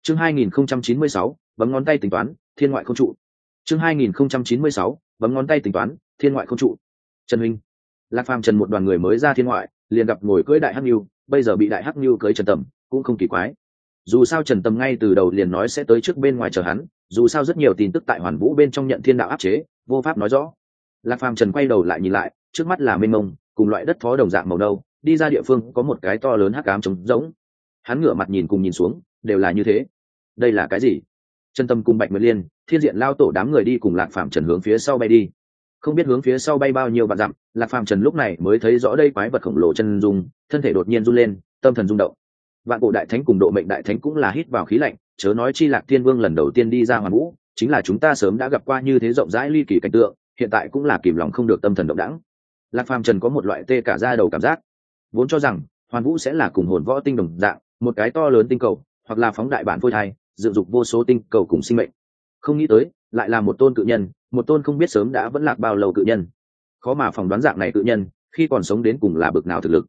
Chương 2096, bấm ngón tay tính toán, thiên ngoại không trụ. Chương 2096, bấm ngón tay tính toán, thiên ngoại không trụ. Trần huynh, Lạc Phàm Trần một đoàn người mới ra thiên ngoại, liền gặp ngồi cưỡi đại hắc nưu, bây giờ bị đại hắc nưu cưỡi Trần Tầm, cũng không kỳ quái. Dù sao Trần Tầm ngay từ đầu liền nói sẽ tới trước bên ngoài chờ hắn, dù sao rất nhiều tin tức tại Hoàn Vũ bên trong nhận thiên đạo áp chế, vô pháp nói rõ. Lạc Phàm Trần quay đầu lại nhìn lại, trước mắt là mênh mông, cùng loại đất phó đồng dạng màu nâu, đi ra địa phương có một cái to lớn hắc ám trống rỗng. Hắn ngửa mặt nhìn cùng nhìn xuống, đều là như thế. Đây là cái gì? Trần Tâm cùng Bạch Nguyệt Liên, Thiên Diện lao tổ đám người đi cùng Lạc Phàm Trần hướng phía sau bay đi. Không biết hướng phía sau bay bao nhiêu vạn dặm, Lạc Phàm Trần lúc này mới thấy rõ đây quái vật khổng lồ chân dung, thân thể đột nhiên run lên, tâm thần rung động. Vạn Cổ Đại Thánh cùng Độ Mệnh Đại Thánh cũng là hít vào khí lạnh, chớ nói chi Lạc Tiên Vương lần đầu tiên đi ra Hoàn Vũ, chính là chúng ta sớm đã gặp qua như thế rộng rãi ly kỳ cảnh tượng, hiện tại cũng là kìm lòng không được tâm thần động đãng. Lạc Phàm Trần có một loại tê cả da đầu cảm giác, vốn cho rằng Hoàn Vũ sẽ là cùng hồn võ tinh đồng dạng, một cái to lớn tinh cầu, hoặc là phóng đại bản phôi thai, dự dục vô số tinh cầu cùng sinh mệnh. Không nghĩ tới, lại là một tôn cự nhân, một tôn không biết sớm đã vẫn lạc bao lâu cự nhân. Khó mà phỏng đoán dạng này cự nhân, khi còn sống đến cùng là bực nào thực lực.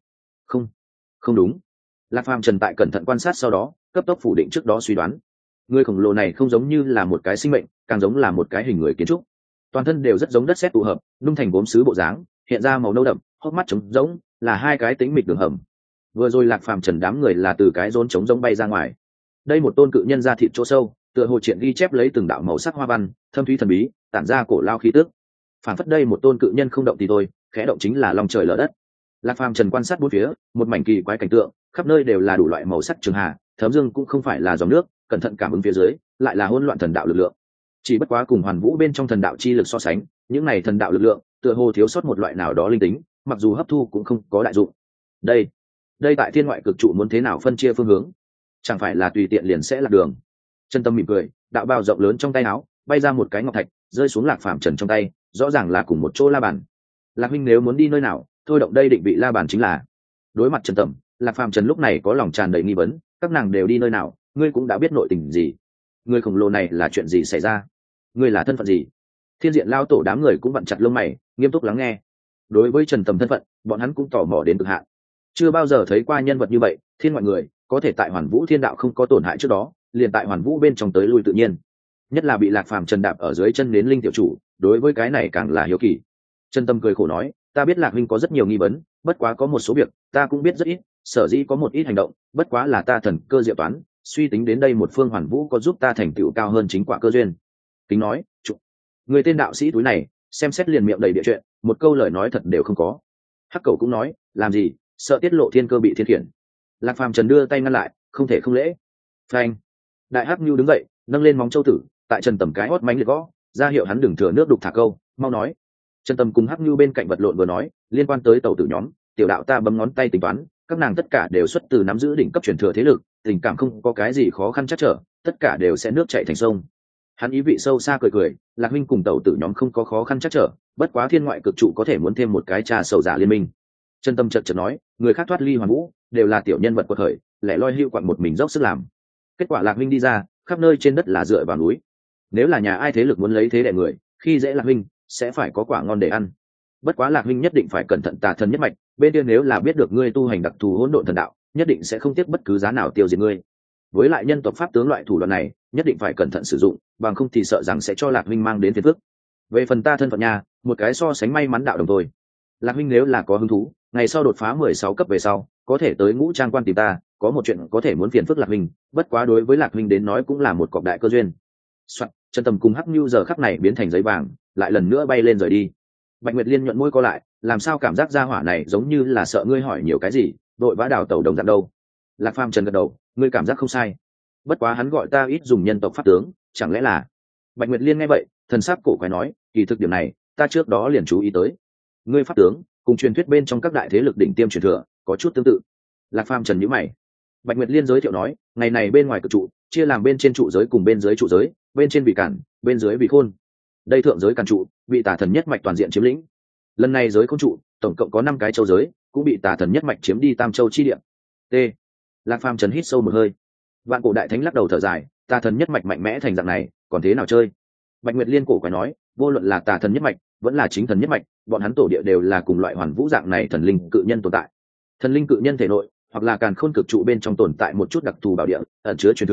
Không đúng. Lạc Phàm Trần tại cẩn thận quan sát sau đó, cấp tốc phủ định trước đó suy đoán. Người khổng lồ này không giống như là một cái sinh mệnh, càng giống là một cái hình người kiến trúc. Toàn thân đều rất giống đất sét tụ hợp, nung thành gốm sứ bộ dáng, hiện ra màu nâu đậm, hốc mắt trống rỗng, là hai cái tĩnh mịch đường hầm. Vừa rồi Lạc Phàm Trần đám người là từ cái rốn trống rỗng bay ra ngoài. Đây một tôn cự nhân da thịt chỗ sâu, tựa hồ triện ghi chép lấy từng đạo màu sắc hoa văn, thâm thúy thần bí, tản ra cổ lao khí tức. Phản phất đây một tôn cự nhân không động thì thôi, khẽ động chính là lòng trời lở đất. Lạc Phàm Trần quan sát bốn phía, một mảnh kỳ quái cảnh tượng, khắp nơi đều là đủ loại màu sắc trường hà, thấm dương cũng không phải là dòng nước, cẩn thận cảm ứng phía dưới, lại là hỗn loạn thần đạo lực lượng. Chỉ bất quá cùng Hoàn Vũ bên trong thần đạo chi lực so sánh, những này thần đạo lực lượng, tựa hồ thiếu sót một loại nào đó linh tính, mặc dù hấp thu cũng không có đại dụng. Đây tại thiên ngoại cực trụ muốn thế nào phân chia phương hướng? Chẳng phải là tùy tiện liền sẽ lạc đường? Chân Tâm mỉm cười, đạo bào rộng lớn trong tay áo, bay ra một cái ngọc thạch, rơi xuống Lạc Phàm Trần trong tay, rõ ràng là cùng một chỗ la bàn. Lạc huynh nếu muốn đi nơi nào, thôi động đây định vị la bàn chính là. Đối mặt Trần Tầm, Lạc Phàm Trần lúc này có lòng tràn đầy nghi vấn, các nàng đều đi nơi nào, ngươi cũng đã biết nội tình gì? Người khổng lồ này là chuyện gì xảy ra? Ngươi là thân phận gì? Thiên Diện lao tổ đám người cũng vặn chặt lông mày, nghiêm túc lắng nghe. Đối với Trần Tầm thân phận, bọn hắn cũng tò mò đến cực hạn. Chưa bao giờ thấy qua nhân vật như vậy, thiên ngoại người, có thể tại Hoàn Vũ thiên đạo không có tổn hại trước đó, liền tại Hoàn Vũ bên trong tới lui tự nhiên. Nhất là bị Lạc Phàm Trần đạp ở dưới chân đến linh tiểu chủ, đối với cái này càng là hiếu kỳ. Trần Tâm cười khổ nói, ta biết Lạc huynh có rất nhiều nghi vấn, bất quá có một số việc ta cũng biết rất ít, sở dĩ có một ít hành động, bất quá là ta thần cơ diệu toán, suy tính đến đây một phương Hoàn Vũ có giúp ta thành tựu cao hơn chính quả cơ duyên. Kính nói, người tên đạo sĩ túi này, xem xét liền miệng đầy địa chuyện, một câu lời nói thật đều không có. Hắc Cầu cũng nói, làm gì, sợ tiết lộ thiên cơ bị thiên khiển. Lạc Phàm Trần đưa tay ngăn lại, không thể không lễ. Phanh. Đại Hắc Nưu đứng dậy, nâng lên móng châu tử, tại Trần Tầm cái hót mánh liệt gõ, ra hiệu hắn đừng thừa nước đục thả câu, mau nói. Trần Tầm cùng Hắc Nưu bên cạnh vật lộn vừa nói, liên quan tới tàu tử nhóm, tiểu đạo ta bấm ngón tay tính toán, các nàng tất cả đều xuất từ nắm giữ đỉnh cấp truyền thừa thế lực, tình cảm không có cái gì khó khăn chắc trở, tất cả đều sẽ nước chảy thành sông. Hắn ý vị sâu xa cười cười, Lạc huynh cùng tàu tử nhóm không có khó khăn chắc trở, bất quá thiên ngoại cực trụ có thể muốn thêm một cái trà sầu giả liên minh. Trần Tâm chợt nói, người khác thoát ly Hoàn Vũ, đều là tiểu nhân vật quật khởi, lẻ loi hữu quặng một mình dốc sức làm. Kết quả Lạc huynh đi ra, khắp nơi trên đất là dựa vào núi. Nếu là nhà ai thế lực muốn lấy thế đè người, khi dễ Lạc huynh, sẽ phải có quả ngon để ăn. Bất quá Lạc huynh nhất định phải cẩn thận tà thần nhất mạch, bên kia nếu là biết được ngươi tu hành đặc thù hỗn độn thần đạo, nhất định sẽ không tiếc bất cứ giá nào tiêu diệt ngươi. Với lại nhân tộc pháp tướng loại thủ đoạn này, nhất định phải cẩn thận sử dụng, bằng không thì sợ rằng sẽ cho Lạc huynh mang đến phiền phức. Về phần ta thân phận nhà, một cái so sánh may mắn đạo đồng thôi. Lạc huynh nếu là có hứng thú, ngày sau đột phá 16 cấp về sau, có thể tới Ngũ Trang quan tìm ta, có một chuyện có thể muốn phiền phức Lạc huynh, bất quá đối với Lạc huynh đến nói cũng là một cọc đại cơ duyên. Soạn, Trần Tầm cùng Hắc Nưu giờ khắc này biến thành giấy vàng, lại lần nữa bay lên rời đi. Bạch Nguyệt Liên nhuận môi co lại, làm sao cảm giác gia hỏa này giống như là sợ ngươi hỏi nhiều cái gì, đội vã đào tẩu đồng dạng đâu. Lạc Phàm Trần gật đầu, ngươi cảm giác không sai. Bất quá hắn gọi ta ít dùng nhân tộc pháp tướng, chẳng lẽ là? Bạch Nguyệt Liên nghe vậy, thần sắc cổ quái nói, kỳ thực điểm này, ta trước đó liền chú ý tới. Ngươi pháp tướng, cùng truyền thuyết bên trong các đại thế lực đỉnh tiêm truyền thừa, có chút tương tự. Lạc Phàm Trần nhíu mày. Bạch Nguyệt Liên giới thiệu nói, ngày này bên ngoài cực trụ, chia làm bên trên trụ giới cùng bên dưới trụ giới, bên trên vị cản, bên dưới vị khôn. Đây thượng giới càn trụ, bị tà thần nhất mạch toàn diện chiếm lĩnh. Lần này giới khôn trụ, tổng cộng có 5 cái châu giới, cũng bị tà thần nhất mạch chiếm đi tam châu chi địa. T. Lạc Phàm Trần hít sâu một hơi. Vạn Cổ Đại Thánh lắc đầu thở dài, tà thần nhất mạch mạnh mẽ thành dạng này, còn thế nào chơi? Bạch Nguyệt Liên cổ quái nói, vô luận là tà thần nhất mạch, vẫn là chính thần nhất mạch, bọn hắn tổ địa đều là cùng loại Hoàn Vũ dạng này thần linh cự nhân tồn tại. Thần linh cự nhân thể nội, hoặc là càn khôn cực trụ bên trong tồn tại một chút đặc thù bảo địa, ẩn chứa truyền thừa,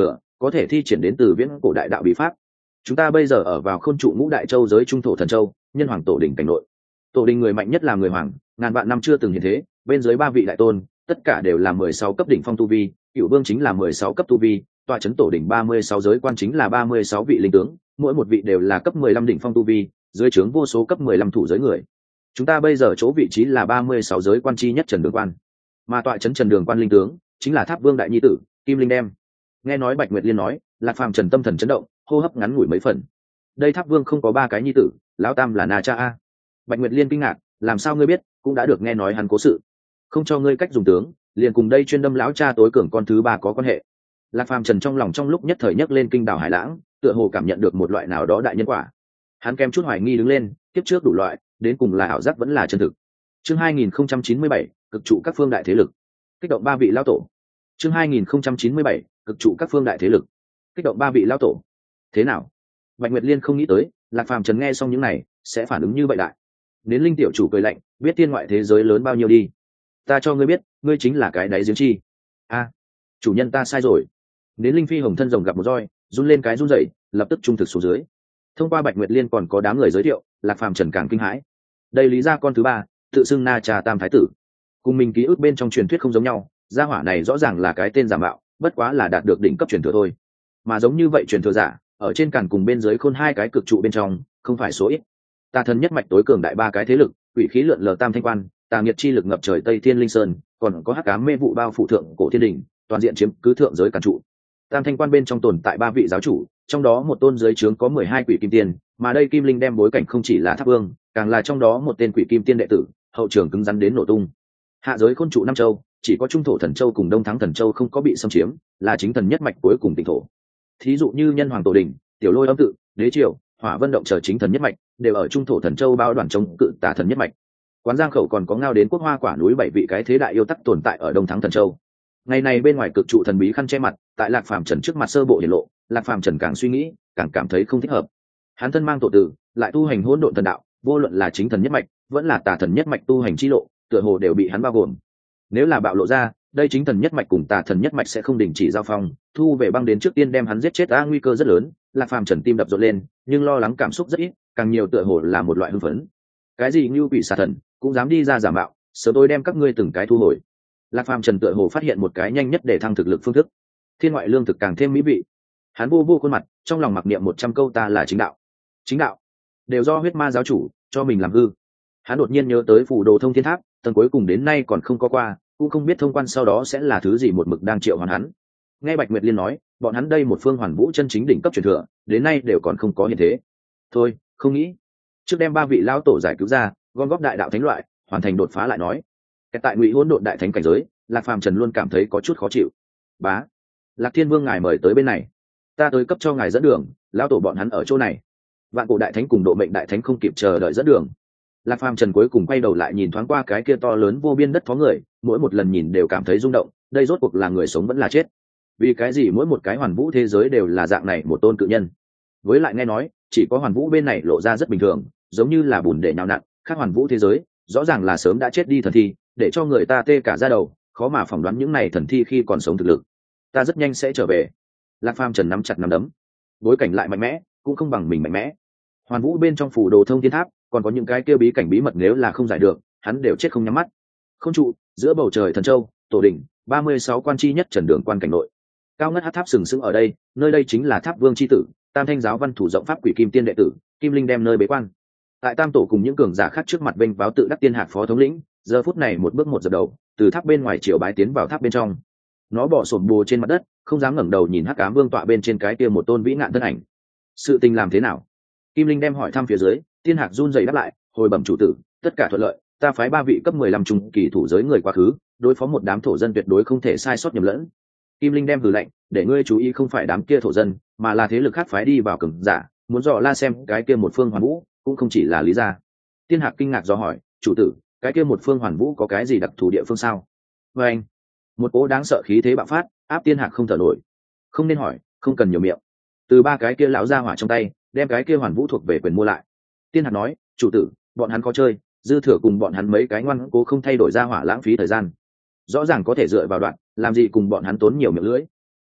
có thể thi triển đến từ viễn cổ đại đạo bí pháp. Chúng ta bây giờ ở vào khôn trụ ngũ đại châu giới trung thổ thần châu, nhân hoàng tổ đình cảnh nội. Tổ đình người mạnh nhất là người hoàng, ngàn vạn năm chưa từng hiện thế, bên dưới 3 vị đại tôn, tất cả đều là 16 cấp đỉnh phong tu vi, cựu vương chính là 16 cấp tu vi, tọa chấn tổ đỉnh 36 giới quan chính là 36 vị linh tướng, mỗi một vị đều là cấp 15 đỉnh phong tu vi, dưới trướng vô số cấp 15 thủ giới người. Chúng ta bây giờ chỗ vị trí là 36 giới quan chi nhất Trần Đường Quan, mà tọa chấn Trần Đường Quan linh tướng chính là Tháp Vương đại nhi tử, Kim Linh Đem. Nghe nói Bạch Nguyệt Liên nói, Lạc Phàm Trần tâm thần chấn động, hô hấp ngắn ngủi mấy phần. Đây Tháp Vương không có 3 cái nhi tử, lão tam là Na Cha a. Bạch Nguyệt Liên kinh ngạc, làm sao ngươi biết, cũng đã được nghe nói hắn cố sự. Không cho ngươi cách dùng tướng, liền cùng đây chuyên đâm lão cha tối cường con thứ 3 có quan hệ. Lạc Phàm Trần trong lòng trong lúc nhất thời nhấc lên kinh đảo hải lãng, tựa hồ cảm nhận được một loại nào đó đại nhân quả. Hắn kèm chút hoài nghi đứng lên, tiếp trước đủ loại, đến cùng là ảo giác vẫn là chân thực. Chương 2097, cực trụ các phương đại thế lực. Kích động 3 vị lão tổ. Chương 2097, cực trụ các phương đại thế lực. Kích động 3 vị lão tổ. Thế nào? Bạch Nguyệt Liên không nghĩ tới, Lạc Phàm Trần nghe xong những này, sẽ phản ứng như vậy đại. Đến Linh tiểu chủ cười lạnh, biết tiên ngoại thế giới lớn bao nhiêu đi. Ta cho ngươi biết, ngươi chính là cái đáy giếng chi. A, chủ nhân ta sai rồi. Đến Linh phi hồng thân rồng gặp một roi, run lên cái run rẩy, lập tức trung thực xuống dưới. Thông qua Bạch Nguyệt Liên còn có đám người giới thiệu, Lạc Phàm Trần càng kinh hãi. Đây lý ra con thứ 3, tự xưng Na Cha Tam thái tử. Cùng mình ký ức bên trong truyền thuyết không giống nhau, gia hỏa này rõ ràng là cái tên giả mạo, bất quá là đạt được đỉnh cấp truyền thừa thôi. Mà giống như vậy truyền thừa giả, ở trên càn cùng bên dưới khôn 2 cái cực trụ bên trong, không phải số ít. Tà thần nhất mạch tối cường đại 3 cái thế lực, quỷ khí lượn lờ Tam Thanh Quan, tà nghiệt chi lực ngập trời Tây Thiên Linh Sơn, còn có hắc ám mê vụ bao phủ thượng cổ thiên đỉnh, toàn diện chiếm cứ thượng giới càn trụ. Tam Thanh Quan bên trong tồn tại 3 vị giáo chủ, trong đó một tôn dưới trướng có 12 quỷ kim tiên, mà đây Kim Linh đem bối cảnh không chỉ là Tháp Vương, càng là trong đó một tên quỷ kim tiên đệ tử, hậu trường cứng rắn đến nổ tung. Hạ giới khôn trụ 5 châu, chỉ có Trung thổ thần châu cùng Đông thắng thần châu không có bị xâm chiếm, là chính thần nhất mạch cuối cùng tỉnh thổ. Thí dụ như Nhân Hoàng Tổ Đình, Tiểu Lôi Âm Tự, Đế Triều, Hỏa Vân Động chờ chính thần nhất mạch, đều ở Trung thổ thần châu bao đoàn chống cự tà thần nhất mạch. Quán Giang khẩu còn có ngao đến quốc hoa quả núi 7 vị cái thế đại yêu tắc tồn tại ở Đông thắng thần châu. Ngày này bên ngoài cực trụ thần bí khăn che mặt, tại Lạc Phàm Trần trước mặt sơ bộ hiển lộ, Lạc Phàm Trần càng suy nghĩ, càng cảm thấy không thích hợp. Hắn thân mang tổ tử, lại tu hành hỗn độn thần đạo, vô luận là chính thần nhất mạch, vẫn là tà thần nhất mạch tu hành chi lộ, tựa hồ đều bị hắn bao gồm. Nếu là bạo lộ ra, đây chính thần nhất mạch cùng tà thần nhất mạch sẽ không đình chỉ giao phong, thu về băng đến trước tiên đem hắn giết chết nguy cơ rất lớn. Lạc Phàm Trần tim đập rộn lên, nhưng lo lắng cảm xúc rất ít, càng nhiều tựa hồ là một loại hưng phấn. Cái gì như quỷ xà thần, cũng dám đi ra giả mạo, sớm tôi đem các ngươi từng cái thu hồi. Lạc Phàm Trần tựa hồ phát hiện một cái nhanh nhất để thăng thực lực phương thức. Thiên ngoại lương thực càng thêm mỹ vị. Hắn vô khuôn mặt, trong lòng mặc niệm 100 câu ta là chính đạo. Chính đạo đều do huyết ma giáo chủ cho mình làm hư. Hắn đột nhiên nhớ tới phù đồ thông thiên tháp, tầng cuối cùng đến nay còn không có qua, cũng không biết thông quan sau đó sẽ là thứ gì một mực đang triệu hoán hắn. Nghe Bạch Nguyệt Liên nói, bọn hắn đây một phương hoàn vũ chân chính đỉnh cấp truyền thừa, đến nay đều còn không có hiện thế. Thôi, không nghĩ. Trước đem 3 vị lão tổ giải cứu ra, gom góp đại đạo thánh loại, hoàn thành đột phá lại nói. Tại Ngụy Hỗn Độn đại thánh cảnh giới, Lạc Phàm Trần luôn cảm thấy có chút khó chịu. Bá, Lạc Thiên Vương ngài mời tới bên này, ta tới cấp cho ngài dẫn đường, lão tổ bọn hắn ở chỗ này. Vạn cổ đại thánh cùng độ mệnh đại thánh không kịp chờ đợi dẫn đường. Lạc Phàm Trần cuối cùng quay đầu lại nhìn thoáng qua cái kia to lớn vô biên đất phó người, mỗi một lần nhìn đều cảm thấy rung động, đây rốt cuộc là người sống vẫn là chết. Vì cái gì mỗi một cái hoàn vũ thế giới đều là dạng này một tôn cự nhân? Với lại nghe nói, chỉ có hoàn vũ bên này lộ ra rất bình thường, giống như là bùn để nhào nặn, khác hoàn vũ thế giới, rõ ràng là sớm đã chết đi thần thi, để cho người ta tê cả da đầu, khó mà phỏng đoán những này thần thi khi còn sống thực lực. Ta rất nhanh sẽ trở về. Lạc Phàm Trần nắm chặt nắm đấm, bối cảnh lại mạnh mẽ, cũng không bằng mình mạnh mẽ. Hoàn vũ bên trong phủ đồ thông thiên tháp, còn có những cái kia bí cảnh bí mật nếu là không giải được, hắn đều chết không nhắm mắt. Không trụ, giữa bầu trời thần châu, tổ đỉnh, 36 quan chi nhất Trần Đường Quan cảnh nội. Cao ngất hát tháp sừng sững ở đây, nơi đây chính là Tháp Vương chi tử, Tam Thanh giáo văn thủ rộng pháp quỷ kim tiên đệ tử, Kim Linh đem nơi bế quan. Tại Tam tổ cùng những cường giả khác trước mặt vênh váo tự đắc tiên hạc phó thống lĩnh, giờ phút này một bước một dập đầu, từ tháp bên ngoài triều bái tiến vào tháp bên trong. Nó bỏ sồn bồ trên mặt đất, không dám ngẩng đầu nhìn Hắc Ám Vương tọa bên trên cái kia một tôn vĩ ngạn thân ảnh. Sự tình làm thế nào? Kim Linh đem hỏi thăm phía dưới, tiên hạc run rẩy đáp lại, hồi bẩm chủ tử, tất cả thuận lợi, ta phái 3 vị cấp 15 trung kỳ thủ giới người quá khứ, đối phó một đám thổ dân tuyệt đối không thể sai sót nhầm lẫn. Kim Linh đem hừ lạnh, để ngươi chú ý không phải đám kia thổ dân, mà là thế lực khác phái đi vào cường giả, muốn dò la xem cái kia một phương hoàn vũ, cũng không chỉ là lý gia. Tiên hạc kinh ngạc dò hỏi, chủ tử, cái kia một phương hoàn vũ có cái gì đặc thù địa phương sao? Và anh, một cỗ đáng sợ khí thế bạo phát, áp tiên hạc không thở nổi. Không nên hỏi, không cần nhiều miệng. Từ 3 cái kia lão gia hỏa trong tay, đem cái kia hoàn vũ thuộc về quyền mua lại. Tiên hạc nói, chủ tử, bọn hắn có chơi, dư thừa cùng bọn hắn mấy cái ngoan cố không thay đổi gia hỏa lãng phí thời gian. Rõ ràng có thể dựa vào đoạn, làm gì cùng bọn hắn tốn nhiều miệng lưỡi.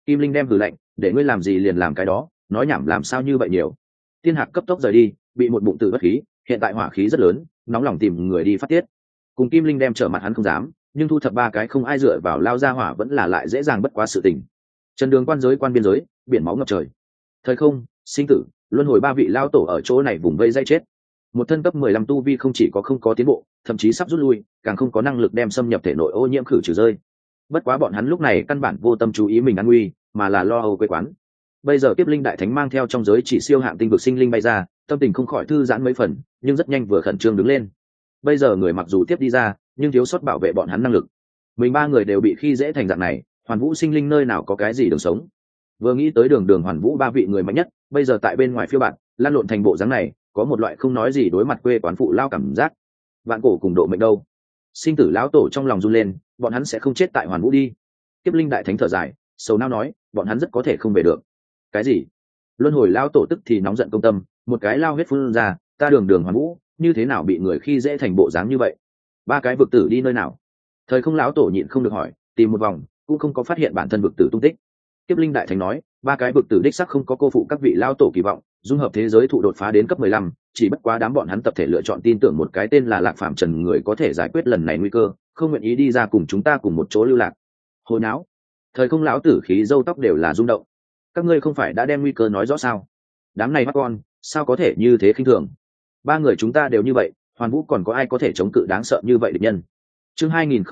Kim Linh đem hừ lạnh, để ngươi làm gì liền làm cái đó, nói nhảm làm sao như vậy nhiều. Thiên Hạc cấp tốc rời đi, bị một bụng tự bất khí, hiện tại hỏa khí rất lớn, nóng lòng tìm người đi phát tiết. Cùng Kim Linh đem trở mặt hắn không dám, nhưng thu thập ba cái không ai dựa vào lao ra hỏa vẫn là lại dễ dàng bất quá sự tình. Trần đường quan giới quan biên giới, biển máu ngập trời. Thời không, sinh tử, luân hồi ba vị lao tổ ở chỗ này vùng vây dây chết. Một thân cấp 15 tu vi không chỉ có không có tiến bộ, thậm chí sắp rút lui, càng không có năng lực đem xâm nhập thể nội ô nhiễm khử trừ rơi. Bất quá bọn hắn lúc này căn bản vô tâm chú ý mình an nguy, mà là lo âu quê quán. Bây giờ Kiếp Linh đại thánh mang theo trong giới chỉ siêu hạng tinh vực sinh linh bay ra, tâm tình không khỏi thư giãn mấy phần, nhưng rất nhanh vừa khẩn trương đứng lên. Bây giờ người mặc dù tiếp đi ra, nhưng thiếu sót bảo vệ bọn hắn năng lực. Mình ba người đều bị khi dễ thành dạng này, Hoàn Vũ sinh linh nơi nào có cái gì đường sống. Vừa nghĩ tới đường Hoàn Vũ ba vị người mạnh nhất, bây giờ tại bên ngoài phiêu bạt, lan lộn thành bộ dáng này, có một loại không nói gì đối mặt quê quán phụ lao cảm giác. Vạn cổ cùng độ mệnh đâu? Sinh tử lão tổ trong lòng run lên, bọn hắn sẽ không chết tại Hoàn Vũ đi. Kiếp Linh đại thánh thở dài, sầu não nói, bọn hắn rất có thể không về được. Cái gì? Luân hồi lão tổ tức thì nóng giận công tâm, một cái lao huyết phun ra, ta đường Hoàn Vũ, như thế nào bị người khi dễ thành bộ dáng như vậy? Ba cái vực tử đi nơi nào? Thời không lão tổ nhịn không được hỏi, tìm một vòng cũng không có phát hiện bản thân vực tử tung tích. Kiếp Linh đại thánh nói, ba cái vực tử đích sắc không có cô phụ các vị lão tổ kỳ vọng, dung hợp thế giới thụ đột phá đến cấp 15, chỉ bất quá đám bọn hắn tập thể lựa chọn tin tưởng một cái tên là Lạc Phàm Trần người có thể giải quyết lần này nguy cơ, không nguyện ý đi ra cùng chúng ta cùng một chỗ lưu lạc. Hồi não. Thời không lão tử khí râu tóc đều là rung động. Các ngươi không phải đã đem nguy cơ nói rõ sao? Đám này bắt con, sao có thể như thế khinh thường? Ba người chúng ta đều như vậy, Hoàn Vũ còn có ai có thể chống cự đáng sợ như vậy địch nhân? Chương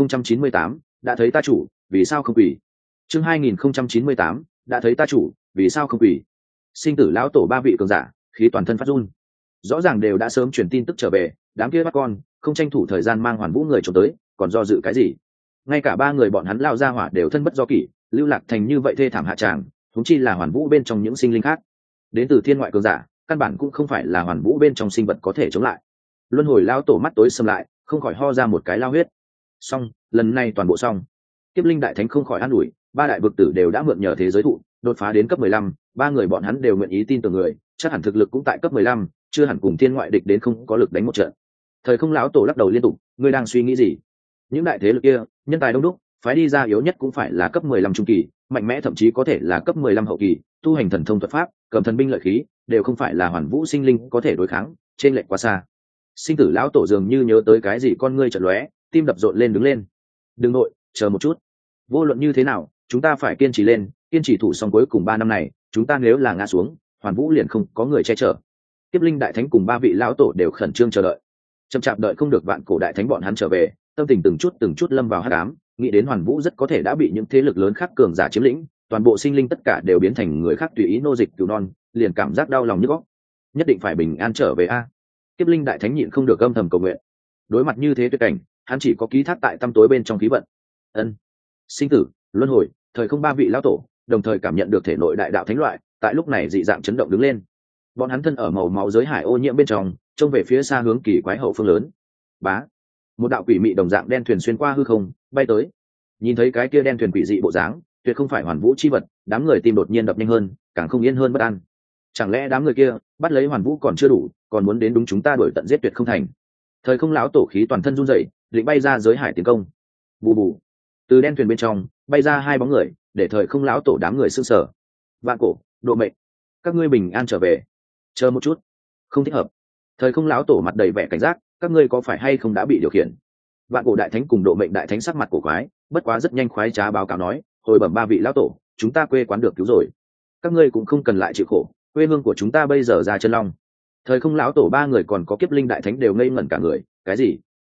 2098, đã thấy ta chủ, vì sao không quỳ? Chương 2098, đã thấy ta chủ, vì sao không quỳ? Sinh tử lão tổ ba vị cường giả, khí toàn thân phát run. Rõ ràng đều đã sớm truyền tin tức trở về, đám kia bắt con, không tranh thủ thời gian mang Hoàn Vũ người trốn tới, còn do dự cái gì? Ngay cả ba người bọn hắn lao ra hỏa đều thân bất do kỷ, lưu lạc thành như vậy thê thảm hạ tràng, huống chi là Hoàn Vũ bên trong những sinh linh khác. Đến từ thiên ngoại cường giả, căn bản cũng không phải là Hoàn Vũ bên trong sinh vật có thể chống lại. Luân hồi lao tổ mắt tối sầm lại, không khỏi ho ra một cái lao huyết. Xong, lần này toàn bộ xong. Kiếp Linh đại thánh không khỏi an ủi, ba đại vực tử đều đã mượn nhờ thế giới thụ đột phá đến cấp 15, ba người bọn hắn đều nguyện ý tin tưởng người, chắc hẳn thực lực cũng tại cấp 15, chưa hẳn cùng thiên ngoại địch đến không có lực đánh một trận. Thời không lão tổ lắc đầu liên tục, ngươi đang suy nghĩ gì? Những đại thế lực kia, nhân tài đông đúc, phái đi ra yếu nhất cũng phải là cấp 15 trung kỳ, mạnh mẽ thậm chí có thể là cấp 15 hậu kỳ, tu hành thần thông thuật pháp, cầm thần binh lợi khí, đều không phải là Hoàn Vũ sinh linh có thể đối kháng, trên lệch quá xa. Sinh tử lão tổ dường như nhớ tới cái gì, con ngươi chợt lóe, tim đập rộn lên đứng lên. Đừng nội, chờ một chút. Vô luận như thế nào, chúng ta phải kiên trì lên, kiên trì thủ xong cuối cùng 3 năm này, chúng ta nếu là ngã xuống, Hoàn Vũ liền không có người che chở. Kiếp Linh đại thánh cùng ba vị lão tổ đều khẩn trương chờ đợi. Chậm chạp đợi không được vạn cổ đại thánh bọn hắn trở về, tâm tình từng chút lâm vào hắc ám, nghĩ đến Hoàn Vũ rất có thể đã bị những thế lực lớn khác cường giả chiếm lĩnh, toàn bộ sinh linh tất cả đều biến thành người khác tùy ý nô dịch cứu non, liền cảm giác đau lòng nhức óc. Nhất định phải bình an trở về a. Kiếp Linh đại thánh nhịn không được âm thầm cầu nguyện. Đối mặt như thế tuyệt cảnh, hắn chỉ có ký thác tại tâm tối bên trong khí vận. Ân, sinh tử, luân hồi, thời không ba vị lão tổ, đồng thời cảm nhận được thể nội đại đạo thánh loại, tại lúc này dị dạng chấn động đứng lên. Bọn hắn thân ở màu máu giới hải ô nhiễm bên trong, trông về phía xa hướng kỳ quái hậu phương lớn. Bá, một đạo quỷ mị đồng dạng đen thuyền xuyên qua hư không, bay tới. Nhìn thấy cái kia đen thuyền quỷ dị bộ dáng, tuyệt không phải Hoàn Vũ chi vật, đám người tim đột nhiên đập nhanh hơn, càng không yên hơn bất an. Chẳng lẽ đám người kia bắt lấy Hoàn Vũ còn chưa đủ, còn muốn đến đúng chúng ta đuổi tận giết tuyệt không thành? Thời không lão tổ khí toàn thân run rẩy, định bay ra giới hải tiến công. Bù bù, từ đen thuyền bên trong bay ra hai bóng người, để thời không lão tổ đám người sững sờ. Vạn cổ, độ mệnh, các ngươi bình an trở về. Chờ một chút, không thích hợp. Thời không lão tổ mặt đầy vẻ cảnh giác, các ngươi có phải hay không đã bị điều khiển? Vạn cổ đại thánh cùng độ mệnh đại thánh sắc mặt cổ quái, bất quá rất nhanh khoái trá báo cáo nói, hồi bẩm ba vị lão tổ, chúng ta quê quán được cứu rồi, các ngươi cũng không cần lại chịu khổ, quê hương của chúng ta bây giờ ra chân long. Thời không lão tổ ba người còn có Kiếp Linh đại thánh đều ngây ngẩn cả người. Cái gì?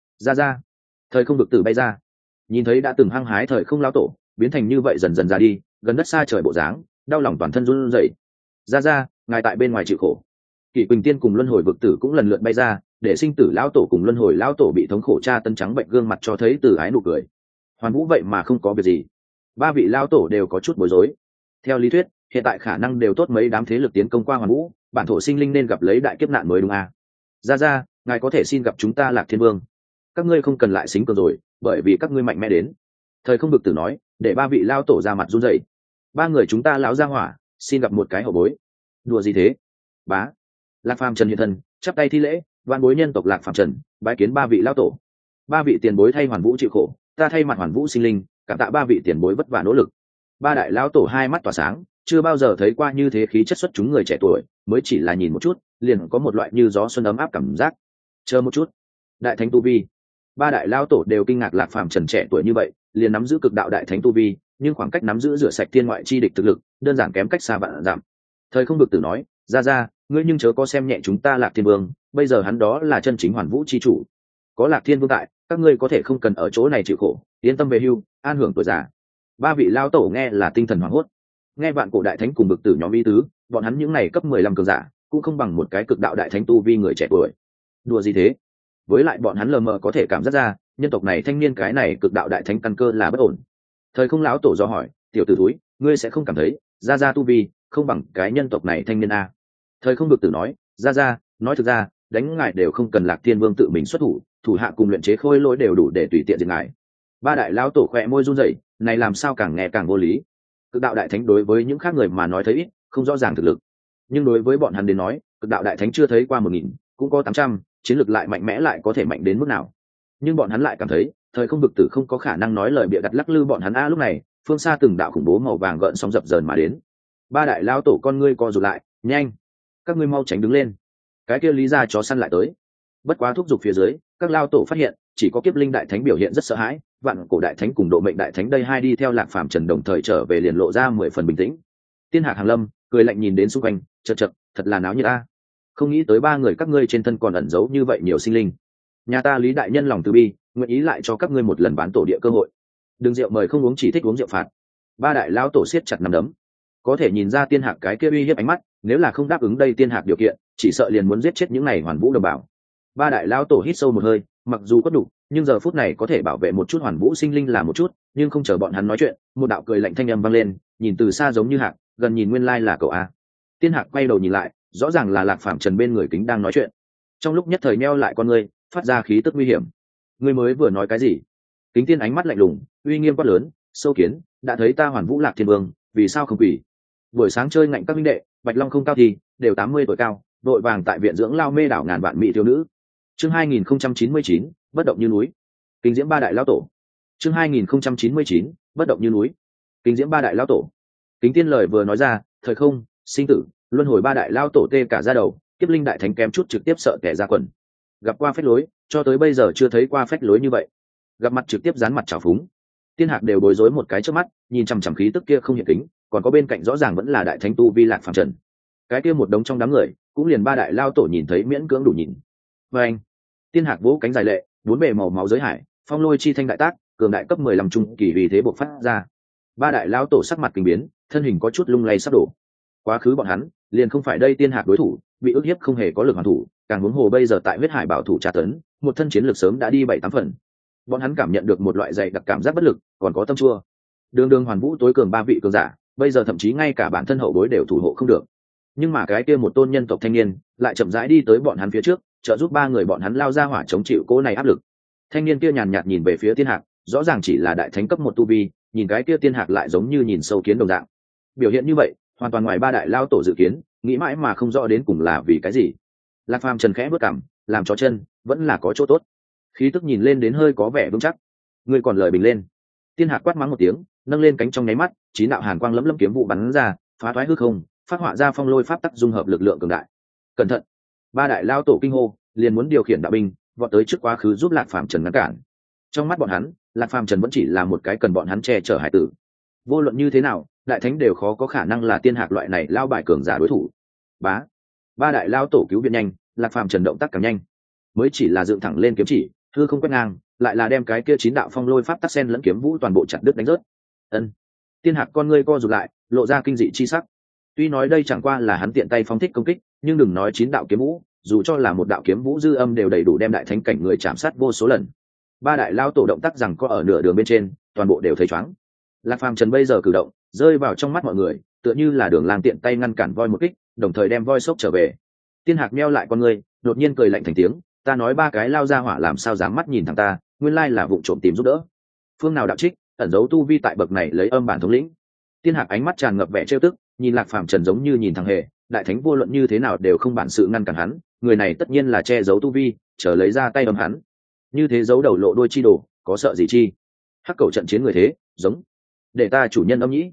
Ra thời không vực tử bay ra, nhìn thấy đã từng hăng hái thời không lão tổ biến thành như vậy dần dần ra đi, gần đất xa trời bộ dáng, đau lòng toàn thân run rẩy. Ra ngài tại bên ngoài chịu khổ. Kỷ Quỳnh Tiên cùng luân hồi vực tử cũng lần lượt bay ra, để sinh tử lão tổ cùng luân hồi lão tổ bị thống khổ tra tân trắng bệnh gương mặt cho thấy từ ái nụ cười. Hoàn Vũ vậy mà không có việc gì. Ba vị lão tổ đều có chút bối rối. Theo lý thuyết, hiện tại khả năng đều tốt mấy đám thế lực tiến công qua Hoàn Vũ, bản thổ sinh linh nên gặp lấy đại kiếp nạn mới đúng à? Ra ngài có thể xin gặp chúng ta Lạc Thiên Vương. Các ngươi không cần lại xính cường rồi, bởi vì các ngươi mạnh mẽ đến. Thời không vực tử nói, để ba vị lão tổ ra mặt run rẩy. Ba người chúng ta lão gia hỏa, xin gặp một cái hậu bối. Đùa gì thế? Bá. Lạc Phàm Trần hiện thân, chắp tay thi lễ, vạn bối nhân tộc Lạc Phàm Trần, bái kiến ba vị lão tổ. Ba vị tiền bối thay Hoàn Vũ chịu khổ, ta thay mặt Hoàn Vũ sinh linh, cảm tạ ba vị tiền bối vất vả nỗ lực. Ba đại lão tổ hai mắt tỏa sáng, chưa bao giờ thấy qua như thế khí chất xuất chúng người trẻ tuổi, mới chỉ là nhìn một chút liền có một loại như gió xuân ấm áp cảm giác. Chờ một chút, đại thánh tu vi. Ba đại lão tổ đều kinh ngạc Lạc Phàm Trần trẻ tuổi như vậy liền nắm giữ cực đạo đại thánh tu vi, nhưng khoảng cách nắm giữ rửa sạch thiên ngoại chi địch thực lực đơn giản kém cách xa vạn dặm. Thời không vực tử nói, ra ngươi nhưng chớ có xem nhẹ chúng ta Lạc Thiên Vương, bây giờ hắn đó là chân chính hoàn vũ chi chủ, có Lạc Thiên Vương tại, các ngươi có thể không cần ở chỗ này chịu khổ, yên tâm về hưu, an hưởng tuổi già. Ba vị lao tổ nghe là tinh thần hoảng hốt, nghe vạn cổ đại thánh cùng bực tử nhóm ý tứ, bọn hắn những này cấp 15 cường giả cũng không bằng một cái cực đạo đại thánh tu vi người trẻ tuổi. Đùa gì thế? Với lại bọn hắn lờ mờ có thể cảm giác ra, nhân tộc này thanh niên cái này cực đạo đại thánh căn cơ là bất ổn. Thời không lão tổ do hỏi, tiểu tử túi, ngươi sẽ không cảm thấy ra tu vi không bằng cái nhân tộc này thanh niên a? Thời không bực tử nói, ra nói thực ra đánh ngài đều không cần Lạc Thiên Vương tự mình xuất thủ, thủ hạ cùng luyện chế khôi lỗi đều đủ để tùy tiện diệt ngài. Ba đại lão tổ khẽ môi run rẩy, này làm sao càng nghe càng vô lý. Cực đạo đại thánh đối với những khác người mà nói thấy ít, không rõ ràng thực lực, nhưng đối với bọn hắn đến nói, cực đạo đại thánh chưa thấy qua 1000, cũng có 800, chiến lược lại mạnh mẽ lại có thể mạnh đến mức nào. Nhưng bọn hắn lại cảm thấy thời không vực tử không có khả năng nói lời bịa đặt lắc lư bọn hắn. Lúc này phương xa từng đạo khủng bố màu vàng gợn sóng dập dờn mà đến. Ba đại lão tổ con ngươi co rụt lại, nhanh, các ngươi mau tránh đứng lên, cái kia lý ra chó săn lại tới. Bất quá thúc giục phía dưới, các lao tổ phát hiện chỉ có kiếp linh đại thánh biểu hiện rất sợ hãi, vạn cổ đại thánh cùng độ mệnh đại thánh đây hai đi theo Lạc Phàm Trần đồng thời trở về liền lộ ra 10 phần bình tĩnh. Tiên Hạc Hàng Lâm cười lạnh nhìn đến xung quanh, chật thật là náo nhiệt a. Không nghĩ tới ba người các ngươi trên thân còn ẩn giấu như vậy nhiều sinh linh. Nhà ta Lý đại nhân lòng từ bi, nguyện ý lại cho các ngươi một lần bán tổ địa cơ hội. Đừng rượu mời không uống, chỉ thích uống rượu phạt. Ba đại lão tổ siết chặt nắm đấm, có thể nhìn ra Tiên Hạc cái kia uy hiếp ánh mắt, nếu là không đáp ứng đây Tiên Hạc điều kiện, chỉ sợ liền muốn giết chết những này hoàn vũ đồng bào. Ba đại lão tổ hít sâu một hơi, mặc dù có đủ, nhưng giờ phút này có thể bảo vệ một chút hoàn vũ sinh linh là một chút, nhưng không chờ bọn hắn nói chuyện, một đạo cười lạnh thanh âm vang lên, nhìn từ xa giống như Hạc, gần nhìn nguyên lai là cậu a. Tiên Hạc quay đầu nhìn lại, rõ ràng là Lạc Phàm Trần bên người kính đang nói chuyện. Trong lúc nhất thời neo lại con ngươi, phát ra khí tức nguy hiểm. Ngươi mới vừa nói cái gì? Kính Tiên ánh mắt lạnh lùng, uy nghiêm quát lớn, sâu kiến, đã thấy ta hoàn vũ Lạc Thiên Vương, vì sao không quỳ? Buổi sáng chơi ngạnh các minh đệ, Bạch Long không cao thì đều 80 tuổi cao, đội vàng tại viện dưỡng lao mê đảo ngàn vạn mỹ thiếu nữ. Chương 2099, bất động như núi. Kinh diễm ba đại lão tổ. Chương 2099, bất động như núi. Kinh diễm ba đại lão tổ. Kính Tiên lời vừa nói ra, thời không, sinh tử, luân hồi ba đại lão tổ tê cả da đầu, kiếp linh đại thánh kém chút trực tiếp sợ kẻ ra quần. Gặp qua phách lối, cho tới bây giờ chưa thấy qua phách lối như vậy. Gặp mặt trực tiếp dán mặt trào phúng. Tiên Hạc đều bối rối một cái trước mắt, nhìn chằm chằm khí tức kia không hiện kính, còn có bên cạnh rõ ràng vẫn là đại thánh tu vi Lạc Phàm Trần. Cái kia một đống trong đám người, cũng liền ba đại lao tổ nhìn thấy miễn cưỡng đủ nhìn. Và anh, Tiên Hạc vỗ cánh dài lệ, bốn bề màu máu giới hải, phong lôi chi thanh đại tác, cường đại cấp 15 trung kỳ vì thế bộc phát ra. Ba đại lao tổ sắc mặt kinh biến, thân hình có chút lung lay sắp đổ. Quá khứ bọn hắn, liền không phải đây Tiên Hạc đối thủ, bị ức hiếp không hề có lực hoàn thủ, càng huống hồ bây giờ tại huyết hải bảo thủ tra tấn, một thân chiến lực sớm đã đi 7-8 phần. Bọn hắn cảm nhận được một loại dày đặc cảm giác bất lực, còn có tâm chua. Đường hoàn vũ tối cường ba vị cường giả, bây giờ thậm chí ngay cả bản thân hậu bối đều thủ hộ không được. Nhưng mà cái kia một tôn nhân tộc thanh niên lại chậm rãi đi tới bọn hắn phía trước, trợ giúp ba người bọn hắn lao ra hỏa chống chịu cỗ này áp lực. Thanh niên kia nhàn nhạt nhìn về phía Tiên Hạc, rõ ràng chỉ là đại thánh cấp 1 tu vi, nhìn cái kia Tiên Hạc lại giống như nhìn sâu kiến đồng dạng. Biểu hiện như vậy, hoàn toàn ngoài ba đại lao tổ dự kiến, nghĩ mãi mà không rõ đến cùng là vì cái gì. Lạc Phàm Trần khẽ bước cằm, làm chó chân, vẫn là có chỗ tốt. Khí tức nhìn lên đến hơi có vẻ vững chắc. Ngươi còn lời bình lên. Tiên Hạc quát mắng một tiếng, nâng lên cánh trong nháy mắt, 9 đạo hàn quang lấm lấm kiếm vụ bắn ra, phá thoái hư không, phát họa ra phong lôi pháp tắc dung hợp lực lượng cường đại. Cẩn thận! Ba đại lao tổ kinh hô, liền muốn điều khiển đạo binh, vọt tới trước quá khứ giúp Lạc Phàm Trần ngăn cản. Trong mắt bọn hắn, Lạc Phàm Trần vẫn chỉ là một cái cần bọn hắn che chở hải tử. Vô luận như thế nào, đại thánh đều khó có khả năng là Tiên Hạc loại này lao bài cường giả đối thủ. Ba đại lao tổ cứu viện nhanh, Lạc Phàm Trần động tác càng nhanh, mới chỉ là dựng thẳng lên kiếm chỉ, hư không quét ngang, lại là đem cái kia 9 đạo phong lôi pháp tắc sen lẫn kiếm vũ toàn bộ chặt đứt đánh rớt. Ân. Tiên Hạc con ngươi co rụt lại, lộ ra kinh dị chi sắc. Tuy nói đây chẳng qua là hắn tiện tay phóng thích công kích, nhưng đừng nói 9 đạo kiếm vũ, dù cho là một đạo kiếm vũ dư âm đều đầy đủ đem đại thánh cảnh người chạm sát vô số lần. Ba đại lao tổ động tác rằng có ở nửa đường bên trên, toàn bộ đều thấy choáng. Lạc Phàm Trần bây giờ cử động, rơi vào trong mắt mọi người, tựa như là Đường Lang tiện tay ngăn cản voi một kích, đồng thời đem voi sốc trở về. Tiên Hạc meo lại con ngươi, đột nhiên cười lạnh thành tiếng, ta nói ba cái lao ra hỏa làm sao dám mắt nhìn thằng ta, nguyên lai là vụ trộm tìm giúp đỡ. Phương nào đạo trích, ẩn giấu tu vi tại bậc này lấy âm bản thống lĩnh. Tiên Hạc ánh mắt tràn ngập vẻ trêu tức, nhìn Lạc Phàm Trần giống như nhìn thằng hề, đại thánh vô luận như thế nào đều không bản sự ngăn cản hắn, người này tất nhiên là che giấu tu vi, chờ lấy ra tay âm hắn. Như thế giấu đầu lộ đuôi chi đồ, có sợ gì chi? Hắc cầu trận chiến người thế, giống để ta chủ nhân âm nhĩ,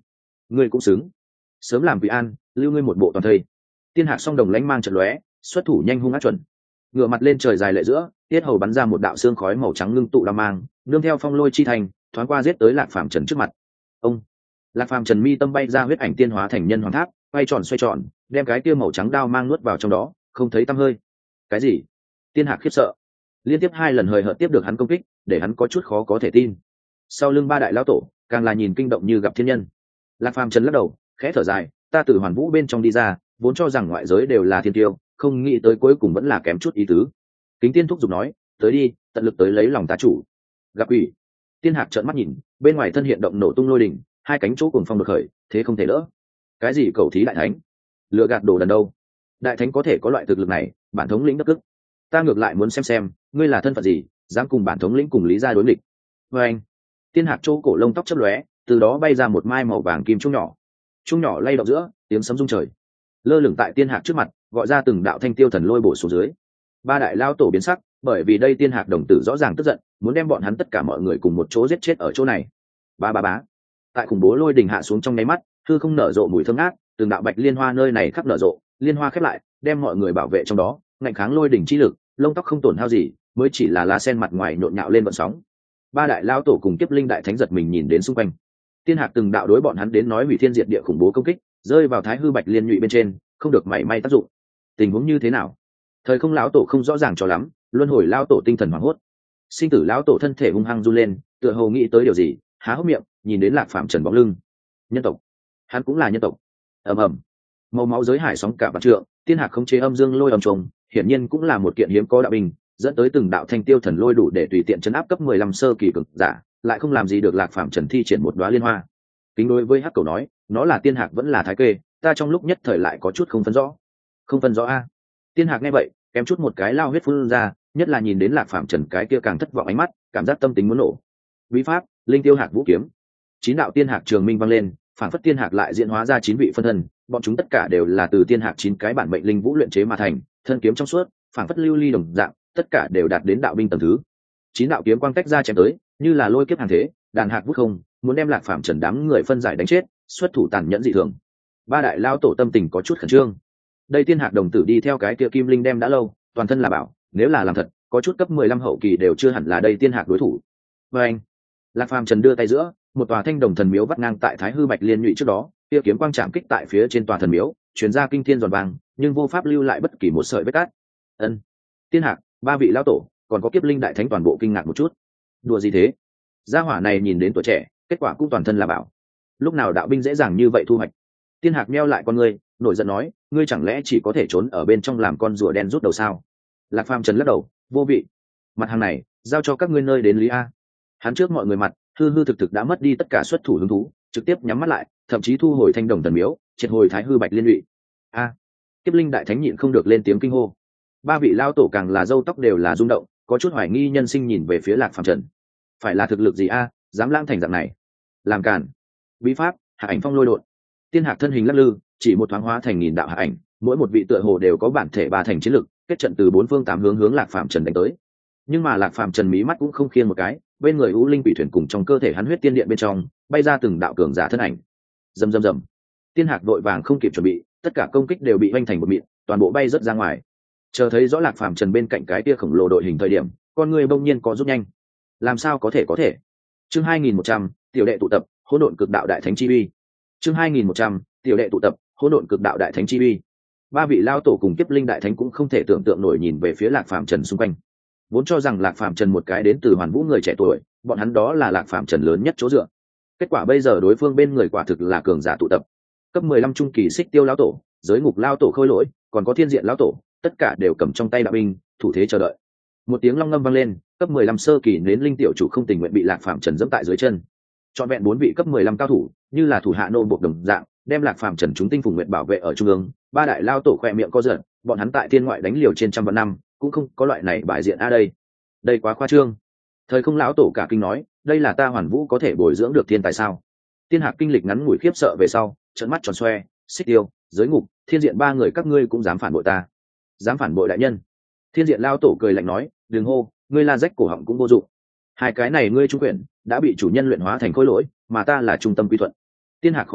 ngươi cũng xứng. Sớm làm vị an, lưu ngươi một bộ toàn thây. Tiên Hạc song đồng lãnh mang trận lóe, xuất thủ nhanh hung ác chuẩn. Ngửa mặt lên trời dài lệ giữa, tiết hầu bắn ra một đạo xương khói màu trắng ngưng tụ đao mang, nương theo phong lôi chi thành, thoáng qua giết tới Lạc Phàm Trần trước mặt. Ông Lạc Phàm Trần mi tâm bay ra huyết ảnh tiên hóa thành nhân hoàng tháp, quay tròn xoay tròn, đem cái kia màu trắng đao mang nuốt vào trong đó, không thấy tăm hơi. Cái gì? Tiên Hạc khiếp sợ. Liên tiếp 2 lần hời hợt tiếp được hắn công kích, để hắn có chút khó có thể tin. Sau lưng ba đại lão tổ, càng là nhìn kinh động như gặp thiên nhân. Lạc Phàm Trần lắc đầu, khẽ thở dài, ta từ Hoàn Vũ bên trong đi ra, vốn cho rằng ngoại giới đều là thiên tiêu, không nghĩ tới cuối cùng vẫn là kém chút ý tứ. Kính Tiên thúc giục nói, tới đi, tận lực tới lấy lòng ta chủ. Gặp ủy. Tiên Hạc trợn mắt nhìn, bên ngoài thân hiện động nổ tung lôi đỉnh, 2 cánh chỗ cuồng phong đột khởi, thế không thể đỡ. Cái gì cầu thí đại thánh? Lựa gạt đồ đần đâu? Đại thánh có thể có loại thực lực này, bản thống lĩnh đất cức. Ta ngược lại muốn xem, ngươi là thân phận gì, dám cùng bản thống lĩnh cùng Lý gia đối nghịch. Và anh. Tiên Hạc chỗ cổ lông tóc chớp lóe, từ đó bay ra một mai màu vàng kim trung nhỏ. Trung nhỏ lay động giữa, tiếng sấm rung trời. Lơ lửng tại Tiên Hạc trước mặt, gọi ra từng đạo thanh tiêu thần lôi bổ xuống dưới. Ba đại lao tổ biến sắc, bởi vì đây Tiên Hạc đồng tử rõ ràng tức giận, muốn đem bọn hắn tất cả mọi người cùng một chỗ giết chết ở chỗ này. Bá. Tại khủng bố lôi đình hạ xuống trong nháy mắt, hư không nở rộ mùi thơm ngát, từng đạo bạch liên hoa nơi này khắp nở rộ, liên hoa khép lại, đem mọi người bảo vệ trong đó, ngạnh kháng lôi đỉnh chi lực, lông tóc không tổn hao gì, mới chỉ là lá sen mặt ngoài nhộn nhạo lên vận sóng. Ba đại lao tổ cùng Kiếp Linh đại thánh giật mình nhìn đến xung quanh. Tiên Hạc từng đạo đối bọn hắn đến nói hủy thiên diệt địa khủng bố công kích, rơi vào thái hư bạch liên nhụy bên trên, không được mảy may tác dụng. Tình huống như thế nào? Thời Không lão tổ không rõ ràng cho lắm, luân hồi lão tổ tinh thần hoảng hốt. Sinh tử lão tổ thân thể hung hăng run lên, tựa hồ nghĩ tới điều gì, há hốc miệng, nhìn đến Lạc Phàm Trần bóng lưng. Nhân tộc, hắn cũng là nhân tộc. Ầm. Màu máu giới hải sóng cả vạn trượng, Tiên Hạc khống chế âm dương lôi ầm trùng, hiển nhiên cũng là một kiện hiếm có đạo binh, dẫn tới từng đạo thanh tiêu thần lôi đủ để tùy tiện chấn áp cấp 15 sơ kỳ cường giả, lại không làm gì được Lạc Phàm Trần thi triển một đóa liên hoa. Kính đối với Hắc Cầu nói, nó là Tiên Hạc vẫn là thái kê, ta trong lúc nhất thời lại có chút không phân rõ. Không phân rõ a? Tiên Hạc nghe vậy, kém chút một cái lao huyết phun ra, nhất là nhìn đến Lạc Phàm Trần cái kia càng thất vọng ánh mắt, cảm giác tâm tính muốn nổ. Bí pháp, Linh Tiêu Hạc Vũ kiếm. 9 đạo Tiên Hạc trường minh vang lên, phản phất Tiên Hạc lại diễn hóa ra 9 vị phân thân, bọn chúng tất cả đều là từ Tiên Hạc 9 cái bản mệnh linh vũ luyện chế mà thành, thân kiếm trong suốt, phản phất lưu ly đồng dạng, tất cả đều đạt đến đạo binh tầng thứ. 9 đạo kiếm quang tách ra chém tới, như là lôi kiếp hàng thế, đàn hạc vút không, muốn đem Lạc Phàm Trần đám người phân giải đánh chết, xuất thủ tàn nhẫn dị thường. Ba đại lao tổ tâm tình có chút khẩn trương. Đây Tiên Hạc đồng tử đi theo cái kia kim linh đem đã lâu, toàn thân là bảo, nếu là làm thật, có chút cấp 15 hậu kỳ đều chưa hẳn là đây Tiên Hạc đối thủ. Và anh, Lạc Phàm Trần đưa tay giữa, một tòa thanh đồng thần miếu vắt ngang tại thái hư bạch liên nhụy trước đó, kia kiếm quang chạm kích tại phía trên tòa thần miếu, truyền ra kinh thiên giòn vàng, nhưng vô pháp lưu lại bất kỳ một sợi vết cát. Ân, Tiên Hạc, ba vị lão tổ, còn có Kiếp Linh đại thánh toàn bộ kinh ngạc một chút. Đùa gì thế? Gia hỏa này nhìn đến tuổi trẻ, kết quả cũng toàn thân là bảo. Lúc nào đạo binh dễ dàng như vậy thu hoạch? Tiên Hạc meo lại con ngươi, nổi giận nói, ngươi chẳng lẽ chỉ có thể trốn ở bên trong làm con rùa đen rút đầu sao? Lạc Phàm Trần lắc đầu, vô vị. Mặt hàng này, giao cho các ngươi nơi đến lý a. Hắn trước mọi người mặt, hư thực đã mất đi tất cả xuất thủ hứng thú, trực tiếp nhắm mắt lại, thậm chí thu hồi thanh đồng thần miếu, triệt hồi thái hư bạch liên lụy. A! Kiếp Linh đại thánh nhịn không được lên tiếng kinh hô. Ba vị lao tổ càng là râu tóc đều là rung động, có chút hoài nghi nhân sinh nhìn về phía Lạc Phàm Trần. Phải là thực lực gì a, dám lãng thành dạng này? Làm cản. Bí pháp, Hạc ảnh phong lôi đột. Tiên Hạc thân hình lắc lư, chỉ một thoáng hóa thành nghìn đạo hạc ảnh, mỗi một vị tựa hồ đều có bản thể ba thành chiến lực, kết trận từ 4 phương 8 hướng Lạc Phàm Trần đánh tới. Nhưng mà Lạc Phàm Trần mí mắt cũng không khiêng một cái, bên người U Linh Quỷ Thuyền cùng trong cơ thể hắn huyết tiên điện bên trong, bay ra từng đạo cường giả thân ảnh. Rầm. Tiên Hạc đội vàng không kịp chuẩn bị, tất cả công kích đều bị vênh thành một mịn, toàn bộ bay rất ra ngoài. Chờ thấy rõ Lạc Phàm Trần bên cạnh cái kia khổng lồ đội hình thời điểm, con người bỗng nhiên có rút nhanh. Làm sao có thể? Chương 2100, tiểu đệ tụ tập, hỗn độn cực đạo đại thánh chi uy. Chương 2100, tiểu đệ tụ tập, hỗn độn cực đạo đại thánh chi uy. Ba vị lao tổ cùng Kiếp Linh đại thánh cũng không thể tưởng tượng nổi nhìn về phía Lạc Phàm Trần xung quanh. Vốn cho rằng Lạc Phàm Trần một cái đến từ Hoàn Vũ người trẻ tuổi, bọn hắn đó là Lạc Phàm Trần lớn nhất chỗ dựa. Kết quả bây giờ đối phương bên người quả thực là cường giả tụ tập. Cấp 15 trung kỳ Xích Tiêu lão tổ, Giới Ngục lão tổ Khôi Lỗi, còn có Thiên Diện lão tổ, tất cả đều cầm trong tay đạo binh, thủ thế chờ đợi. Một tiếng long ngâm vang lên, cấp 15 sơ kỳ nến linh tiểu chủ không tình nguyện bị Lạc Phàm Trần giẫm tại dưới chân. Trọn vẹn 4 vị cấp 15 cao thủ, như là thủ hạ nô buộc đồng dạng, đem Lạc Phàm Trần chúng tinh phùng nguyện bảo vệ ở trung ương. Ba đại lao tổ khoe miệng co giật, bọn hắn tại thiên ngoại đánh liều trên trăm vạn năm, cũng không có loại này bại diện đây quá khoa trương. Thời Không lão tổ cả kinh nói, đây là ta Hoàn Vũ có thể bồi dưỡng được thiên tài sao? Tiên Hạc kinh lịch ngắn ngủi khiếp sợ về sau, trợn mắt tròn xoe, Xích Tiêu, Giới Ngục, Thiên Diện ba người các ngươi cũng dám phản bội ta? Dám phản bội đại nhân? Thiên Diện lao tổ cười lạnh nói, đừng hô, ngươi la rách cổ họng cũng vô dụng. Hai cái này ngươi trung quyển đã bị chủ nhân luyện hóa thành khối lỗi, mà ta là trung tâm quy thuận. Tiên Hạc khó hiểu,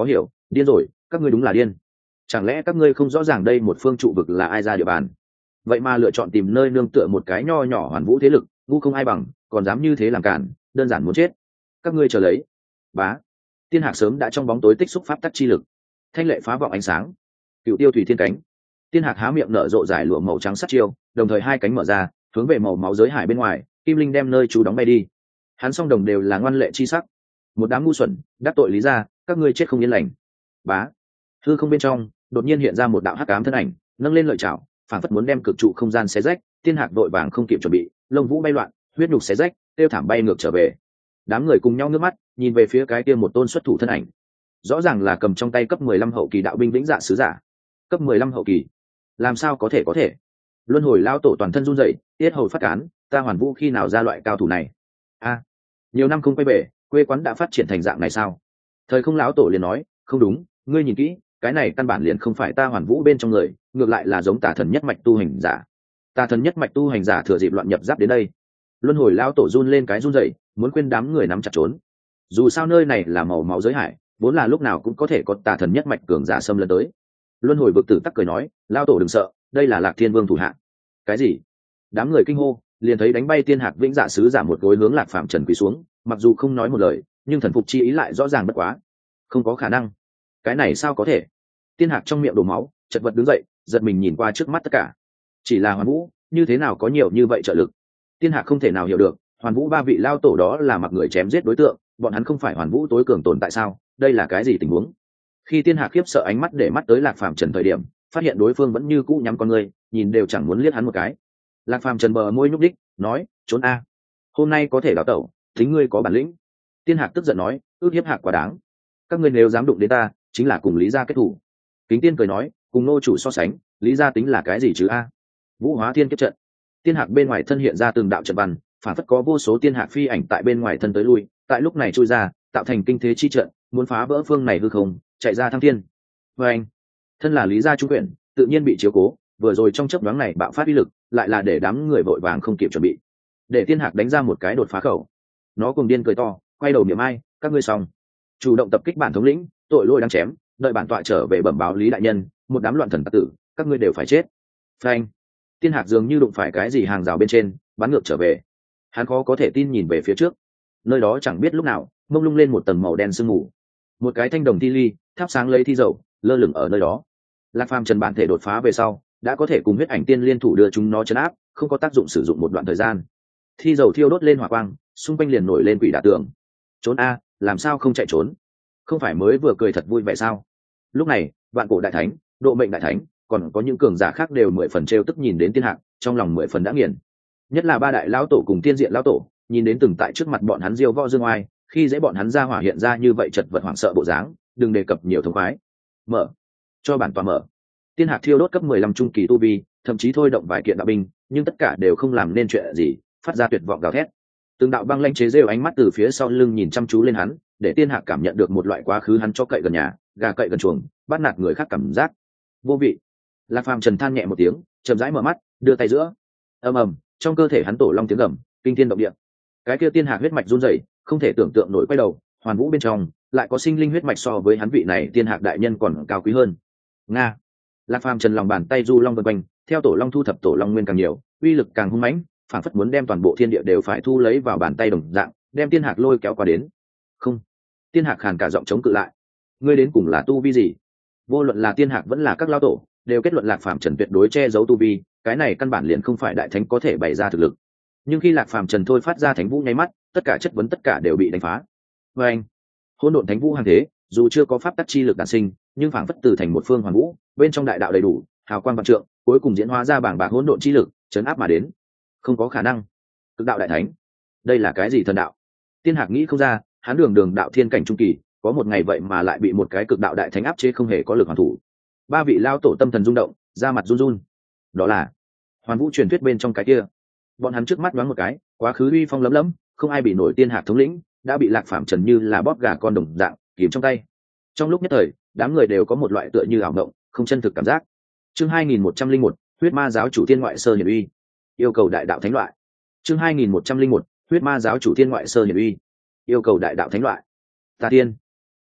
Điên rồi, các ngươi đúng là điên. Chẳng lẽ các ngươi không rõ ràng đây một phương trụ vực là ai ra địa bàn, vậy mà lựa chọn tìm nơi nương tựa một cái nho nhỏ hoàn vũ thế lực, ngu không ai bằng, còn dám như thế làm cản, đơn giản muốn chết. Các ngươi chờ lấy. Bá. Tiên hạc sớm đã trong bóng tối tích xúc pháp tắc chi lực, thanh lệ phá vọng ánh sáng, cựu tiêu thủy thiên cánh. Tiên hạc há miệng nở rộ giải lụa màu trắng sắt chiêu, đồng thời hai cánh mở ra, hướng về màu máu giới hải bên ngoài, kim linh đem nơi chú đóng bay đi. Hắn song đồng đều là ngoan lệ chi sắc. Một đám ngu xuẩn, đắc tội lý ra, các ngươi chết không yên lành. Bá. Hư không bên trong đột nhiên hiện ra một đạo hắc ám thân ảnh, nâng lên lợi chảo, phản phất muốn đem cực trụ không gian xé rách. Tiên hạc đội vàng không kịp chuẩn bị, lông vũ bay loạn, huyết nhục xé rách, tiêu thảm bay ngược trở về. Đám người cùng nhau ngước mắt nhìn về phía cái kia một tôn xuất thủ thân ảnh, rõ ràng là cầm trong tay cấp 15 hậu kỳ đạo binh vĩnh dạ sứ giả. Cấp 15 hậu kỳ, làm sao có thể? Luân hồi lao tổ toàn thân run rẩy, tiết hầu phát cán, ta Hoàn Vũ khi nào ra loại cao thủ này? A, nhiều năm không quay về, quê quán đã phát triển thành dạng này sao? Thời Không lão tổ liền nói, không đúng, ngươi nhìn kỹ, cái này căn bản liền không phải ta Hoàn Vũ bên trong người, ngược lại là giống Tà Thần nhất mạch tu hành giả. Tà Thần nhất mạch tu hành giả thừa dịp loạn nhập giáp đến đây. Luân hồi lao tổ run lên cái run rẩy, muốn khuyên đám người nắm chặt trốn. Dù sao nơi này là màu máu giới hải, vốn là lúc nào cũng có thể có Tà Thần nhất mạch cường giả xâm lấn tới. Luân hồi vực tử tắc cười nói, lao tổ đừng sợ, đây là Lạc Thiên Vương thủ hạ. Cái gì? Đám người kinh hô, liền thấy đánh bay tiên hạc vĩnh dạ sứ giả một gối hướng Lạc Phạm Trần quỳ xuống, mặc dù không nói một lời, nhưng thần phục chi ý lại rõ ràng bất quá. Không có khả năng. Cái này sao có thể? Tiên hạc trong miệng đổ máu, chật vật đứng dậy, giật mình nhìn qua trước mắt tất cả. Chỉ là Hoàn Vũ, như thế nào có nhiều như vậy trợ lực? Tiên hạc không thể nào hiểu được, Hoàn Vũ ba vị lao tổ đó là mặc người chém giết đối tượng, bọn hắn không phải Hoàn Vũ tối cường tồn tại sao? Đây là cái gì tình huống? Khi tiên hạc khiếp sợ ánh mắt để mắt tới Lạc Phạm Trần thời điểm, phát hiện đối phương vẫn như cũ nhắm con người, nhìn đều chẳng muốn liếc hắn một cái. Lạc Phàm Trần bờ môi nhúc đích, nói, trốn a, hôm nay có thể đào tẩu, tính ngươi có bản lĩnh. Tiên hạc tức giận nói, ước hiếp hạc quá đáng, các ngươi nếu dám đụng đến ta, chính là cùng lý gia kết thủ. Kính tiên cười nói, cùng nô chủ so sánh, lý gia tính là cái gì chứ a? Vũ hóa thiên kiếp trận. Tiên hạc bên ngoài thân hiện ra từng đạo trận văn, phản phất có vô số tiên hạc phi ảnh tại bên ngoài thân tới lui, tại lúc này chui ra, tạo thành kinh thế chi trận, muốn phá vỡ phương này hư không, chạy ra thăng thiên. Và anh, thân là lý gia trung quyển, tự nhiên bị chiếu cố, vừa rồi trong chớp nhoáng này bạo phát uy lực, lại là để đám người vội vàng không kịp chuẩn bị. Để tiên hạc đánh ra một cái đột phá khẩu. Nó cùng điên cười to, quay đầu niệm ai, các ngươi xong. Chủ động tập kích bản thống lĩnh, tội lỗi đang chém, đợi bản tọa trở về bẩm báo lý đại nhân, một đám loạn thần tặc tử, các ngươi đều phải chết. Phanh. Tiên hạc dường như đụng phải cái gì hàng rào bên trên, bắn ngược trở về. Hắn khó có thể tin nhìn về phía trước. Nơi đó chẳng biết lúc nào, mông lung lên một tầng màu đen sương mù. Một cái thanh đồng thi ly, thắp sáng lấy thi dầu, lơ lửng ở nơi đó. Lạc Phàm Trần bản thể đột phá về sau, đã có thể cùng huyết ảnh tiên liên thủ đưa chúng nó chấn áp, không có tác dụng sử dụng một đoạn thời gian. Thi dầu thiêu đốt lên hỏa quang, xung quanh liền nổi lên quỷ đả tường. Trốn a, làm sao không chạy trốn? Không phải mới vừa cười thật vui vẻ sao? Lúc này, vạn cổ đại thánh, độ mệnh đại thánh, còn có những cường giả khác đều 10 phần trêu tức nhìn đến tiên hạc, trong lòng 10 phần đã nghiền. Nhất là ba đại lão tổ cùng tiên diện lão tổ, nhìn đến từng tại trước mặt bọn hắn diêu võ dương oai, khi dễ bọn hắn ra hỏa hiện ra như vậy chật vật hoảng sợ bộ dáng, đừng đề cập nhiều thống khoái. Mở, cho bản tọa mở. Tiên hạc thiêu đốt cấp 15 trung kỳ tu vi, thậm chí thôi động vài kiện đạo binh, nhưng tất cả đều không làm nên chuyện gì, phát ra tuyệt vọng gào thét. Từng đạo băng lanh chế rêu ánh mắt từ phía sau lưng nhìn chăm chú lên hắn, để tiên hạc cảm nhận được một loại quá khứ hắn cho cậy gần nhà, gà cậy gần chuồng, bắt nạt người khác cảm giác vô vị. Lạc Phàm Trần than nhẹ một tiếng, chậm rãi mở mắt, đưa tay giữa. Ầm ầm, trong cơ thể hắn tổ long tiếng gầm, kinh thiên động địa. Cái kia tiên hạc huyết mạch run rẩy, không thể tưởng tượng nổi, quay đầu, Hoàn Vũ bên trong lại có sinh linh huyết mạch so với hắn vị này tiên hạc đại nhân còn cao quý hơn. Nga. Lạc Phàm Trần lòng bàn tay du long vân quanh, theo tổ long thu thập tổ long nguyên càng nhiều, uy lực càng hung mãnh, phản phất muốn đem toàn bộ thiên địa đều phải thu lấy vào bàn tay đồng dạng, đem tiên hạc lôi kéo qua đến. Không. Tiên hạc khàn cả giọng chống cự lại. Ngươi đến cùng là tu vi gì? Vô luận là tiên hạc vẫn là các lão tổ, đều kết luận Lạc Phàm Trần tuyệt đối che giấu tu vi, cái này căn bản liền không phải đại thánh có thể bày ra thực lực. Nhưng khi Lạc Phàm Trần thôi phát ra thánh vũ nháy mắt, tất cả chất vấn tất cả đều bị đánh phá. Và anh, hỗn độn thánh vũ hàng thế, dù chưa có pháp tắc chi lực đản sinh, nhưng phảng phất từ thành một phương hoàn vũ, bên trong đại đạo đầy đủ, hào quang vạn trượng, cuối cùng diễn hóa ra bảng bạc hỗn độn chi lực, chấn áp mà đến. Không có khả năng. Cực đạo đại thánh, đây là cái gì thần đạo? Tiên hạc nghĩ không ra, hắn đường đạo thiên cảnh trung kỳ, có một ngày vậy mà lại bị một cái cực đạo đại thánh áp chế không hề có lực hoàn thủ. Ba vị lao tổ tâm thần rung động, da mặt run run. Đó là hoàn vũ truyền thuyết bên trong cái kia. Bọn hắn trước mắt đoán một cái, quá khứ uy phong lấm lấm, không ai bị nổi tiên hạc thống lĩnh, đã bị Lạc Phàm Trần như là bóp gà con đồng dạng kìm trong tay. Trong lúc nhất thời, đám người đều có một loại tựa như ảo mộng, không chân thực cảm giác. Chương 2101, huyết ma giáo chủ thiên ngoại sơ hiển uy, yêu cầu đại đạo thánh loại. Chương 2101, huyết ma giáo chủ thiên ngoại sơ hiển uy, yêu cầu đại đạo thánh loại. Tà tiên,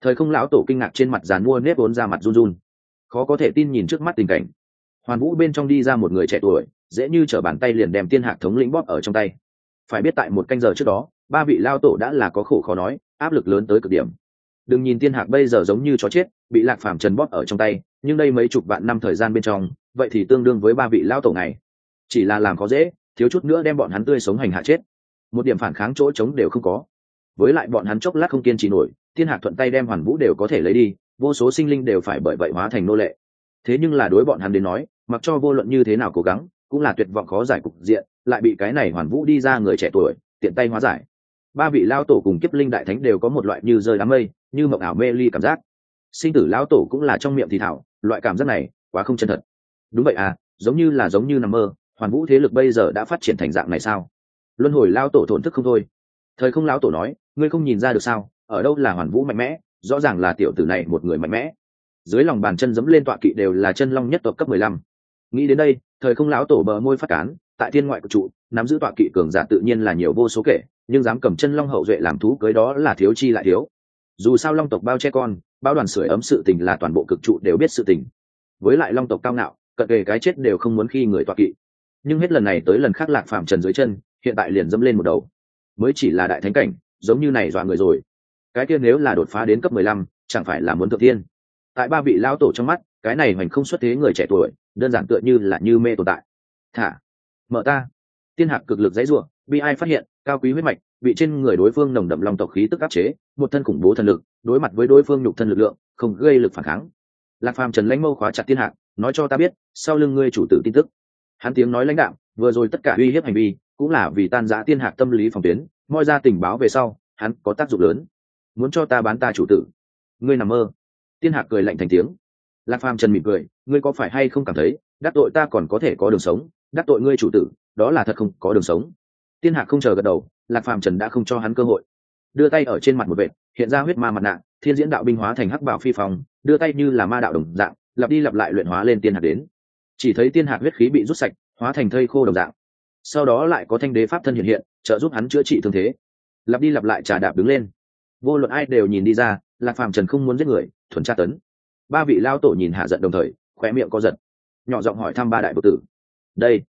Thời không lão tổ kinh ngạc, trên mặt dàn mua nếp vốn ra mặt run run, khó có thể tin nhìn trước mắt tình cảnh. Hoàn Vũ bên trong đi ra một người trẻ tuổi, dễ như trở bàn tay liền đem Tiên Hạc thống lĩnh bóp ở trong tay. Phải biết tại một canh giờ trước đó, ba vị lao tổ đã là có khổ khó nói, áp lực lớn tới cực điểm. Đừng nhìn Tiên Hạc bây giờ giống như chó chết, bị Lạc Phàm Trần bóp ở trong tay, nhưng đây mấy chục vạn năm thời gian bên trong, vậy thì tương đương với ba vị lao tổ này. Chỉ là làm khó dễ, thiếu chút nữa đem bọn hắn tươi sống hành hạ chết, một điểm phản kháng chỗ trống đều không có. Với lại bọn hắn chốc lát không kiên trì nổi, Tiên Hạc thuận tay đem Hoàn Vũ đều có thể lấy đi, vô số sinh linh đều phải bởi vậy hóa thành nô lệ. Thế nhưng là đối bọn hắn đến nói, mặc cho vô luận như thế nào cố gắng, cũng là tuyệt vọng khó giải cục diện, lại bị cái này Hoàn Vũ đi ra người trẻ tuổi tiện tay hóa giải. Ba vị lao tổ cùng Kiếp Linh đại thánh đều có một loại như rơi đám mây, như mộng ảo mê ly cảm giác. Sinh tử lão tổ cũng là trong miệng thì thảo, loại cảm giác này quá không chân thật. Đúng vậy à, giống như nằm mơ. Hoàn Vũ thế lực bây giờ đã phát triển thành dạng này sao? Luân hồi lao tổ thổn thức không thôi. Thời không lão tổ nói, ngươi không nhìn ra được sao? Ở đâu là Hoàn Vũ mạnh mẽ, rõ ràng là tiểu tử này một người mạnh mẽ. Dưới lòng bàn chân dẫm lên tọa kỵ đều là chân long nhất tộc cấp 15. Nghĩ đến đây, thời không lão tổ bờ môi phát cán, tại thiên ngoại cực trụ, nắm giữ tọa kỵ cường giả tự nhiên là nhiều vô số kể, nhưng dám cầm chân long hậu duệ làm thú cưới đó là thiếu chi lại thiếu. Dù sao long tộc bao che con, bao đoàn sưởi ấm sự tình là toàn bộ cực trụ đều biết sự tình. Với lại long tộc cao ngạo, cận kề cái chết đều không muốn khi người tọa kỵ. Nhưng hết lần này tới lần khác Lạc Phàm Trần dưới chân, hiện tại liền dẫm lên một đầu. Mới chỉ là đại thánh cảnh, giống như này dọa người rồi. Cái kia nếu là đột phá đến cấp 15, chẳng phải là muốn thượng thiên. Tại ba vị lão tổ trong mắt, cái này hoành không xuất thế người trẻ tuổi, đơn giản tựa như là như mê tồn tại. Thả, mở ta. Tiên Hạc cực lực dãy rủa, bị ai phát hiện, cao quý huyết mạch, bị trên người đối phương nồng đậm long tộc khí tức áp chế, một thân khủng bố thần lực, đối mặt với đối phương nhục thân lực lượng, không gây lực phản kháng. Lạc Phàm Trần lãnh mâu khóa chặt Tiên Hạc, nói cho ta biết, sau lưng ngươi chủ tử tin tức. Hắn tiếng nói lãnh đạm, vừa rồi tất cả uy hiếp hành vi, cũng là vì tan rã Tiên Hạc tâm lý phòng tuyến, moi ra tình báo về sau, hắn có tác dụng lớn. Muốn cho ta bán ta chủ tử? Ngươi nằm mơ. Tiên Hạc cười lạnh thành tiếng. Lạc Phàm Trần mỉm cười, ngươi có phải hay không cảm thấy, đắc tội ta còn có thể có đường sống, đắc tội ngươi chủ tử, đó là thật không có đường sống. Tiên Hạc không chờ gật đầu, Lạc Phàm Trần đã không cho hắn cơ hội. Đưa tay ở trên mặt một vệt, hiện ra huyết ma mặt nạ, thiên diễn đạo binh hóa thành hắc bảo phi phòng, đưa tay như là ma đạo đồng dạng, lặp đi lặp lại luyện hóa lên Tiên Hạc đến. Chỉ thấy Tiên Hạc huyết khí bị rút sạch, hóa thành thây khô đồng dạng. Sau đó lại có thanh đế pháp thân hiện hiện, trợ giúp hắn chữa trị thương thế. Lặp đi lặp lại trà đạp đứng lên. Vô luận ai đều nhìn đi ra, Lạc Phàm Trần không muốn giết người, thuần tra tấn. Ba vị lao tổ nhìn hạ giận đồng thời, khóe miệng co giật, nhỏ giọng hỏi thăm ba đại bực tử. Đây,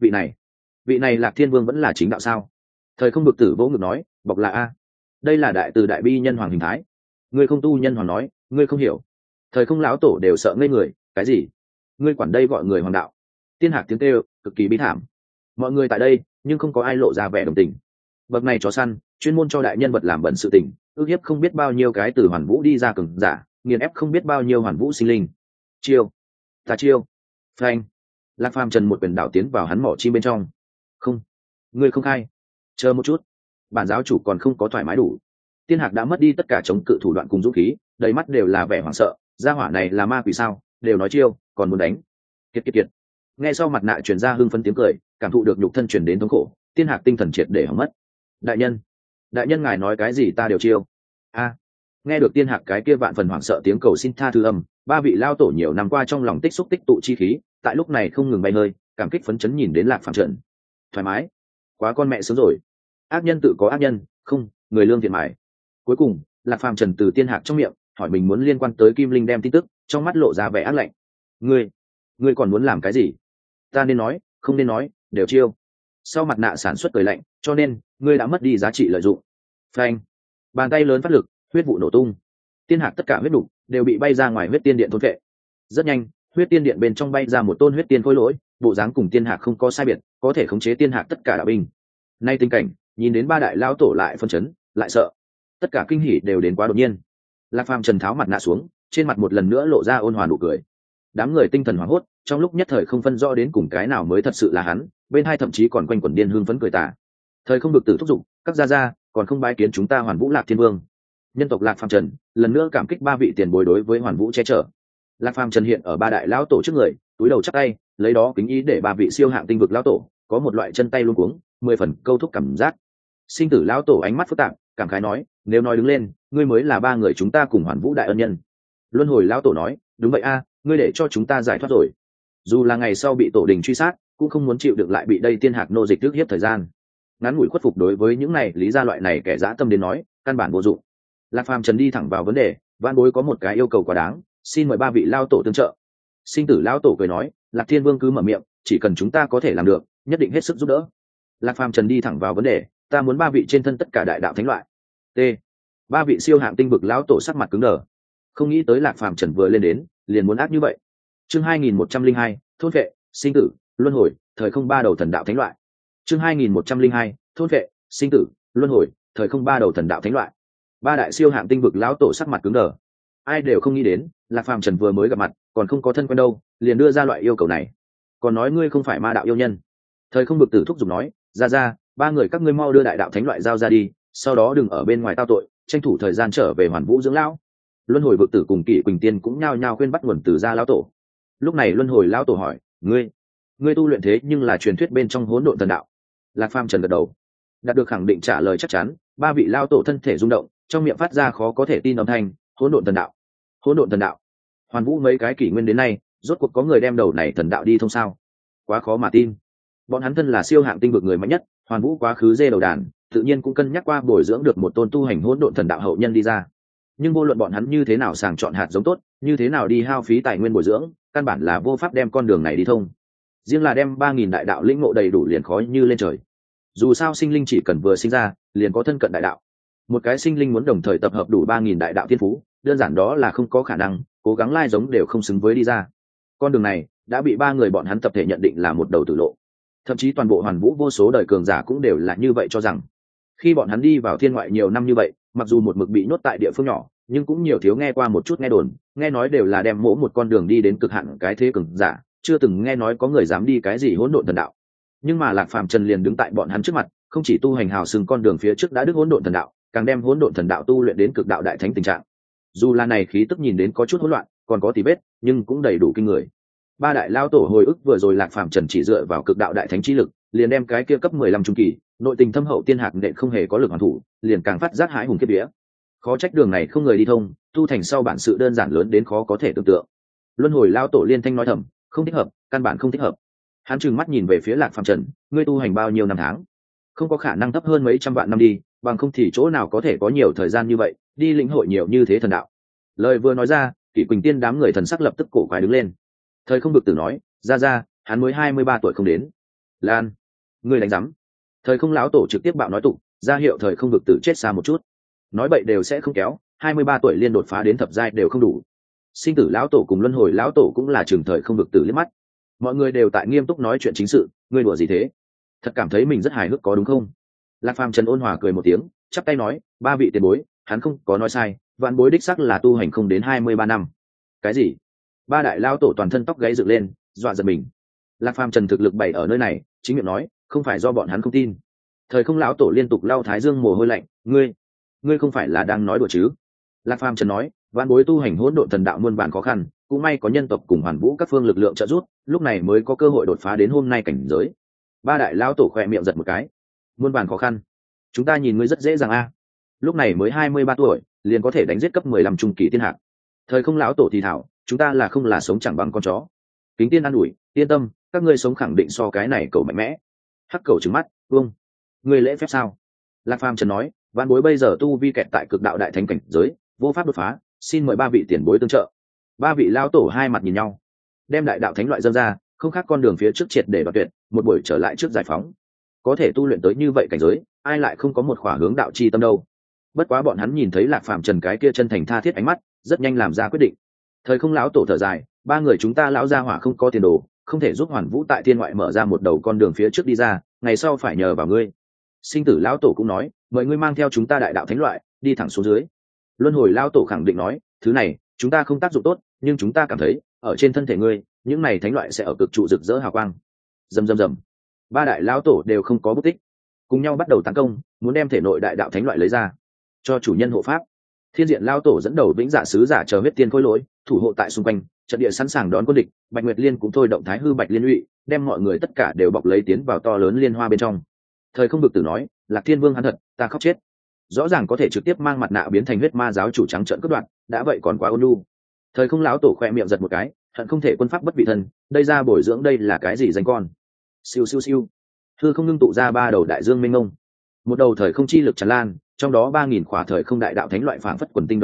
vị này Lạc Thiên Vương vẫn là chính đạo sao? Thời không bực tử vỗ ngực nói, bọc là a. Đây là đại từ đại bi nhân hoàng hình thái. Ngươi không tu nhân hoàng nói, ngươi không hiểu. Thời không lão tổ đều sợ ngây người, cái gì? Ngươi quản đây gọi người hoàng đạo? Tiên Hạc tiếng kêu cực kỳ bi thảm. Mọi người tại đây, nhưng không có ai lộ ra vẻ đồng tình. Bậc này chó săn, chuyên môn cho đại nhân vật làm bẩn sự tình, ước hiếp không biết bao nhiêu cái từ Hoàn Vũ đi ra cường giả, nghiền ép không biết bao nhiêu Hoàn Vũ sinh linh. Chiêu, ta chiêu. Phanh. Lạc Phàm Trần một quyền đảo tiến vào hắn mỏ chim bên trong. Không, ngươi không khai. Chờ một chút, bản giáo chủ còn không có thoải mái đủ. Tiên Hạc đã mất đi tất cả chống cự thủ đoạn cùng dũng khí, đầy mắt đều là vẻ hoảng sợ. Gia hỏa này là ma quỷ sao? Đều nói chiêu, còn muốn đánh. Kiệt. Nghe sau mặt nạ truyền ra hưng phấn tiếng cười, cảm thụ được nhục thân truyền đến thống khổ, Tiên Hạc tinh thần triệt để hỏng mất. Đại nhân ngài nói cái gì ta đều chiêu. A. Nghe được Tiên Hạc cái kia vạn phần hoảng sợ tiếng cầu xin tha thứ âm, ba vị lao tổ nhiều năm qua trong lòng tích xúc tích tụ chi khí, tại lúc này không ngừng bay hơi, cảm kích phấn chấn nhìn đến Lạc Phàm Trần. Thoải mái, quá con mẹ sướng rồi. Ác nhân tự có ác nhân, không, người lương thiện mài. Cuối cùng, Lạc Phàm Trần từ Tiên Hạc trong miệng hỏi mình muốn liên quan tới Kim Linh đem tin tức, trong mắt lộ ra vẻ ác lạnh. Ngươi còn muốn làm cái gì? Ta nên nói, không nên nói, đều chiêu. Sau mặt nạ sản xuất cười lạnh, cho nên ngươi đã mất đi giá trị lợi dụng. Phanh. Bàn tay lớn phát lực, huyết vụ nổ tung. Tiên Hạc tất cả huyết đủ đều bị bay ra ngoài huyết tiên điện thôn vệ. Rất nhanh, huyết tiên điện bên trong bay ra một tôn huyết tiên khôi lỗi, bộ dáng cùng Tiên Hạc không có sai biệt, có thể khống chế Tiên Hạc tất cả đạo binh. Nay tình cảnh, nhìn đến ba đại lao tổ lại phân chấn, lại sợ. Tất cả kinh hỉ đều đến quá đột nhiên. Lạc Phàm Trần tháo mặt nạ xuống, trên mặt một lần nữa lộ ra ôn hòa nụ cười. Đám người tinh thần hoảng hốt, trong lúc nhất thời không phân rõ đến cùng cái nào mới thật sự là hắn, bên hai thậm chí còn quanh quẩn điên hương phấn cười tà. Thời không được tử thúc giục, các gia gia còn không bái kiến chúng ta Hoàn Vũ Lạc Thiên Vương. Nhân tộc Lạc Phàm Trần lần nữa cảm kích ba vị tiền bối đối với Hoàn Vũ che chở. Lạc Phàm Trần hiện ở ba đại lão tổ trước người, túi đầu chắp tay, lấy đó kính ý để ba vị siêu hạng tinh vực lão tổ có một loại chân tay luống cuống, 10 phần câu thúc cảm giác. Sinh tử lão tổ ánh mắt phức tạp, cảm khái nói, nếu nói đứng lên, ngươi mới là ba người chúng ta cùng Hoàn Vũ đại ân nhân. Luân hồi lão tổ nói, đúng vậy a, ngươi để cho chúng ta giải thoát rồi. Dù là ngày sau bị tổ đình truy sát, cũng không muốn chịu được lại bị đây Tiên Hạc nô dịch trước hiếp thời gian. Ngắn ngủi khuất phục đối với những này lý gia loại này kẻ dã tâm đến nói, căn bản vô dụng. Lạc Phàm Trần đi thẳng vào vấn đề, Vạn bối có một cái yêu cầu quá đáng, xin mời ba vị lao tổ tương trợ. Sinh tử lão tổ cười nói, Lạc Thiên Vương cứ mở miệng, chỉ cần chúng ta có thể làm được, nhất định hết sức giúp đỡ. Lạc Phàm Trần đi thẳng vào vấn đề, ta muốn ba vị trên thân tất cả đại đạo thánh loại. T. Ba vị siêu hạng tinh vực lão tổ sắc mặt cứng đờ, không nghĩ tới Lạc Phàm Trần vừa lên đến liền muốn ác như vậy. Chương 2102, thôn vệ, sinh tử, luân hồi, thời không ba đầu thần đạo thánh loại. Chương 2102, thôn vệ, sinh tử, luân hồi, thời không ba đầu thần đạo thánh loại. Ba đại siêu hạng tinh vực lão tổ sắc mặt cứng đờ, ai đều không nghĩ đến Lạc Phàm Trần vừa mới gặp mặt còn không có thân quen đâu liền đưa ra loại yêu cầu này, còn nói ngươi không phải ma đạo yêu nhân. Thời không vực tử thúc giục nói, ra ba người các ngươi mau đưa đại đạo thánh loại giao ra đi, sau đó đừng ở bên ngoài tao tội, tranh thủ thời gian trở về hoàn vũ dưỡng lão. Luân hồi vực tử cùng Kỷ Quỳnh Tiên cũng nhao nhao khuyên bắt nguồn từ gia lão tổ. Lúc này luân hồi lão tổ hỏi, ngươi tu luyện thế nhưng là truyền thuyết bên trong hỗn độn thần đạo? Lạc Phàm Trần gật đầu, đạt được khẳng định trả lời chắc chắn. Ba vị lão tổ thân thể rung động, trong miệng phát ra khó có thể tin âm thanh, hỗn độn thần đạo, hỗn độn thần đạo. Hoàn vũ mấy cái kỷ nguyên đến nay rốt cuộc có người đem đầu này thần đạo đi thông sao? Quá khó mà tin. Bọn hắn thân là siêu hạng tinh vực người mạnh nhất, Hoàn vũ quá khứ dê đầu đàn, tự nhiên cũng cân nhắc qua bồi dưỡng được một tôn tu hành hỗn độn thần đạo hậu nhân đi ra. Nhưng vô luận bọn hắn như thế nào sàng chọn hạt giống tốt, như thế nào đi hao phí tài nguyên bồi dưỡng, căn bản là vô pháp đem con đường này đi thông. Riêng là đem 3000 đại đạo lĩnh ngộ đầy đủ liền khó như lên trời. Dù sao sinh linh chỉ cần vừa sinh ra liền có thân cận đại đạo, một cái sinh linh muốn đồng thời tập hợp đủ 3000 đại đạo thiên phú, đơn giản đó là không có khả năng, cố gắng lai giống đều không xứng với đi ra. Con đường này đã bị ba người bọn hắn tập thể nhận định là một đầu tử lộ, thậm chí toàn bộ Hoàn vũ vô số đời cường giả cũng đều là như vậy cho rằng. Khi bọn hắn đi vào thiên ngoại nhiều năm như vậy, mặc dù một mực bị nhốt tại địa phương nhỏ, nhưng cũng nhiều thiếu nghe qua một chút nghe đồn, nghe nói đều là đem mỗi một con đường đi đến cực hạn cái thế cường giả, chưa từng nghe nói có người dám đi cái gì hỗn độn thần đạo. Nhưng mà Lạc Phàm Trần liền đứng tại bọn hắn trước mặt, không chỉ tu hành hào sừng con đường phía trước đã đứt hỗn độn thần đạo, càng đem hỗn độn thần đạo tu luyện đến cực đạo đại thánh tình trạng. Dù là này khí tức nhìn đến có chút hỗn loạn, còn có tì vết, nhưng cũng đầy đủ kinh người. Ba đại lao tổ hồi ức vừa rồi Lạc Phàm Trần chỉ dựa vào cực đạo đại thánh chi lực, liền đem cái kia cấp 15 trung kỳ, nội tình thâm hậu tiên hạc nện không hề có lực hoàn thủ, liền càng phát giác hãi hùng kiếp vía. Khó trách đường này không người đi thông, tu thành sau bản sự đơn giản lớn đến khó có thể tưởng tượng. Luân hồi lao tổ liên thanh nói thầm, không thích hợp, căn bản không thích hợp. Hắn trừng mắt nhìn về phía Lạc Phàm Trần, ngươi tu hành bao nhiêu năm tháng? Không có khả năng thấp hơn mấy trăm vạn năm đi, bằng không thì chỗ nào có thể có nhiều thời gian như vậy, đi lĩnh hội nhiều như thế thần đạo. Lời vừa nói ra, Kỷ Quỳnh Tiên đám người thần sắc lập tức cổ quái đứng lên. Thời không bực tử nói, ra, hắn mới 23 tuổi không đến. Lan, ngươi đánh rắm. Thời không lão tổ trực tiếp bạo nói tụ, ra hiệu thời không bực tử chết xa một chút. Nói bậy đều sẽ không kéo, 23 tuổi liên đột phá đến thập giai đều không đủ. Sinh tử lão tổ cùng luân hồi lão tổ cũng là trường thời không bực tử liếc mắt. Mọi người đều tại nghiêm túc nói chuyện chính sự, ngươi đùa gì thế? Thật cảm thấy mình rất hài hước có đúng không? Lạc Phàm Trần ôn hòa cười một tiếng, chắp tay nói, ba vị tiền bối, hắn không có nói sai, vạn bối đích sắc là tu hành không đến 23 năm. Cái gì? Ba đại lao tổ toàn thân tóc gáy dựng lên, dọa giật mình. Lạc Phàm Trần thực lực bày ở nơi này, chính miệng nói, không phải do bọn hắn không tin. Thời không lão tổ liên tục lau thái dương mồ hôi lạnh, ngươi không phải là đang nói đùa chứ? Lạc Phàm Trần nói, vạn bối tu hành hỗn độn thần đạo muôn vàn khó khăn, cũng may có nhân tộc cùng Hoàn vũ các phương lực lượng trợ giúp, lúc này mới có cơ hội đột phá đến hôm nay cảnh giới. Ba đại lao tổ khỏe miệng giật một cái, muôn vàn khó khăn, chúng ta nhìn ngươi rất dễ dàng a. Lúc này mới 23 tuổi liền có thể đánh giết cấp 15 trung kỳ tiên hạc. Thời không lão tổ thì thảo, chúng ta là không là sống chẳng bằng con chó. Kính tiên an ủi, yên tâm, các ngươi sống khẳng định so cái này cầu mạnh mẽ. Hắc cầu trừng mắt, vương, ngươi lễ phép sao? Lạc Phàm Trần nói, vạn bối bây giờ tu vi kẹt tại cực đạo đại thánh cảnh giới, vô pháp đột phá, xin mời ba vị tiền bối tương trợ. Ba vị lao tổ hai mặt nhìn nhau, đem đại đạo thánh loại dâng ra, không khác con đường phía trước triệt để đoạt tuyệt, một buổi trở lại trước giải phóng. Có thể tu luyện tới như vậy cảnh giới, ai lại không có một khỏa hướng đạo chi tâm đâu. Bất quá bọn hắn nhìn thấy Lạc Phàm Trần cái kia chân thành tha thiết ánh mắt, rất nhanh làm ra quyết định. Thời không lão tổ thở dài, ba người chúng ta lão gia hỏa không có tiền đồ, không thể giúp Hoàn vũ tại thiên ngoại mở ra một đầu con đường phía trước đi ra, ngày sau phải nhờ vào ngươi. Sinh tử lão tổ cũng nói, mời ngươi mang theo chúng ta đại đạo thánh loại, đi thẳng xuống dưới. Luân hồi lão tổ khẳng định nói, thứ này chúng ta không tác dụng tốt, nhưng chúng ta cảm thấy ở trên thân thể ngươi, những này thánh loại sẽ ở cực trụ rực rỡ hào quang. Rầm. Ba đại lão tổ đều không có bút tích, cùng nhau bắt đầu tấn công, muốn đem thể nội đại đạo thánh loại lấy ra, cho chủ nhân hộ pháp. Thiên diện lão tổ dẫn đầu vĩnh dạ sứ giả chờ huyết tiên khôi lỗi, thủ hộ tại xung quanh, trận địa sẵn sàng đón quân địch. Bạch Nguyệt Liên cũng thôi động thái hư bạch liên lụy, đem mọi người tất cả đều bọc lấy tiến vào to lớn liên hoa bên trong. Thời không bực tử nói, Lạc Thiên Vương hắn thật, ta khóc chết. Rõ ràng có thể trực tiếp mang mặt nạ biến thành huyết ma giáo chủ trắng trợn cướp đoạt, đã vậy còn quá ôn nhu. Thời không lão tổ khoe miệng giật một cái, hận không thể quân pháp bất vị thân, đây ra bồi dưỡng đây là cái gì danh con. Siêu. Hư không ngưng tụ ra ba đầu đại dương mênh mông, một đầu thời không chi lực tràn lan, trong đó 3000 khỏa thời không đại đạo thánh loại phảng phất quần tinh đồng dạng,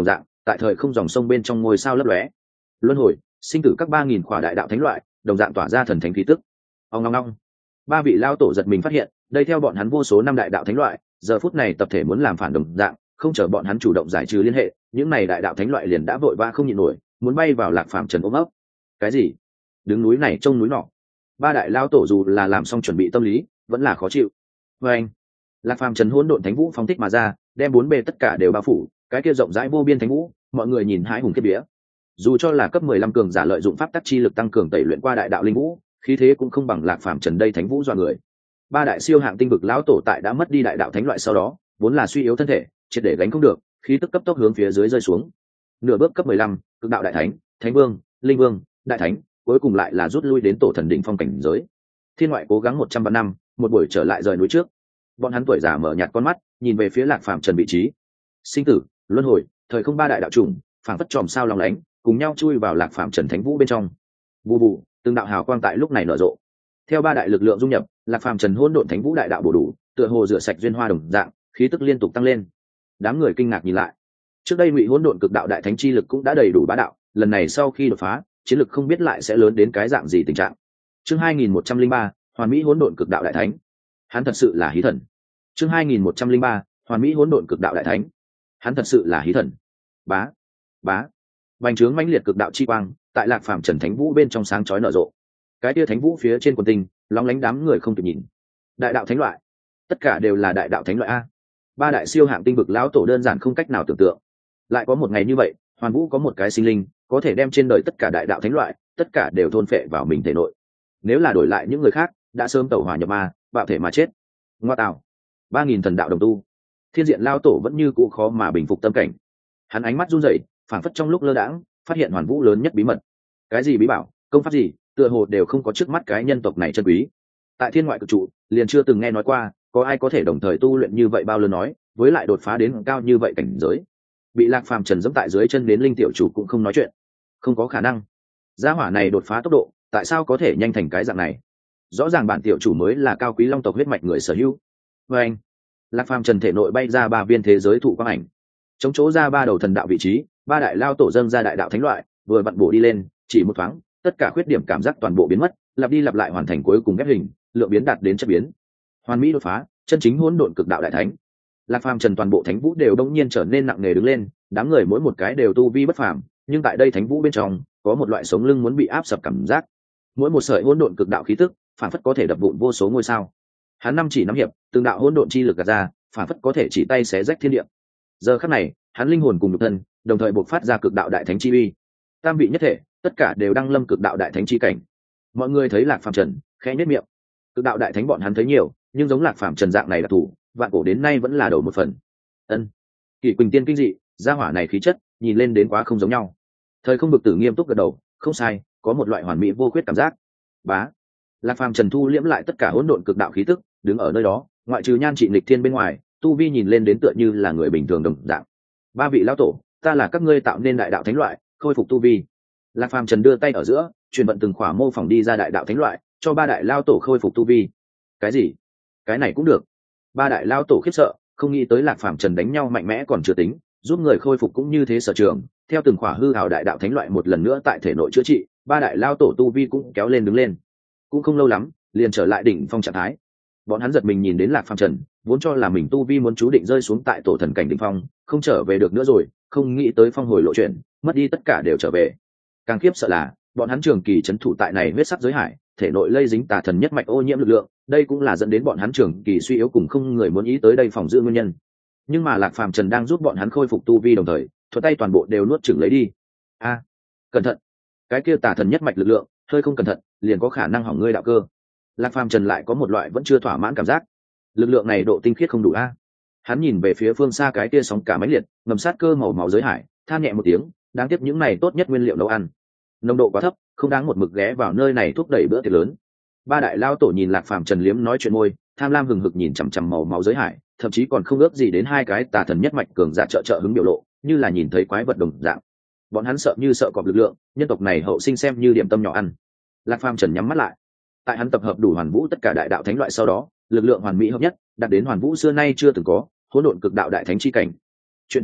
tại thời không dòng sông bên trong ngôi sao lấp lóe. Luân hồi, sinh tử các 3000 khỏa đại đạo thánh loại, đồng dạng tỏa ra thần thánh khí tức. Ong ong ong. Ba vị lao tổ giật mình phát hiện, đây theo bọn hắn vô số năm đại đạo thánh loại, giờ phút này tập thể muốn làm phản đồng dạng, không chờ bọn hắn chủ động giải trừ liên hệ, những này đại đạo thánh loại liền đã vội vã không nhịn nổi, muốn bay vào Lạc Phàm Trần ôm ấp. Cái gì? Đứng núi này trông núi nọ. Ba đại lao tổ dù là làm xong chuẩn bị tâm lý, vẫn là khó chịu. Và anh, Lạc Phàm Trần hỗn độn thánh vũ phóng thích mà ra, đem bốn bề tất cả đều bao phủ, cái kia rộng rãi vô biên thánh vũ, mọi người nhìn hãi hùng kiếp vía. Dù cho là cấp 15 cường giả lợi dụng pháp tắc chi lực tăng cường tẩy luyện qua đại đạo linh vũ, khí thế cũng không bằng Lạc Phàm Trần đây thánh vũ dọa người. Ba đại siêu hạng tinh vực lão tổ tại đã mất đi đại đạo thánh loại sau đó, vốn là suy yếu thân thể, triệt để gánh không được, khí tức cấp tốc hướng phía dưới rơi xuống. Nửa bước cấp 15, cực đạo đại thánh, thánh vương, linh vương, đại thánh, cuối cùng lại là rút lui đến tổ thần đỉnh phong cảnh giới. Thiên ngoại cố gắng 100 vạn năm, một buổi trở lại rời núi trước. Bọn hắn tuổi già mở nhạt con mắt, nhìn về phía Lạc Phàm Trần vị trí. Sinh tử, luân hồi, thời không ba đại đạo chủng, phảng phất chòm sao long lánh, cùng nhau chui vào Lạc Phàm Trần thánh vũ bên trong. Bù bù, từng đạo hào quang tại lúc này nở rộ. Theo ba đại lực lượng dung nhập, Lạc Phàm Trần hỗn độn thánh vũ đại đạo bổ đủ, tựa hồ rửa sạch duyên hoa đồng dạng, khí tức liên tục tăng lên. Đám người kinh ngạc nhìn lại. Trước đây Ngụy hỗn độn cực đạo đại thánh chi lực cũng đã đầy đủ bá đạo, lần này sau khi đột phá, chiến lực không biết lại sẽ lớn đến cái dạng gì tình trạng. Chương 2103, Hoàn Mỹ hỗn độn cực đạo đại thánh. Hắn thật sự là hí thần. Chương 2103, Hoàn Mỹ hỗn độn cực đạo đại thánh. Hắn thật sự là hí thần. Bá, bá. Bành trướng mãnh liệt cực đạo chi quang, tại Lạc Phàm Trần thánh vũ bên trong sáng chói nở rộ. Cái tia thánh vũ phía trên quần tinh, lóng lánh đám người không kịp nhìn. Đại đạo thánh loại, tất cả đều là đại đạo thánh loại a. Ba đại siêu hạng tinh vực lão tổ đơn giản không cách nào tưởng tượng. Lại có một ngày như vậy, Hoàn Vũ có một cái sinh linh, có thể đem trên đời tất cả đại đạo thánh loại, tất cả đều thôn phệ vào mình thể nội. Nếu là đổi lại những người khác, đã sớm tẩu hỏa nhập ma, bạo thể mà chết. Ngoa tạo, 3000 thần đạo đồng tu, Thiên Diện lao tổ vẫn như cũ khó mà bình phục tâm cảnh. Hắn ánh mắt run rẩy, phảng phất trong lúc lơ đãng, phát hiện Hoàn Vũ lớn nhất bí mật. Cái gì bí bảo, công pháp gì, tựa hồ đều không có trước mắt cái nhân tộc này chân quý. Tại thiên ngoại cực trụ, liền chưa từng nghe nói qua, có ai có thể đồng thời tu luyện như vậy bao lớn nói, với lại đột phá đến cao như vậy cảnh giới. Bị Lạc Phàm Trần giẫm tại dưới chân đến linh tiểu chủ cũng không nói chuyện. Không có khả năng. Gia hỏa này đột phá tốc độ, tại sao có thể nhanh thành cái dạng này? Rõ ràng bản tiểu chủ mới là cao quý long tộc huyết mạch người sở hữu. Và anh, Lạc Phàm Trần thể nội bay ra 3 viên thế giới thụ quang ảnh, chống chỗ ra 3 đầu thần đạo vị trí, 3 đại lao tổ dâng ra đại đạo thánh loại, vừa vặn bổ đi lên, chỉ một thoáng, tất cả khuyết điểm cảm giác toàn bộ biến mất, lặp đi lặp lại hoàn thành cuối cùng ghép hình, lượng biến đạt đến chất biến. Hoàn mỹ đột phá, chân chính hỗn độn cực đạo đại thánh. Lạc Phàm Trần toàn bộ thánh vũ đều đống nhiên trở nên nặng nề đứng lên, đám người mỗi một cái đều tu vi bất phàm, nhưng tại đây thánh vũ bên trong, có một loại sống lưng muốn bị áp sập cảm giác. Mỗi một sợi hỗn độn cực đạo khí tức, phản phất có thể đập vụn vô số ngôi sao. Hắn năm chỉ nắm hiệp, từng đạo hỗn độn chi lực gạt ra, phản phất có thể chỉ tay xé rách thiên địa. Giờ khắc này, hắn linh hồn cùng nhục thân, đồng thời bộc phát ra cực đạo đại thánh chi uy. Tam vị nhất thể, tất cả đều đăng lâm cực đạo đại thánh chi cảnh. Mọi người thấy Lạc Phàm Trần, khẽ nhếch miệng. Cực đạo đại thánh bọn hắn thấy nhiều, nhưng giống Lạc Phàm Trần dạng này là thủ, vạn cổ đến nay vẫn là đầu một phần. Ân, Kỷ Quỳnh tiên kinh dị, gia hỏa này khí chất, nhìn lên đến quá không giống nhau. Thời không bực tử nghiêm túc gật đầu, không sai, có một loại hoàn mỹ vô khuyết cảm giác. Bá, Lạc Phàm Trần thu liễm lại tất cả hỗn độn cực đạo khí tức, đứng ở nơi đó, ngoại trừ nhan trị nghịch thiên bên ngoài, tu vi nhìn lên đến tựa như là người bình thường đồng dạng. 3 vị lão tổ, ta là các ngươi tạo nên đại đạo thánh loại, khôi phục tu vi. Lạc Phàm Trần đưa tay ở giữa, truyền vận từng khỏa mô phỏng đi ra đại đạo thánh loại, cho 3 đại lao tổ khôi phục tu vi. Cái gì? Cái này cũng được? 3 đại lao tổ khiếp sợ, không nghĩ tới Lạc Phàm Trần đánh nhau mạnh mẽ còn chưa tính, giúp người khôi phục cũng như thế sở trường. Theo từng khỏa hư hào đại đạo thánh loại một lần nữa tại thể nội chữa trị, 3 đại lao tổ tu vi cũng kéo lên đứng lên. Cũng không lâu lắm, liền trở lại đỉnh phong trạng thái. Bọn hắn giật mình nhìn đến Lạc Phàm Trần, vốn cho là mình tu vi muốn chú định rơi xuống tại tổ thần cảnh đỉnh phong, không trở về được nữa rồi, không nghĩ tới phong hồi lộ chuyện, mất đi tất cả đều trở về. Càng khiếp sợ là, bọn hắn trường kỳ trấn thủ tại này huyết sắc giới hải, thể nội lây dính tà thần nhất mạch ô nhiễm lực lượng, đây cũng là dẫn đến bọn hắn trường kỳ suy yếu cùng không người muốn ý tới đây phòng giữ nguyên nhân. Nhưng mà Lạc Phàm Trần đang giúp bọn hắn khôi phục tu vi đồng thời, thuật tay toàn bộ đều nuốt chửng lấy đi. A, cẩn thận, cái kia tà thần nhất mạch lực lượng, hơi không cẩn thận, liền có khả năng hỏng ngươi đạo cơ. Lạc Phàm Trần lại có một loại vẫn chưa thỏa mãn cảm giác, lực lượng này độ tinh khiết không đủ a. Hắn nhìn về phía phương xa cái kia sóng cả mãnh liệt, ngầm sát cơ màu máu giới hải, than nhẹ một tiếng, đáng tiếc những này tốt nhất nguyên liệu nấu ăn, nồng độ quá thấp, không đáng một mực ghé vào nơi này thúc đẩy bữa tiệc lớn. 3 đại lao tổ nhìn Lạc Phàm Trần liếm nói chuyện môi, tham lam hừng hực nhìn chằm chằm màu máu giới hải, thậm chí còn không ước gì đến 2 cái tà thần nhất mạch cường giả trợ hứng biểu lộ, như là nhìn thấy quái vật đồng dạng. Bọn hắn sợ như sợ cọp lực lượng, nhân tộc này hậu sinh xem như điểm tâm nhỏ ăn. Lạc Phàm Trần nhắm mắt lại. Tại hắn tập hợp đủ hoàn vũ tất cả đại đạo thánh loại sau đó, lực lượng hoàn mỹ hợp nhất, đạt đến hoàn vũ xưa nay chưa từng có, hỗn độn cực đạo đại thánh chi cảnh. Chuyện thứ nhất,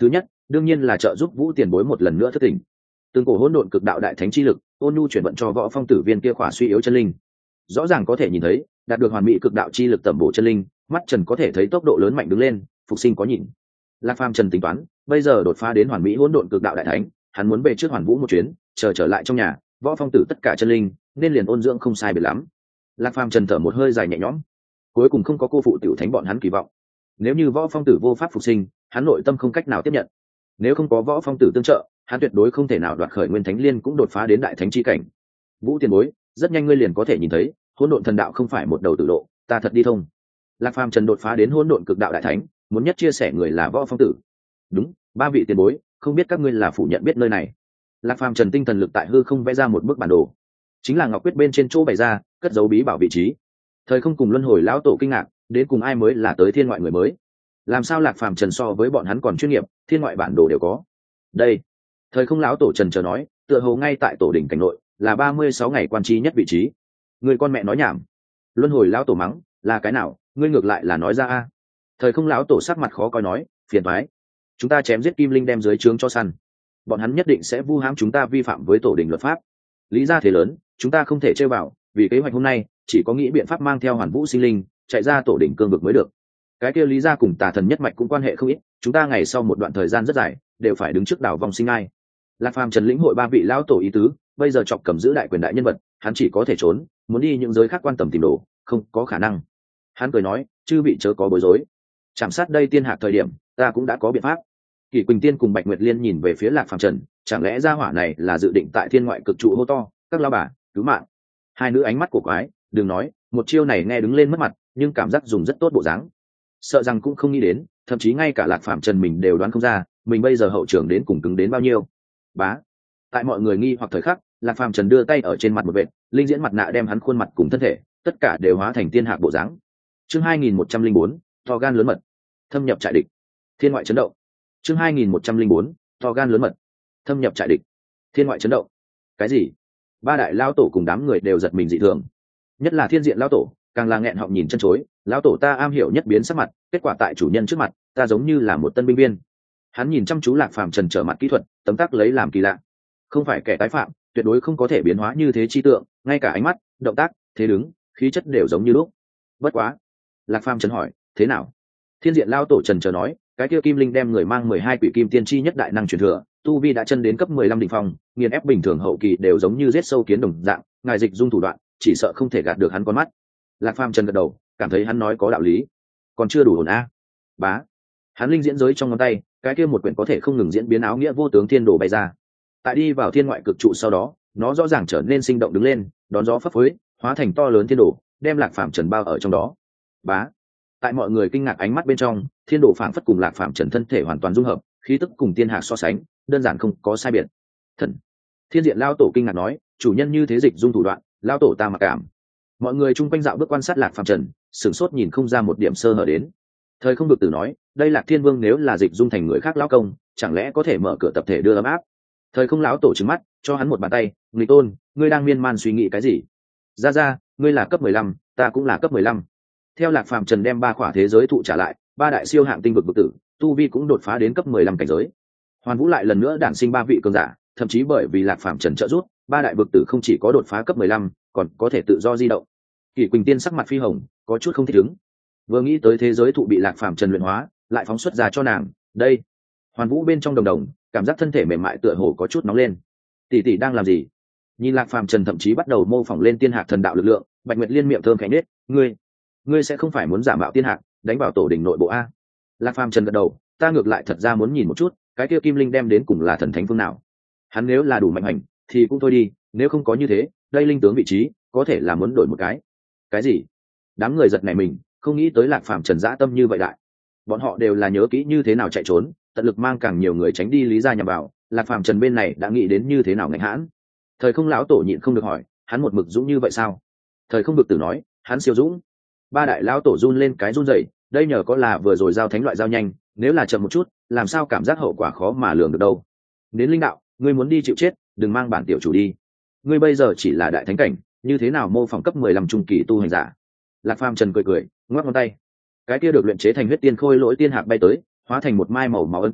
đương nhiên là trợ giúp Vũ tiền bối một lần nữa thất tỉnh. Từng cổ hỗn độn cực đạo đại thánh chi lực ôn nhu chuyển vận cho Võ Phong Tử viên kia khỏa suy yếu chân linh. Rõ ràng có thể nhìn thấy đạt được hoàn mỹ cực đạo chi lực tẩm bổ chân linh, mắt Trần có thể thấy tốc độ lớn mạnh đứng lên, phục sinh có nhìn. Lạc Phàm Trần tính toán bây giờ đột phá đến hoàn mỹ hỗn độn cực đạo đại thánh, hắn muốn về trước Hoàn Vũ một chuyến, trở lại trong nhà Võ Phong Tử tất cả chân linh nên liền ôn dưỡng không sai biệt lắm. Lạc Phàm Trần thở một hơi dài nhẹ nhõm, cuối cùng không có cô phụ tiểu thánh bọn hắn kỳ vọng. Nếu như Võ Phong Tử vô pháp phục sinh, hắn nội tâm không cách nào tiếp nhận. Nếu không có Võ Phong Tử tương trợ, hắn tuyệt đối không thể nào đoạt khởi Nguyên Thánh Liên cũng đột phá đến đại thánh chi cảnh. Vũ tiền bối, rất nhanh ngươi liền có thể nhìn thấy, hỗn độn thần đạo không phải một đầu tự lộ, ta thật đi thông. Lạc Phàm Trần đột phá đến hỗn độn cực đạo đại thánh, muốn nhất chia sẻ người là Võ Phong Tử. Đúng, ba vị tiền bối, không biết các ngươi là phủ nhận biết nơi này. Lạc Phàm Trần tinh thần lực tại hư không vẽ ra một bức bản đồ, chính là ngọc quyết bên trên chỗ bày ra, cất dấu bí bảo vị trí. Thời không cùng luân hồi lão tổ kinh ngạc, đến cùng ai mới là tới thiên ngoại người mới? Làm sao Lạc Phàm Trần so với bọn hắn còn chuyên nghiệp, thiên ngoại bản đồ đều có. Đây, thời không lão tổ Trần chờ nói, tựa hồ ngay tại tổ đỉnh cảnh nội, là 36 ngày quan chi nhất vị trí. Người con mẹ nói nhảm. Luân hồi lão tổ mắng, là cái nào, ngươi ngược lại là nói ra a. Thời không lão tổ sắc mặt khó coi nói, phiền toái. Chúng ta chém giết Kim Linh đem dưới trướng cho săn. Bọn hắn nhất định sẽ vu hãm chúng ta vi phạm với tổ đỉnh luật pháp. Lý ra thế lớn, chúng ta không thể chơi vào, vì kế hoạch hôm nay chỉ có nghĩ biện pháp mang theo Hoàn Vũ sinh linh chạy ra tổ đỉnh cương vực mới được. Cái kia Lý ra cùng Tà Thần nhất mạch cũng quan hệ không ít, chúng ta ngày sau một đoạn thời gian rất dài đều phải đứng trước đảo vòng sinh ai. Lạc Phàm Trần lĩnh hội ba vị lão tổ ý tứ, bây giờ chọc cầm giữ đại quyền đại nhân vật, hắn chỉ có thể trốn, muốn đi những giới khác quan tầm tìm đồ, không có khả năng. Hắn cười nói, chư vị chớ có bối rối, chạm sát đây tiên hạc thời điểm, ta cũng đã có biện pháp. Kỷ Quỳnh Tiên cùng Bạch Nguyệt Liên nhìn về phía Lạc Phàm Trần, chẳng lẽ gia hỏa này là dự định tại thiên ngoại cực trụ hô to, các lão bà, cứu mạng. Hai nữ ánh mắt của quái, đừng nói, một chiêu này nghe đứng lên mất mặt, nhưng cảm giác dùng rất tốt bộ dáng. Sợ rằng cũng không nghĩ đến, thậm chí ngay cả Lạc Phàm Trần mình đều đoán không ra, mình bây giờ hậu trường đến cùng cứng đến bao nhiêu. Bá. Tại mọi người nghi hoặc thời khắc, Lạc Phàm Trần đưa tay ở trên mặt một vệt, linh diễn mặt nạ đem hắn khuôn mặt cùng thân thể, tất cả đều hóa thành tiên hạc bộ dáng. Chương 2104, to gan lớn mật, thâm nhập trại địch. Thiên ngoại chấn động. Chương 2104, to gan lớn mật, thâm nhập trại địch. Thiên ngoại chấn động. Cái gì? Ba đại lão tổ cùng đám người đều giật mình dị thường. Nhất là Thiên Diện lão tổ, càng là nghẹn họng nhìn chân chối, lão tổ ta am hiểu nhất biến sắc mặt, kết quả tại chủ nhân trước mặt, ta giống như là một tân binh viên. Hắn nhìn chăm chú Lạc Phàm Trần trở mặt kỹ thuật, tấm tắc lấy làm kỳ lạ. Không phải kẻ tái phạm, tuyệt đối không có thể biến hóa như thế chi tượng, ngay cả ánh mắt, động tác, thế đứng, khí chất đều giống như lúc. Bất quá, Lạc Phàm Trần hỏi, thế nào? Thiên Diện lão tổ Trần chờ nói, cái kia Kim Linh đem người mang 12 quỷ kim tiên chi nhất đại năng truyền thừa, tu vi đã chân đến cấp 15 đỉnh phong, nghiền ép bình thường hậu kỳ đều giống như giết sâu kiến đồng dạng, ngài dịch dung thủ đoạn, chỉ sợ không thể gạt được hắn con mắt. Lạc Phàm Trần gật đầu, cảm thấy hắn nói có đạo lý. Còn chưa đủ hồn a. Bá. Hắn linh diễn giới trong ngón tay, cái kia một quyển có thể không ngừng diễn biến áo nghĩa vô tướng thiên đồ bay ra. Tại đi vào thiên ngoại cực trụ sau đó, nó rõ ràng trở nên sinh động đứng lên, đón gió phấp phới, hóa thành to lớn thiên đồ, đem Lạc Phàm Trần bao ở trong đó. Bá. Tại mọi người kinh ngạc ánh mắt bên trong, thiên đồ phảng phất cùng Lạc Phàm Trần thân thể hoàn toàn dung hợp, khí tức cùng tiên hạc so sánh, đơn giản không có sai biệt. Thần. Thiên Diện lao tổ kinh ngạc nói, chủ nhân như thế dịch dung thủ đoạn, lao tổ ta mặc cảm. Mọi người chung quanh dạo bước quan sát Lạc Phàm Trần, sửng sốt nhìn không ra một điểm sơ hở đến. Thời không được tử nói, đây Lạc Thiên Vương nếu là dịch dung thành người khác lão công, chẳng lẽ có thể mở cửa tập thể đưa ấm áp. Thời không lão tổ trừng mắt, cho hắn một bàn tay, Ngụy Tôn, ngươi đang miên man suy nghĩ cái gì? Ra, ngươi là cấp 15, ta cũng là cấp 15. Theo Lạc Phàm Trần đem 3 khỏa thế giới thụ trả lại, 3 đại siêu hạng tinh vực vực tử, tu vi cũng đột phá đến cấp 15 cảnh giới. Hoàn Vũ lại lần nữa đản sinh 3 vị cường giả, thậm chí bởi vì Lạc Phàm Trần trợ giúp, 3 đại vực tử không chỉ có đột phá cấp 15, còn có thể tự do di động. Kỷ Quỳnh Tiên sắc mặt phi hồng, có chút không thích ứng. Vừa nghĩ tới thế giới thụ bị Lạc Phàm Trần luyện hóa, lại phóng xuất ra cho nàng, đây. Hoàn Vũ bên trong đồng đồng, cảm giác thân thể mềm mại tựa hồ có chút nóng lên. Tỷ tỷ đang làm gì? Nhìn Lạc Phàm Trần thậm chí bắt đầu mô phỏng lên tiên hạc thần đạo lực lượng, Bạch Nguyệt Liên miệng thơm khẽ nhếch, ngươi sẽ không phải muốn giả mạo tiên hạc, đánh vào tổ đỉnh nội bộ a? Lạc Phàm Trần gật đầu, ta ngược lại thật ra muốn nhìn một chút, cái kia Kim Linh đem đến cùng là thần thánh phương nào. Hắn nếu là đủ mạnh hành, thì cũng thôi đi, nếu không có như thế, đây linh tướng vị trí, có thể là muốn đổi một cái. Cái gì? Đám người giật nảy mình, không nghĩ tới Lạc Phàm Trần dã tâm như vậy đại. Bọn họ đều là nhớ kỹ như thế nào chạy trốn, tận lực mang càng nhiều người tránh đi Lý gia nhằm vào, Lạc Phàm Trần bên này đã nghĩ đến như thế nào ngạnh hãn. Thời không lão tổ nhịn không được hỏi, hắn một mực dũng như vậy sao? Thời không được tử nói, hắn siêu dũng. 3 đại lão tổ run lên cái run rẩy, đây nhờ có là vừa rồi giao thánh loại giao nhanh, nếu là chậm một chút, làm sao cảm giác hậu quả khó mà lường được đâu. Đến linh đạo, ngươi muốn đi chịu chết, đừng mang bản tiểu chủ đi. Ngươi bây giờ chỉ là đại thánh cảnh, như thế nào mô phỏng cấp 15 trung kỳ tu hành giả? Lạc Phàm Trần cười cười, ngoắc ngón tay. Cái kia được luyện chế thành huyết tiên khôi lỗi tiên hạc bay tới, hóa thành một mai màu máu ân ký,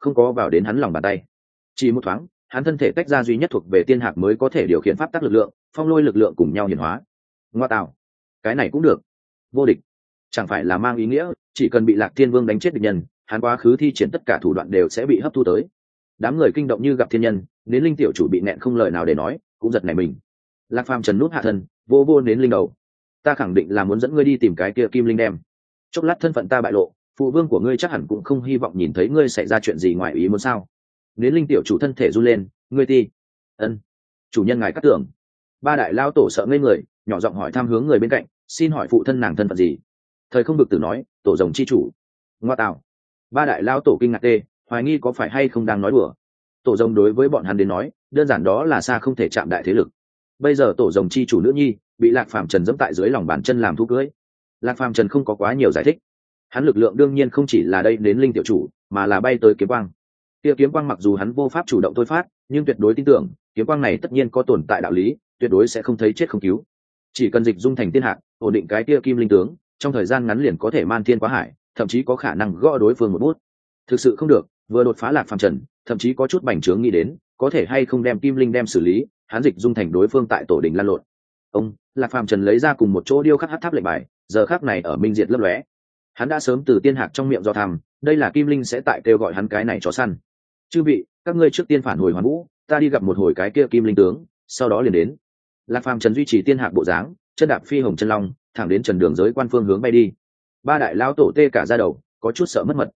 không có vào đến hắn lòng bàn tay. Chỉ một thoáng, hắn thân thể tách ra duy nhất thuộc về tiên hạc mới có thể điều khiển pháp tắc lực lượng, phong lôi lực lượng cùng nhau hiển hóa. Ngoa tạo, cái này cũng được. Vô địch chẳng phải là mang ý nghĩa chỉ cần bị Lạc Thiên Vương đánh chết địch nhân, hắn quá khứ thi triển tất cả thủ đoạn đều sẽ bị hấp thu tới. Đám người kinh động như gặp thiên nhân, Nến Linh tiểu chủ bị nẹn không lời nào để nói, cũng giật nảy mình. Lạc Phàm trần nút hạ thân, vô vô Nến Linh đầu. Ta khẳng định là muốn dẫn ngươi đi tìm cái kia Kim Linh đem. Chốc lát thân phận ta bại lộ, phụ vương của ngươi chắc hẳn cũng không hy vọng nhìn thấy ngươi xảy ra chuyện gì ngoài ý muốn sao? Nến Linh tiểu chủ thân thể run lên, ngươi ti. Ân. Chủ nhân ngài cắt tưởng. Ba đại lao tổ sợ ngây người, nhỏ giọng hỏi thăm hướng người bên cạnh, xin hỏi phụ thân nàng thân phận gì? Thời không bực tử nói, tổ rồng chi chủ. Ngoa tạo. Ba đại lao tổ kinh ngạc tê, hoài nghi có phải hay không đang nói đùa. Tổ rồng đối với bọn hắn đến nói, đơn giản đó là xa không thể chạm đại thế lực. Bây giờ tổ rồng chi chủ nữ nhi bị Lạc Phàm Trần dẫm tại dưới lòng bàn chân làm thú cưới. Lạc Phàm Trần không có quá nhiều giải thích. Hắn lực lượng đương nhiên không chỉ là đây đến linh tiểu chủ, mà là bay tới kiếm quang. Kia kiếm quang mặc dù hắn vô pháp chủ động thôi phát, nhưng tuyệt đối tin tưởng, kiếm quang này tất nhiên có tồn tại đạo lý, tuyệt đối sẽ không thấy chết không cứu. Chỉ cần dịch dung thành tiên hạc, ổn định cái kia kim linh tướng, trong thời gian ngắn liền có thể man thiên quá hải, thậm chí có khả năng gõ đối phương một bút. Thực sự không được, vừa đột phá Lạc Phàm Trần, thậm chí có chút bành trướng nghĩ đến, có thể hay không đem kim linh đem xử lý, hắn dịch dung thành đối phương tại tổ đình lan lộn. Ông Lạc Phàm Trần lấy ra cùng một chỗ điêu khắc hắc tháp lệnh bài, giờ khắc này ở minh diệt lấp lóe. Hắn đã sớm từ tiên hạc trong miệng do thầm, đây là kim linh sẽ tại kêu gọi hắn cái này chó săn. Chư vị, các ngươi trước tiên phản hồi hoàn vũ, ta đi gặp một hồi cái kia kim linh tướng, sau đó liền đến. Lạc Phàm Trần duy trì tiên hạc bộ dáng, chân đạp phi hồng chân long, thẳng đến trần đường giới quan phương hướng bay đi. Ba đại lão tổ tê cả da đầu, có chút sợ mất mật.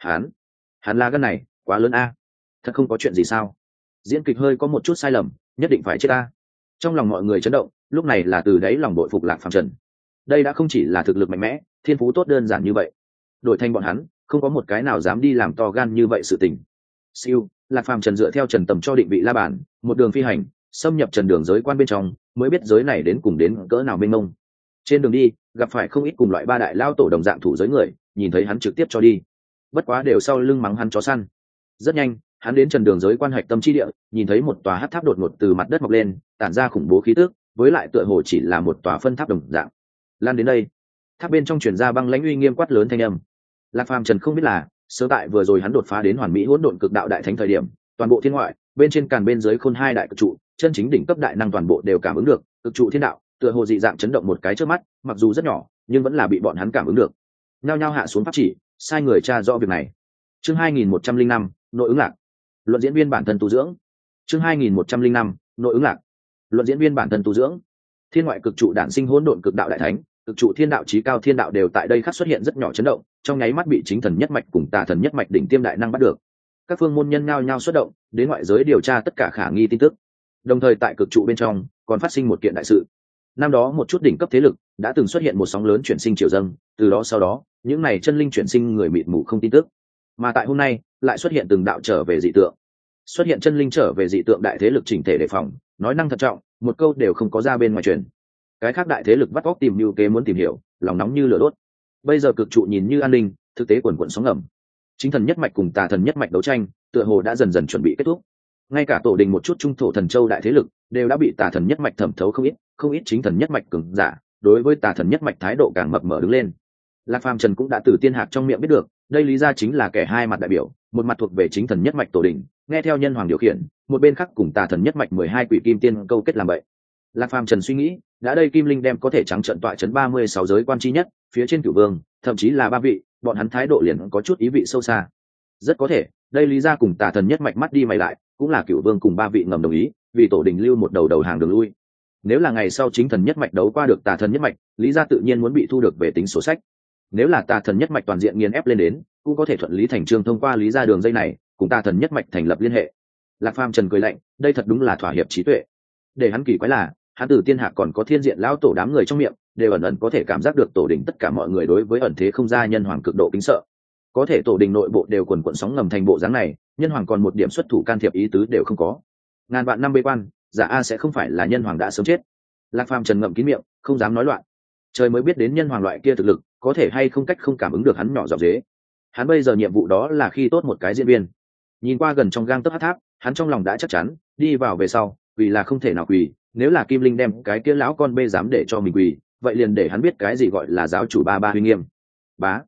Hắn là gân này quá lớn a. Thật không có chuyện gì sao? Diễn kịch hơi có một chút sai lầm, nhất định phải chết a. Trong lòng mọi người chấn động, lúc này là từ đáy lòng đội phục Lạc Phàm Trần. Đây đã không chỉ là thực lực mạnh mẽ, thiên phú tốt đơn giản như vậy. Đổi thành bọn hắn, không có một cái nào dám đi làm to gan như vậy sự tình. Siêu, Lạc Phàm Trần dựa theo Trần Tầm cho định vị la bàn, một đường phi hành, xâm nhập trần đường giới quan bên trong, mới biết giới này đến cùng đến cỡ nào mênh mông. Trên đường đi, gặp phải không ít cùng loại ba đại lao tổ đồng dạng thủ giới người, nhìn thấy hắn trực tiếp cho đi. Bất quá đều sau lưng mắng hắn chó săn. Rất nhanh, hắn đến trần đường giới quan hạch tâm chi địa, nhìn thấy một tòa hắc tháp đột ngột từ mặt đất mọc lên, tản ra khủng bố khí tức, với lại tựa hồ chỉ là một tòa phân tháp đồng dạng. Lan đến đây, tháp bên trong truyền ra băng lãnh uy nghiêm quát lớn thanh âm. Lạc Phàm Trần không biết là, sớm tại vừa rồi hắn đột phá đến hoàn mỹ hỗn độn cực đạo đại thánh thời điểm, toàn bộ thiên ngoại, bên trên càn bên dưới khôn hai đại cực trụ, chân chính đỉnh cấp đại năng toàn bộ đều cảm ứng được, cực trụ thiên đạo, tựa hồ dị dạng chấn động một cái trước mắt, mặc dù rất nhỏ, nhưng vẫn là bị bọn hắn cảm ứng được. Nhao nhao hạ xuống pháp chỉ, sai người tra rõ việc này. Chương 2105, nội ứng lạc. Luận diễn viên bản thân tu dưỡng. Chương 2105, nội ứng lạc. Luận diễn viên bản thân tu dưỡng. Thiên ngoại cực trụ đản sinh hỗn độn cực đạo đại thánh, cực trụ thiên đạo chí cao thiên đạo đều tại đây khắc xuất hiện rất nhỏ chấn động, trong nháy mắt bị chính thần nhất mạch cùng tà thần nhất mạch đỉnh tiêm đại năng bắt được. Các phương môn nhân nhao nhao xuất động, đến ngoại giới điều tra tất cả khả nghi tin tức. Đồng thời tại cực trụ bên trong, còn phát sinh một kiện đại sự. Năm đó một chút đỉnh cấp thế lực đã từng xuất hiện một sóng lớn chuyển sinh triều dâng, từ đó sau đó, những này chân linh chuyển sinh người mịt mù không tin tức. Mà tại hôm nay, lại xuất hiện từng đạo trở về dị tượng. Xuất hiện chân linh trở về dị tượng đại thế lực chỉnh thể đề phòng, nói năng thận trọng, một câu đều không có ra bên ngoài truyền. Cái khác đại thế lực vắt óc tìm mưu kế muốn tìm hiểu, lòng nóng như lửa đốt. Bây giờ cực trụ nhìn như an ninh, thực tế quần quần sóng ngầm. Chính thần nhất mạch cùng tà thần nhất mạch đấu tranh, tựa hồ đã dần dần chuẩn bị kết thúc. Ngay cả tổ đình một chút trung thổ thần châu đại thế lực đều đã bị tà thần nhất mạch thẩm thấu không ít chính thần nhất mạch cường giả, đối với tà thần nhất mạch thái độ càng mập mờ đứng lên. Lạc Phàm Trần cũng đã từ tiên hạc trong miệng biết được, đây lý ra chính là kẻ hai mặt đại biểu, một mặt thuộc về chính thần nhất mạch tổ đình, nghe theo nhân hoàng điều khiển, một bên khác cùng tà thần nhất mạch 12 quỷ kim tiên câu kết làm vậy. Lạc Phàm Trần suy nghĩ, đã đây kim linh đem có thể trắng trận tọa trấn 36 giới quan chi nhất, phía trên cửu vương, thậm chí là ba vị, bọn hắn thái độ liền có chút ý vị sâu xa. Rất có thể, đây lý ra cùng tà thần nhất mạch mắt đi mày lại, cũng là cửu vương cùng ba vị ngầm đồng ý, vì tổ đình lưu một đầu hàng đường lui. Nếu là ngày sau chính thần nhất mạch đấu qua được tà thần nhất mạch, lý ra tự nhiên muốn bị thu được về tính sổ sách. Nếu là tà thần nhất mạch toàn diện nghiền ép lên đến, cũng có thể thuận lý thành trương thông qua lý ra đường dây này, cùng tà thần nhất mạch thành lập liên hệ. Lạc Phàm Trần cười lạnh, đây thật đúng là thỏa hiệp trí tuệ. Để hắn kỳ quái là, hắn từ tiên hạc còn có thiên diện lão tổ đám người trong miệng, đều ẩn ẩn có thể cảm giác được tổ đình tất cả mọi người đối với ẩn thế không gia nhân hoàng cực độ kính sợ. Có thể tổ đình nội bộ đều quần quần sóng ngầm thành bộ dáng này, nhân hoàng còn một điểm xuất thủ can thiệp ý tứ đều không có. Ngàn vạn năm bế quan, giả a sẽ không phải là nhân hoàng đã sớm chết. Lạc Phàm Trần ngậm kín miệng, không dám nói loạn. Trời mới biết đến nhân hoàng loại kia thực lực, có thể hay không cách không cảm ứng được hắn nhỏ giọt dế. Hắn bây giờ nhiệm vụ đó là khi tốt một cái diễn viên. Nhìn qua gần trong gang tấc hắc tháp, hắn trong lòng đã chắc chắn, đi vào về sau, vì là không thể nào quỳ, nếu là Kim Linh đem cái kia lão con bê dám để cho mình quỳ, vậy liền để hắn biết cái gì gọi là giáo chủ ba ba uy nghiêm. Bá.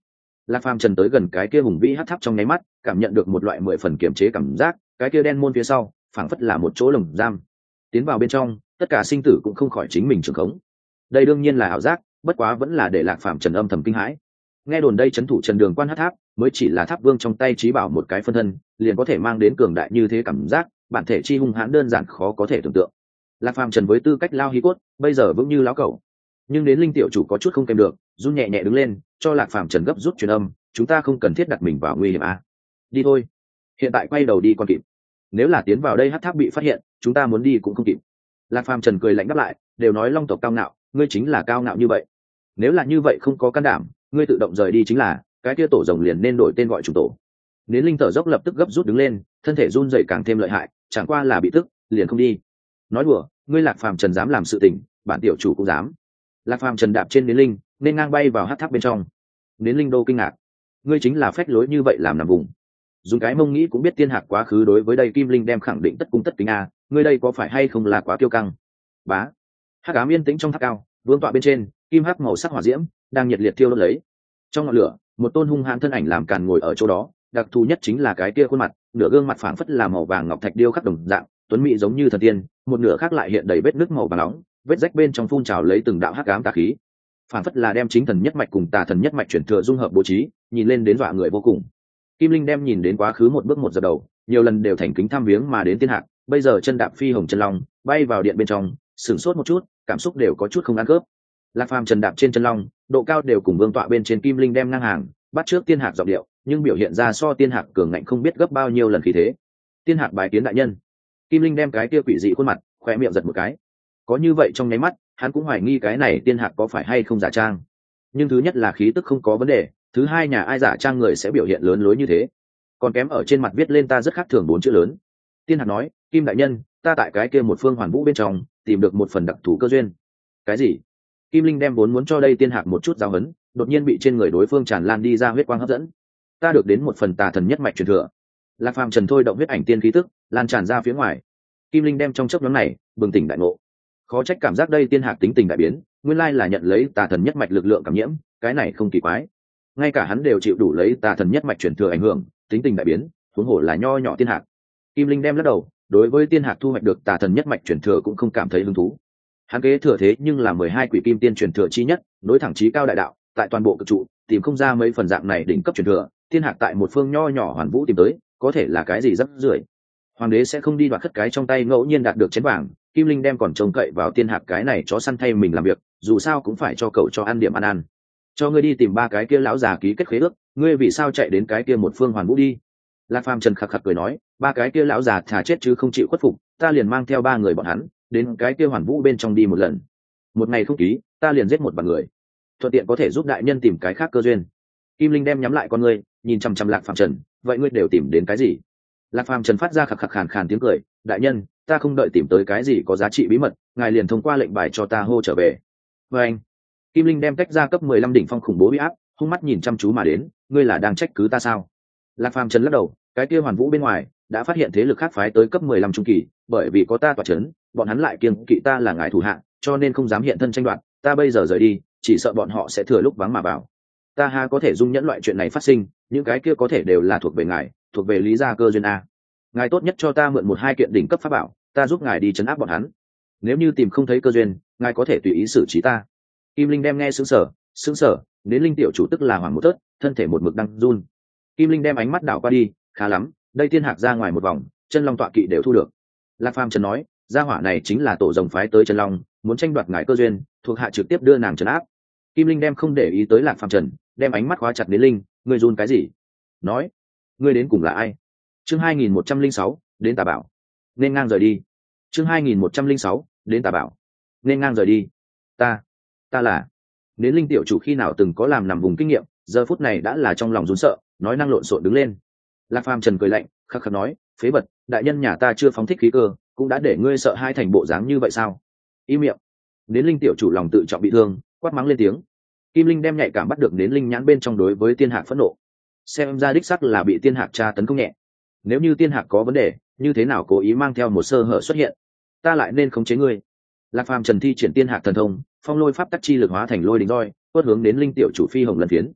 Lạc Phàm trần tới gần cái kia hùng vĩ hắc tháp trong nháy mắt, cảm nhận được một loại 10 phần kiềm chế cảm giác, cái kia đen môn phía sau phảng phất là một chỗ lồng giam. Tiến vào bên trong, tất cả sinh tử cũng không khỏi chính mình trường khống. Đây đương nhiên là ảo giác, bất quá vẫn là để Lạc Phàm trần âm thầm kinh hãi. Nghe đồn đây trấn thủ Trần Đường Quan hắc tháp mới chỉ là tháp vương trong tay trí bảo một cái phân thân, liền có thể mang đến cường đại như thế cảm giác, bản thể chi hung hãn đơn giản khó có thể tưởng tượng. Lạc Phàm trần với tư cách lao hí cốt, bây giờ vững như lão cẩu, nhưng đến linh tiểu chủ có chút không kèm được, run nhẹ nhẹ đứng lên, cho Lạc Phàm trần gấp rút truyền âm, chúng ta không cần thiết đặt mình vào nguy hiểm à? Đi thôi, hiện tại quay đầu đi còn kịp, nếu là tiến vào đây hắc tháp bị phát hiện, chúng ta muốn đi cũng không kịp. Lạc Phàm trần cười lạnh đáp lại, đều nói long tộc cao ngạo, ngươi chính là cao ngạo như vậy, nếu là như vậy không có can đảm, ngươi tự động rời đi chính là, cái kia tổ rồng liền nên đổi tên gọi chủ tổ. Nến linh thở dốc lập tức gấp rút đứng lên, thân thể run rẩy càng thêm lợi hại, chẳng qua là bị tức liền không đi. Nói đùa, ngươi Lạc Phàm trần dám làm sự tình, bản tiểu chủ cũng dám. Lạc Phàm trần đạp trên nến linh, nên ngang bay vào hắc tháp bên trong. Nến linh đô kinh ngạc, ngươi chính là phách lối như vậy làm nằm vùng, dùng cái mông nghĩ cũng biết tiên hạc quá khứ đối với đây kim linh đem khẳng định tất cung tất kính a, ngươi đây có phải hay không là quá kiêu căng. Bá, hắc ám yên tĩnh trong tháp cao, vương tọa bên trên, kim hắc màu sắc hỏa diễm đang nhiệt liệt thiêu đốt lấy. Trong ngọn lửa, một tôn hung hãn thân ảnh làm càn ngồi ở chỗ đó, đặc thù nhất chính là cái kia khuôn mặt, nửa gương mặt phảng phất là màu vàng ngọc thạch điêu khắc đồng dạng, tuấn mỹ giống như thần tiên, một nửa khác lại hiện đầy vết nước màu vàng nóng, vết rách bên trong phun trào lấy từng đạo hắc ám tà khí, phảng phất là đem chính thần nhất mạch cùng tà thần nhất mạch chuyển thừa dung hợp bố trí, nhìn lên đến dọa người vô cùng. Kim Linh đem nhìn đến quá khứ một bước một dập đầu, nhiều lần đều thành kính thăm viếng mà đến tiên hạc, bây giờ chân đạp phi hồng chân long, bay vào điện bên trong, sửng sốt một chút, cảm xúc đều có chút không ăn khớp. Lạc Phàm chân đạp trên chân long, độ cao đều cùng vương tọa bên trên Kim Linh đem ngang hàng, bắt trước tiên hạc giọng điệu, nhưng biểu hiện ra so tiên hạc cường ngạnh không biết gấp bao nhiêu lần khí thế. Tiên hạc bài kiến đại nhân. Kim Linh đem cái kia quỷ dị khuôn mặt, khóe miệng giật một cái. Có như vậy trong nháy mắt, hắn cũng hoài nghi cái này tiên hạc có phải hay không giả trang. Nhưng thứ nhất là khí tức không có vấn đề, thứ hai nhà ai giả trang người sẽ biểu hiện lớn lối như thế. Còn kém ở trên mặt viết lên ta rất khác thường 4 chữ lớn. Tiên hạc nói, Kim đại nhân, ta tại cái kia một phương hoàn vũ bên trong tìm được một phần đặc thù cơ duyên. Cái gì? Kim Linh đem vốn muốn cho đây tiên hạc một chút giáo huấn, đột nhiên bị trên người đối phương tràn lan đi ra huyết quang hấp dẫn. Ta được đến một phần tà thần nhất mạch truyền thừa. Lạc Phàm trần thôi động huyết ảnh tiên khí tức, lan tràn ra phía ngoài. Kim Linh đem trong chốc nhóm này bừng tỉnh đại ngộ, khó trách cảm giác đây tiên hạc tính tình đại biến, nguyên lai là nhận lấy tà thần nhất mạch lực lượng cảm nhiễm, cái này không kỳ quái, ngay cả hắn đều chịu đủ lấy tà thần nhất mạch truyền thừa ảnh hưởng, tính tình đại biến, huống hồ là nho nhỏ tiên hạc. Kim Linh đem lắc đầu, đối với tiên hạc thu hoạch được tà thần nhất mạch truyền thừa cũng không cảm thấy hứng thú. Hắn kế thừa thế nhưng là 12 quỷ kim tiên truyền thừa chi nhất, nối thẳng chí cao đại đạo, tại toàn bộ cực trụ tìm không ra mấy phần dạng này đỉnh cấp truyền thừa, tiên hạc tại một phương nho nhỏ hoàn vũ tìm tới, có thể là cái gì rất rưởi. Hoàng đế sẽ không đi đoạt khất cái trong tay ngẫu nhiên đạt được chén vàng, Kim Linh đem còn trông cậy vào tiên hạc cái này chó săn thay mình làm việc, dù sao cũng phải cho cậu cho ăn điểm ăn. Cho ngươi đi tìm 3 cái kia lão già ký kết khế ước, ngươi vì sao chạy đến cái kia một phương hoàn vũ đi? Lạc Phàm trần khặc khặc cười nói, 3 cái kia lão già thà chết chứ không chịu khuất phục, ta liền mang theo 3 người bọn hắn đến cái kia hoàn vũ bên trong đi một lần. Một ngày không ký, ta liền giết một bằng người, thuận tiện có thể giúp đại nhân tìm cái khác cơ duyên. Kim Linh đem nhắm lại con ngươi, nhìn chằm chằm Lạc Phàm trần, vậy ngươi đều tìm đến cái gì? Lạc Phàm trần phát ra khặc khặc khàn khàn tiếng cười, đại nhân, ta không đợi tìm tới cái gì có giá trị bí mật, ngài liền thông qua lệnh bài cho ta hô trở về. Và anh, Kim Linh đem tách ra cấp 15 đỉnh phong khủng bố uy áp, hung mắt nhìn chăm chú mà đến, ngươi là đang trách cứ ta sao? Lạc Phàm trần lắc đầu, cái kia hoàn vũ bên ngoài đã phát hiện thế lực khác phái tới cấp 15 trung kỳ, bởi vì có ta tọa chấn, bọn hắn lại kiêng kỵ ta là ngài thủ hạ, cho nên không dám hiện thân tranh đoạt, ta bây giờ rời đi, chỉ sợ bọn họ sẽ thừa lúc vắng mà vào. Ta ha có thể dung nhẫn loại chuyện này phát sinh, những cái kia có thể đều là thuộc về ngài, thuộc về lý gia cơ duyên a. Ngài tốt nhất cho ta mượn 1-2 kiện đỉnh cấp pháp bảo, ta giúp ngài đi trấn áp bọn hắn. Nếu như tìm không thấy cơ duyên, ngài có thể tùy ý xử trí ta. Kim Linh đem nghe sững sờ, đến linh tiểu chủ tức là hoàng một tớt, thân thể một mực đang run. Kim Linh đem ánh mắt đảo qua đi, khá lắm, đây tiên hạc ra ngoài một vòng, chân long tọa kỵ đều thu được. Lạc Phàm trần nói, gia hỏa này chính là tổ rồng phái tới chân long, muốn tranh đoạt ngài cơ duyên, thuộc hạ trực tiếp đưa nàng trấn áp. Kim Linh đem không để ý tới Lạc Phàm trần, đem ánh mắt khóa chặt đến linh, ngươi run cái gì? Nói, ngươi đến cùng là ai? Chương 2106, đến Tà Bảo. Nên ngang rời đi. Chương 2106, đến Tà Bảo. Nên ngang rời đi. Ta là. Đến linh tiểu chủ khi nào từng có làm nằm vùng kinh nghiệm, giờ phút này đã là trong lòng run sợ, nói năng lộn xộn đứng lên. Lạc Phàm trần cười lạnh, khắc khắc nói, phế vật, đại nhân nhà ta chưa phóng thích khí cơ, cũng đã để ngươi sợ hai thành bộ dáng như vậy sao? Im miệng. Đến linh tiểu chủ lòng tự trọng bị thương, quát mắng lên tiếng. Kim Linh đem nhạy cảm bắt được đến linh nhãn bên trong đối với tiên hạc phẫn nộ. Xem ra đích sắc là bị tiên hạc tra tấn công nhẹ. Nếu như tiên hạc có vấn đề, như thế nào cố ý mang theo một sơ hở xuất hiện, ta lại nên khống chế ngươi. Lạc Phàm trần thi triển tiên hạc thần thông, phong lôi pháp tắc chi lực hóa thành lôi đình roi, quất hướng đến linh tiểu chủ phi hồng lần phiến.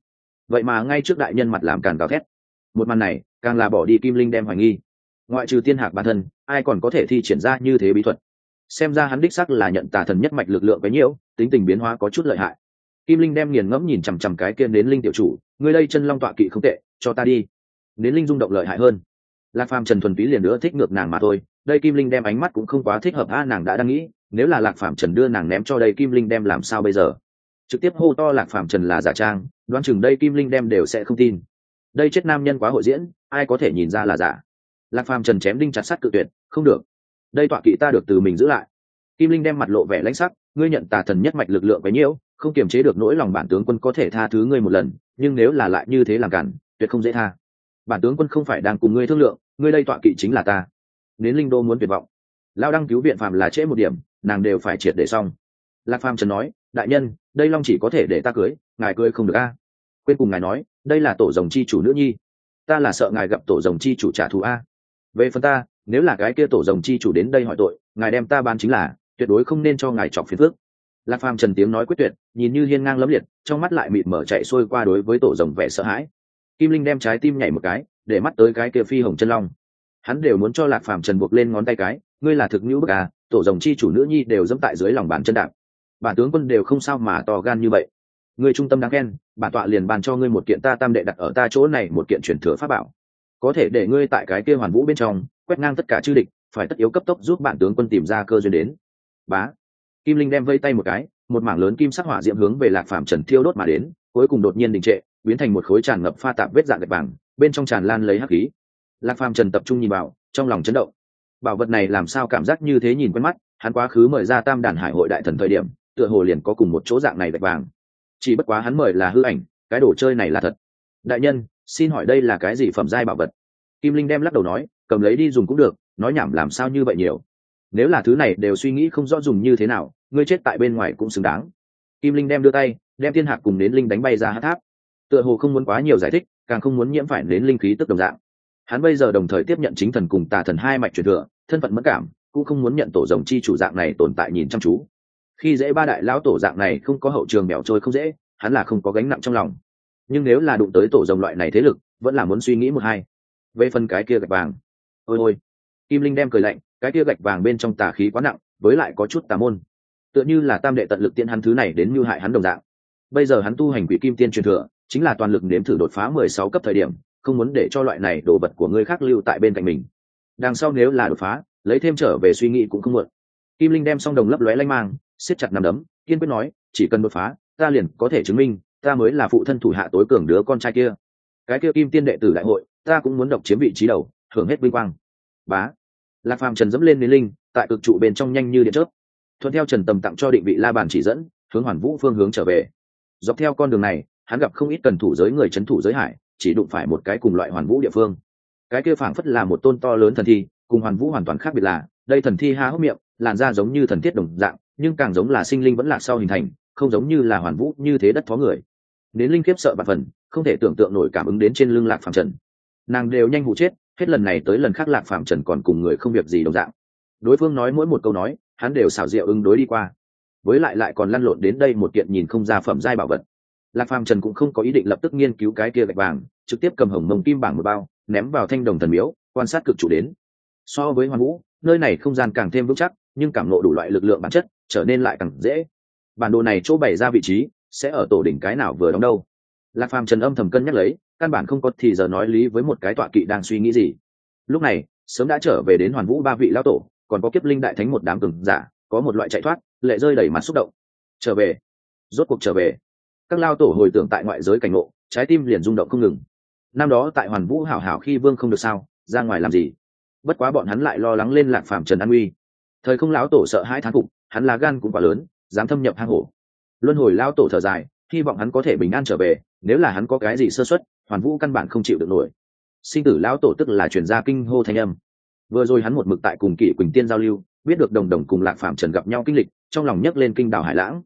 vậy mà ngay trước đại nhân mặt làm càn gào thét. Một màn này càng là bỏ đi Kim Linh đem hoài nghi, ngoại trừ Tiên Hạc bản thân ai còn có thể thi triển ra như thế bí thuật. Xem ra hắn đích xác là nhận tà thần nhất mạch lực lượng cái nhiễu, tính tình biến hóa có chút lợi hại. Kim Linh đem nghiền ngẫm nhìn chằm chằm cái kia Nến Linh tiểu chủ, ngươi đây chân long tọa kỵ không tệ, cho ta đi. Nến Linh rung động lợi hại hơn. Lạc Phàm Trần thuần túy liền nữa thích ngược nàng mà thôi, đây Kim Linh đem ánh mắt cũng không quá thích hợp. Nàng đã đang nghĩ, nếu là Lạc Phàm Trần đưa nàng ném cho đây Kim Linh đem làm sao bây giờ? Trực tiếp hô to Lạc Phàm Trần là giả trang, đoán chừng đây Kim Linh đem đều sẽ không tin. Đây chết nam nhân quá hội diễn, ai có thể nhìn ra là giả? Lạc Phàm Trần chém đinh chặt sắt cự tuyệt, không được. Đây tọa kỵ ta được từ mình giữ lại. Kim Linh đem mặt lộ vẻ lãnh sắc, ngươi nhận tà thần nhất mạch lực lượng bấy nhiêu, không kiềm chế được nỗi lòng bản tướng quân có thể tha thứ ngươi một lần, nhưng nếu là lại như thế làm cản, tuyệt không dễ tha. Bản tướng quân không phải đang cùng ngươi thương lượng, ngươi đây tọa kỵ chính là ta. Nến Linh đô muốn tuyệt vọng. Lao đăng cứu viện phàm là trễ một điểm, nàng đều phải triệt để xong. Lạc Phàm Trần nói, đại nhân, đây long chỉ có thể để ta cưới, ngài cưới không được a. Quên cùng ngài nói, đây là tổ rồng chi chủ nữ nhi, ta là sợ ngài gặp tổ rồng chi chủ trả thù a. Về phần ta, nếu là cái kia tổ rồng chi chủ đến đây hỏi tội, ngài đem ta ban chính là, tuyệt đối không nên cho ngài chọc phiền phức. Lạc Phàm Trần tiếng nói quyết tuyệt, nhìn như hiên ngang lẫm liệt, trong mắt lại mịt mở chạy xuôi qua đối với tổ rồng vẻ sợ hãi. Kim Linh đem trái tim nhảy một cái, để mắt tới cái kia phi hồng chân long. Hắn đều muốn cho Lạc Phàm Trần buộc lên ngón tay cái, ngươi là thực nhũ bức à, tổ rồng chi chủ nữ nhi đều dẫm tại dưới lòng bàn chân đạp. Bản tướng quân đều không sao mà to gan như vậy. Ngươi trung tâm đáng khen, bản tọa liền bàn cho ngươi một kiện ta tam đệ đặt ở ta chỗ này một kiện truyền thừa pháp bảo, có thể để ngươi tại cái kia hoàn vũ bên trong quét ngang tất cả chư địch, phải tất yếu cấp tốc giúp bản tướng quân tìm ra cơ duyên đến. Bá. Kim Linh đem vây tay một cái, một mảng lớn kim sắc hỏa diễm hướng về Lạc Phàm Trần thiêu đốt mà đến, cuối cùng đột nhiên đình trệ, biến thành một khối tràn ngập pha tạp vết dạng gạch vàng, bên trong tràn lan lấy hắc khí. Lạc Phàm Trần tập trung nhìn vào, trong lòng chấn động. Bảo vật này làm sao cảm giác như thế nhìn quen mắt, hắn quá khứ mời ra Tam Đàn Hải hội đại thần thời điểm, tựa hồ liền có cùng một chỗ dạng này gạch vàng. Chỉ bất quá hắn mời là hư ảnh, cái đồ chơi này là thật. Đại nhân, xin hỏi đây là cái gì phẩm giai bảo vật? Kim Linh đem lắc đầu nói, cầm lấy đi dùng cũng được, nói nhảm làm sao như vậy nhiều. Nếu là thứ này đều suy nghĩ không rõ dùng như thế nào, ngươi chết tại bên ngoài cũng xứng đáng. Kim Linh đem đưa tay, đem Thiên Hạc cùng Nến Linh đánh bay ra hát tháp. Tựa hồ không muốn quá nhiều giải thích, càng không muốn nhiễm phải Nến Linh khí tức đồng dạng. Hắn bây giờ đồng thời tiếp nhận chính thần cùng tà thần hai mạch truyền thừa, thân phận mẫn cảm, cũng không muốn nhận tổ rồng chi chủ dạng này tồn tại nhìn chăm chú. Khi dễ ba đại lão tổ dạng này không có hậu trường mèo trôi không dễ, hắn là không có gánh nặng trong lòng. Nhưng nếu là đụng tới tổ rồng loại này thế lực, vẫn là muốn suy nghĩ một hai. Về phần cái kia gạch vàng, ôi ôi, Kim Linh đem cười lạnh, cái kia gạch vàng bên trong tà khí quá nặng, với lại có chút tà môn, tựa như là tam đệ tận lực tiễn hắn thứ này đến mưu hại hắn đồng dạng. Bây giờ hắn tu hành Quỷ Kim Tiên truyền thừa, chính là toàn lực nếm thử đột phá 16 cấp thời điểm, không muốn để cho loại này đồ vật của người khác lưu tại bên cạnh mình. Đằng sau nếu là đột phá, lấy thêm trở về suy nghĩ cũng không muộn. Kim Linh đem song đồng lấp lóe lanh mang, siết chặt nắm đấm, kiên quyết nói, chỉ cần đột phá, ta liền có thể chứng minh, ta mới là phụ thân thủ hạ tối cường đứa con trai kia. Cái kia Kim Tiên đệ tử đại hội, ta cũng muốn độc chiếm vị trí đầu, hưởng hết vinh quang. Bá. Lạc Phàm Trần dẫm lên Nến Linh, tại cực trụ bên trong nhanh như điện chớp. Thuận theo Trần Tầm tặng cho định vị la bàn chỉ dẫn, hướng Hoàn Vũ phương hướng trở về. Dọc theo con đường này, hắn gặp không ít cần thủ giới người trấn thủ giới hải, chỉ đụng phải một cái cùng loại Hoàn Vũ địa phương. Cái kia phảng phất là một tôn to lớn thần thi, cùng Hoàn Vũ hoàn toàn khác biệt là, đây thần thi há hốc miệng, làn da giống như thần thiết đồng dạng, nhưng càng giống là sinh linh vẫn lạc sau hình thành, không giống như là Hoàn Vũ như thế đất phó người. Nến Linh khiếp sợ bạt phần, không thể tưởng tượng nổi cảm ứng đến trên lưng Lạc Phàm Trần. Nàng đều nhanh hụ chết, hết lần này tới lần khác Lạc Phàm Trần còn cùng người không việc gì đồng dạng. Đối phương nói mỗi một câu nói, hắn đều xảo diệu ứng đối đi qua. Với lại còn lăn lộn đến đây một kiện nhìn không ra phẩm giai bảo vật. Lạc Phàm Trần cũng không có ý định lập tức nghiên cứu cái kia gạch vàng, trực tiếp cầm hồng mông kim bảng một bao, ném vào Thanh Đồng thần miếu, quan sát cực chủ đến. So với Hoàn Vũ, nơi này không gian càng thêm vững chắc, nhưng cảm ngộ đủ loại lực lượng bản chất, trở nên lại càng dễ. Bản đồ này chỗ bày ra vị trí, sẽ ở tổ đỉnh cái nào vừa đóng đâu. Lạc Phàm Trần âm thầm cân nhắc lấy, căn bản không có thì giờ nói lý với một cái tọa kỵ đang suy nghĩ gì. Lúc này, sớm đã trở về đến Hoàn Vũ ba vị lão tổ, còn có Kiếp Linh đại thánh một đám cường giả, có một loại chạy thoát, lệ rơi đầy mặt xúc động. Trở về, rốt cuộc trở về. Các lao tổ hồi tưởng tại ngoại giới cảnh ngộ, trái tim liền rung động không ngừng. Năm đó tại Hoàn Vũ hảo hảo khi vương không được sao, ra ngoài làm gì? Bất quá bọn hắn lại lo lắng lên Lạc Phàm Trần an nguy. Thời Không lão tổ sợ hãi thán phục, hắn là gan cũng quá lớn, dám thâm nhập hang hổ. Luân Hồi lão tổ thở dài, hy vọng hắn có thể bình an trở về, nếu là hắn có cái gì sơ suất, Hoàn Vũ căn bản không chịu được nổi. Sinh Tử lão tổ tức là truyền gia kinh hô thanh âm. Vừa rồi hắn một mực tại cùng Kỷ Quỳnh Tiên giao lưu, biết được Đồng Đồng cùng Lạc Phàm Trần gặp nhau kinh lịch, trong lòng nhấc lên kinh đảo hải lãng.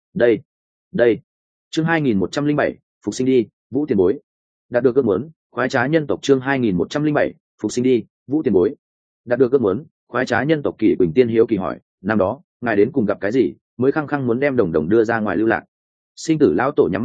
Đây. Chương 2107, phục sinh đi, Vũ tiền bối. Đạt được ước muốn, khoái trá nhân tộc chương 2107, phục sinh đi, Vũ tiền bối. Đạt được ước muốn, khoái trá nhân tộc Kỷ Quỳnh Tiên hiếu kỳ hỏi, năm đó, ngài đến cùng gặp cái gì, mới khăng khăng muốn đem Đồng Đồng đưa ra ngoài lưu lạc. Sinh Tử lão tổ nhắm mắt lại,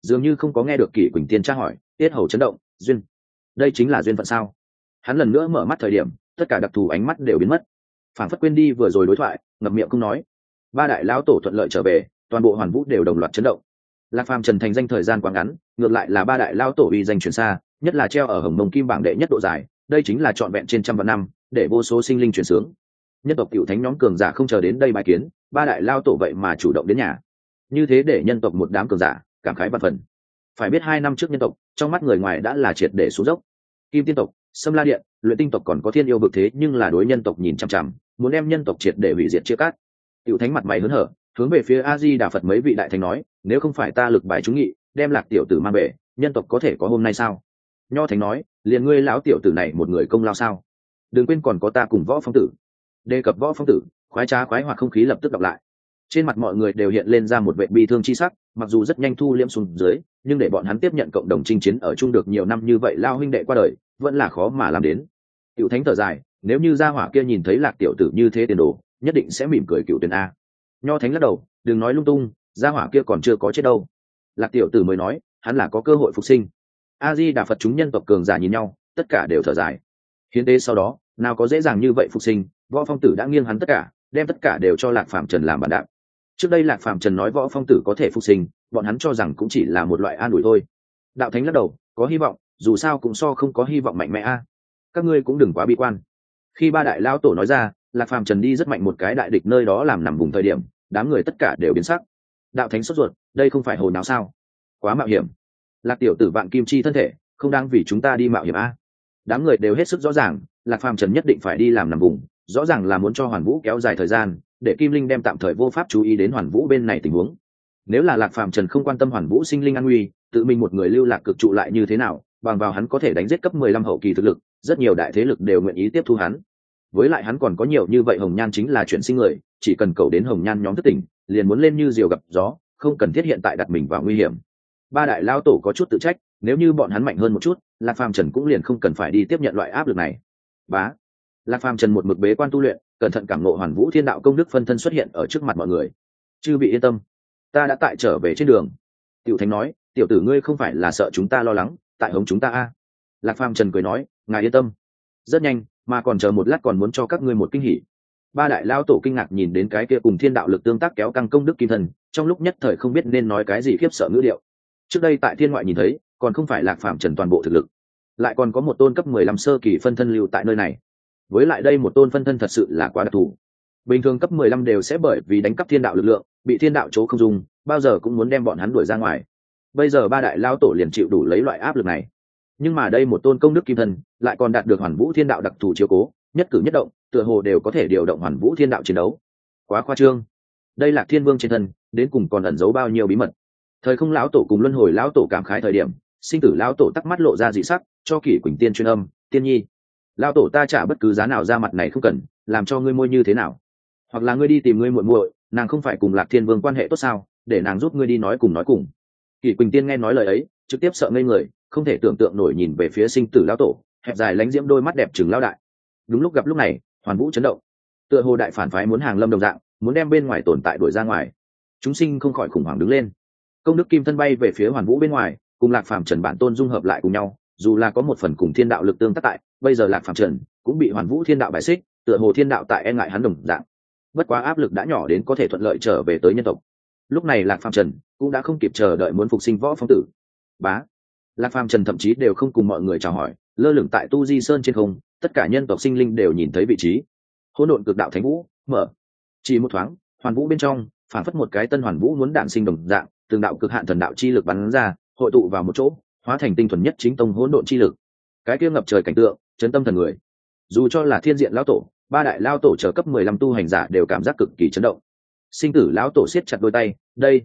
dường như không có nghe được Kỷ Quỳnh Tiên tra hỏi, tiết hầu chấn động. Duyên, đây chính là duyên phận sao? Hắn lần nữa mở mắt thời điểm, tất cả đặc thù ánh mắt đều biến mất, phảng phất quên đi vừa rồi đối thoại, ngậm miệng không nói. Ba đại lão tổ thuận lợi trở về, toàn bộ Hoàn Vũ đều đồng loạt chấn động. Lạc Phàm Trần thành danh thời gian quá ngắn, ngược lại là ba đại lão tổ uy danh truyền xa, nhất là treo ở Hồng Mông Kim bảng đệ nhất độ dài, đây chính là trọn vẹn trên trăm vạn năm, để vô số sinh linh truyền sướng. Nhân tộc cựu thánh nhóm cường giả không chờ đến đây bái kiến, ba đại lão tổ vậy mà chủ động đến nhà, như thế để nhân tộc một đám cường giả cảm khái vạn phần. Phải biết 2 năm trước nhân tộc trong mắt người ngoài đã là triệt để xuống dốc. Kim Tiên tộc, Sâm La Điện, Luyện Tinh tộc còn có Thiên Yêu vực thế nhưng là đối nhân tộc nhìn chằm chằm, muốn đem nhân tộc triệt để hủy diệt chia cắt. Cựu thánh mặt mày hớn hở, hướng về phía A Di Đà Phật mấy vị đại thánh nói, nếu không phải ta lực bài chúng nghị, đem Lạc tiểu tử mang về, nhân tộc có thể có hôm nay sao? Nho thánh nói, liền ngươi lão tiểu tử này một người công lao sao? Đừng quên còn có ta cùng Võ Phong tử. Đề cập Võ Phong tử, khoái trá khoái hoặc không khí lập tức đọc lại. Trên mặt mọi người đều hiện lên ra một vẻ bi thương chi sắc, mặc dù rất nhanh thu liễm xuống dưới, nhưng để bọn hắn tiếp nhận cộng đồng chinh chiến ở chung được nhiều năm như vậy lao huynh đệ qua đời, vẫn là khó mà làm đến. Cựu thánh thở dài, nếu như gia hỏa kia nhìn thấy Lạc tiểu tử như thế tiền đồ, nhất định sẽ mỉm cười cựu tuyển a. Nho thánh lắc đầu, đừng nói lung tung, gia hỏa kia còn chưa có chết đâu. Lạc tiểu tử mới nói, hắn là có cơ hội phục sinh. A Di Đà Phật chúng nhân tộc cường giả nhìn nhau, tất cả đều thở dài. Hiến tế sau đó, nào có dễ dàng như vậy phục sinh, Võ Phong tử đã nghiêng hắn tất cả, đem tất cả đều cho Lạc Phàm Trần làm bản đạp. Trước đây Lạc Phàm Trần nói Võ Phong tử có thể phục sinh, bọn hắn cho rằng cũng chỉ là một loại an ủi thôi. Đạo thánh lắc đầu, có hy vọng, dù sao cũng so không có hy vọng mạnh mẽ a. Các ngươi cũng đừng quá bi quan. Khi ba đại lão tổ nói ra, Lạc Phàm Trần đi rất mạnh một cái đại địch nơi đó làm nằm vùng thời điểm, đám người tất cả đều biến sắc. Đạo thánh sốt ruột, đây không phải hồ nào sao? Quá mạo hiểm. Lạc tiểu tử vạn kim chi thân thể, không đang vì chúng ta đi mạo hiểm a. Đám người đều hết sức rõ ràng, Lạc Phàm Trần nhất định phải đi làm nằm vùng, rõ ràng là muốn cho Hoàn Vũ kéo dài thời gian, để Kim Linh đem tạm thời vô pháp chú ý đến Hoàn Vũ bên này tình huống. Nếu là Lạc Phàm Trần không quan tâm Hoàn Vũ sinh linh an nguy, tự mình một người lưu lạc cực trụ lại như thế nào, bằng vào hắn có thể đánh giết cấp 15 hậu kỳ thực lực, rất nhiều đại thế lực đều nguyện ý tiếp thu hắn. Với lại hắn còn có nhiều như vậy hồng nhan chính là chuyển sinh người, chỉ cần cầu đến hồng nhan nhóm thức tỉnh, liền muốn lên như diều gặp gió, không cần thiết hiện tại đặt mình vào nguy hiểm. Ba đại lao tổ có chút tự trách, nếu như bọn hắn mạnh hơn một chút, Lạc Phàm Trần cũng liền không cần phải đi tiếp nhận loại áp lực này. Bá, Lạc Phàm Trần một mực bế quan tu luyện, cẩn thận cảm ngộ Hoàn Vũ Thiên Đạo công đức phân thân xuất hiện ở trước mặt mọi người. Chư vị yên tâm, ta đã tại trở về trên đường. Tiểu Thánh nói, tiểu tử ngươi không phải là sợ chúng ta lo lắng, tại hống chúng ta a. Lạc Phàm Trần cười nói, ngài yên tâm. Rất nhanh, mà còn chờ một lát còn muốn cho các ngươi một kinh hỉ. Ba đại lao tổ kinh ngạc nhìn đến cái kia cùng thiên đạo lực tương tác kéo căng công đức kim thần, trong lúc nhất thời không biết nên nói cái gì khiếp sợ ngữ điệu. Trước đây tại thiên ngoại nhìn thấy, còn không phải Lạc Phàm Trần toàn bộ thực lực, lại còn có một tôn cấp 15 sơ kỳ phân thân lưu tại nơi này. Với lại đây một tôn phân thân thật sự là quá đặc thù. Bình thường cấp 15 đều sẽ bởi vì đánh cắp thiên đạo lực lượng, bị thiên đạo chỗ không dùng, bao giờ cũng muốn đem bọn hắn đuổi ra ngoài. Bây giờ ba đại lao tổ liền chịu đủ lấy loại áp lực này. Nhưng mà đây một tôn công đức kim thân, lại còn đạt được Hoàn Vũ Thiên Đạo đặc thù chiếu cố, nhất cử nhất động, tựa hồ đều có thể điều động Hoàn Vũ Thiên Đạo chiến đấu. Quá khoa trương. Đây Lạc Thiên Vương trên thân, đến cùng còn ẩn giấu bao nhiêu bí mật. Thời Không lão tổ cùng Luân Hồi lão tổ cảm khái thời điểm, Sinh Tử lão tổ tắc mắt lộ ra dị sắc, cho Kỷ Quỳnh Tiên truyền âm, "Tiên nhi, lão tổ ta trả bất cứ giá nào ra mặt này không cần, làm cho ngươi môi như thế nào? Hoặc là ngươi đi tìm ngươi muội muội, nàng không phải cùng Lạc Thiên Vương quan hệ tốt sao, để nàng giúp ngươi đi nói cùng." Kỷ Quỳnh Tiên nghe nói lời ấy, trực tiếp sợ ngây người, không thể tưởng tượng nổi nhìn về phía Sinh Tử lão tổ, hẹp dài lánh diễm đôi mắt đẹp trừng lão đại. Đúng lúc gặp lúc này, Hoàn Vũ chấn động, tựa hồ đại phản phái muốn hàng lâm đồng dạng, muốn đem bên ngoài tồn tại đuổi ra ngoài. Chúng sinh không khỏi khủng hoảng đứng lên. Công đức kim thân bay về phía Hoàn Vũ bên ngoài, cùng Lạc Phàm Trần bản tôn dung hợp lại cùng nhau, dù là có một phần cùng thiên đạo lực tương tác tại, bây giờ Lạc Phàm Trần cũng bị Hoàn Vũ thiên đạo bài xích, tựa hồ thiên đạo tại e ngại hắn đồng dạng. Bất quá áp lực đã nhỏ đến có thể thuận lợi trở về tới nhân tộc. Lúc này Lạc Phàm Trần cũng đã không kịp chờ đợi muốn phục sinh Võ Phong tử. Bá, Lạc Phàm Trần thậm chí đều không cùng mọi người chào hỏi, lơ lửng tại Tu Di Sơn trên không, tất cả nhân tộc sinh linh đều nhìn thấy vị trí. Hỗn độn cực đạo thánh vũ mở, chỉ một thoáng, Hoàn Vũ bên trong phản phất một cái tân Hoàn Vũ muốn đản sinh đồng dạng, từng đạo cực hạn thần đạo chi lực bắn ra, hội tụ vào một chỗ, hóa thành tinh thuần nhất chính tông hỗn độn chi lực. Cái kia ngập trời cảnh tượng, chấn tâm thần người. Dù cho là Thiên Diện lão tổ, ba đại lão tổ trở cấp 15 tu hành giả đều cảm giác cực kỳ chấn động. Sinh Tử lão tổ siết chặt đôi tay,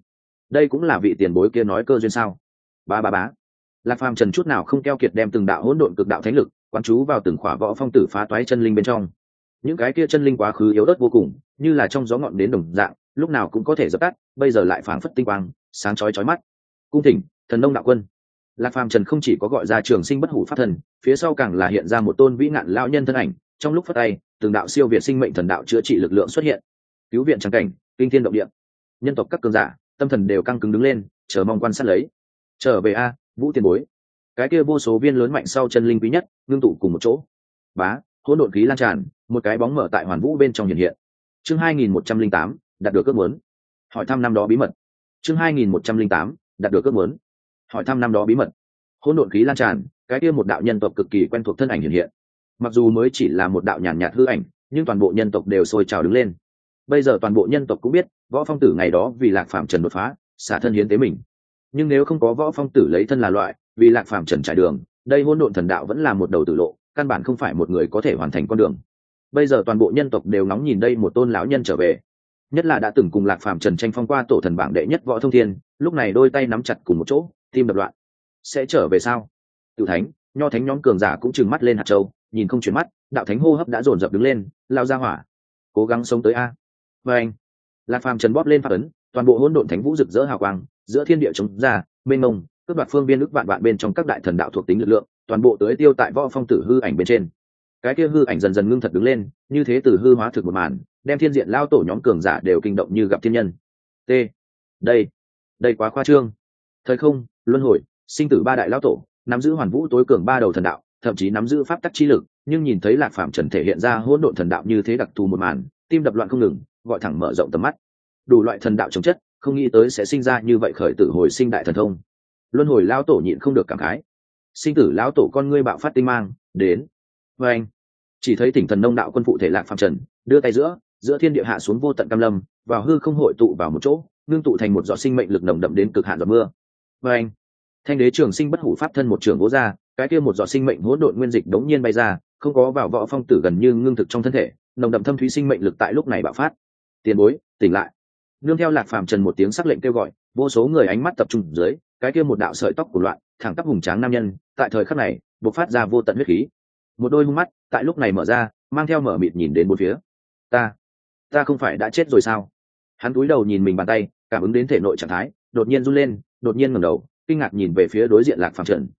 đây cũng là vị tiền bối kia nói cơ duyên sao? Bá. Lạc Phàm Trần chút nào không keo kiệt đem từng đạo hỗn độn cực đạo thánh lực quán chú vào từng khỏa Võ Phong tử phá toái chân linh bên trong. Những cái kia chân linh quá khứ yếu ớt vô cùng, như là trong gió ngọn đến đồng dạng, lúc nào cũng có thể dập tắt, bây giờ lại phảng phất tinh quang, sáng chói chói mắt. Cung thỉnh, Thần Nông đạo quân. Lạc Phàm Trần không chỉ có gọi ra Trường Sinh bất hủ pháp thần, phía sau càng là hiện ra một tôn vĩ ngạn lão nhân thân ảnh, trong lúc phất tay, từng đạo siêu việt sinh mệnh thần đạo chữa trị lực lượng xuất hiện. Cứu viện trắng cảnh, kinh thiên động địa. Nhân tộc các cường giả, tâm thần đều căng cứng đứng lên, chờ mong quan sát lấy. Trở về a, Vũ tiền bối. Cái kia vô số viên lớn mạnh sau chân linh quý nhất ngưng tụ cùng một chỗ. Bá, hỗn độn khí lan tràn, một cái bóng mở tại hoàn vũ bên trong hiện hiện. Chương 2108, đạt được ước muốn. Hỏi thăm năm đó bí mật. Chương 2108, đạt được ước muốn. Hỏi thăm năm đó bí mật. Hỗn độn khí lan tràn, cái kia một đạo nhân tộc cực kỳ quen thuộc thân ảnh hiện hiện. Mặc dù mới chỉ là một đạo nhàn nhạt hư ảnh, nhưng toàn bộ nhân tộc đều sôi trào đứng lên. Bây giờ toàn bộ nhân tộc cũng biết, Võ Phong Tử ngày đó vì Lạc Phàm Trần đột phá, xả thân hiến tế mình. Nhưng nếu không có Võ Phong Tử lấy thân là loại, vì Lạc Phàm Trần trải đường, đây hỗn độn thần đạo vẫn là một đầu tử lộ, căn bản không phải một người có thể hoàn thành con đường. Bây giờ toàn bộ nhân tộc đều ngóng nhìn đây một tôn lão nhân trở về, nhất là đã từng cùng Lạc Phàm Trần tranh phong qua tổ thần bảng đệ nhất Võ Thông Thiên, lúc này đôi tay nắm chặt cùng một chỗ, tim đập loạn. Sẽ trở về sao? Tiểu Thánh, Nho Thánh nhóm cường giả cũng trừng mắt lên hạt châu, nhìn không chuyển mắt, đạo thánh hô hấp đã dồn dập đứng lên, lao ra hỏa, cố gắng sống tới a. Và anh, Lạc Phàm Trần bóp lên pháp ấn, toàn bộ hỗn độn thánh vũ rực rỡ hào quang, giữa thiên địa chống ra, mênh mông, cướp đoạt phương biên ước vạn vạn bên trong các đại thần đạo thuộc tính lực lượng, toàn bộ tưới tiêu tại Võ Phong Tử hư ảnh bên trên. Cái kia hư ảnh dần dần ngưng thật đứng lên, như thế từ hư hóa thực một màn, đem thiên diện lao tổ nhóm cường giả đều kinh động như gặp thiên nhân. T. Đây quá khoa trương. Thời không, luân hồi, sinh tử ba đại lao tổ, nắm giữ hoàn vũ tối cường ba đầu thần đạo, thậm chí nắm giữ pháp tắc chi lực, nhưng nhìn thấy Lạc Phàm Trần thể hiện ra hỗn độn thần đạo như thế đặc thù một màn, tim đập loạn không ngừng, gọi thẳng mở rộng tầm mắt. Đủ loại thần đạo chống chất, không nghĩ tới sẽ sinh ra như vậy khởi tử hồi sinh đại thần thông. Luân hồi lão tổ nhịn không được cảm khái. Sinh tử lão tổ con ngươi bạo phát tinh mang, đến. Và anh, chỉ thấy Tỉnh Thần Nông đạo quân phụ thể Lạc Phàm Trần, đưa tay giữa thiên địa hạ xuống vô tận cam lâm, vào hư không hội tụ vào một chỗ, ngưng tụ thành một giọt sinh mệnh lực nồng đậm đến cực hạn giọt mưa. Và anh, Thanh Đế Trường Sinh bất hủ pháp thân một trường vỗ ra, cái kia một giọt sinh mệnh hỗn độn nguyên dịch đống nhiên bay ra, không có vào Võ Phong Tử gần như ngưng thực trong thân thể, nồng đậm thâm thúy sinh mệnh lực tại lúc này bạo phát. Tiền bối, tỉnh lại. Nương theo Lạc Phàm Trần một tiếng sắc lệnh kêu gọi, vô số người ánh mắt tập trung dưới, cái kia một đạo sợi tóc của loạn, thẳng tắp hùng tráng nam nhân, tại thời khắc này, bộc phát ra vô tận huyết khí. Một đôi hung mắt, tại lúc này mở ra, mang theo mở mịt nhìn đến bốn phía. Ta không phải đã chết rồi sao? Hắn cúi đầu nhìn mình bàn tay, cảm ứng đến thể nội trạng thái, đột nhiên run lên, đột nhiên ngẩng đầu, kinh ngạc nhìn về phía đối diện Lạc Phàm Trần.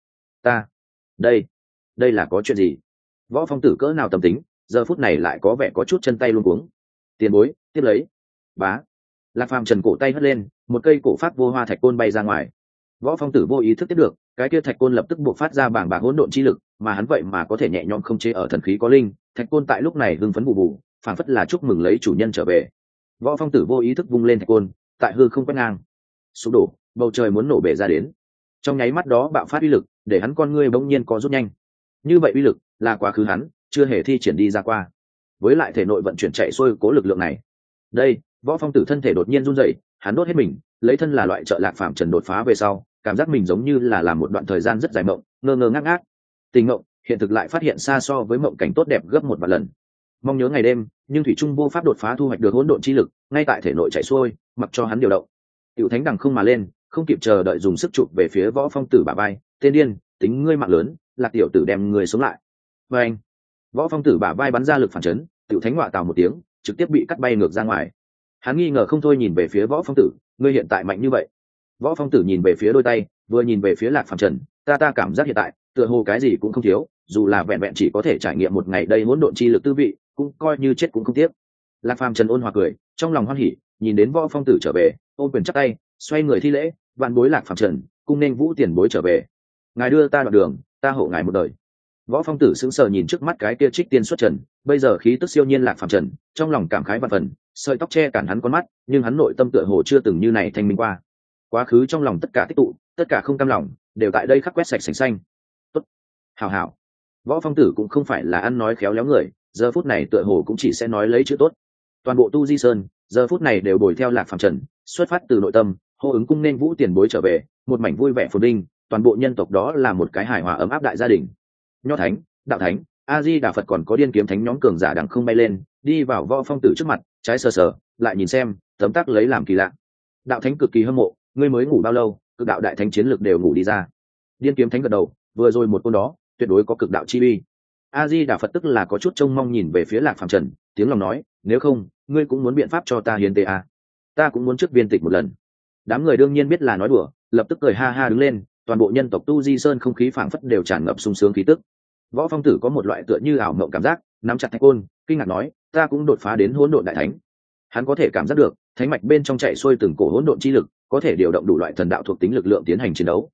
Đây là có chuyện gì? Võ Phong Tử cỡ nào tâm tính, giờ phút này lại có vẻ có chút chân tay luống cuống. Tiền bối, tiếp lấy. Bá. Lạc Phàm Trần cổ tay hất lên, một cây cổ phát vô hoa thạch côn bay ra ngoài. Võ Phong Tử vô ý thức tiếp được, cái kia thạch côn lập tức buộc phát ra bảng bạc hỗn độn chi lực, mà hắn vậy mà có thể nhẹ nhõm không chế ở thần khí có linh, thạch côn tại lúc này hưng phấn bù bù, phảng phất là chúc mừng lấy chủ nhân trở về. Võ Phong Tử vô ý thức vung lên thạch côn, tại hư không quét ngang, sụp đổ, bầu trời muốn nổ bể ra đến. Trong nháy mắt đó bạo phát uy lực, để hắn con ngươi bỗng nhiên có rút nhanh. Như vậy uy lực là quá khứ hắn chưa hề thi triển đi ra qua, với lại thể nội vận chuyển chạy xuôi cố lực lượng này. Đây, Võ Phong Tử thân thể đột nhiên run rẩy, hắn đốt hết mình, lấy thân là loại trợ Lạc Phàm Trần đột phá về sau, cảm giác mình giống như là làm một đoạn thời gian rất dài mộng, ngơ ngơ ngác ngác. Tình mộng, hiện thực lại phát hiện xa so với mộng cảnh tốt đẹp gấp một vạn lần. Mong nhớ ngày đêm, nhưng thủy trung vô pháp đột phá thu hoạch được hỗn độn chi lực, ngay tại thể nội chạy xuôi, mặc cho hắn điều động. Tiểu Thánh đằng không mà lên, không kịp chờ đợi dùng sức chụp về phía Võ Phong Tử bả vai, tên điên, tính ngươi mạng lớn, Lạc tiểu tử đem người sống lại. Và anh, Võ Phong Tử bả vai bắn ra lực phản chấn, Tiểu Thánh ngọa tào một tiếng, trực tiếp bị cắt bay ngược ra ngoài. Hắn nghi ngờ không thôi nhìn về phía Võ Phong Tử, ngươi hiện tại mạnh như vậy. Võ Phong Tử nhìn về phía đôi tay, vừa nhìn về phía Lạc Phàm Trần, ta cảm giác hiện tại, tựa hồ cái gì cũng không thiếu, dù là vẹn vẹn chỉ có thể trải nghiệm một ngày đây hỗn độn chi lực tư vị, cũng coi như chết cũng không tiếc. Lạc Phàm Trần ôn hòa cười, trong lòng hoan hỉ, nhìn đến Võ Phong Tử trở về, ôm quyền chắp tay, xoay người thi lễ, vạn bối Lạc Phàm Trần, cung nên Vũ tiền bối trở về. Ngài đưa ta đoạn đường, ta hộ ngài một đời. Võ Phong Tử sững sờ nhìn trước mắt cái kia trích tiên xuất trần, bây giờ khí tức siêu nhiên Lạc Phàm Trần, trong lòng cảm khái vạn phần, sợi tóc che cản hắn con mắt, nhưng hắn nội tâm tựa hồ chưa từng như này thanh minh qua. Quá khứ trong lòng tất cả tích tụ, tất cả không cam lòng, đều tại đây khắc quét sạch sành xanh. Tốt, hảo hảo. Võ Phong Tử cũng không phải là ăn nói khéo léo người, giờ phút này tựa hồ cũng chỉ sẽ nói lấy chữ tốt. Toàn bộ Tu Di Sơn, giờ phút này đều bồi theo Lạc Phàm Trần, xuất phát từ nội tâm, hô ứng cung nên Vũ tiền bối trở về, một mảnh vui vẻ phồn vinh, toàn bộ nhân tộc đó là một cái hài hòa ấm áp đại gia đình. Nho Thánh, Đạo Thánh, A Di Đà Phật còn có Điên Kiếm Thánh nhóm cường giả đằng không bay lên, đi vào Võ Phong Tử trước mặt, trái sờ sờ, lại nhìn xem, tấm tắc lấy làm kỳ lạ. Đạo Thánh cực kỳ hâm mộ, ngươi mới ngủ bao lâu, cực đạo đại thánh chiến lực đều ngủ đi ra. Điên Kiếm Thánh gật đầu, vừa rồi một côn đó, tuyệt đối có cực đạo chi uy. A Di Đà Phật tức là có chút trông mong nhìn về phía Lạc Phàm Trần, tiếng lòng nói, nếu không, ngươi cũng muốn biện pháp cho ta hiến tế à? Ta cũng muốn trước viên tịch một lần. Đám người đương nhiên biết là nói đùa, lập tức cười ha ha đứng lên, toàn bộ nhân tộc Tu Di Sơn không khí phảng phất đều tràn ngập sung sướng khí tức. Võ Phong Tử có một loại tựa như ảo mộng cảm giác, nắm chặt thạch côn, kinh ngạc nói, ta cũng đột phá đến hỗn độn đại thánh. Hắn có thể cảm giác được, thánh mạch bên trong chạy xuôi từng cổ hỗn độn chi lực, có thể điều động đủ loại thần đạo thuộc tính lực lượng tiến hành chiến đấu.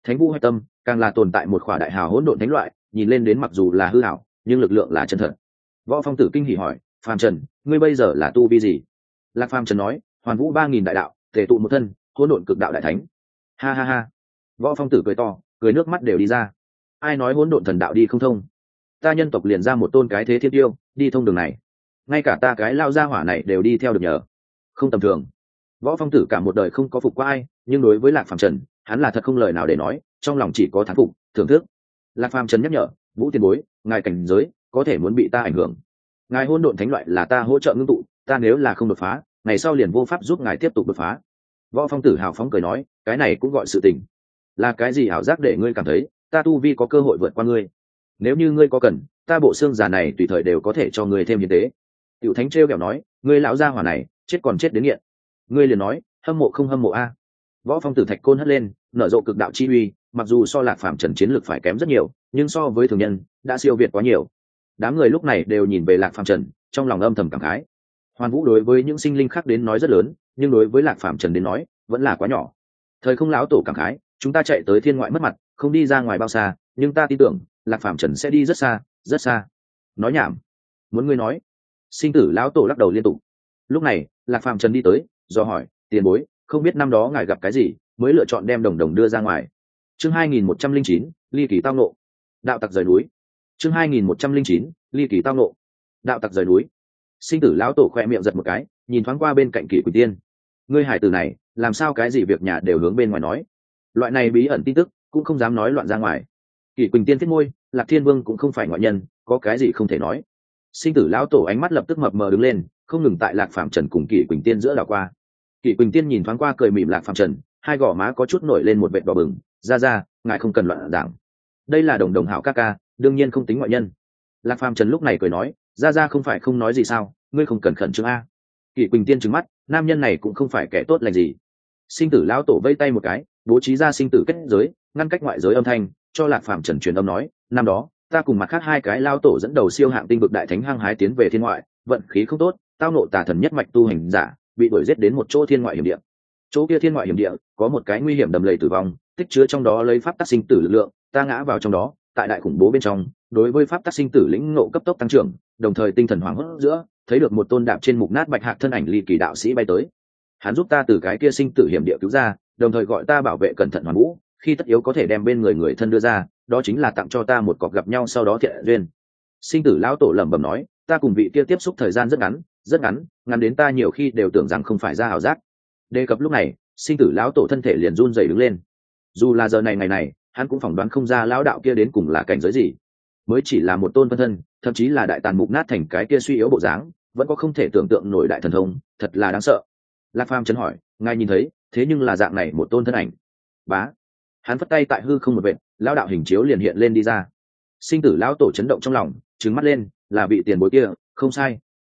Thánh vũ hạch tâm càng là tồn tại một khỏa đại hào hỗn độn thánh loại, nhìn lên đến mặc dù là hư hảo nhưng lực lượng là chân thật. Võ Phong Tử kinh hỉ hỏi, Phàm Trần, ngươi bây giờ là tu vi gì? Lạc Phàm Trần nói, hoàn vũ 3000 đại đạo, thể tụ một thân, hỗn độn cực đạo đại thánh. Ha ha ha. Võ Phong Tử cười to, cười nước mắt đều đi ra. Ai nói hỗn độn thần đạo đi không thông? Ta nhân tộc liền ra một tôn cái thế thiên tiêu, đi thông đường này. Ngay cả ta cái lao gia hỏa này đều đi theo được nhờ. Không tầm thường. Võ Phong Tử cả một đời không có phục qua ai, nhưng đối với Lạc Phàm Trần, hắn là thật không lời nào để nói, trong lòng chỉ có thán phục, thưởng thức. Lạc Phàm Trần nhắc nhở, Vũ tiền bối, ngài cảnh giới có thể muốn bị ta ảnh hưởng. Ngài hỗn độn thánh loại là ta hỗ trợ ngưng tụ, ta nếu là không đột phá, ngày sau liền vô pháp giúp ngài tiếp tục đột phá. Võ Phong Tử hào phóng cười nói, cái này cũng gọi sự tình. Là cái gì ảo giác để ngươi cảm thấy ta tu vi có cơ hội vượt qua ngươi? Nếu như ngươi có cần, ta bộ xương già này tùy thời đều có thể cho ngươi thêm hiến tế. Tiểu Thánh trêu kẹo nói, ngươi lão gia hỏa này chết còn chết đến nghiện. Ngươi liền nói hâm mộ không hâm mộ a? Võ Phong Tử thạch côn hất lên, nở rộ cực đạo chi uy, mặc dù so Lạc Phàm Trần chiến lược phải kém rất nhiều, nhưng so với thường nhân đã siêu việt quá nhiều. Đám người lúc này đều nhìn về Lạc Phàm Trần, trong lòng âm thầm cảm khái. Hoàn vũ đối với những sinh linh khác đến nói rất lớn, nhưng đối với Lạc Phàm Trần đến nói vẫn là quá nhỏ. Thời không lão tổ cảm khái, chúng ta chạy tới thiên ngoại mất mặt, không đi ra ngoài bao xa, nhưng ta tin tưởng Lạc Phàm Trần sẽ đi rất xa, rất xa. Nói nhảm, muốn ngươi nói? Sinh tử lão tổ lắc đầu liên tục. Lúc này Lạc Phàm Trần đi tới, do hỏi, tiền bối, không biết năm đó ngài gặp cái gì mới lựa chọn đem đồng đồng đưa ra ngoài? Chương 2109, ly kỳ tao nộ. Đạo tặc rời núi. Chương 2109, ly kỳ tao nộ. Đạo tặc rời núi. Sinh tử lão tổ khoe miệng giật một cái, nhìn thoáng qua bên cạnh Kỷ Quỳnh Tiên. Ngươi hải tử này, làm sao cái gì việc nhà đều hướng bên ngoài nói? Loại này bí ẩn tin tức cũng không dám nói loạn ra ngoài. Kỷ Quỳnh Tiên phết môi, Lạc Thiên Vương cũng không phải ngoại nhân, có cái gì không thể nói. Sinh tử lão tổ ánh mắt lập tức mập mờ đứng lên, không ngừng tại Lạc Phàm Trần cùng Kỷ Quỳnh Tiên giữa đảo qua. Kỷ Quỳnh Tiên nhìn thoáng qua cười mỉm Lạc Phàm Trần, hai gò má có chút nổi lên một vệt đỏ bừng. Ra, ngài không cần loạn giảng. Đây là đồng đồng hảo ca ca, đương nhiên không tính ngoại nhân. Lạc Phàm Trần lúc này cười nói, ra không phải không nói gì sao, ngươi không cần khẩn trương a. Kỷ Quỳnh Tiên trừng mắt, nam nhân này cũng không phải kẻ tốt lành gì. Sinh tử lão tổ vây tay một cái, bố trí ra sinh tử kết giới, ngăn cách ngoại giới âm thanh, cho Lạc Phàm Trần truyền âm nói, năm đó ta cùng mặt khác hai cái lao tổ dẫn đầu siêu hạng tinh vực đại thánh hăng hái tiến về thiên ngoại, vận khí không tốt, tao nộ tà thần nhất mạch tu hành giả, bị đuổi giết đến một chỗ thiên ngoại hiểm địa. Chỗ kia thiên ngoại hiểm địa có một cái nguy hiểm đầm lầy tử vong, tích chứa trong đó lấy pháp tắc sinh tử lực lượng, ta ngã vào trong đó, tại đại khủng bố bên trong, đối với pháp tắc sinh tử lĩnh ngộ cấp tốc tăng trưởng, đồng thời tinh thần hoảng hốt giữa, thấy được một tôn đạp trên mục nát bạch hạc thân ảnh ly kỳ đạo sĩ bay tới. Hắn giúp ta từ cái kia sinh tử hiểm địa cứu ra, đồng thời gọi ta bảo vệ cẩn thận hoàn vũ, khi tất yếu có thể đem bên người thân đưa ra, đó chính là tặng cho ta một cọc gặp nhau sau đó thiện duyên. Sinh tử lão tổ lẩm bẩm nói, ta cùng vị kia tiếp xúc thời gian rất ngắn, ngắn đến ta nhiều khi đều tưởng rằng không phải ra ảo giác. Đề cập lúc này, sinh tử lão tổ thân thể liền run rẩy đứng lên. Dù là giờ này ngày này, hắn cũng phỏng đoán không ra lão đạo kia đến cùng là cảnh giới gì, mới chỉ là một tôn phân thân, thậm chí là đại tàn mục nát thành cái kia suy yếu bộ dáng, vẫn có không thể tưởng tượng nổi đại thần thông, thật là đáng sợ. Lạc Phàm chấn hỏi, ngài nhìn thấy, thế nhưng là dạng này một tôn thân ảnh. Bá, hắn phất tay tại hư không một vệt, lão đạo hình chiếu liền hiện lên đi ra. Sinh tử lão tổ chấn động trong lòng, trừng mắt lên, là vị tiền bối kia, không sai.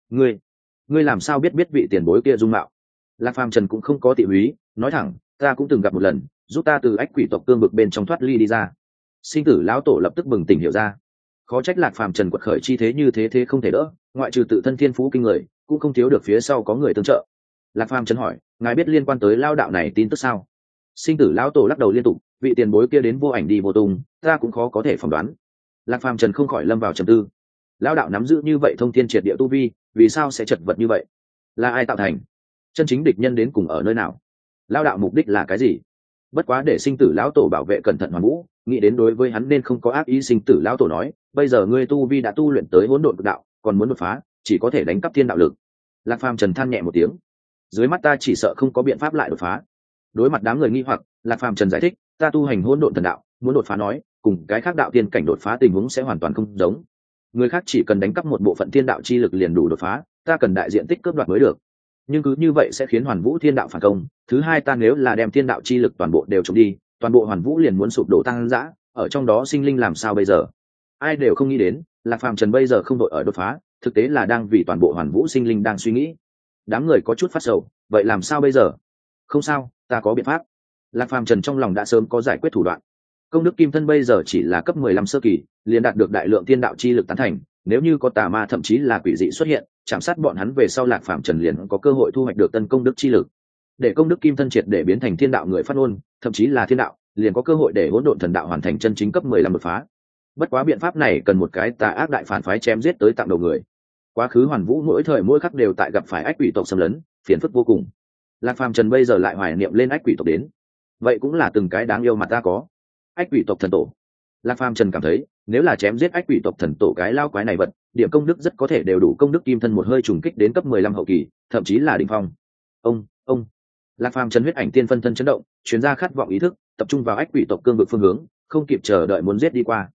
Ngươi làm sao biết vị tiền bối kia dung mạo? Lạc Phàm Trần cũng không có tị húy, nói thẳng, ta cũng từng gặp một lần, giúp ta từ ách quỷ tộc cương vực bên trong thoát ly đi ra. Sinh tử lão tổ lập tức bừng tỉnh hiểu ra, khó trách Lạc Phàm Trần quật khởi chi thế như thế không thể đỡ, ngoại trừ tự thân thiên phú kinh người, cũng không thiếu được phía sau có người tương trợ. Lạc Phàm Trần hỏi, ngài biết liên quan tới lao đạo này tin tức sao? Sinh tử lão tổ lắc đầu liên tục, vị tiền bối kia đến vô ảnh đi vô tung, ta cũng khó có thể phỏng đoán. Lạc Phàm Trần không khỏi lâm vào trầm tư. Lao đạo nắm giữ như vậy thông thiên triệt địa tu vi, vì sao sẽ chật vật như vậy? Là ai tạo thành? Chân chính địch nhân đến cùng ở nơi nào? Lao đạo mục đích là cái gì? Bất quá để sinh tử lão tổ bảo vệ cẩn thận hoàn vũ, nghĩ đến đối với hắn nên không có ác ý. Sinh tử lão tổ nói, bây giờ ngươi tu vi đã tu luyện tới hỗn độn cực đạo, còn muốn đột phá, chỉ có thể đánh cắp thiên đạo lực. Lạc Phàm Trần than nhẹ một tiếng, dưới mắt ta chỉ sợ không có biện pháp lại đột phá. Đối mặt đám người nghi hoặc, Lạc Phàm Trần giải thích, ta tu hành hỗn độn thần đạo, muốn đột phá nói, cùng cái khác đạo tiên cảnh đột phá tình huống sẽ hoàn toàn không giống. Người khác chỉ cần đánh cắp một bộ phận thiên đạo chi lực liền đủ đột phá, ta cần đại diện tích cướp đoạt mới được. Nhưng cứ như vậy sẽ khiến hoàn vũ thiên đạo phản công. Thứ hai, ta nếu là đem thiên đạo chi lực toàn bộ đều trộm đi, toàn bộ hoàn vũ liền muốn sụp đổ tăng dã, ở trong đó sinh linh làm sao bây giờ? Ai đều không nghĩ đến, Lạc Phàm Trần bây giờ không đội ở đột phá, thực tế là đang vì toàn bộ hoàn vũ sinh linh đang suy nghĩ. Đám người có chút phát sầu, vậy làm sao bây giờ? Không sao, ta có biện pháp. Lạc Phàm Trần trong lòng đã sớm có giải quyết thủ đoạn. Công đức kim thân bây giờ chỉ là cấp 15 sơ kỳ, liền đạt được đại lượng thiên đạo chi lực tán thành, nếu như có tà ma thậm chí là quỷ dị xuất hiện, chạm sát bọn hắn về sau, Lạc Phàm Trần liền có cơ hội thu hoạch được tân công đức chi lực. Để công đức kim thân triệt để biến thành thiên đạo người phát ngôn, thậm chí là thiên đạo, liền có cơ hội để hỗn độn thần đạo hoàn thành chân chính cấp 15 đột phá. Bất quá biện pháp này cần một cái tà ác đại phản phái chém giết tới tặng đầu người. Quá khứ Hoàn Vũ mỗi thời mỗi khắc đều tại gặp phải ách quỷ tộc xâm lấn, phiền phức vô cùng. Lạc Phàm Trần bây giờ lại hoài niệm lên ách quỷ tộc đến, vậy cũng là từng cái đáng yêu mà ta có. Ách quỷ tộc thần tổ. Lạc Phàm Trần cảm thấy, nếu là chém giết ách quỷ tộc thần tổ cái lao quái này vật, điểm công đức rất có thể đều đủ công đức kim thân một hơi trùng kích đến cấp 15 hậu kỳ, thậm chí là đỉnh phong. Ông. Lạc Phàm Trần huyết ảnh tiên phân thân chấn động, truyền ra khát vọng ý thức, tập trung vào ách quỷ tộc cương vực phương hướng, không kịp chờ đợi muốn giết đi qua.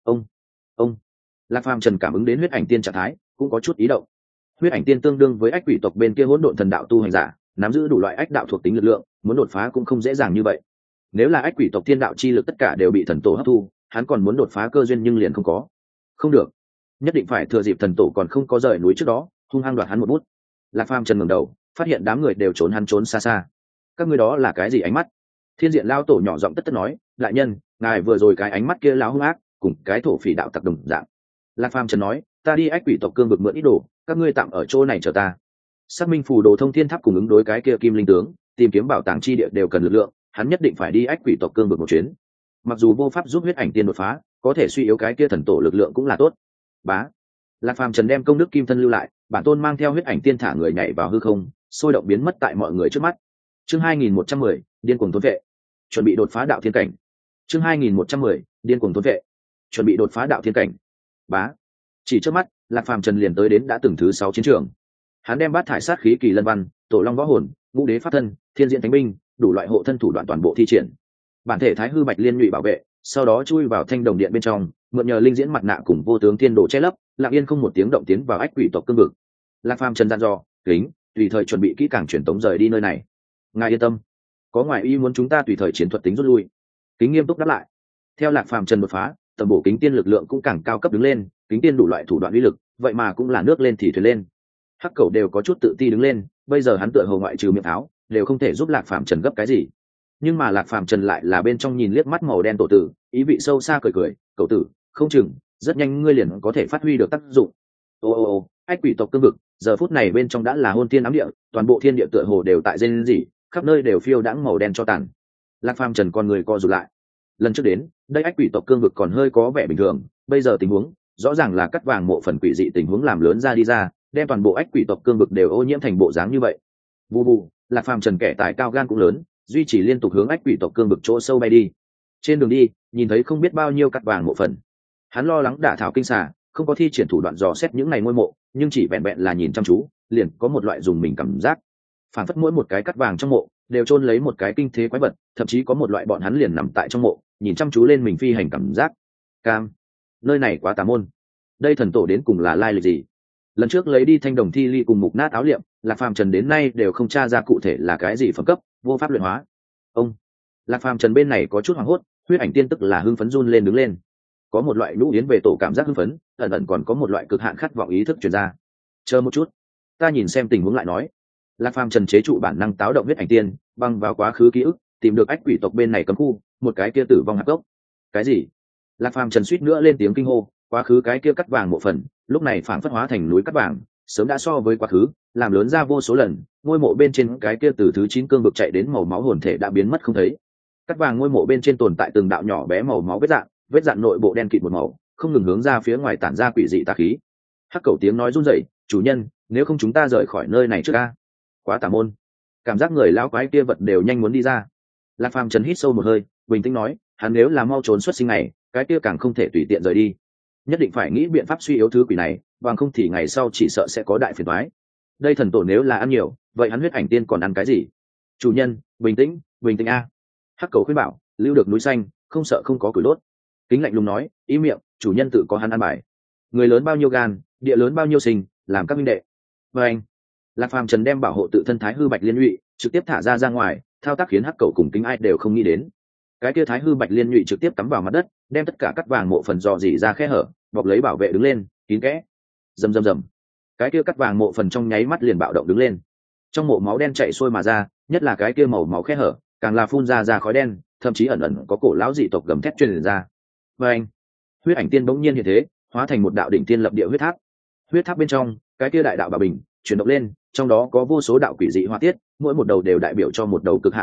Ông. Lạc Phàm Trần cảm ứng đến huyết ảnh tiên trạng thái, cũng có chút ý động. Huyết ảnh tiên tương đương với ách quỷ tộc bên kia hỗn độn thần đạo tu hành giả, nắm giữ đủ loại ách đạo thuộc tính lực lượng, muốn đột phá cũng không dễ dàng như vậy. Nếu là ách quỷ tộc thiên đạo chi lực tất cả đều bị thần tổ hấp thu, hắn còn muốn đột phá cơ duyên nhưng liền không có. Không được, nhất định phải thừa dịp thần tổ còn không có rời núi trước đó, hung hăng đoạt hắn một bút. Lạc Phàm Trần ngẩng đầu, phát hiện đám người đều trốn xa xa. Các ngươi đó là cái gì ánh mắt? Thiên Diện lao tổ nhỏ giọng tất nói, đại nhân, ngài vừa rồi cái ánh mắt kia láo hung ác, cùng cái thổ phỉ đạo tặc đồng dạng. Lạc Phàm Trần nói, ta đi ách quỷ tộc cương vực mượn ít đồ, các ngươi tạm ở chỗ này chờ ta. Xác minh phù đồ thông thiên tháp cùng ứng đối cái kia kim linh tướng, tìm kiếm bảo tàng chi địa đều cần lực lượng, hắn nhất định phải đi ách quỷ tộc cương vực một chuyến. Mặc dù vô pháp giúp huyết ảnh tiên đột phá, có thể suy yếu cái kia thần tổ lực lượng cũng là tốt. Bá. Lạc Phàm Trần đem công đức kim thân lưu lại, bản tôn mang theo huyết ảnh tiên thả người nhảy vào hư không, sôi động biến mất tại mọi người trước mắt. Chương 2110, điên cuồng thôn vệ. Chuẩn bị đột phá đạo thiên cảnh. Chương 2110, điên cuồng thôn vệ. Chuẩn bị đột phá đạo thiên cảnh. Bá. Chỉ trước mắt, Lạc Phàm Trần liền tới đến đã từng thứ 6 chiến trường. Hắn đem bát thải sát khí kỳ lân văn, tổ long võ hồn, ngũ đế pháp thân, thiên diện thánh binh, đủ loại hộ thân thủ đoạn toàn bộ thi triển. Bản thể thái hư bạch liên nhụy bảo vệ, sau đó chui vào thanh đồng điện bên trong, mượn nhờ linh diễn mặt nạ cùng vô tướng thiên đồ che lấp, lặng yên không một tiếng động tiến vào ách quỷ tộc cương vực. Lạc Phàm Trần dặn dò, kính, tùy thời chuẩn bị kỹ càng truyền tống rời đi nơi này. Ngài yên tâm, có ngoại ý muốn chúng ta tùy thời chiến thuật tính rút lui. Kính nghiêm túc đáp lại. Theo Lạc Phàm Trần đột phá, tầm bổ kính tiên lực lượng cũng càng cao cấp đứng lên, kính tiên đủ loại thủ đoạn uy lực, vậy mà cũng là nước lên thì thuyền lên. Hắc Cẩu đều có chút tự ti đứng lên, bây giờ hắn tựa hồ ngoại trừ miệng tháo, đều không thể giúp Lạc Phàm Trần gấp cái gì. Nhưng mà Lạc Phàm Trần lại là bên trong nhìn liếc mắt màu đen tổ tử, ý vị sâu xa cười cười, cậu tử, không chừng rất nhanh ngươi liền có thể phát huy được tác dụng. Ô, ách quỷ tộc cương vực, giờ phút này bên trong đã là hôn thiên ám địa, toàn bộ thiên địa tựa hồ đều tại rên rỉ, khắp nơi đều phiêu đãng màu đen cho tàn. Lạc Phàm Trần con người co rụt lại. Lần trước đến, đây ách quỷ tộc cương vực còn hơi có vẻ bình thường, bây giờ tình huống, rõ ràng là cắt vàng mộ phần quỷ dị tình huống làm lớn ra đi ra, đem toàn bộ ách quỷ tộc cương vực đều ô nhiễm thành bộ dáng như vậy. Vù vù, Lạc Phàm Trần kẻ tài cao gan cũng lớn, duy trì liên tục hướng ách quỷ tộc cương vực chỗ sâu bay đi. Trên đường đi, nhìn thấy không biết bao nhiêu cắt vàng mộ phần, hắn lo lắng đả thảo kinh xà, không có thi triển thủ đoạn dò xét những này ngôi mộ, nhưng chỉ vẹn vẹn là nhìn chăm chú, liền có một loại dùng mình cảm giác. Phản phất mỗi một cái cắt vàng trong mộ đều chôn lấy một cái kinh thế quái vật, thậm chí có một loại bọn hắn liền nằm tại trong mộ, nhìn chăm chú lên mình phi hành cảm giác. Cam, nơi này quá tà môn. Đây thần tổ đến cùng là lai lịch gì? Lần trước lấy đi thanh đồng thi ly cùng mục nát áo liệm, Lạc Phàm Trần đến nay đều không tra ra cụ thể là cái gì phẩm cấp, vô pháp luyện hóa. Ông, Lạc Phàm Trần bên này có chút hoảng hốt, huyết ảnh tiên tức là hưng phấn run lên đứng lên, có một loại lũ yến về tổ cảm giác hưng phấn, ẩn ẩn còn có một loại cực hạn khát vọng ý thức truyền ra. Chờ một chút, ta nhìn xem tình huống lại nói. Lạc Phàm Trần chế trụ bản năng táo động huyết ảnh tiên, băng vào quá khứ ký ức, tìm được ách quỷ tộc bên này cấm khu, một cái kia tử vong hạt gốc. Cái gì? Lạc Phàm Trần suýt nữa lên tiếng kinh hô, quá khứ cái kia cắt vàng mộ phần, lúc này phảng phất hóa thành núi cắt vàng, sớm đã so với quá khứ, làm lớn ra vô số lần, ngôi mộ bên trên cái kia từ thứ 9 cương vực chạy đến màu máu hồn thể đã biến mất không thấy. Cắt vàng ngôi mộ bên trên tồn tại từng đạo nhỏ bé màu máu vết dạn nội bộ đen kịt một màu, không ngừng hướng ra phía ngoài tản ra quỷ dị tà khí. Hắc Cẩu tiếng nói run rẩy, chủ nhân, nếu không chúng ta rời khỏi nơi này trước a. Quá tà môn. Cảm giác người lão quái kia vật đều nhanh muốn đi ra. Lạc Phàm Trần hít sâu một hơi, bình tĩnh nói, hắn nếu là mau trốn xuất sinh này, cái kia càng không thể tùy tiện rời đi. Nhất định phải nghĩ biện pháp suy yếu thứ quỷ này, bằng không thì ngày sau chỉ sợ sẽ có đại phiền toái. Đây thần tổ nếu là ăn nhiều, vậy hắn huyết ảnh tiên còn ăn cái gì? Chủ nhân, bình tĩnh a. Hắc Cẩu khuyên bảo, lưu được núi xanh, không sợ không có củi đốt. Kính lạnh lùng nói, ý miệng, chủ nhân tự có hắn ăn bài. Người lớn bao nhiêu gan, địa lớn bao nhiêu sinh, làm các minh đệ. Và anh, Lạc Phàm Trần đem bảo hộ tự thân thái hư bạch liên nhụy trực tiếp thả ra ngoài, thao tác khiến Hắc Cẩu cùng Kính ai đều không nghĩ đến. Cái kia thái hư bạch liên nhụy trực tiếp cắm vào mặt đất, đem tất cả cắt vàng mộ phần dò dỉ ra khe hở, bọc lấy bảo vệ đứng lên, kín kẽ. Rầm rầm rầm. Cái kia cắt vàng mộ phần trong nháy mắt liền bạo động đứng lên. Trong mộ máu đen chảy xuôi mà ra, nhất là cái kia màu máu khe hở, càng là phun ra khói đen, thậm chí ẩn ẩn có cổ lão dị tộc gầm thét truyền ra. Và anh, huyết ảnh tiên bỗng nhiên hiện thế, hóa thành một đạo đỉnh tiên lập địa huyết tháp. Huyết tháp bên trong, cái kia đại đạo bà bình chuyển động lên, trong đó có vô số đạo quỷ dị hoa tiết, mỗi một đầu đều đại biểu cho một đầu cực hạn ách đạo,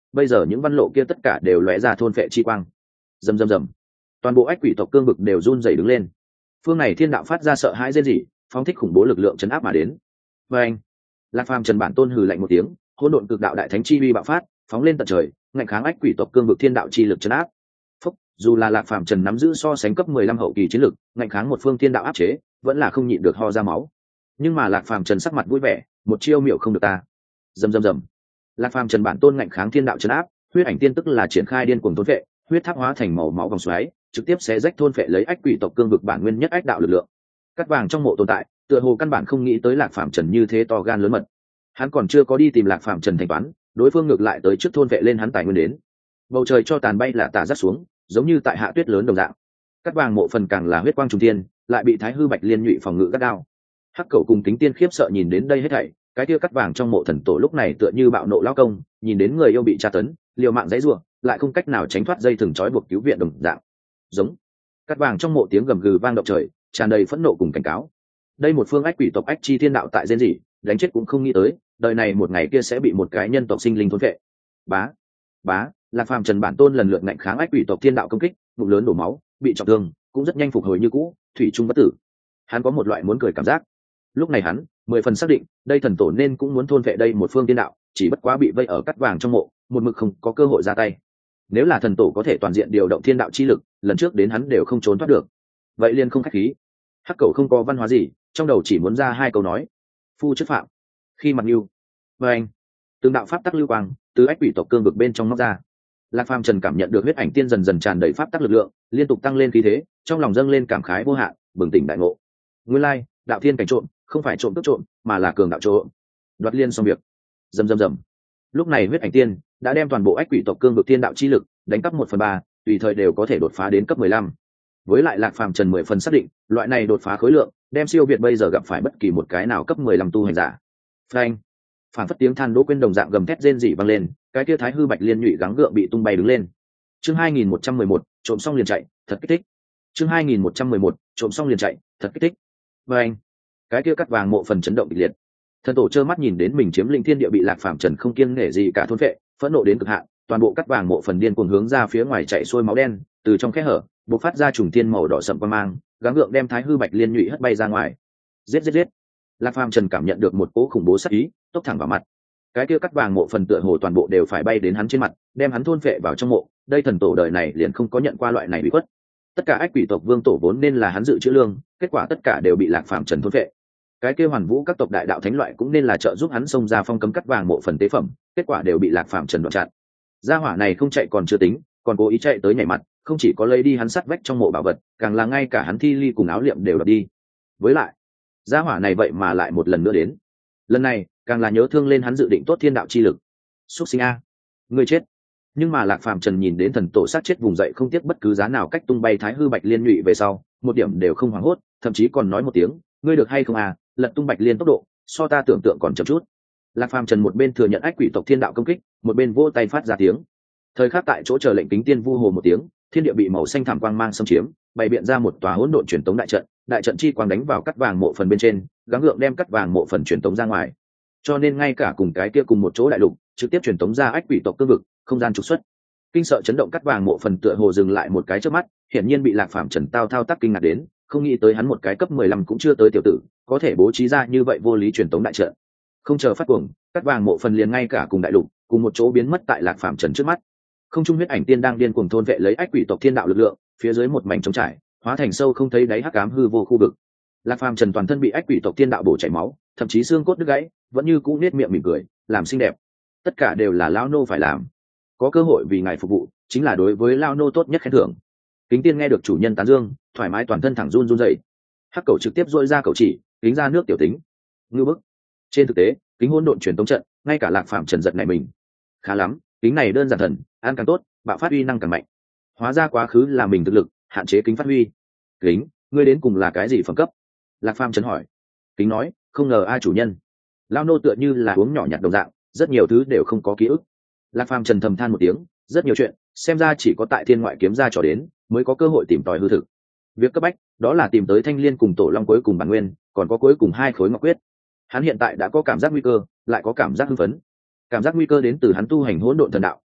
bây giờ những văn lộ kia tất cả đều lóe ra thôn phệ chi quang. Rầm rầm rầm, toàn bộ ách quỷ tộc cương vực đều run rẩy đứng lên. Phương này thiên đạo phát ra sợ hãi rên rỉ, phóng thích khủng bố lực lượng chấn áp mà đến. Và anh, Lạc Phàm Trần Bản Tôn hừ lạnh một tiếng, hỗn độn cực đạo đại thánh chi uy bạo phát, phóng lên tận trời, ngạnh kháng ách quỷ tộc cương vực thiên đạo chi lực chấn áp. Phúc, dù là Lạc Phàm Trần nắm giữ so sánh cấp 15 hậu kỳ chiến lực, ngạnh kháng một phương thiên đạo áp chế, vẫn là không nhịn được ho ra máu. Nhưng mà Lạc Phàm Trần sắc mặt vui vẻ, một chiêu miểu không được ta. Rầm rầm rầm, Lạc Phàm Trần Bản Tôn ngạnh kháng thiên đạo chấn áp, huyết ảnh tiên tức là triển khai điên cuồng thôn vệ, huyết tháp hóa thành màu máu vòng xoáy, trực tiếp xé rách thôn vệ lấy ách quỷ tộc cương vực bản nguyên nhất ách đạo lực lượng. Cắt vàng trong mộ tồn tại, tựa hồ căn bản không nghĩ tới Lạc Phàm Trần như thế to gan lớn mật. Hắn còn chưa có đi tìm Lạc Phàm Trần thanh toán, đối phương ngược lại tới trước thôn vệ lên hắn tài nguyên đến. Bầu trời cho tàn bay là tả rắc xuống, giống như tại hạ tuyết lớn đồng dạng. Cắt vàng mộ phần càng là huyết quang trùng thiên, lại bị Thái Hư Bạch Liên nhụy phòng ngự gắt gao. Hắc Cẩu cùng Kính Tiên khiếp sợ nhìn đến đây hết thảy, cái kia cắt vàng trong mộ thần tổ lúc này tựa như bạo nộ lao công, nhìn đến người yêu bị tra tấn, liều mạng giãy giụa, lại không cách nào tránh thoát dây thừng trói buộc cứu viện đồng dạng. Giống. Cắt vàng trong mộ tiếng gầm gừ vang động trời, tràn đầy phẫn nộ cùng cảnh cáo. Đây một phương ách quỷ tộc ách chi thiên đạo tại rên rỉ, đánh chết cũng không nghĩ tới, đời này một ngày kia sẽ bị một cái nhân tộc sinh linh thôn vệ. Bá, bá, Lạc Phàm Trần Bản Tôn lần lượt ngạnh kháng ách quỷ tộc thiên đạo công kích, bụng lớn đổ máu, bị trọng thương, cũng rất nhanh phục hồi như cũ, thủy chung bất tử. Hắn có một loại muốn cười cảm giác. Lúc này hắn 10 phần xác định, đây thần tổ nên cũng muốn thôn vệ đây một phương thiên đạo, chỉ bất quá bị vây ở cắt vàng trong mộ, một mực không có cơ hội ra tay. Nếu là thần tổ có thể toàn diện điều động thiên đạo chi lực, lần trước đến hắn đều không trốn thoát được. Vậy liền không khách khí. Hắc Cẩu không có văn hóa gì, trong đầu chỉ muốn ra hai câu nói: phu chức phạm. Khi mặt lưu, và anh, từng đạo pháp tắc lưu quang từ ách quỷ tộc cương vực bên trong móc ra. Lạc Phàm Trần cảm nhận được huyết ảnh tiên dần dần tràn đầy pháp tắc lực lượng, liên tục tăng lên khí thế, trong lòng dâng lên cảm khái vô hạn, bừng tỉnh đại ngộ. Nguyên lai, đạo thiên cảnh trộm, không phải trộm tức trộm, mà là cường đạo trộm. Đoạt liên xong việc. Rầm rầm rầm. Lúc này huyết ảnh tiên đã đem toàn bộ ách quỷ tộc cương vực thiên đạo chi lực đánh cắp 1/3, tùy thời đều có thể đột phá đến cấp 15. Với lại Lạc Phàm Trần 10 phần xác định, loại này đột phá khối lượng, đem siêu việt bây giờ gặp phải bất kỳ một cái nào cấp 15 tu hành giả. Phanh. Phản phất tiếng than đỗ quên đồng dạng gầm thét rên rỉ vang lên, cái kia Thái Hư Bạch Liên nhụy gắng gượng bị tung bay đứng lên. Chương 2111, trộm xong liền chạy, thật kích thích. Chương 2111, trộm xong liền chạy, thật kích thích. Phanh. Cái kia cắt vàng mộ phần chấn động kịch liệt. Thần tổ trơ mắt nhìn đến mình chiếm lĩnh thiên địa bị Lạc Phàm Trần không kiêng nể gì cả thôn phệ, phẫn nộ đến cực hạn, toàn bộ cắt vàng mộ phần điên cuồng hướng ra phía ngoài chạy xuôi máu đen, từ trong khe hở bộc phát ra trùng tiên màu đỏ sậm quang mang, gắng gượng đem Thái Hư Bạch Liên nhụy hất bay ra ngoài. Giết giết giết! Lạc Phàm Trần cảm nhận được một cỗ khủng bố sát ý, tốc thẳng vào mặt. Cái kia cắt vàng mộ phần tựa hồ toàn bộ đều phải bay đến hắn trên mặt, đem hắn thôn phệ vào trong mộ. Đây thần tổ đời này liền không có nhận qua loại này bị khuất. Tất cả ách quỷ tộc vương tổ vốn nên là hắn dự trữ lương, kết quả tất cả đều bị Lạc Phàm Trần thôn phệ. Cái kia hoàn vũ các tộc đại đạo thánh loại cũng nên là trợ giúp hắn xông ra phong cấm cắt vàng mộ phần tế phẩm, kết quả đều bị Lạc Phàm Trần đoạn chặn. Gia hỏa này không chạy còn chưa tính, còn cố ý chạy tới nhảy mặt, không chỉ có lấy đi hắn sắt vách trong mộ bảo vật, càng là ngay cả hắn thi ly cùng áo liệm đều đập đi. Với lại, gia hỏa này vậy mà lại một lần nữa đến. Lần này, càng là nhớ thương lên hắn dự định tốt thiên đạo chi lực. Súc sinh a, ngươi chết. Nhưng mà Lạc Phàm Trần nhìn đến thần tổ sát chết vùng dậy không tiếc bất cứ giá nào cách tung bay Thái Hư Bạch Liên nhụy về sau, một điểm đều không hoảng hốt, thậm chí còn nói một tiếng, ngươi được hay không à, lật tung Bạch Liên tốc độ, so ta tưởng tượng còn chậm chút. Lạc Phàm Trần một bên thừa nhận ách quỷ tộc thiên đạo công kích, một bên vỗ tay phát ra tiếng. Thời khắc tại chỗ chờ lệnh Kính Tiên vu hồ một tiếng, thiên địa bị màu xanh thảm quang mang xâm chiếm, bày biện ra một tòa hỗn độn truyền tống đại trận chi quang đánh vào cắt vàng mộ phần bên trên, gắng gượng đem cắt vàng mộ phần truyền tống ra ngoài. Cho nên ngay cả cùng cái kia cùng một chỗ đại lục, trực tiếp truyền tống ra ách quỷ tộc cương vực, không gian trục xuất. Kinh sợ chấn động cắt vàng mộ phần tựa hồ dừng lại một cái trước mắt, hiển nhiên bị Lạc Phàm Trần thao tác kinh ngạc đến, không nghĩ tới hắn một cái cấp 15 cũng chưa tới tiểu tử, có thể bố trí ra như vậy vô lý truyền tống đại trận. Không chờ phát cuồng, cắt vàng mộ phần liền ngay cả cùng đại lục, cùng một chỗ biến mất tại Lạc Phàm Trần trước mắt. Không trung huyết ảnh tiên đang điên cuồng thôn vệ lấy ách quỷ tộc thiên đạo lực lượng, phía dưới một mảnh trống trải, hóa thành sâu không thấy đáy hắc ám hư vô khu vực. Lạc Phàm Trần toàn thân bị ách quỷ tộc thiên đạo bổ chảy máu, thậm chí xương cốt đứt gãy, vẫn như cũ nết miệng mỉm cười, làm xinh đẹp. Tất cả đều là lão nô phải làm. Có cơ hội vì ngài phục vụ, chính là đối với lão nô tốt nhất khen thưởng. Kính Tiên nghe được chủ nhân tán dương, thoải mái toàn thân thẳng run run dậy. Hắc Cẩu trực tiếp dội ra cẩu chỉ, kính ra nước tiểu tính. Ngưu bức. Trên thực tế, kính hỗn độn truyền tống trận, ngay cả Lạc Phàm Trần giật này mình. Khá lắm, kính này đơn giản thần, ăn càng tốt, bạo phát uy năng càng mạnh. Hóa ra quá khứ là mình thực lực hạn chế kính phát huy. Kính, ngươi đến cùng là cái gì phẩm cấp? Lạc Phàm Trần hỏi. Kính nói, không ngờ ai chủ nhân. Lao nô tựa như là uống nhỏ nhặt đồng dạng, rất nhiều thứ đều không có ký ức. Lạc Phàm Trần thầm than một tiếng, rất nhiều chuyện, xem ra chỉ có tại thiên ngoại kiếm ra trò đến, mới có cơ hội tìm tòi hư thực. Việc cấp bách, đó là tìm tới Thanh Liên cùng Tổ Long cuối cùng bản nguyên, còn có cuối cùng 2 khối ngọc quyết. Hắn hiện tại đã có cảm giác nguy cơ, lại có cảm giác hưng phấn. Cảm giác nguy cơ đến từ hắn tu hành hỗn độn thần đạo,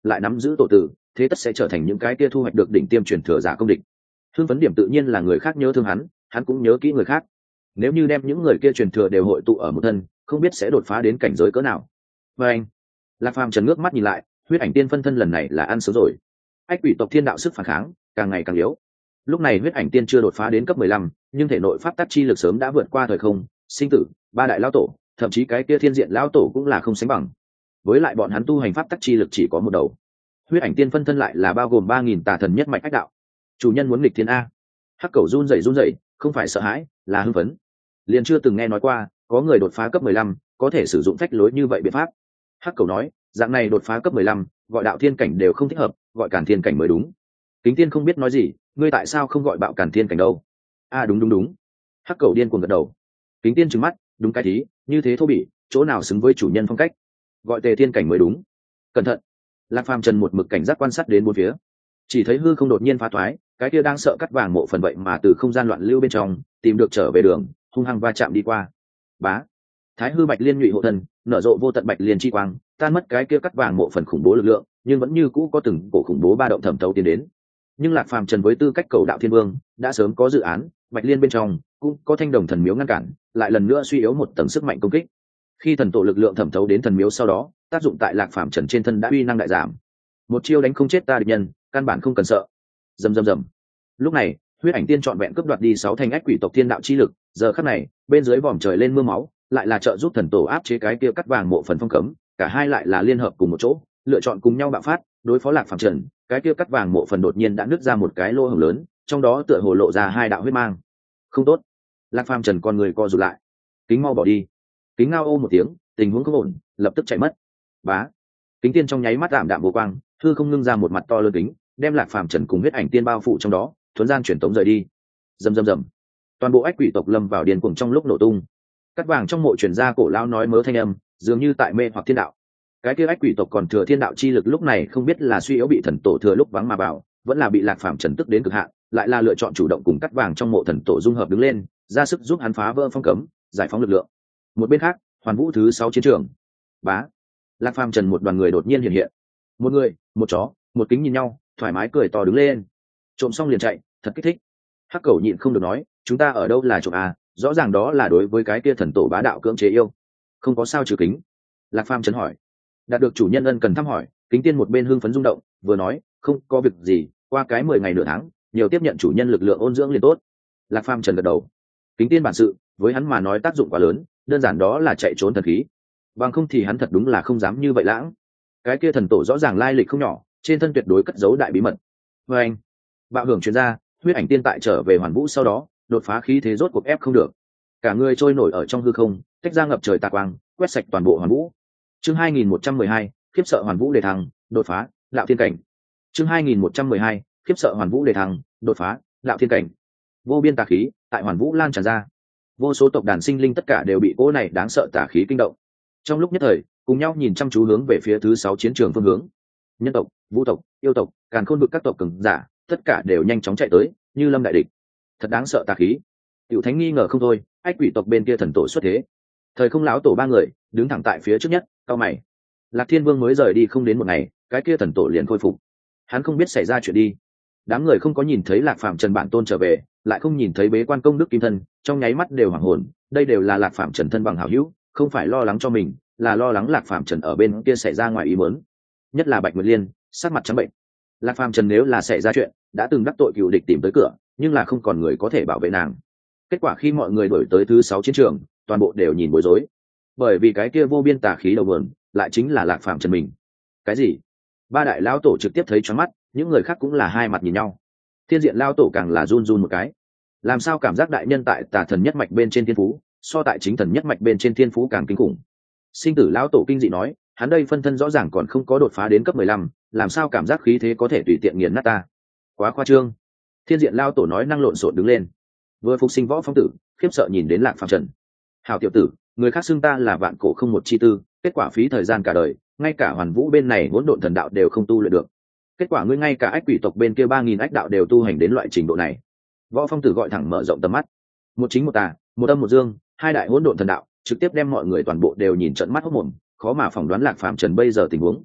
lại nắm giữ tổ tử, thế tất sẽ trở thành những cái kia thu hoạch được đỉnh tiêm truyền thừa giả công địch. Hưng phấn điểm tự nhiên là người khác nhớ thương hắn cũng nhớ kỹ người khác. Nếu như đem những người kia truyền thừa đều hội tụ ở một thân, không biết sẽ đột phá đến cảnh giới cỡ nào. Và anh, Lạc Phàm trần ngước mắt nhìn lại, huyết ảnh tiên phân thân lần này là ăn sớm rồi. Ách quỷ tộc thiên đạo sức phản kháng càng ngày càng yếu. Lúc này huyết ảnh tiên chưa đột phá đến cấp 15, nhưng thể nội pháp tắc chi lực sớm đã vượt qua thời không, sinh tử, ba đại lão tổ, thậm chí cái kia thiên diện lão tổ cũng là không sánh bằng. Với lại bọn hắn tu hành pháp tắc chi lực chỉ có một đầu. Huyết ảnh tiên phân thân lại là bao gồm 3000 tà thần nhất mạch ách đạo. Chủ nhân muốn nghịch thiên a. Hắc Cẩu run rẩy, không phải sợ hãi, là hưng phấn. Liền chưa từng nghe nói qua có người đột phá cấp 15 có thể sử dụng phách lối như vậy biện pháp. Hắc Cẩu nói, dạng này đột phá cấp 15, gọi đạo thiên cảnh đều không thích hợp, gọi càn thiên cảnh mới đúng. Kính Tiên không biết nói gì, ngươi tại sao không gọi bạo càn thiên cảnh đâu? A đúng. Hắc Cẩu điên cuồng gật đầu. Kính Tiên trừng mắt, đúng cái thí, như thế thô bỉ, chỗ nào xứng với chủ nhân phong cách? Gọi Tề Thiên cảnh mới đúng. Cẩn thận. Lạc Phàm trần một mực cảnh giác quan sát đến bốn phía, chỉ thấy hư không đột nhiên phá thoái, cái kia đang sợ cắt vàng mộ phần vậy mà từ không gian loạn lưu bên trong tìm được trở về đường, hung hăng va chạm đi qua. Bá. Thái hư bạch liên nhụy hộ thân, nở rộ vô tận bạch liên chi quang, tan mất cái kia cắt vàng mộ phần khủng bố lực lượng, nhưng vẫn như cũ có từng cổ khủng bố ba động thẩm thấu tiến đến. Nhưng Lạc Phàm trần với tư cách cầu đạo thiên vương đã sớm có dự án, bạch liên bên trong cũng có thanh đồng thần miếu ngăn cản, lại lần nữa suy yếu một tầng sức mạnh công kích. Khi thần tổ lực lượng thẩm thấu đến thần miếu sau đó, tác dụng tại Lạc Phàm trần trên thân đã uy năng đại giảm. Một chiêu đánh không chết ta địch nhân, căn bản không cần sợ. Rầm. Lúc này huyết ảnh tiên trọn vẹn cướp đoạt đi 6 thanh ách quỷ tộc thiên đạo chi lực, giờ khắc này bên dưới vòm trời lên mưa máu, lại là trợ giúp thần tổ áp chế cái kia cắt vàng mộ phần phong cấm, cả hai lại là liên hợp cùng một chỗ, lựa chọn cùng nhau bạo phát đối phó Lạc Phàm trần. Cái kia cắt vàng mộ phần đột nhiên đã nứt ra một cái lỗ hổng lớn, trong đó tựa hồ lộ ra 2 đạo huyết mang. Không tốt. Lạc Phàm trần con người co rụt lại. Kính mau bỏ đi. Kính ngao ô một tiếng, tình huống không ổn, lập tức chạy mất. Bá. Kính tiên trong nháy mắt ảm đạm vô quang, hư không ngưng ra một mặt to lớn kính, đem Lạc Phàm trần cùng huyết ảnh tiên bao phủ trong đó, thuấn gian chuyển tống rời đi. Rầm. Toàn bộ ách quỷ tộc lâm vào điên cuồng trong lúc nổ tung. Cắt vàng trong mộ truyền ra cổ lão nói mớ thanh âm, dường như tại mê hoặc thiên đạo. Cái kia ách quỷ tộc còn thừa thiên đạo chi lực lúc này không biết là suy yếu bị thần tổ thừa lúc vắng mà vào, vẫn là bị Lạc Phàm trần tức đến cực hạn, lại là lựa chọn chủ động cùng cắt vàng trong mộ thần tổ dung hợp đứng lên, ra sức giúp hắn phá vỡ phong cấm, giải phóng lực lượng. Một bên khác, hoàn vũ thứ 6 chiến trường. Bá. Lạc Phàm trần một đoàn người đột nhiên hiện. Một người, một chó, một kính nhìn nhau, thoải mái cười to đứng lên. Trộm xong liền chạy, thật kích thích. Hắc Cẩu nhịn không được nói, chúng ta ở đâu là trộm à, rõ ràng đó là đối với cái kia thần tổ bá đạo cưỡng chế yêu. Không có sao trừ kính. Lạc Phàm trần hỏi. Đạt được chủ nhân ân cần thăm hỏi, Kính Tiên một bên hưng phấn rung động, vừa nói, không có việc gì, qua cái 10 ngày nửa tháng, nhiều tiếp nhận chủ nhân lực lượng ôn dưỡng liền tốt. Lạc Phàm trần gật đầu. Kính Tiên bản sự, với hắn mà nói tác dụng quá lớn, đơn giản đó là chạy trốn thần khí. Bằng không thì hắn thật đúng là không dám như vậy lãng. Cái kia thần tổ rõ ràng lai lịch không nhỏ, trên thân tuyệt đối cất giấu đại bí mật. Và anh, bạo hưởng chuyên gia, huyết ảnh tiên tại trở về hoàn vũ sau đó, đột phá khí thế rốt cuộc ép không được. Cả người trôi nổi ở trong hư không, tách ra ngập trời tà quang, quét sạch toàn bộ hoàn vũ. Chương 2112, khiếp sợ hoàn vũ đề thăng, đột phá, đạo thiên cảnh. Chương 2112, khiếp sợ hoàn vũ đề thăng, đột phá, đạo thiên cảnh. Vô biên tà khí tại hoàn vũ lan tràn ra, vô số tộc đàn sinh linh tất cả đều bị cỗ này đáng sợ tà khí kinh động. Trong lúc nhất thời, cùng nhau nhìn chăm chú hướng về phía thứ 6 chiến trường phương hướng. Nhân tộc, vũ tộc, yêu tộc, càn khôn vực các tộc cường giả, tất cả đều nhanh chóng chạy tới, như lâm đại địch. Thật đáng sợ tà khí. Tiểu Thánh nghi ngờ không thôi, ách quỷ tộc bên kia thần tổ xuất thế. Thời không lão tổ 3 người đứng thẳng tại phía trước nhất, cau mày. Lạc Thiên Vương mới rời đi không đến một ngày, cái kia thần tổ liền khôi phục. Hắn không biết xảy ra chuyện đi. Đám người không có nhìn thấy Lạc Phàm Trần bản tôn trở về, lại không nhìn thấy bế quan công đức kim thân, trong nháy mắt đều hoảng hồn. Đây đều là Lạc Phàm Trần thân bằng hảo hữu, không phải lo lắng cho mình, là lo lắng Lạc Phàm Trần ở bên kia xảy ra ngoài ý muốn. Nhất là Bạch Nguyệt Liên, sắc mặt trắng bệnh. Lạc Phàm Trần nếu là xảy ra chuyện, đã từng đắc tội cựu địch tìm tới cửa, nhưng là không còn người có thể bảo vệ nàng. Kết quả khi mọi người đổi tới thứ 6 chiến trường, toàn bộ đều nhìn bối rối, bởi vì cái kia vô biên tà khí đầu nguồn lại chính là Lạc Phàm Trần mình. Cái gì? 3 đại lão tổ trực tiếp thấy choáng mắt, những người khác cũng là hai mặt nhìn nhau. Thiên diện lão tổ càng là run run một cái. Làm sao cảm giác đại nhân tại tà thần nhất mạch bên trên thiên phú, so tại chính thần nhất mạch bên trên thiên phú càng kinh khủng. Sinh tử lão tổ kinh dị nói, hắn đây phân thân rõ ràng còn không có đột phá đến cấp 15, làm sao cảm giác khí thế có thể tùy tiện nghiền nát ta? Quá khoa trương. Thiên diện lão tổ nói năng lộn xộn đứng lên. Vừa phục sinh võ phong tử, khiếp sợ nhìn đến Lạc Phàm Trần. Hảo tiểu tử, người khác xưng ta là vạn cổ không một chi tư, kết quả phí thời gian cả đời, ngay cả hoàn vũ bên này hỗn độn thần đạo đều không tu luyện được. Kết quả ngươi ngay cả ách quỷ tộc bên kia 3000 ách đạo đều tu hành đến loại trình độ này. Võ phong tử gọi thẳng mở rộng tầm mắt. Một chính một tà, một âm một dương, hai đại hỗn độn thần đạo, trực tiếp đem mọi người toàn bộ đều nhìn trợn mắt hốt mồm, khó mà phỏng đoán Lạc Phàm Trần bây giờ tình huống.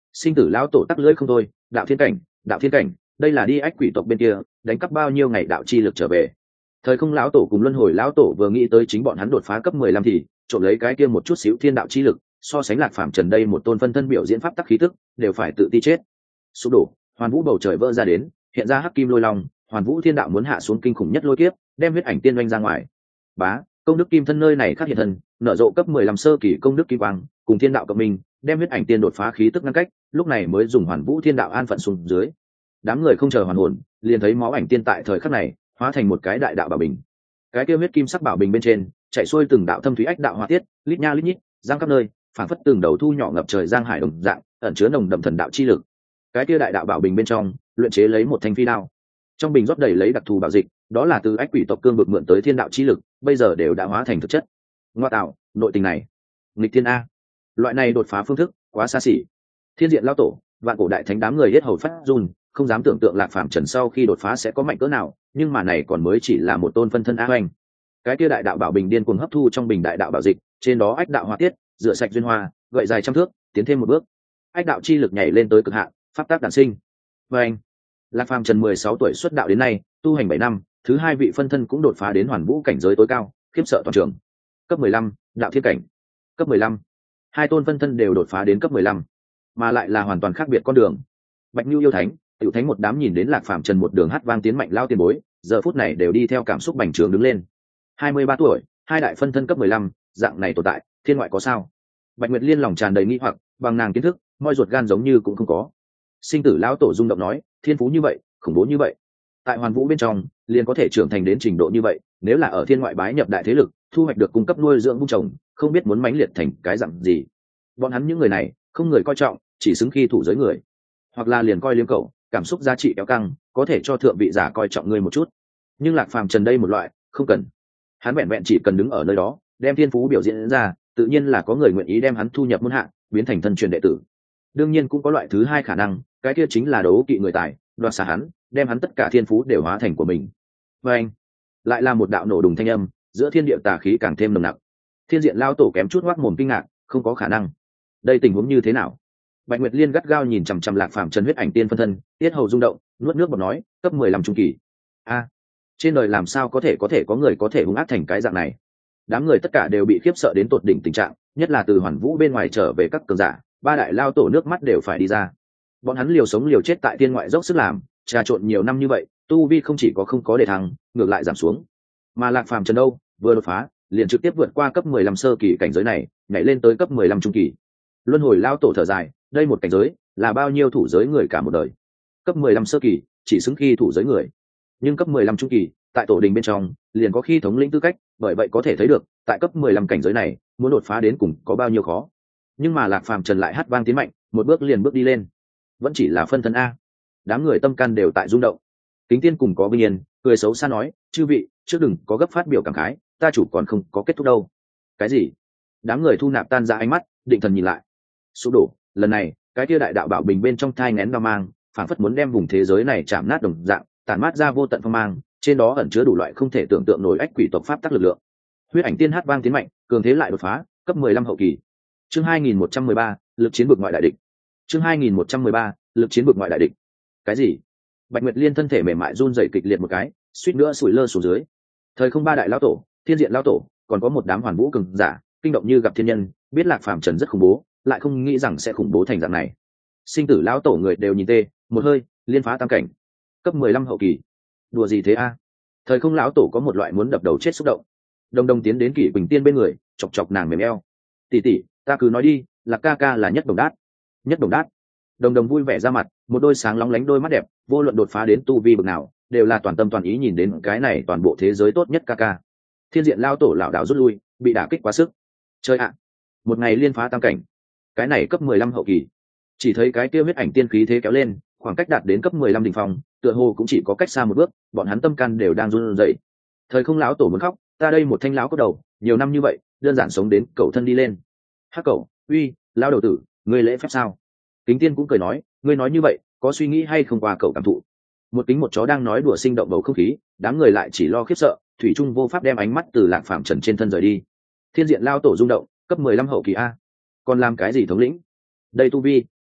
Sinh tử lão tổ tắc lưỡi không thôi, đạo thiên cảnh, đây là đi ách quỷ tộc bên kia đánh cắp bao nhiêu ngày đạo chi lực trở về. Thời không lão tổ cùng luân hồi lão tổ vừa nghĩ tới chính bọn hắn đột phá cấp 15 thì trộm lấy cái kia một chút xíu thiên đạo chi lực, so sánh Lạc Phàm Trần đây một tôn phân thân biểu diễn pháp tắc khí tức, đều phải tự ti chết. Sụp đổ, hoàn vũ bầu trời vỡ ra đến, hiện ra hắc kim lôi long, hoàn vũ thiên đạo muốn hạ xuống kinh khủng nhất lôi kiếp, đem huyết ảnh tiên doanh ra ngoài. Bá, công đức kim thân nơi này khắc hiện thân, nở rộ cấp 15 sơ kỳ công đức kim quang, cùng thiên đạo cộng minh, đem huyết ảnh tiên đột phá khí tức ngăn cách, lúc này mới dùng hoàn vũ thiên đạo an phận xuống dưới. Đám người không chờ hoàn hồn, liền thấy máu ảnh tiên tại thời khắc này hóa thành một cái đại đạo bảo bình. Cái kia huyết kim sắc bảo bình bên trên chạy xuôi từng đạo thâm thúy ách đạo hoa tiết, lít nha lít nhít, giang khắp nơi, phảng phất từng đầu thu nhỏ ngập trời giang hải đồng dạng, ẩn chứa nồng đậm thần đạo chi lực. Cái kia đại đạo bảo bình bên trong luyện chế lấy một thanh phi đao, trong bình rót đầy lấy đặc thù bảo dịch, đó là từ ách quỷ tộc cương vực mượn tới thiên đạo chi lực, bây giờ đều đã hóa thành thực chất. Ngoa tạo, nội tình này, nghịch thiên a! Loại này đột phá phương thức quá xa xỉ. Thiên diện lao tổ, vạn cổ đại thánh đám người hết hầu phát run, không dám tưởng tượng Lạc Phàm Trần sau khi đột phá sẽ có mạnh cỡ nào, nhưng mà này còn mới chỉ là một tôn phân thân a oanh. Cái kia đại đạo bảo bình điên cuồng hấp thu trong bình đại đạo bảo dịch, trên đó ách đạo hoa tiết, rửa sạch duyên hoa, gậy dài trăm thước, tiến thêm một bước. Ách đạo chi lực nhảy lên tới cực hạn, pháp tác đản sinh. Và anh, Lạc Phàm Trần 16 tuổi xuất đạo đến nay, tu hành 7 năm, thứ hai vị phân thân cũng đột phá đến hoàn vũ cảnh giới tối cao, khiếp sợ toàn trường. Cấp 15, đạo thiên cảnh. Cấp 15. Hai tôn phân thân đều đột phá đến cấp 15, mà lại là hoàn toàn khác biệt con đường. Bạch Nưu yêu thánh, Tiểu Thánh một đám nhìn đến Lạc Phàm Trần một đường hát vang tiến mạnh lao tiền bối, giờ phút này đều đi theo cảm xúc bành trướng đứng lên. 23 tuổi, hai đại phân thân cấp 15, dạng này tồn tại, thiên ngoại có sao? Bạch Nguyệt Liên lòng tràn đầy nghi hoặc, bằng nàng kiến thức, moi ruột gan giống như cũng không có. Sinh tử lão tổ rung động nói, thiên phú như vậy, khủng bố như vậy, tại hoàn vũ bên trong liền có thể trưởng thành đến trình độ như vậy, nếu là ở thiên ngoại bái nhập đại thế lực, thu hoạch được cung cấp nuôi dưỡng vung trồng, không biết muốn mãnh liệt thành cái dạng gì. Bọn hắn những người này không người coi trọng, chỉ xứng khi thủ giới người, hoặc là liền coi liếm cậu, cảm xúc giá trị kéo căng, có thể cho thượng vị giả coi trọng ngươi một chút. Nhưng Lạc Phàm Trần đây một loại không cần, hắn vẹn vẹn chỉ cần đứng ở nơi đó đem thiên phú biểu diễn ra, tự nhiên là có người nguyện ý đem hắn thu nhập môn hạ, biến thành thân truyền đệ tử. Đương nhiên cũng có loại thứ hai khả năng, cái kia chính là đấu kỵ người tài, đoạt xá hắn, đem hắn tất cả thiên phú đều hóa thành của mình. Và anh, lại là một đạo nổ đùng thanh âm, giữa thiên địa tà khí càng thêm nồng nặc. Thiên diện lao tổ kém chút ngoác mồm kinh ngạc, không có khả năng. Đây tình huống như thế nào? Bạch Nguyệt Liên gắt gao nhìn chằm chằm Lạc Phàm Trần huyết ảnh tiên phân thân, tiết hầu rung động, nuốt nước bọt nói, cấp 15 trung kỳ. A, trên đời làm sao có thể có người có thể hung ác thành cái dạng này? Đám người tất cả đều bị khiếp sợ đến tột đỉnh tình trạng, nhất là từ Hoàn Vũ bên ngoài trở về các cường giả, ba đại lao tổ nước mắt đều phải đi ra. Bọn hắn liều sống liều chết tại thiên ngoại dốc sức làm, trà trộn nhiều năm như vậy, tu vi không chỉ có không có để thăng, ngược lại giảm xuống. Mà Lạc Phàm Trần đâu, vừa đột phá, liền trực tiếp vượt qua cấp 15 sơ kỳ cảnh giới này, nhảy lên tới cấp 15 trung kỳ. Luân hồi lao tổ thở dài, đây một cảnh giới là bao nhiêu thủ giới người cả một đời. Cấp 15 sơ kỳ chỉ xứng khi thủ giới người, nhưng cấp 15 trung kỳ tại tổ đình bên trong liền có khi thống lĩnh tư cách, bởi vậy có thể thấy được tại cấp 15 cảnh giới này muốn đột phá đến cùng có bao nhiêu khó. Nhưng mà Lạc Phàm Trần lại hát vang tiến mạnh, một bước liền bước đi lên, vẫn chỉ là phân thân a. Đám người tâm can đều tại rung động. Kính Tiên cùng có bình yên cười xấu xa nói, chư vị trước đừng có gấp phát biểu cảm khái, ta chủ còn không có kết thúc đâu. Cái gì? Đám người thu nạp tan ra ánh mắt, định thần nhìn lại. Sụp đổ, lần này cái kia đại đạo bảo bình bên trong thai ngén đao mang, phảng phất muốn đem vùng thế giới này chạm nát đồng dạng, tản mát ra vô tận phong mang, trên đó ẩn chứa đủ loại không thể tưởng tượng nổi ách quỷ tộc pháp tắc lực lượng. Huyết ảnh tiên hát vang tiến mạnh, cường thế lại đột phá, cấp 15 hậu kỳ. Chương 2113, lực chiến vực ngoại đại địch. Chương 2113, lực chiến vực ngoại đại địch. Cái gì? Bạch Nguyệt Liên thân thể mềm mại run rẩy kịch liệt một cái, suýt nữa sủi lơ xuống dưới. Thời không ba đại lão tổ, thiên diện lão tổ, còn có một đám hoàn vũ cường giả, kinh động như gặp thiên nhân, biết Lạc Phàm Trần rất khủng bố, lại không nghĩ rằng sẽ khủng bố thành dạng này. Sinh tử lão tổ người đều nhìn tê, một hơi liên phá tam cảnh, cấp 15 hậu kỳ. Đùa gì thế a? Thời không lão tổ có một loại muốn đập đầu chết xúc động. Đồng đồng tiến đến Kỷ Quỳnh Tiên bên người, chọc chọc nàng mềm eo. Tỷ tỷ, ta cứ nói đi, là ca ca là nhất đồng đát. Nhất đồng đát. Đồng đồng vui vẻ ra mặt, một đôi sáng lóng lánh đôi mắt đẹp, vô luận đột phá đến tu vi bậc nào, đều là toàn tâm toàn ý nhìn đến cái này toàn bộ thế giới tốt nhất ca ca. Thiên diện lao tổ lão đạo rút lui, bị đả kích quá sức. Chơi ạ, một ngày liên phá tam cảnh, cái này cấp 15 hậu kỳ. Chỉ thấy cái kia huyết ảnh tiên khí thế kéo lên, khoảng cách đạt đến cấp 15 đỉnh phong, tựa hồ cũng chỉ có cách xa một bước, bọn hắn tâm can đều đang run rẩy. Thời không lão tổ muốn khóc, ta đây một thanh lão cốt đầu, nhiều năm như vậy, đơn giản sống đến cậu thân đi lên. Hắc cậu, uy, lão đầu tử, ngươi lễ phép sao? Kính Tiên cũng cười nói, ngươi nói như vậy, có suy nghĩ hay không qua cậu cảm thụ? Một kính một chó đang nói đùa sinh động bầu không khí, đám người lại chỉ lo khiếp sợ, thủy trung vô pháp đem ánh mắt từ Lạc Phàm Trần trên thân rời đi. Thiên diện lao tổ rung động, cấp 15 hậu kỳ a, còn làm cái gì thống lĩnh? Đây tu vi,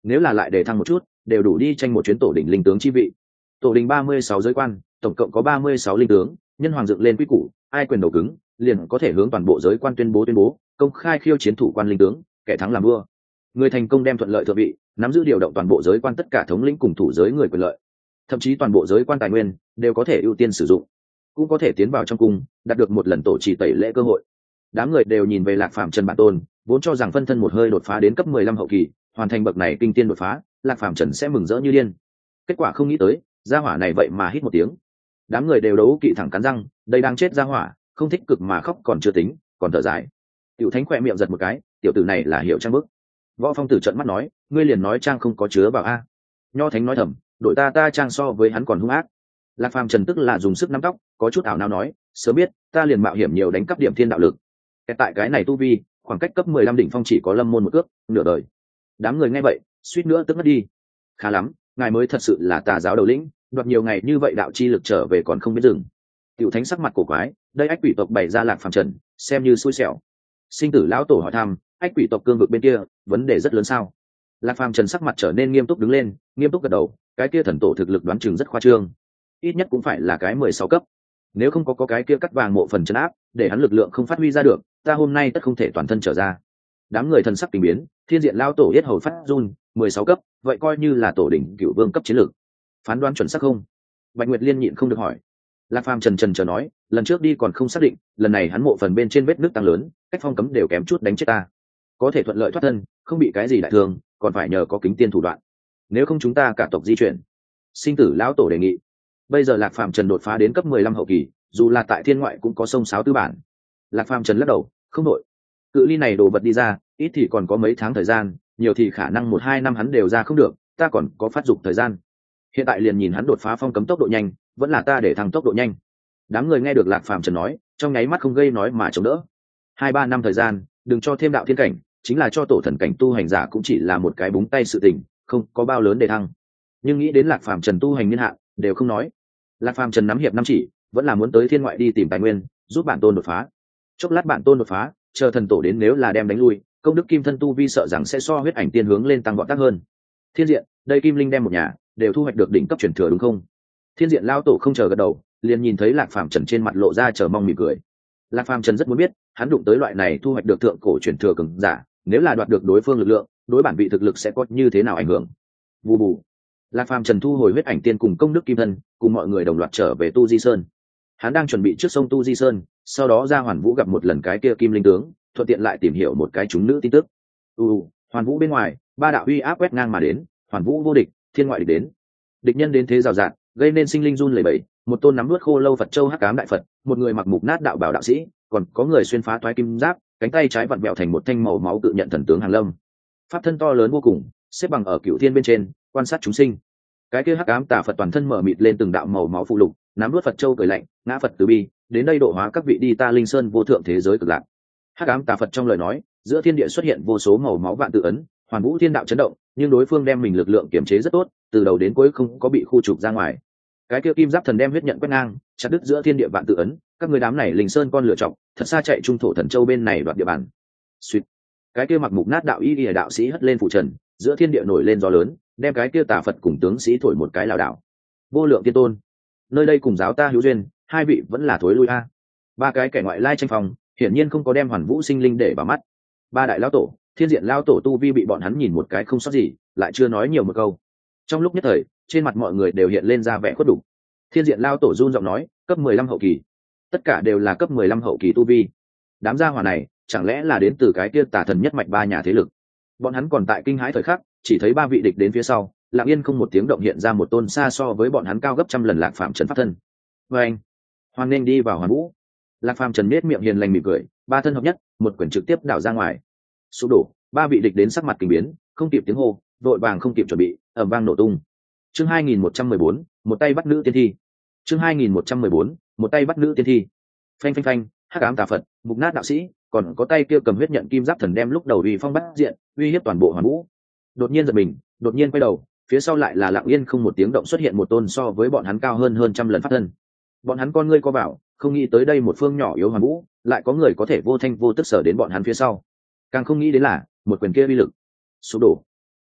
nếu là lại để thăng một chút đều đủ đi tranh một chuyến tổ đỉnh linh tướng chi vị. Tổ đình 36 giới quan, tổng cộng có 36 linh tướng, nhân hoàng dựng lên quy củ, ai quyền đầu cứng, liền có thể hướng toàn bộ giới quan tuyên bố, công khai khiêu chiến thủ quan linh tướng, kẻ thắng làm vua. Người thành công đem thuận lợi thượng vị, nắm giữ điều động toàn bộ giới quan tất cả thống lĩnh cùng thủ giới người quyền lợi. Thậm chí toàn bộ giới quan tài nguyên đều có thể ưu tiên sử dụng, cũng có thể tiến vào trong cung, đạt được một lần tổ trì tẩy lễ cơ hội. Đám người đều nhìn về Lạc Phàm Trần bản tôn, vốn cho rằng phân thân một hơi đột phá đến cấp 15 hậu kỳ, hoàn thành bậc này kinh tiên đột phá, Lạc Phàm Trần sẽ mừng rỡ như điên. Kết quả không nghĩ tới, gia hỏa này vậy mà hít một tiếng. Đám người đều đấu kỵ thẳng cắn răng, đây đang chết gia hỏa, không thích cực mà khóc còn chưa tính, còn thở dài. Tiểu Thánh khỏe miệng giật một cái, tiểu tử này là hiểu trang bức. Võ Phong Tử trợn mắt nói, ngươi liền nói trang không có chứa vào a. Nho Thánh nói thầm, đội ta trang so với hắn còn hung ác. Lạc Phàm Trần tức là dùng sức nắm tóc, có chút ảo não nói, sớm biết ta liền mạo hiểm nhiều đánh cắp điểm thiên đạo lực. Tại cái này tu vi, khoảng cách cấp 15 đỉnh phong chỉ có Lâm Môn một cước, nửa đời. Đám người nghe vậy, suýt nữa tức ngất đi. Khá lắm, ngài mới thật sự là tà giáo đầu lĩnh, đoạt nhiều ngày như vậy đạo chi lực trở về còn không biết dừng. Tiểu Thánh sắc mặt cổ quái, đây ách quỷ tộc bày ra Lạc Phàm Trần, xem như xui xẻo. Sinh tử lão tổ hỏi thăm, ách quỷ tộc cương vực bên kia, vấn đề rất lớn sao? Lạc Phàm Trần sắc mặt trở nên nghiêm túc đứng lên, nghiêm túc gật đầu, cái kia thần tổ thực lực đoán chừng rất khoa trương, ít nhất cũng phải là cái 16 cấp. Nếu không có cái kia cắt vàng mộ phần trấn áp, để hắn lực lượng không phát huy ra được, ta hôm nay tất không thể toàn thân trở ra. Đám người thần sắc kinh biến, Thiên Diện lão tổ yết hầu phát run, 16 cấp, vậy coi như là tổ đỉnh cửu vương cấp chiến lược. Phán đoán chuẩn xác không? Bạch Nguyệt Liên nhịn không được hỏi. Lạc Phàm trần chờ nói, lần trước đi còn không xác định, lần này hắn mộ phần bên trên vết nước tăng lớn, cách phong cấm đều kém chút đánh chết ta. Có thể thuận lợi thoát thân, không bị cái gì đại thương, còn phải nhờ có kính tiên thủ đoạn. Nếu không chúng ta cả tộc di chuyển. Sinh tử lão tổ đề nghị. Bây giờ Lạc Phàm Trần đột phá đến cấp 15 hậu kỳ, dù là tại thiên ngoại cũng có sông sáo tư bản. Lạc Phàm Trần lắc đầu, không đội. Cự ly này đồ vật đi ra, ít thì còn có mấy tháng thời gian, nhiều thì khả năng 1-2 năm hắn đều ra không được, ta còn có phát dục thời gian. Hiện tại liền nhìn hắn đột phá phong cấm tốc độ nhanh, vẫn là ta để thăng tốc độ nhanh. Đám người nghe được Lạc Phàm Trần nói, trong nháy mắt không gây nói mà chống đỡ. 2-3 năm thời gian, đừng cho thêm đạo thiên cảnh, chính là cho tổ thần cảnh tu hành giả cũng chỉ là một cái búng tay sự tình, không có bao lớn để thăng. Nhưng nghĩ đến Lạc Phàm Trần tu hành niên hạn, đều không nói. Lạc Phàm Trần nắm hiệp năm chỉ, vẫn là muốn tới thiên ngoại đi tìm tài nguyên, giúp bản tôn đột phá. Chốc lát bản tôn đột phá, chờ thần tổ đến nếu là đem đánh lui, công đức kim thân tu vi sợ rằng sẽ so huyết ảnh tiên hướng lên tăng vọt tác hơn. Thiên Diện, đây Kim Linh đem một nhà, đều thu hoạch được đỉnh cấp truyền thừa đúng không? Thiên Diện lao tổ không chờ gật đầu, liền nhìn thấy Lạc Phàm Trần trên mặt lộ ra chờ mong mỉm cười. Lạc Phàm Trần rất muốn biết, hắn đụng tới loại này thu hoạch được thượng cổ truyền thừa cường giả, nếu là đoạt được đối phương lực lượng, đối bản vị thực lực sẽ có như thế nào ảnh hưởng. Vù vù. Lạc Phàm Trần thu hồi huyết ảnh tiên cùng công đức kim thân, cùng mọi người đồng loạt trở về Tu Di Sơn. Hắn đang chuẩn bị trước sông Tu Di Sơn, sau đó ra Hoàn Vũ gặp một lần cái kia Kim Linh tướng, thuận tiện lại tìm hiểu một cái chúng nữ tin tức. Hoàn Vũ bên ngoài, ba đạo uy áp quét ngang mà đến, Hoàn Vũ vô địch, thiên ngoại địch đến. Địch nhân đến thế rào rạt, gây nên sinh linh run lẩy bẩy, một tôn nắm nuốt khô lâu Phật châu hắc ám đại Phật, một người mặc mục nát đạo bảo đạo sĩ, còn có người xuyên phá toái kim giáp, cánh tay trái vặn vẹo thành một thanh màu máu tự nhận thần tướng Hàn Lâm. Pháp thân to lớn vô cùng, xếp bằng ở cửu thiên bên trên, quan sát chúng sinh. Cái kia hắc ám tà Phật toàn thân mở mịt lên từng đạo màu máu phụ lục, nắm nuốt Phật châu cười lạnh, ngã Phật từ bi, đến đây độ hóa các vị đi ta linh sơn vô thượng thế giới cực lạc. Hắc ám tà Phật trong lời nói, giữa thiên địa xuất hiện vô số màu máu vạn tự ấn, Hoàn Vũ thiên đạo chấn động, nhưng đối phương đem mình lực lượng kiểm chế rất tốt, từ đầu đến cuối không có bị khu trục ra ngoài. Cái kia kim giáp thần đem huyết nhận quét ngang, chặt đứt giữa thiên địa vạn tự ấn, các người đám này linh sơn con lựa chọc, thật xa chạy trung thổ thần châu bên này đoạt địa bàn. Suýt. Cái kia mặc mục nát đạo y đạo sĩ hất lên phủ trần, giữa thiên địa nổi lên gió lớn, đem cái kia tà Phật cùng tướng sĩ thổi một cái lảo đảo. Vô lượng tiên tôn, nơi đây cùng giáo ta hữu duyên, hai vị vẫn là thối lui a. Ba cái kẻ ngoại lai tranh phòng, hiển nhiên không có đem Hoàn Vũ sinh linh để vào mắt. Ba đại lão tổ, Thiên Diện lão tổ tu vi bị bọn hắn nhìn một cái không sót gì, lại chưa nói nhiều một câu. Trong lúc nhất thời, trên mặt mọi người đều hiện lên ra vẻ khuất đủ. Thiên Diện lão tổ run giọng nói, cấp 15 hậu kỳ. Tất cả đều là cấp 15 hậu kỳ tu vi. Đám gia hỏa này, chẳng lẽ là đến từ cái kia tà thần nhất mạch ba nhà thế lực? Bọn hắn còn tại kinh hãi thời khắc, chỉ thấy ba vị địch đến phía sau, lặng yên không một tiếng động hiện ra một tôn xa so với bọn hắn cao gấp trăm lần Lạc Phàm Trần pháp thân. Và anh, hoan nên đi vào Hoàn Vũ. Lạc Phàm Trần nét miệng hiền lành mỉm cười, ba thân hợp nhất, một quyển trực tiếp đảo ra ngoài. Sụp đổ, ba vị địch đến sắc mặt kinh biến, không kịp tiếng hô, vội vàng không kịp chuẩn bị, ầm vang nổ tung. Chương 2114, một tay bắt nữ tiên thi. Chương 2114, một tay bắt nữ tiên thi. Phanh phanh phanh, hắc ám tà Phật, mục nát đạo sĩ, còn có tay kia cầm huyết nhận kim giáp thần đem lúc đầu uy phong bắt diện, uy hiếp toàn bộ Hoàn Vũ. Đột nhiên giật mình, đột nhiên quay đầu, phía sau lại là lặng yên không một tiếng động xuất hiện một tôn so với bọn hắn cao hơn trăm lần pháp thân. Bọn hắn con ngươi co vào, không nghĩ tới đây một phương nhỏ yếu Hoàn Vũ, lại có người có thể vô thanh vô tức sở đến bọn hắn phía sau. Càng không nghĩ đến là một quyền kia uy lực. Sụp đổ. Tà Phật,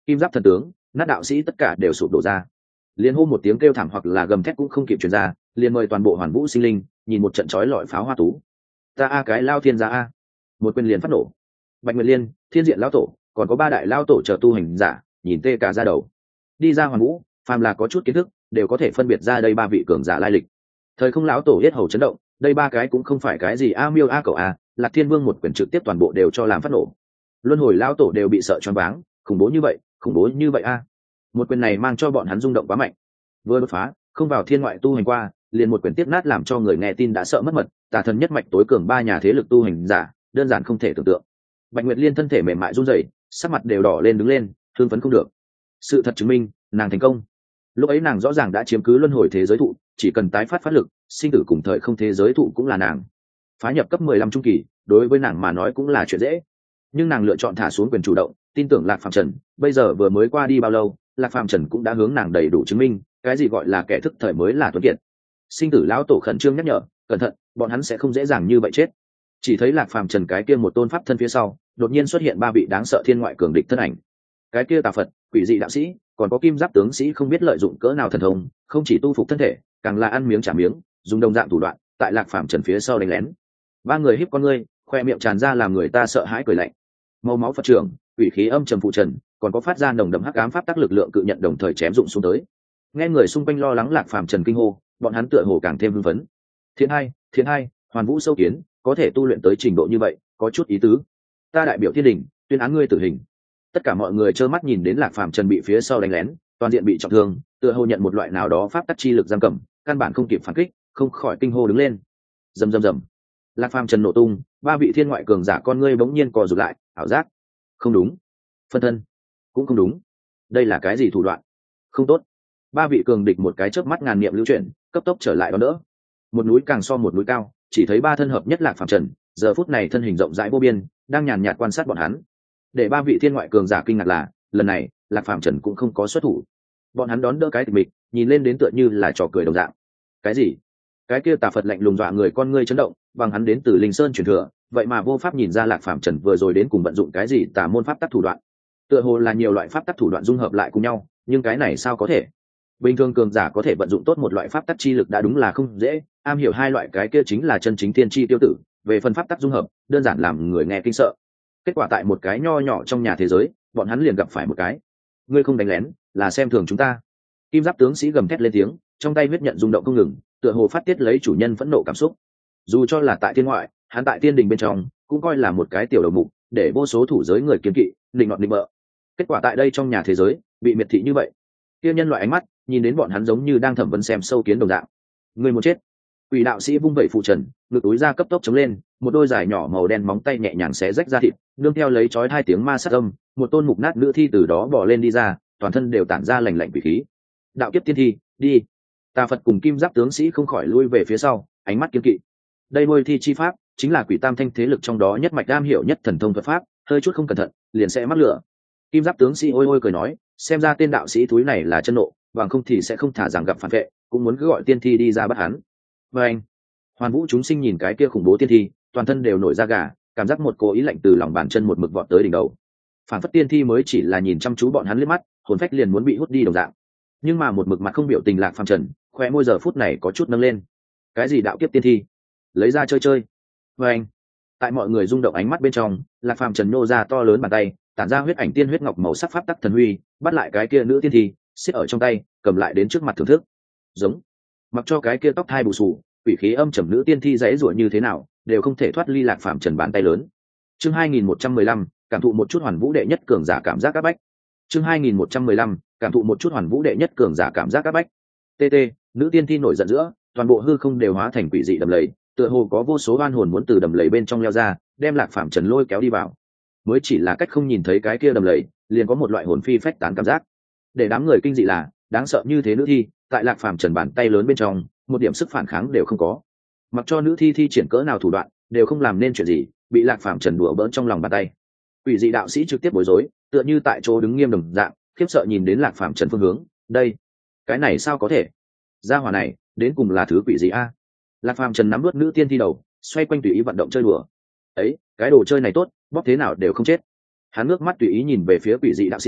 kim giáp thần tướng, nát đạo sĩ tất cả đều sụp đổ ra, liền hô một tiếng kêu thảm hoặc là gầm thét cũng không kịp truyền ra, liền mời toàn bộ hoàn vũ sinh linh nhìn một trận chói lọi pháo hoa tú. Ta a cái lao thiên gia a, một quyền liền phát nổ. Bạch Nguyệt Liên, Thiên Diện lão tổ, còn có ba đại lão tổ chờ tu hành giả nhìn tê cả ra đầu. Đi ra hoàn vũ, phàm là có chút kiến thức đều có thể phân biệt ra đây ba vị cường giả lai lịch. Thời Không lão tổ yết hầu chấn động, đây ba cái cũng không phải cái gì a miêu a cậu a, Lạc Thiên Vương một quyền trực tiếp toàn bộ đều cho làm phát nổ. Luân Hồi lão tổ đều bị sợ choáng váng, khủng bố như vậy a. Một quyền này mang cho bọn hắn rung động quá mạnh. Vừa đột phá, không vào thiên ngoại tu hành qua, liền một quyền tiếp nát làm cho người nghe tin đã sợ mất mật, tà thần nhất mạch tối cường ba nhà thế lực tu hành giả, đơn giản không thể tưởng tượng. Bạch Nguyệt Liên thân thể mềm mại run rẩy, sắc mặt đều đỏ lên đứng lên, thương phấn không được. Sự thật chứng minh, nàng thành công. Lúc ấy nàng rõ ràng đã chiếm cứ luân hồi thế giới thụ, chỉ cần tái phát lực, sinh tử cùng thời không thế giới thụ cũng là nàng. Phá nhập cấp 15 trung kỳ, đối với nàng mà nói cũng là chuyện dễ. Nhưng nàng lựa chọn thả xuống quyền chủ động, tin tưởng Lạc Phàm Trần, bây giờ vừa mới qua đi bao lâu, Lạc Phàm Trần cũng đã hướng nàng đầy đủ chứng minh, cái gì gọi là kẻ thức thời mới là tuấn kiệt. Sinh tử lão tổ khẩn trương nhắc nhở, cẩn thận, bọn hắn sẽ không dễ dàng như vậy chết. Chỉ thấy Lạc Phàm Trần cái kia một tôn pháp thân phía sau, đột nhiên xuất hiện ba vị đáng sợ thiên ngoại cường địch thân ảnh. Cái kia tà Phật, quỷ dị đạo sĩ, còn có kim giáp tướng sĩ không biết lợi dụng cỡ nào thần thông, không chỉ tu phục thân thể, càng là ăn miếng trả miếng, dùng đồng dạng thủ đoạn, tại Lạc Phàm Trần phía sau đánh lén. Ba người híp con ngươi, khoe miệng tràn ra làm người ta sợ hãi cười lạnh. Màu máu Phật trưởng, quỷ khí âm trầm phụ trần, còn có phát ra nồng đậm hắc ám pháp tác lực lượng cự nhận đồng thời chém dụng xuống tới. Nghe người xung quanh lo lắng Lạc Phàm Trần kinh hô, bọn hắn tựa hồ càng thêm hưng phấn. Thiên hai, hoàn vũ sâu kiến, có thể tu luyện tới trình độ như vậy, có chút ý tứ. Ta đại biểu thiên đình, tuyên án ngươi tử hình. Tất cả mọi người trơ mắt nhìn đến Lạc Phàm Trần bị phía sau đánh lén, toàn diện bị trọng thương, tựa hồ nhận một loại nào đó pháp tắc chi lực giam cầm, căn bản không kịp phản kích, không khỏi kinh hô đứng lên. Rầm. Lạc Phàm Trần nổ tung, ba vị thiên ngoại cường giả con ngươi bỗng nhiên co rụt lại, ảo giác. Không đúng, phân thân cũng không đúng, đây là cái gì thủ đoạn? Không tốt. Ba vị cường địch một cái chớp mắt ngàn niệm lưu chuyển, cấp tốc trở lại đón đỡ. Một núi càng so một núi cao, chỉ thấy ba thân hợp nhất Lạc Phàm Trần, giờ phút này thân hình rộng rãi vô biên, đang nhàn nhạt quan sát bọn hắn. Để ba vị thiên ngoại cường giả kinh ngạc là, lần này Lạc Phàm Trần cũng không có xuất thủ. Bọn hắn đón đỡ cái tịch mịch, nhìn lên đến tựa như là trò cười đồng dạng. Cái gì? Cái kia tà Phật lạnh lùng dọa người con ngươi chấn động, bằng hắn đến từ Linh Sơn truyền thừa, vậy mà vô pháp nhìn ra Lạc Phàm Trần vừa rồi đến cùng vận dụng cái gì tà môn pháp tắc thủ đoạn. Tựa hồ là nhiều loại pháp tắc thủ đoạn dung hợp lại cùng nhau, nhưng cái này sao có thể? Bình thường cường giả có thể vận dụng tốt một loại pháp tắc chi lực đã đúng là không dễ, am hiểu hai loại cái kia chính là chân chính tiên tri tiêu tử, về phần pháp tắc dung hợp, đơn giản làm người nghe kinh sợ. Kết quả tại một cái nho nhỏ trong nhà thế giới, bọn hắn liền gặp phải một cái. Ngươi không đánh lén, là xem thường chúng ta. Kim giáp tướng sĩ gầm thét lên tiếng, trong tay huyết nhận rung động không ngừng, tựa hồ phát tiết lấy chủ nhân phẫn nộ cảm xúc. Dù cho là tại thiên ngoại, hắn tại tiên đình bên trong cũng coi là một cái tiểu đầu mục, để vô số thủ giới người kiêng kỵ, định nọt định bợ. Kết quả tại đây trong nhà thế giới bị miệt thị như vậy, kia nhân loại ánh mắt nhìn đến bọn hắn giống như đang thẩm vấn xem sâu kiến đồng dạng. Người muốn chết. Quỷ đạo sĩ vung vẩy phụ trần, ngực túi ra cấp tốc chống lên, một đôi dài nhỏ màu đen móng tay nhẹ nhàng xé rách ra thịt, nương theo lấy chói hai tiếng ma sát âm, một tôn mục nát nữ thi từ đó bò lên đi ra, toàn thân đều tản ra lạnh lạnh quỷ khí. Đạo kiếp tiên thi, đi. Tà Phật cùng kim giáp tướng sĩ không khỏi lui về phía sau, ánh mắt kiên kỵ. Đây nuôi thi chi pháp chính là quỷ tam thanh thế lực trong đó nhất mạch am hiểu nhất thần thông thuật pháp, hơi chút không cẩn thận liền sẽ mắc lửa. Kim giáp tướng sĩ ôi ôi cười nói, xem ra tên đạo sĩ túi này là chân nộ, bằng không thì sẽ không thả rằng gặp phản vệ, cũng muốn cứ gọi tiên thi đi ra bắt hắn. Và anh, hoàn vũ chúng sinh nhìn cái kia khủng bố tiên thi, toàn thân đều nổi da gà, cảm giác một cố ý lạnh từ lòng bàn chân một mực vọt tới đỉnh đầu. Phản phất tiên thi mới chỉ là nhìn chăm chú bọn hắn liếc mắt, hồn phách liền muốn bị hút đi đồng dạng. Nhưng mà một mực mặt không biểu tình Lạc Phàm Trần, khoe môi giờ phút này có chút nâng lên. Cái gì đạo kiếp tiên thi? Lấy ra chơi chơi. Và anh, tại mọi người rung động ánh mắt bên trong, Lạc Phàm Trần nô ra to lớn bàn tay, tản ra huyết ảnh tiên huyết ngọc màu sắc pháp tắc thần huy, bắt lại cái kia nữ tiên thi, siết ở trong tay, cầm lại đến trước mặt thưởng thức. Giống. Mặc cho cái kia tóc thai bù xù, quỷ khí âm trầm nữ tiên thi dãy rủa như thế nào, đều không thể thoát ly Lạc Phàm Trần bàn tay lớn. Chương 2115, cảm thụ một chút hoàn vũ đệ nhất cường giả cảm giác áp bách. Chương 2115, cảm thụ một chút hoàn vũ đệ nhất cường giả cảm giác áp bách. TT, nữ tiên thi nổi giận giữa, toàn bộ hư không đều hóa thành quỷ dị đầm lầy, tựa hồ có vô số oan hồn muốn từ đầm lầy bên trong leo ra, đem Lạc Phàm Trần lôi kéo đi vào. Mới chỉ là cách không nhìn thấy cái kia đầm lầy, liền có một loại hồn phi phách tán cảm giác. Để đám người kinh dị là, đáng sợ như thế nữ thi, tại Lạc Phàm Trần bàn tay lớn bên trong, một điểm sức phản kháng đều không có. Mặc cho nữ thi thi triển cỡ nào thủ đoạn, đều không làm nên chuyện gì, bị Lạc Phàm Trần đùa bỡn trong lòng bàn tay. Quỷ dị đạo sĩ trực tiếp bối rối, tựa như tại chỗ đứng nghiêm đồng dạng, khiếp sợ nhìn đến Lạc Phàm Trần phương hướng, đây, cái này sao có thể? Gia hỏa này, đến cùng là thứ quỷ gì a? Lạc Phàm Trần nắm nuốt nữ tiên thi đầu, xoay quanh tùy ý vận động chơi đùa. Ấy, cái đồ chơi này tốt, bóp thế nào đều không chết. Hắn ngước mắt tùy ý nhìn về phía quỷ dị đạo sĩ,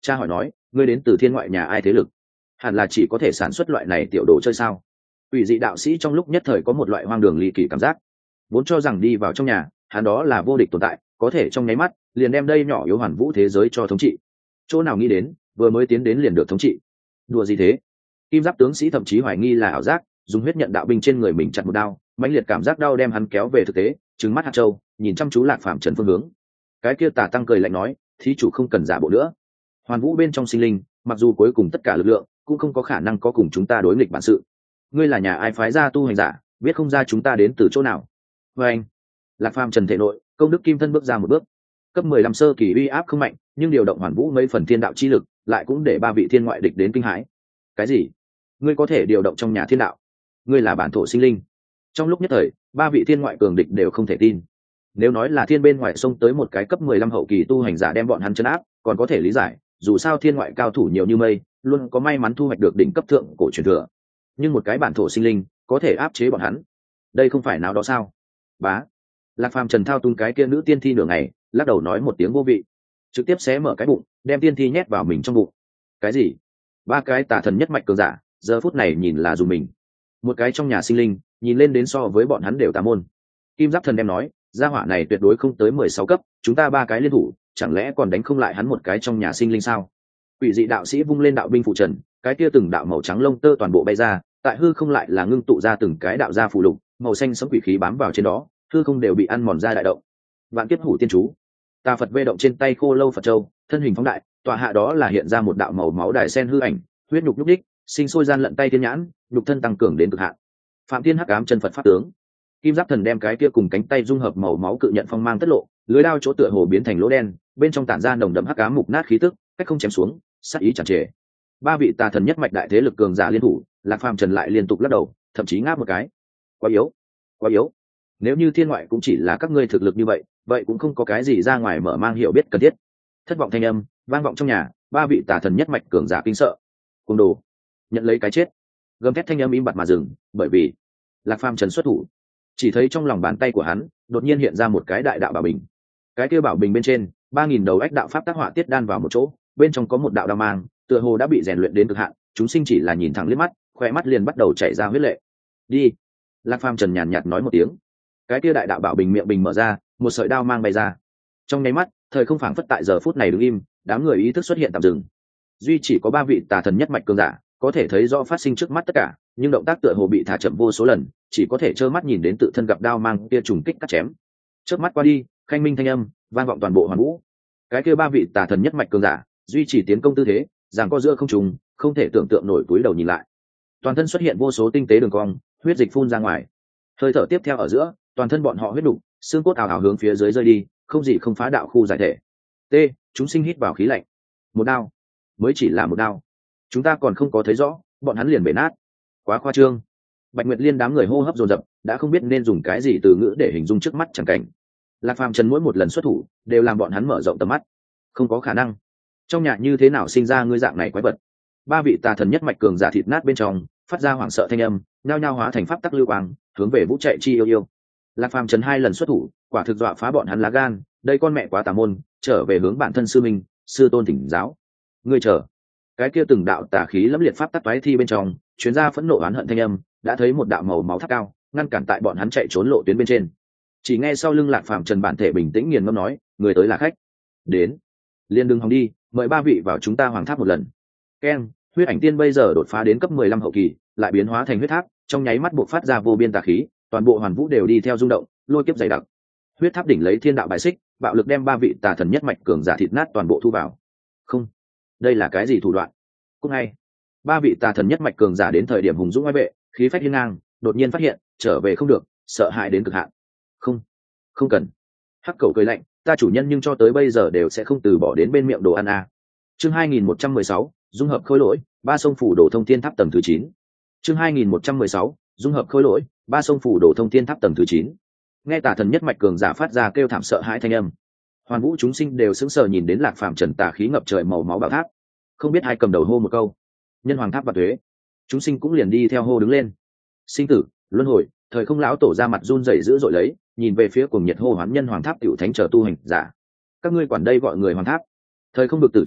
Cha hỏi nói, ngươi đến từ thiên ngoại nhà ai thế lực? Hẳn là chỉ có thể sản xuất loại này tiểu đồ chơi sao? Ủy dị đạo sĩ trong lúc nhất thời có một loại hoang đường ly kỳ cảm giác, vốn cho rằng đi vào trong nhà hắn đó là vô địch tồn tại, có thể trong nháy mắt liền đem đây nhỏ yếu hoàn vũ thế giới cho thống trị. Chỗ nào nghĩ đến vừa mới tiến đến liền được thống trị? Đùa gì thế? Kim giáp tướng sĩ thậm chí hoài nghi là ảo giác, dùng huyết nhận đạo binh trên người mình chặt một đao, mãnh liệt cảm giác đau đem hắn kéo về thực tế, trừng mắt hạt châu nhìn chăm chú Lạc Phàm Trần phương hướng. Cái kia tà tăng cười lạnh nói, thí chủ không cần giả bộ nữa. Hoàn vũ bên trong sinh linh, mặc dù cuối cùng tất cả lực lượng cũng không có khả năng có cùng chúng ta đối nghịch bản sự. Ngươi là nhà ai phái ra tu hành giả, biết không ra chúng ta đến từ chỗ nào? Và anh, Lạc Phàm Trần thể nội công đức kim thân bước ra một bước, cấp 15 sơ kỳ uy áp không mạnh, nhưng điều động hoàn vũ mấy phần thiên đạo chi lực, lại cũng để ba vị thiên ngoại địch đến kinh hãi. Cái gì? Ngươi có thể điều động trong nhà thiên đạo? Ngươi là bản thổ sinh linh? Trong lúc nhất thời, ba vị thiên ngoại cường địch đều không thể tin. Nếu nói là thiên bên ngoài xông tới một cái cấp 15 hậu kỳ tu hành giả đem bọn hắn trấn áp, còn có thể lý giải, dù sao thiên ngoại cao thủ nhiều như mây, luôn có may mắn thu hoạch được đỉnh cấp thượng cổ truyền thừa. Nhưng một cái bản thổ sinh linh có thể áp chế bọn hắn, đây không phải nào đó sao? Bá. Lạc Phàm Trần thao tung cái kia nữ tiên thi nửa ngày, lắc đầu nói một tiếng vô vị, trực tiếp xé mở cái bụng, đem tiên thi nhét vào mình trong bụng. Cái gì? Ba cái tà thần nhất mạch cường giả, giờ phút này nhìn là dùng mình. Một cái trong nhà sinh linh, nhìn lên đến so với bọn hắn đều tà môn. Kim Giáp Thần đem nói, gia hỏa này tuyệt đối không tới 16 cấp, chúng ta ba cái liên thủ, chẳng lẽ còn đánh không lại hắn một cái trong nhà sinh linh sao? Quỷ dị đạo sĩ vung lên đạo binh phụ trần, cái kia từng đạo màu trắng lông tơ toàn bộ bay ra, tại hư không lại là ngưng tụ ra từng cái đạo gia phù lục, màu xanh sẫm quỷ khí bám vào trên đó, hư không đều bị ăn mòn ra đại động. Vạn kiếp hủ tiên chú, tà Phật vê động trên tay khô lâu Phật châu, thân hình phóng đại, tọa hạ đó là hiện ra một đạo màu máu đài sen hư ảnh, huyết nhục nhúc đích, sinh sôi gian lận tay thiên nhãn, nhục thân tăng cường đến cực hạn. Phạm Thiên Hắc Ám chân Phật pháp tướng. Kim Giáp Thần đem cái kia cùng cánh tay dung hợp màu máu cự nhận phong mang tất lộ, lưới đao chỗ tựa hồ biến thành lỗ đen, bên trong tản ra nồng đậm hắc ám mục nát khí tức, cách không chém xuống, sát ý tràn trề. Ba vị tà thần nhất mạch đại thế lực cường giả liên thủ, Lạc Phàm Trần lại liên tục lắc đầu, thậm chí ngáp một cái. Quá yếu, quá yếu. Nếu như thiên ngoại cũng chỉ là các ngươi thực lực như vậy, vậy cũng không có cái gì ra ngoài mở mang hiểu biết cần thiết. Thất vọng thanh âm vang vọng trong nhà, ba vị tà thần nhất mạch cường giả kinh sợ. Cùng đồ, nhận lấy cái chết. Gầm thét thanh âm im bặt mà dừng, bởi vì Lạc Phàm Trần xuất thủ. Chỉ thấy trong lòng bàn tay của hắn đột nhiên hiện ra một cái đại đạo bảo bình. Cái kia bảo bình bên trên 3000 đầu ách đạo pháp tác họa tiết đan vào một chỗ, bên trong có một đạo đao mang, tựa hồ đã bị rèn luyện đến cực hạn, chúng sinh chỉ là nhìn thẳng liếc mắt, khoe mắt liền bắt đầu chảy ra huyết lệ. Đi. Lạc Phàm Trần nhàn nhạt nói một tiếng. Cái kia đại đạo bảo bình miệng bình mở ra, một sợi đao mang bay ra. Trong nháy mắt, thời không phảng phất tại giờ phút này đứng im, đám người ý thức xuất hiện tạm dừng. Duy chỉ có ba vị tà thần nhất mạch cường giả có thể thấy rõ phát sinh trước mắt tất cả, nhưng động tác tựa hồ bị thả chậm vô số lần, chỉ có thể trơ mắt nhìn đến tự thân gặp đao mang kia trùng kích cắt chém. Chớp mắt qua đi, khanh minh thanh âm vang vọng toàn bộ hoàn vũ. Cái kia ba vị tà thần nhất mạch cường giả duy trì tiến công tư thế, giằng co giữa không trung, không thể tưởng tượng nổi, cúi đầu nhìn lại. Toàn thân xuất hiện vô số tinh tế đường cong, huyết dịch phun ra ngoài. Hơi thở tiếp theo ở giữa, toàn thân bọn họ huyết đục, xương cốt ào ào hướng phía dưới rơi đi, không gì không phá đạo khu giải thể. T, chúng sinh hít vào khí lạnh. Một đao, mới chỉ là một đao, chúng ta còn không có thấy rõ, bọn hắn liền bể nát. Quá khoa trương. Bạch Nguyệt Liên đám người hô hấp dồn dập, đã không biết nên dùng cái gì từ ngữ để hình dung trước mắt chẳng cảnh. Lạc Phàm Trần mỗi một lần xuất thủ đều làm bọn hắn mở rộng tầm mắt. Không có khả năng, trong nhà như thế nào sinh ra ngươi dạng này quái vật? Ba vị tà thần nhất mạch cường giả thịt nát bên trong phát ra hoảng sợ thanh âm, nhao nhao hóa thành pháp tắc lưu quang, hướng về vũ chạy chi yêu yêu. Lạc Phàm Trần hai lần xuất thủ, quả thực dọa phá bọn hắn lá gan, đây con mẹ quá tà môn, trở về hướng bản thân sư minh, sư tôn thỉnh giáo. Ngươi chờ. Cái kia từng đạo tà khí lẫm liệt pháp tắc toái thi bên trong, chuyến ra phẫn nộ oán hận thanh âm, đã thấy một đạo màu máu tháp cao, ngăn cản tại bọn hắn chạy trốn lộ tuyến bên trên. Chỉ nghe sau lưng Lạc Phàm Trần bản thể bình tĩnh nghiền ngẫm nói, người tới là khách. Đến, liền đừng hòng đi, mời ba vị vào chúng ta hoàng tháp một lần. Keng, huyết ảnh tiên bây giờ đột phá đến cấp 15 hậu kỳ, lại biến hóa thành huyết tháp, trong nháy mắt bộc phát ra vô biên tà khí, toàn bộ hoàn vũ đều đi theo rung động, lôi kiếp dày đặc. Huyết tháp đỉnh lấy thiên đạo bài xích, bạo lực đem ba vị tà thần nhất mạch cường giả thịt nát toàn bộ thu vào. Không, đây là cái gì thủ đoạn? Cũng ngay, ba vị tà thần nhất mạch cường giả đến thời điểm hùng dũng oai vệ, khí phách hiên ngang, đột nhiên phát hiện trở về không được, sợ hãi đến cực hạn. Không, không cần. Hắc Cẩu cười lạnh, ta chủ nhân nhưng cho tới bây giờ đều sẽ không từ bỏ đến bên miệng đồ ăn à. Chương 2116, dung hợp khôi lỗi, ba sông phủ đổ thông thiên tháp tầng thứ 9. Chương 2116, dung hợp khôi lỗi, ba sông phủ đổ thông thiên tháp tầng thứ 9. Nghe tà thần nhất mạch cường giả phát ra kêu thảm sợ hãi thanh âm, hoàn vũ chúng sinh đều sững sờ nhìn đến Lạc Phàm Trần tà khí ngập trời màu máu bảo tháp, không biết ai cầm đầu hô một câu, nhân hoàng tháp và thuế. Chúng sinh cũng liền đi theo hô đứng lên. Sinh tử luân hồi, thời không lão tổ ra mặt run rẩy dữ dội lấy, nhìn về phía cùng nhiệt hô hoán nhân hoàng tháp tiểu thánh chờ tu hành giả. Các ngươi quản đây gọi người hoàng tháp? Thời không được tử trừng mắt,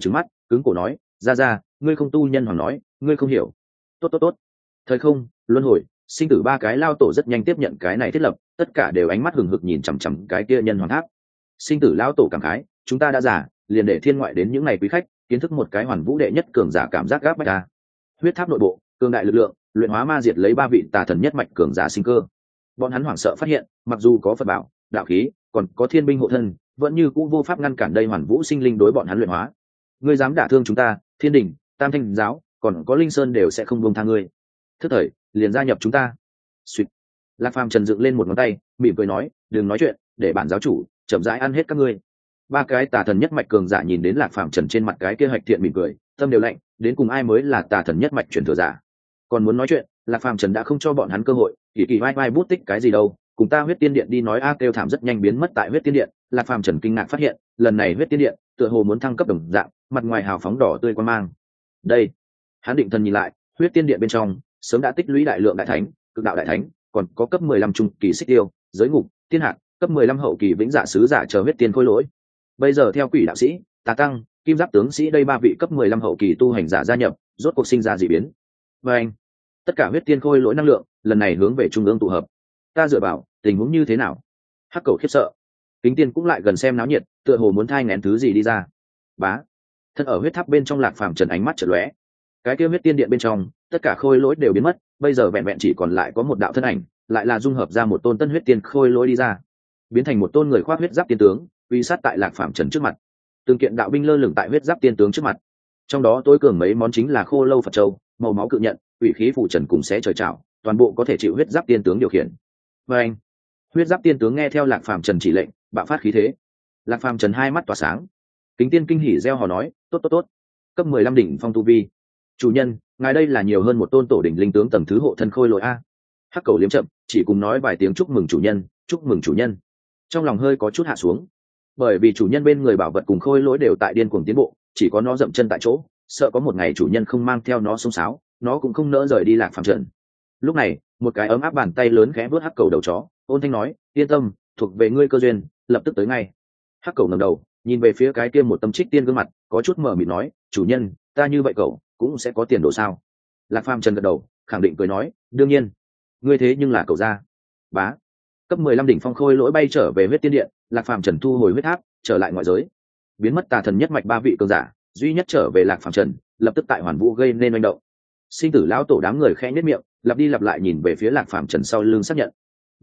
cứng cổ nói, ra ngươi không tu nhân hoàng nói, ngươi không hiểu. Tốt. Thời không luân hồi sinh tử ba cái lao tổ rất nhanh tiếp nhận cái này thiết lập, tất cả đều ánh mắt hừng hực nhìn chằm chằm cái kia nhân hoàng tháp. Sinh tử lao tổ cảm khái, chúng ta đã giả, liền để thiên ngoại đến những ngày quý khách kiến thức một cái hoàn vũ đệ nhất cường giả cảm giác gáp bách ta. Huyết tháp nội bộ cường đại lực lượng luyện hóa ma diệt lấy 3 vị tà thần nhất mạch cường giả sinh cơ. Bọn hắn hoảng sợ phát hiện, mặc dù có Phật bảo, đạo khí, còn có thiên binh hộ thân, vẫn như cũ vô pháp ngăn cản đây hoàn vũ sinh linh đối bọn hắn luyện hóa. Ngươi dám đả thương chúng ta, Thiên Đình, Tam Thanh giáo, còn có Linh Sơn đều sẽ không buông tha ngươi. Thức thời, liền gia nhập chúng ta. Xuyệt. Lạc Phàm trần dựng lên một ngón tay, mỉm cười nói, đừng nói chuyện, để bản giáo chủ chậm rãi ăn hết các ngươi. 3 cái tà thần nhất mạch cường giả nhìn đến Lạc Phàm trần trên mặt cái kia hạch thiện mỉm cười, tâm đều lạnh, đến cùng ai mới là tà thần nhất mạch truyền thừa giả. Còn muốn nói chuyện, Lạc Phàm trần đã không cho bọn hắn cơ hội, kỳ vai bút tích cái gì đâu, cùng ta huyết tiên điện đi nói. Kêu thảm rất nhanh biến mất tại huyết tiên điện. Lạc Phàm trần kinh ngạc phát hiện, lần này huyết tiên điện tựa hồ muốn thăng cấp đồng dạng, mặt ngoài hào phóng đỏ tươi quan mang. Đây, hắn định thần nhìn lại, huyết tiên điện bên trong sớm đã tích lũy đại lượng đại thánh, cực đạo đại thánh, còn có cấp 15 trung kỳ xích tiêu, giới ngục, thiên hạt, cấp 15 hậu kỳ vĩnh dạ sứ giả chờ huyết tiên khôi lỗi. Bây giờ theo quỷ đạo sĩ, tà tăng, kim giáp tướng sĩ đây 3 vị cấp 15 hậu kỳ tu hành giả gia nhập, rốt cuộc sinh ra dị biến. Và anh, tất cả huyết tiên khôi lỗi năng lượng lần này hướng về trung ương tụ hợp. Ta dựa vào, tình huống như thế nào? Hắc cầu khiếp sợ, kính tiên cũng lại gần xem náo nhiệt, tựa hồ muốn thai nghén thứ gì đi ra. Bá, thân ở huyết tháp bên trong Lạc Phàm trần ánh mắt chợt lóe, cái kia huyết tiên điện bên trong tất cả khôi lỗi đều biến mất, bây giờ vẹn vẹn chỉ còn lại có một đạo thân ảnh, lại là dung hợp ra một tôn tân huyết tiên khôi lỗi đi ra, biến thành một tôn người khoác huyết giáp tiên tướng, uy sát tại Lạc Phàm trần trước mặt. Từng kiện đạo binh lơ lửng tại huyết giáp tiên tướng trước mặt, trong đó tối cường mấy món chính là khô lâu Phật châu, màu máu cự nhận, ủy khí phủ trần cùng xé trời trảo, toàn bộ có thể chịu huyết giáp tiên tướng điều khiển. Và anh, huyết giáp tiên tướng nghe theo Lạc Phàm trần chỉ lệnh, bạo phát khí thế. Lạc Phàm trần hai mắt tỏa sáng, kính tiên kinh hỉ reo hò nói, tốt, cấp 15 đỉnh phong tu vi. Chủ nhân, ngài đây là nhiều hơn một tôn tổ đỉnh linh tướng tầng thứ hộ thân khôi lỗi a. Hắc cầu liếm chậm, chỉ cùng nói vài tiếng chúc mừng chủ nhân, chúc mừng chủ nhân. Trong lòng hơi có chút hạ xuống, bởi vì chủ nhân bên người bảo vật cùng khôi lỗi đều tại điên cuồng tiến bộ, chỉ có nó dậm chân tại chỗ, sợ có một ngày chủ nhân không mang theo nó xông xáo, nó cũng không nỡ rời đi Lạc Phàm trần. Lúc này, một cái ấm áp bàn tay lớn khẽ vớt hắc cầu đầu chó, ôn thanh nói, yên tâm, thuộc về ngươi cơ duyên, lập tức tới ngay. Hắc cầu ngẩng đầu, nhìn về phía cái kia một tâm trích tiên gương mặt, có chút mờ mịt nói, chủ nhân, ta như vậy cậu cũng sẽ có tiền đồ sao? Lạc Phàm trần gật đầu, khẳng định cười nói, đương nhiên, ngươi thế nhưng là cậu gia. Bá, cấp 15 đỉnh phong khôi lỗi bay trở về huyết tiên điện. Lạc Phàm trần thu hồi huyết tháp, trở lại ngoại giới, biến mất tà thần nhất mạch 3 vị cường giả, duy nhất trở về Lạc Phàm trần, lập tức tại hoàn vũ gây nên manh động. Sinh tử lão tổ đám người khẽ nhếch miệng, lặp đi lặp lại nhìn về phía Lạc Phàm trần sau lưng xác nhận.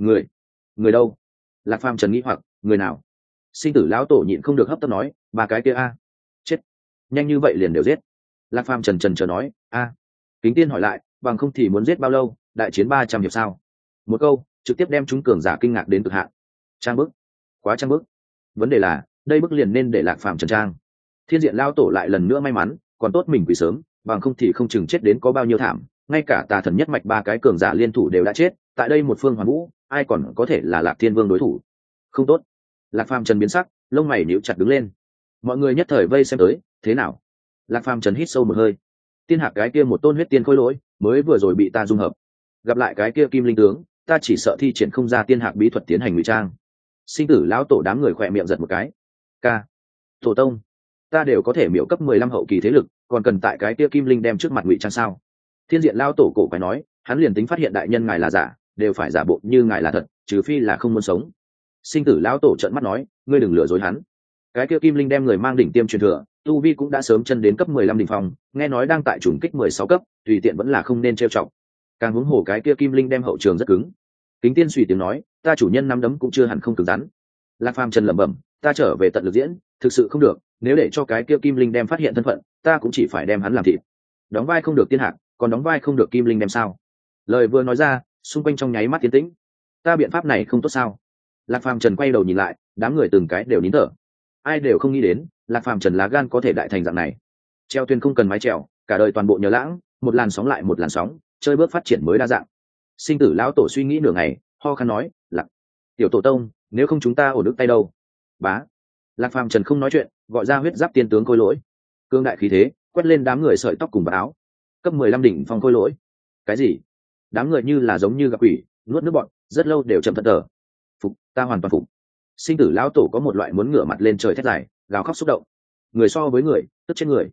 Người đâu? Lạc Phàm trần nghĩ hoặc, người nào? Sinh tử lão tổ nhịn không được hấp tấp nói, 3 cái kia a. Chết, nhanh như vậy liền đều giết. Lạc Phàm trần chờ nói, a. Kính tiên hỏi lại, bằng không thì muốn giết bao lâu? Đại chiến 300 hiệp sao? Một câu trực tiếp đem chúng cường giả kinh ngạc đến cực hạn. Trang bức, quá trang bức. Vấn đề là, đây bức liền nên để Lạc Phàm trần trang. Thiên diện lão tổ lại lần nữa may mắn, còn tốt mình quỷ sớm, bằng không thì không chừng chết đến có bao nhiêu thảm. Ngay cả tà thần nhất mạch 3 cái cường giả liên thủ đều đã chết, tại đây một phương hoàn vũ, ai còn có thể là Lạc Thiên Vương đối thủ? Không tốt. Lạc Phàm trần biến sắc, lông mày nhíu chặt đứng lên. Mọi người nhất thời vây xem tới, thế nào? Lạc Phàm trần hít sâu một hơi. Tiên hạc cái kia một tôn huyết tiên khôi lỗi, mới vừa rồi bị ta dung hợp. Gặp lại cái kia kim linh tướng, ta chỉ sợ thi triển không ra tiên hạc bí thuật tiến hành ngụy trang. Sinh tử lão tổ đám người khỏe miệng giật một cái. Ca, tổ tông, ta đều có thể miểu cấp 15 hậu kỳ thế lực, còn cần tại cái kia kim linh đem trước mặt ngụy trang sao? Thiên diện lão tổ cổ phải nói, hắn liền tính phát hiện đại nhân ngài là giả, đều phải giả bộ như ngài là thật, trừ phi là không muốn sống. Sinh tử lão tổ trợn mắt nói, ngươi đừng lừa dối hắn. Cái kia kim linh đem người mang đỉnh tiêm truyền thừa, tu vi cũng đã sớm chân đến cấp 15 đỉnh phong, nghe nói đang tại trùng kích 16 cấp, tùy tiện vẫn là không nên trêu chọc. Càng huống hồ cái kia kim linh đem hậu trường rất cứng. Kính tiên suy tiếng nói, ta chủ nhân nắm đấm cũng chưa hẳn không cứng rắn. Lạc Phàm trần lẩm bẩm, ta trở về tận lực diễn, thực sự không được, nếu để cho cái kia kim linh đem phát hiện thân phận, ta cũng chỉ phải đem hắn làm thịt. Đóng vai không được tiên hạc, còn đóng vai không được kim linh đem sao? Lời vừa nói ra, xung quanh trong nháy mắt tiến tĩnh. Ta biện pháp này không tốt sao? Lạc Phàm trần quay đầu nhìn lại, đám người từng cái đều nín thở. Ai đều không nghĩ đến, Lạc Phàm trần lá gan có thể đại thành dạng này. Treo thuyền không cần mái chèo, cả đời toàn bộ nhờ lãng, một làn sóng lại một làn sóng, chơi bước phát triển mới đa dạng. Sinh tử lão tổ suy nghĩ nửa ngày, ho khan nói, Lạc tiểu tổ tông, nếu không chúng ta ổn đức tay đâu? Bá. Lạc Phàm trần không nói chuyện, gọi ra huyết giáp tiên tướng khôi lỗi, cương đại khí thế quét lên đám người sợi tóc cùng vào áo. Cấp 15 đỉnh phong khôi lỗi. Cái gì? Đám người như là giống như gặp quỷ, nuốt nước bọn, rất lâu đều chậm thật thở. Phục, ta hoàn toàn phục. Sinh tử lão tổ có một loại muốn ngửa mặt lên trời thét dài, gào khóc xúc động. Người so với người, tức chết người.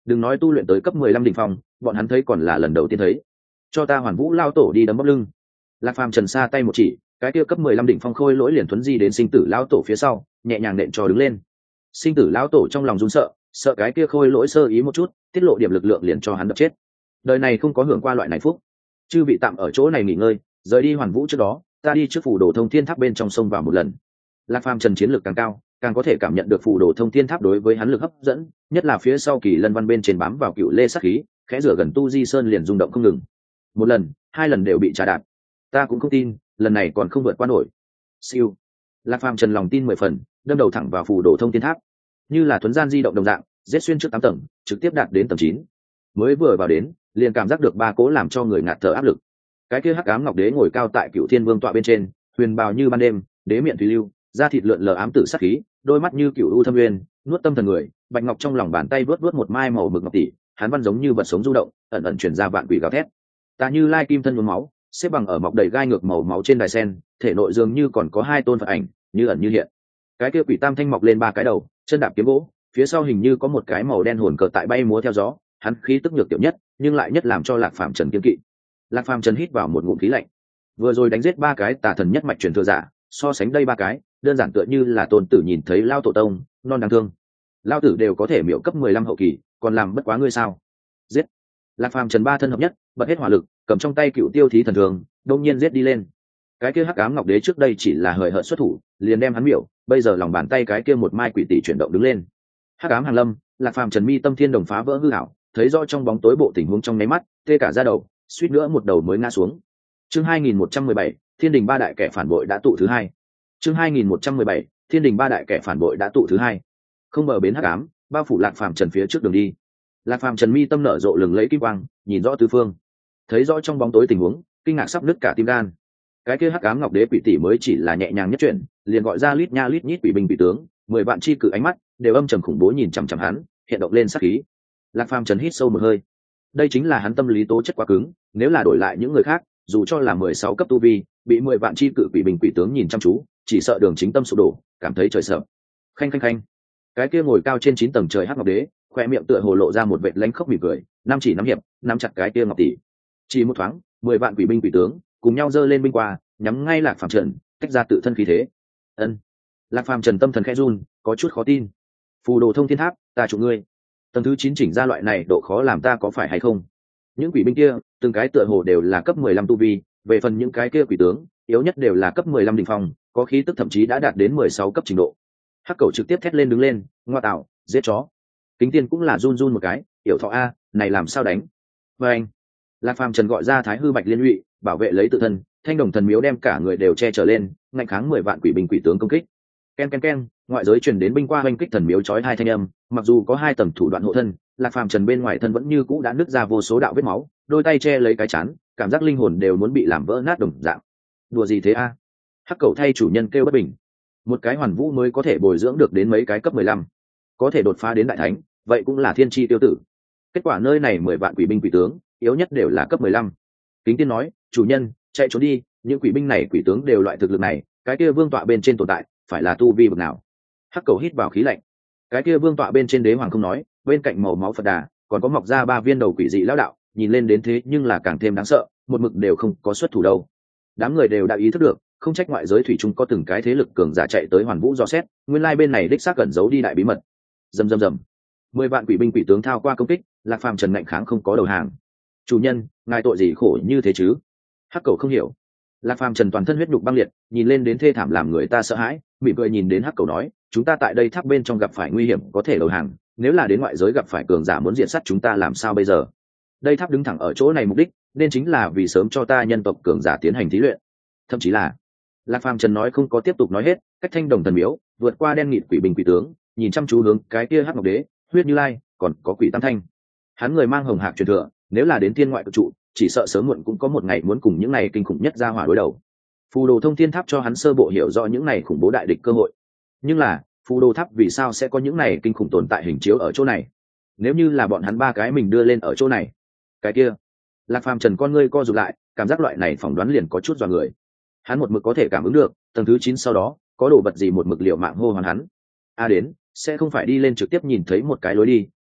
đừng nói tu luyện tới cấp 15 đỉnh phong, bọn hắn thấy còn là lần đầu tiên thấy. Cho ta Hoàn Vũ lao tổ đi đấm bóp lưng. Lạc Phàm trần xa tay một chỉ, cái kia cấp 15 đỉnh phong khôi lỗi liền thuấn di đến sinh tử lão tổ phía sau, nhẹ nhàng nện cho đứng lên. Sinh tử lão tổ trong lòng run sợ, sợ cái kia khôi lỗi sơ ý một chút, tiết lộ điểm lực lượng liền cho hắn đập chết. Đời này không có hưởng qua loại này phúc. Chư vị tạm ở chỗ này nghỉ ngơi, rời đi Hoàn Vũ trước đó, ta đi trước phủ đồ thông thiên tháp bên trong sông vào một lần. Lạc Phàm trần chiến lược càng cao, càng có thể cảm nhận được phủ đồ thông thiên tháp đối với hắn lực hấp dẫn, nhất là phía sau kỳ lân văn bên trên bám vào cựu lê sắc khí, khẽ rửa gần tu di sơn liền rung động không ngừng. Một lần, hai lần đều bị trả đạp. Ta cũng không tin, lần này còn không vượt qua nổi. Siêu. Lạc Phàm trần lòng tin 10 phần, đâm đầu thẳng vào phủ đồ thông thiên tháp, như là thuấn gian di động đồng dạng, giết xuyên trước 8 tầng, trực tiếp đạt đến tầng 9. Mới vừa vào đến, liền cảm giác được ba cố làm cho người ngạt thở áp lực. Cái kia hắc ám ngọc đế ngồi cao tại cựu thiên vương tọa bên trên, huyền bào như ban đêm, đế miệng thủy lưu, da thịt lượn lờ ám tử sắc khí, đôi mắt như cựu u thâm nguyên, nuốt tâm thần người. Bạch ngọc trong lòng bàn tay vớt một mai màu mực ngọc tỷ, hắn văn giống như vật sống du động, ẩn ẩn truyền ra vạn quỷ gào thét. Ta Như Lai kim thân nhuốm máu, xếp bằng ở mọc đầy gai ngược màu máu trên đài sen, thể nội dường như còn có hai tôn Phật ảnh, như ẩn như hiện. Cái kia quỷ tam thanh mọc lên ba cái đầu, chân đạp kiếm gỗ, phía sau hình như có một cái màu đen hồn cờ tại bay múa theo gió, hắn khí tức nhược tiểu nhất, nhưng lại nhất làm cho Lạc Phàm trần kiên kỵ. Lạc Phàm trần hít vào một ngụm khí lạnh. Vừa rồi đánh giết ba cái tà thần nhất mạch truyền thừa giả, so sánh đây ba cái, đơn giản tựa như là tôn tử nhìn thấy lao tổ tông, non đáng thương. Lao tử đều có thể miểu cấp 15 hậu kỳ, còn làm bất quá ngươi sao? Giết! Lạc Phàm trần ba thân hợp nhất, bật hết hỏa lực, cầm trong tay cựu tiêu thí thần thường, đông nhiên giết đi lên. Cái kia hắc ám ngọc đế trước đây chỉ là hời hợt xuất thủ, liền đem hắn miểu, bây giờ lòng bàn tay cái kia một mai quỷ tỷ chuyển động đứng lên. Hắc ám hàng lâm, Lạc Phàm trần mi tâm thiên đồng phá vỡ hư ảo, thấy rõ trong bóng tối bộ tình huống trong nháy mắt, tê cả da đầu, suýt nữa một đầu mới ngã xuống. Chương 2117, Thiên đình ba đại kẻ phản bội đã tụ thứ hai. Chương 2117, Thiên đình ba đại kẻ phản bội đã tụ thứ hai. Không bờ bến hắc ám, bao phủ Lạc Phàm trần phía trước đường đi. Lạc Phàm trần mi tâm nở rộ lừng lẫy kim quang, nhìn rõ tứ phương, thấy rõ trong bóng tối tình huống, kinh ngạc sắp nứt cả tim gan. Cái kia hắc ám ngọc đế quỷ tỷ mới chỉ là nhẹ nhàng nhất chuyển, liền gọi ra lít nha lít nhít quỷ binh quỷ tướng, 10 vạn chi cự ánh mắt đều âm trầm khủng bố nhìn chằm chằm hắn, hiện động lên sát khí. Lạc Phàm trần hít sâu một hơi. Đây chính là hắn tâm lý tố chất quá cứng, nếu là đổi lại những người khác, dù cho là 16 cấp tu vi, bị 10 vạn chi cự quỷ binh quỷ tướng nhìn chăm chú, chỉ sợ đường chính tâm sụp đổ, cảm thấy trời sợ. Khanh khanh khanh. Cái kia ngồi cao trên 9 tầng trời hắc ngọc đế, khoe miệng tựa hồ lộ ra một vệt lánh khóc mỉm cười, năm chỉ nắm hiệp, nắm chặt cái kia ngọc tỷ. Chỉ một thoáng, 10 vạn quỷ binh quỷ tướng cùng nhau giơ lên binh qua, nhắm ngay Lạc Phàm trần, tách ra tự thân khí thế. Ân. Lạc Phàm trần tâm thần khẽ run, có chút khó tin. Phù đồ thông thiên tháp, ta chủ ngươi. Tầng thứ 9 chỉnh ra loại này độ khó làm ta có phải hay không? Những quỷ binh kia, từng cái tựa hồ đều là cấp 15 tu vi, về phần những cái kia quỷ tướng, yếu nhất đều là cấp 15 đỉnh phong, có khí tức thậm chí đã đạt đến 16 cấp trình độ. Hắc Cẩu trực tiếp thét lên đứng lên, ngoa tạo, giết chó. Kính Tiên cũng là run run một cái, Yểu Thọ a, này làm sao đánh? Và anh, Lạc Phàm trần gọi ra Thái Hư Bạch Liên Lụy, bảo vệ lấy tự thân, Thanh Đồng Thần Miếu đem cả người đều che trở lên, ngăn kháng 10 vạn quỷ binh quỷ tướng công kích. Ken ken ken, ngoại giới truyền đến binh qua oanh kích thần miếu chói hai thanh âm, mặc dù có hai tầng thủ đoạn hộ thân, Lạc Phàm trần bên ngoài thân vẫn như cũ đã nứt ra vô số đạo vết máu, đôi tay che lấy cái chán, cảm giác linh hồn đều muốn bị làm vỡ nát đồng dạng. Đùa gì thế a? Hắc Cẩu thay chủ nhân kêu bất bình. Một cái Hoàn Vũ mới có thể bồi dưỡng được đến mấy cái cấp 15, có thể đột phá đến đại thánh, vậy cũng là thiên chi tiêu tử. Kết quả nơi này 10 vạn quỷ binh quỷ tướng, yếu nhất đều là cấp 15. Kính Tiên nói, chủ nhân, chạy trốn đi, những quỷ binh này quỷ tướng đều loại thực lực này, cái kia vương tọa bên trên tồn tại, phải là tu vi bậc nào? Hắc Cẩu hít vào khí lạnh. Cái kia vương tọa bên trên đế hoàng không nói, bên cạnh màu máu Phật Đà, còn có mọc ra 3 viên đầu quỷ dị lão đạo, nhìn lên đến thế nhưng là càng thêm đáng sợ, một mực đều không có xuất thủ đâu. Đám người đều đã ý thức được, không trách ngoại giới thủy chung có từng cái thế lực cường giả chạy tới Hoàn Vũ dò xét, nguyên lai bên này đích xác cẩn giấu đi đại bí mật. Rầm rầm rầm. 10 vạn quỷ binh quỷ tướng thao qua công kích, Lạc Phàm trần ngạnh kháng không có đầu hàng. Chủ nhân, ngài tội gì khổ như thế chứ? Hắc Cẩu không hiểu. Lạc Phàm trần toàn thân huyết nhục băng liệt, nhìn lên đến thê thảm làm người ta sợ hãi, mỉm cười nhìn đến Hắc Cẩu nói, chúng ta tại đây tháp bên trong gặp phải nguy hiểm có thể đầu hàng, nếu là đến ngoại giới gặp phải cường giả muốn diện sát chúng ta làm sao bây giờ? Đây tháp đứng thẳng ở chỗ này mục đích, nên chính là vì sớm cho ta nhân tộc cường giả tiến hành thí luyện. Thậm chí là, Lạc Phàm trần nói không có tiếp tục nói hết, cách Thanh Đồng Thần Miếu, vượt qua đen nghịt quỷ binh quỷ tướng, nhìn chăm chú hướng cái kia Hắc Ngọc Đế, huyết Như Lai, còn có quỷ Tam Thanh. Hắn người mang hồng hạc truyền thừa, nếu là đến thiên ngoại cực trụ, chỉ sợ sớm muộn cũng có một ngày muốn cùng những này kinh khủng nhất ra hỏa đối đầu. Phù Đồ Thông Thiên Tháp cho hắn sơ bộ hiểu rõ những này khủng bố đại địch cơ hội. Nhưng là, Phù Đồ Tháp vì sao sẽ có những này kinh khủng tồn tại hình chiếu ở chỗ này? Nếu như là bọn hắn ba cái mình đưa lên ở chỗ này, cái kia, Lạc Phàm trần con ngươi co rụt lại, cảm giác loại này phỏng đoán liền có chút dọa người. Hắn một mực có thể cảm ứng được, tầng thứ 9 sau đó, có đồ vật gì một mực liều mạng hô hoán hắn. Đến, sẽ không phải đi lên trực tiếp nhìn thấy một cái lối đi,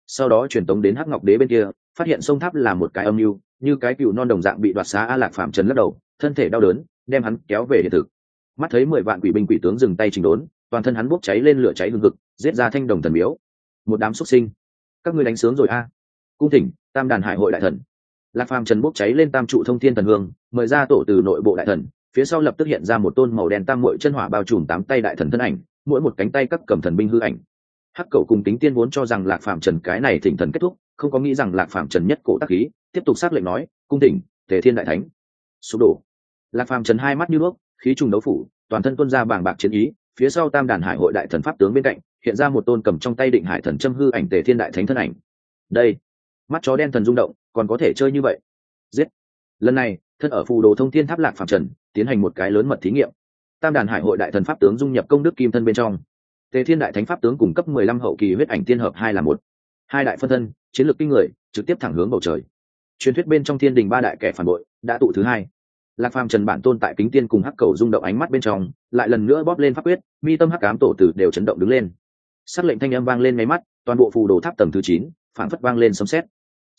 sau đó truyền tống đến hắc ngọc đế bên kia, phát hiện sông tháp là một cái âm mưu, như cái cừu non đồng dạng bị đoạt xá. A Lạc Phàm Trần lắc đầu, thân thể đau đớn đem hắn kéo về hiện thực. Mắt thấy 10 vạn quỷ binh quỷ tướng dừng tay chỉnh đốn, toàn thân hắn bốc cháy lên lửa cháy hừng hực, giết ra thanh đồng thần miếu. Một đám xuất sinh, các ngươi đánh sướng rồi a. Cung thỉnh Tam đàn hải hội đại thần. Lạc Phàm Trần bốc cháy lên tam trụ thông thiên thần hương, mời ra tổ từ nội bộ đại thần, phía sau lập tức hiện ra một tôn màu đen tam muội chân hỏa bao trùm 8 tay đại thần thân ảnh, mỗi một cánh tay các cầm thần binh hư ảnh. Hắc Cẩu cùng Tính Tiên vốn cho rằng Lạc Phàm Trần cái này thỉnh thần kết thúc, không có nghĩ rằng Lạc Phàm Trần nhất cổ tác khí, tiếp tục xác lệnh nói, cung thỉnh Tề Thiên đại thánh. Sụp đổ. Lạc Phàm Trần hai mắt như đuốc, khí trùng đấu phủ, toàn thân tuôn ra bàng bạc chiến ý, phía sau Tam đàn hải hội đại thần pháp tướng bên cạnh, hiện ra một tôn cầm trong tay định hải thần châm hư ảnh Tề Thiên đại thánh thân ảnh. Đây, mắt chó đen thần rung động, còn có thể chơi như vậy. Giết. Lần này, thân ở phù đồ thông thiên tháp Lạc Phàm Trần tiến hành một cái lớn mật thí nghiệm. Tam đàn hải hội đại thần pháp tướng dung nhập công đức kim thân bên trong. Tề Thiên đại thánh pháp tướng cùng cấp 15 hậu kỳ huyết ảnh tiên hợp hai là một. Hai đại phân thân, chiến lược kinh người, trực tiếp thẳng hướng bầu trời. Truyền thuyết bên trong thiên đình ba đại kẻ phản bội đã tụ thứ hai. Lạc Phàm Trần bản tôn tại Kính Tiên cùng Hắc Cẩu rung động ánh mắt bên trong, lại lần nữa bóp lên pháp quyết, mi tâm hắc ám tổ tử đều chấn động đứng lên. Sắc lệnh thanh âm vang lên ngay mắt, toàn bộ phù đồ tháp tầng thứ 9, phản phất vang lên sấm sét.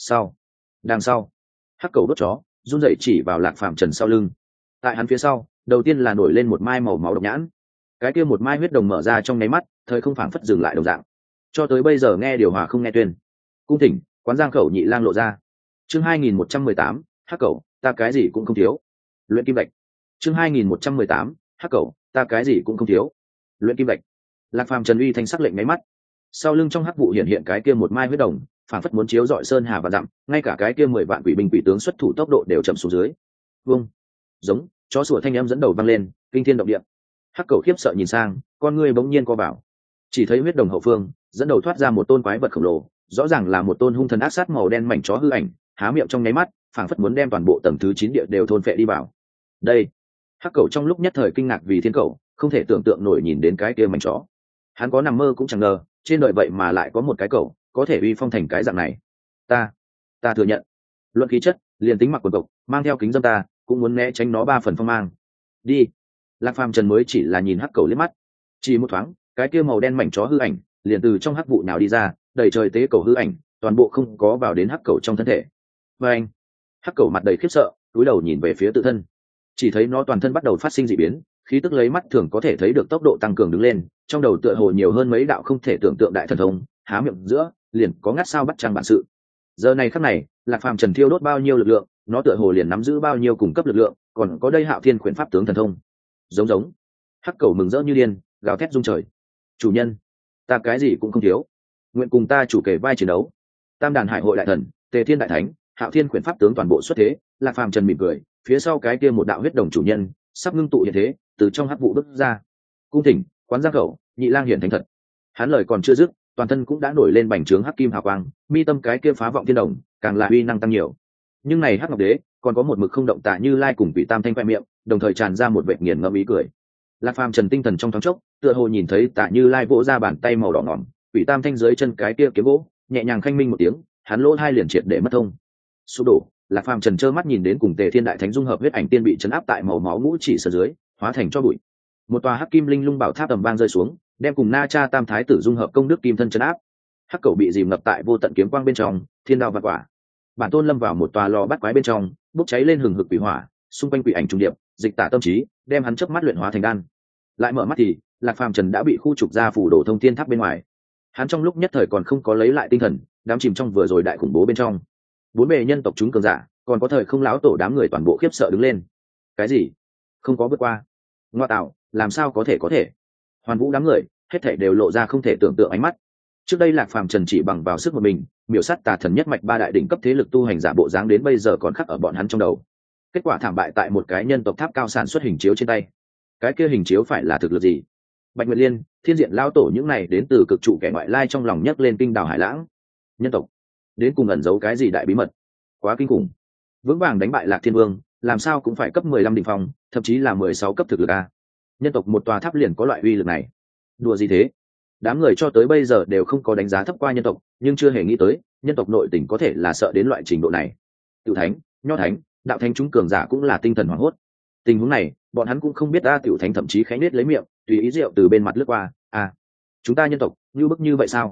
Đằng sau, Hắc Cẩu đốt chó, run rẩy chỉ vào Lạc Phàm Trần sau lưng. Tại hắn phía sau, đầu tiên là nổi lên một mai màu máu độc nhãn. Cái kia một mai huyết đồng mở ra trong nháy mắt, thời không phảng phất dừng lại đồng dạng. Cho tới bây giờ nghe điều hòa không nghe tuyên. Cung thỉnh, quán Giang Khẩu nhị lang lộ ra. Chương 2118, Hắc Cẩu, ta cái gì cũng không thiếu. Luyện kim lạch. Chương 2118, Hắc Cẩu, ta cái gì cũng không thiếu. Luyện kim lạch. Lạc Phàm Trần uy thanh sắc lệnh máy mắt. Sau lưng trong hắc vụ hiện hiện cái kia một mai huyết đồng, phảng phất muốn chiếu rọi sơn hà và dặm, ngay cả cái kia 10 vạn quỷ binh quỷ tướng xuất thủ tốc độ đều chậm xuống dưới. Vung. Giống, chó sủa thanh âm dẫn đầu vang lên, kinh thiên động địa. Hắc Cẩu khiếp sợ nhìn sang, con ngươi bỗng nhiên co vào. Chỉ thấy huyết đồng hậu phương, dẫn đầu thoát ra một tôn quái vật khổng lồ, rõ ràng là một tôn hung thần ác sát màu đen mảnh chó hư ảnh, há miệng trong nháy mắt, phảng phất muốn đem toàn bộ tầng thứ 9 địa đều thôn phệ đi vào. Đây, Hắc Cẩu trong lúc nhất thời kinh ngạc vì thiên cẩu, không thể tưởng tượng nổi nhìn đến cái kia mảnh chó. Hắn có nằm mơ cũng chẳng ngờ, trên đời vậy mà lại có một cái cẩu, có thể uy phong thành cái dạng này. Ta thừa nhận. Luận khí chất, liền tính mặc quần cộc, mang theo kính dâm ta, cũng muốn né tránh nó 3 phần phong mang. Đi. Lạc Phàm Trần mới chỉ là nhìn Hắc Cẩu liếc mắt, chỉ một thoáng, cái kia màu đen mảnh chó hư ảnh liền từ trong hắc vụ nào đi ra, đầy trời tế cầu hư ảnh, toàn bộ không có vào đến Hắc Cẩu trong thân thể. Và anh, Hắc Cẩu mặt đầy khiếp sợ, cúi đầu nhìn về phía tự thân, chỉ thấy nó toàn thân bắt đầu phát sinh dị biến, khí tức lấy mắt thường có thể thấy được tốc độ tăng cường đứng lên, trong đầu tựa hồ nhiều hơn mấy đạo không thể tưởng tượng đại thần thông, há miệng giữa liền có ngắt sao bắt trăng bản sự. Giờ này khắc này, Lạc Phàm Trần thiêu đốt bao nhiêu lực lượng, nó tựa hồ liền nắm giữ bao nhiêu cung cấp lực lượng, còn có đây Hạo Thiên khuyển pháp tướng thần thông. Giống. Hắc Cẩu mừng rỡ như điên, gào thét rung trời. Chủ nhân, ta cái gì cũng không thiếu, nguyện cùng ta chủ kể vai chiến đấu. Tam đàn hải hội đại thần, Tề Thiên đại thánh, Hạo Thiên khuyển pháp tướng toàn bộ xuất thế. Lạc Phàm Trần mỉm cười, phía sau cái kia một đạo huyết đồng chủ nhân sắp ngưng tụ hiện thế, từ trong hắc vụ bước ra. Cung thỉnh, quán Giang Khẩu nhị lang hiển thánh thật. Hắn lời còn chưa dứt, toàn thân cũng đã nổi lên bành trướng hắc kim hào quang, mi tâm cái kia phá vọng thiên đồng càng là uy năng tăng nhiều. Nhưng này Hắc Ngọc Đế còn có một mực không động Tạ Như Lai cùng Quỷ Tam Thanh khoe miệng, đồng thời tràn ra một vệt nghiền ngẫm ý cười. Lạc Phàm Trần tinh thần trong thoáng chốc, tựa hồ nhìn thấy Tạ Như Lai vỗ ra bàn tay màu đỏ ngỏm, Quỷ Tam Thanh dưới chân cái kia kiếm gỗ nhẹ nhàng khanh minh một tiếng, hắn lỗ hai liền triệt để mất thông. Sụp đổ. Lạc Phàm Trần trơ mắt nhìn đến cùng Tề Thiên đại thánh dung hợp huyết ảnh tiên bị chấn áp tại màu máu ngũ chỉ sơn dưới, hóa thành cho bụi. Một tòa hắc kim linh lung bảo tháp tầm vang rơi xuống, đem cùng Na Cha Tam Thái tử dung hợp công đức kim thân chấn áp. Hắc Cẩu bị dìm ngập tại vô tận kiếm quang bên trong, thiên đao vạn quả. Bản tôn lâm vào một tòa lò bắt quái bên trong, bốc cháy lên hừng hực quỷ hỏa, xung quanh quỷ ảnh trùng điệp, dịch tả tâm trí, đem hắn chớp mắt luyện hóa thành đan. Lại mở mắt thì, Lạc Phàm Trần đã bị khu trục ra phủ đồ thông thiên tháp bên ngoài. Hắn trong lúc nhất thời còn không có lấy lại tinh thần, đám chìm trong vừa rồi đại khủng bố bên trong. Bốn bề nhân tộc chúng cường giả, còn có thời không láo tổ đám người toàn bộ khiếp sợ đứng lên. Cái gì? Không có vượt qua? Ngoa tạo, làm sao có thể? Hoàn Vũ đám người, hết thảy đều lộ ra không thể tưởng tượng ánh mắt. Trước đây Lạc Phàm Trần chỉ bằng vào sức một mình, miểu sát tà thần nhất mạch ba đại đỉnh cấp thế lực tu hành giả bộ dáng đến bây giờ còn khắc ở bọn hắn trong đầu. Kết quả thảm bại tại một cái nhân tộc tháp cao sản xuất hình chiếu trên tay. Cái kia hình chiếu phải là thực lực gì? Bạch Nguyệt Liên, Thiên Diện lao tổ những này đến từ cực trụ kẻ ngoại lai trong lòng nhấc lên kinh đảo hải lãng. Nhân tộc đến cùng ẩn giấu cái gì đại bí mật? Quá kinh khủng. Vững vàng đánh bại Lạc Thiên Vương, làm sao cũng phải cấp 15 đỉnh phong, thậm chí là 16 cấp thực lực a. Nhân tộc một tòa tháp liền có loại uy lực này. Đùa gì thế? Đám người cho tới bây giờ đều không có đánh giá thấp qua nhân tộc, nhưng chưa hề nghĩ tới nhân tộc nội tình có thể là sợ đến loại trình độ này. Tiểu thánh, nho thánh, đạo thánh chúng cường giả cũng là tinh thần hoảng hốt. Tình huống này bọn hắn cũng không biết. Tiểu thánh thậm chí khẽ nết lấy miệng, tùy ý rượu từ bên mặt lướt qua. Chúng ta nhân tộc như bức như vậy sao?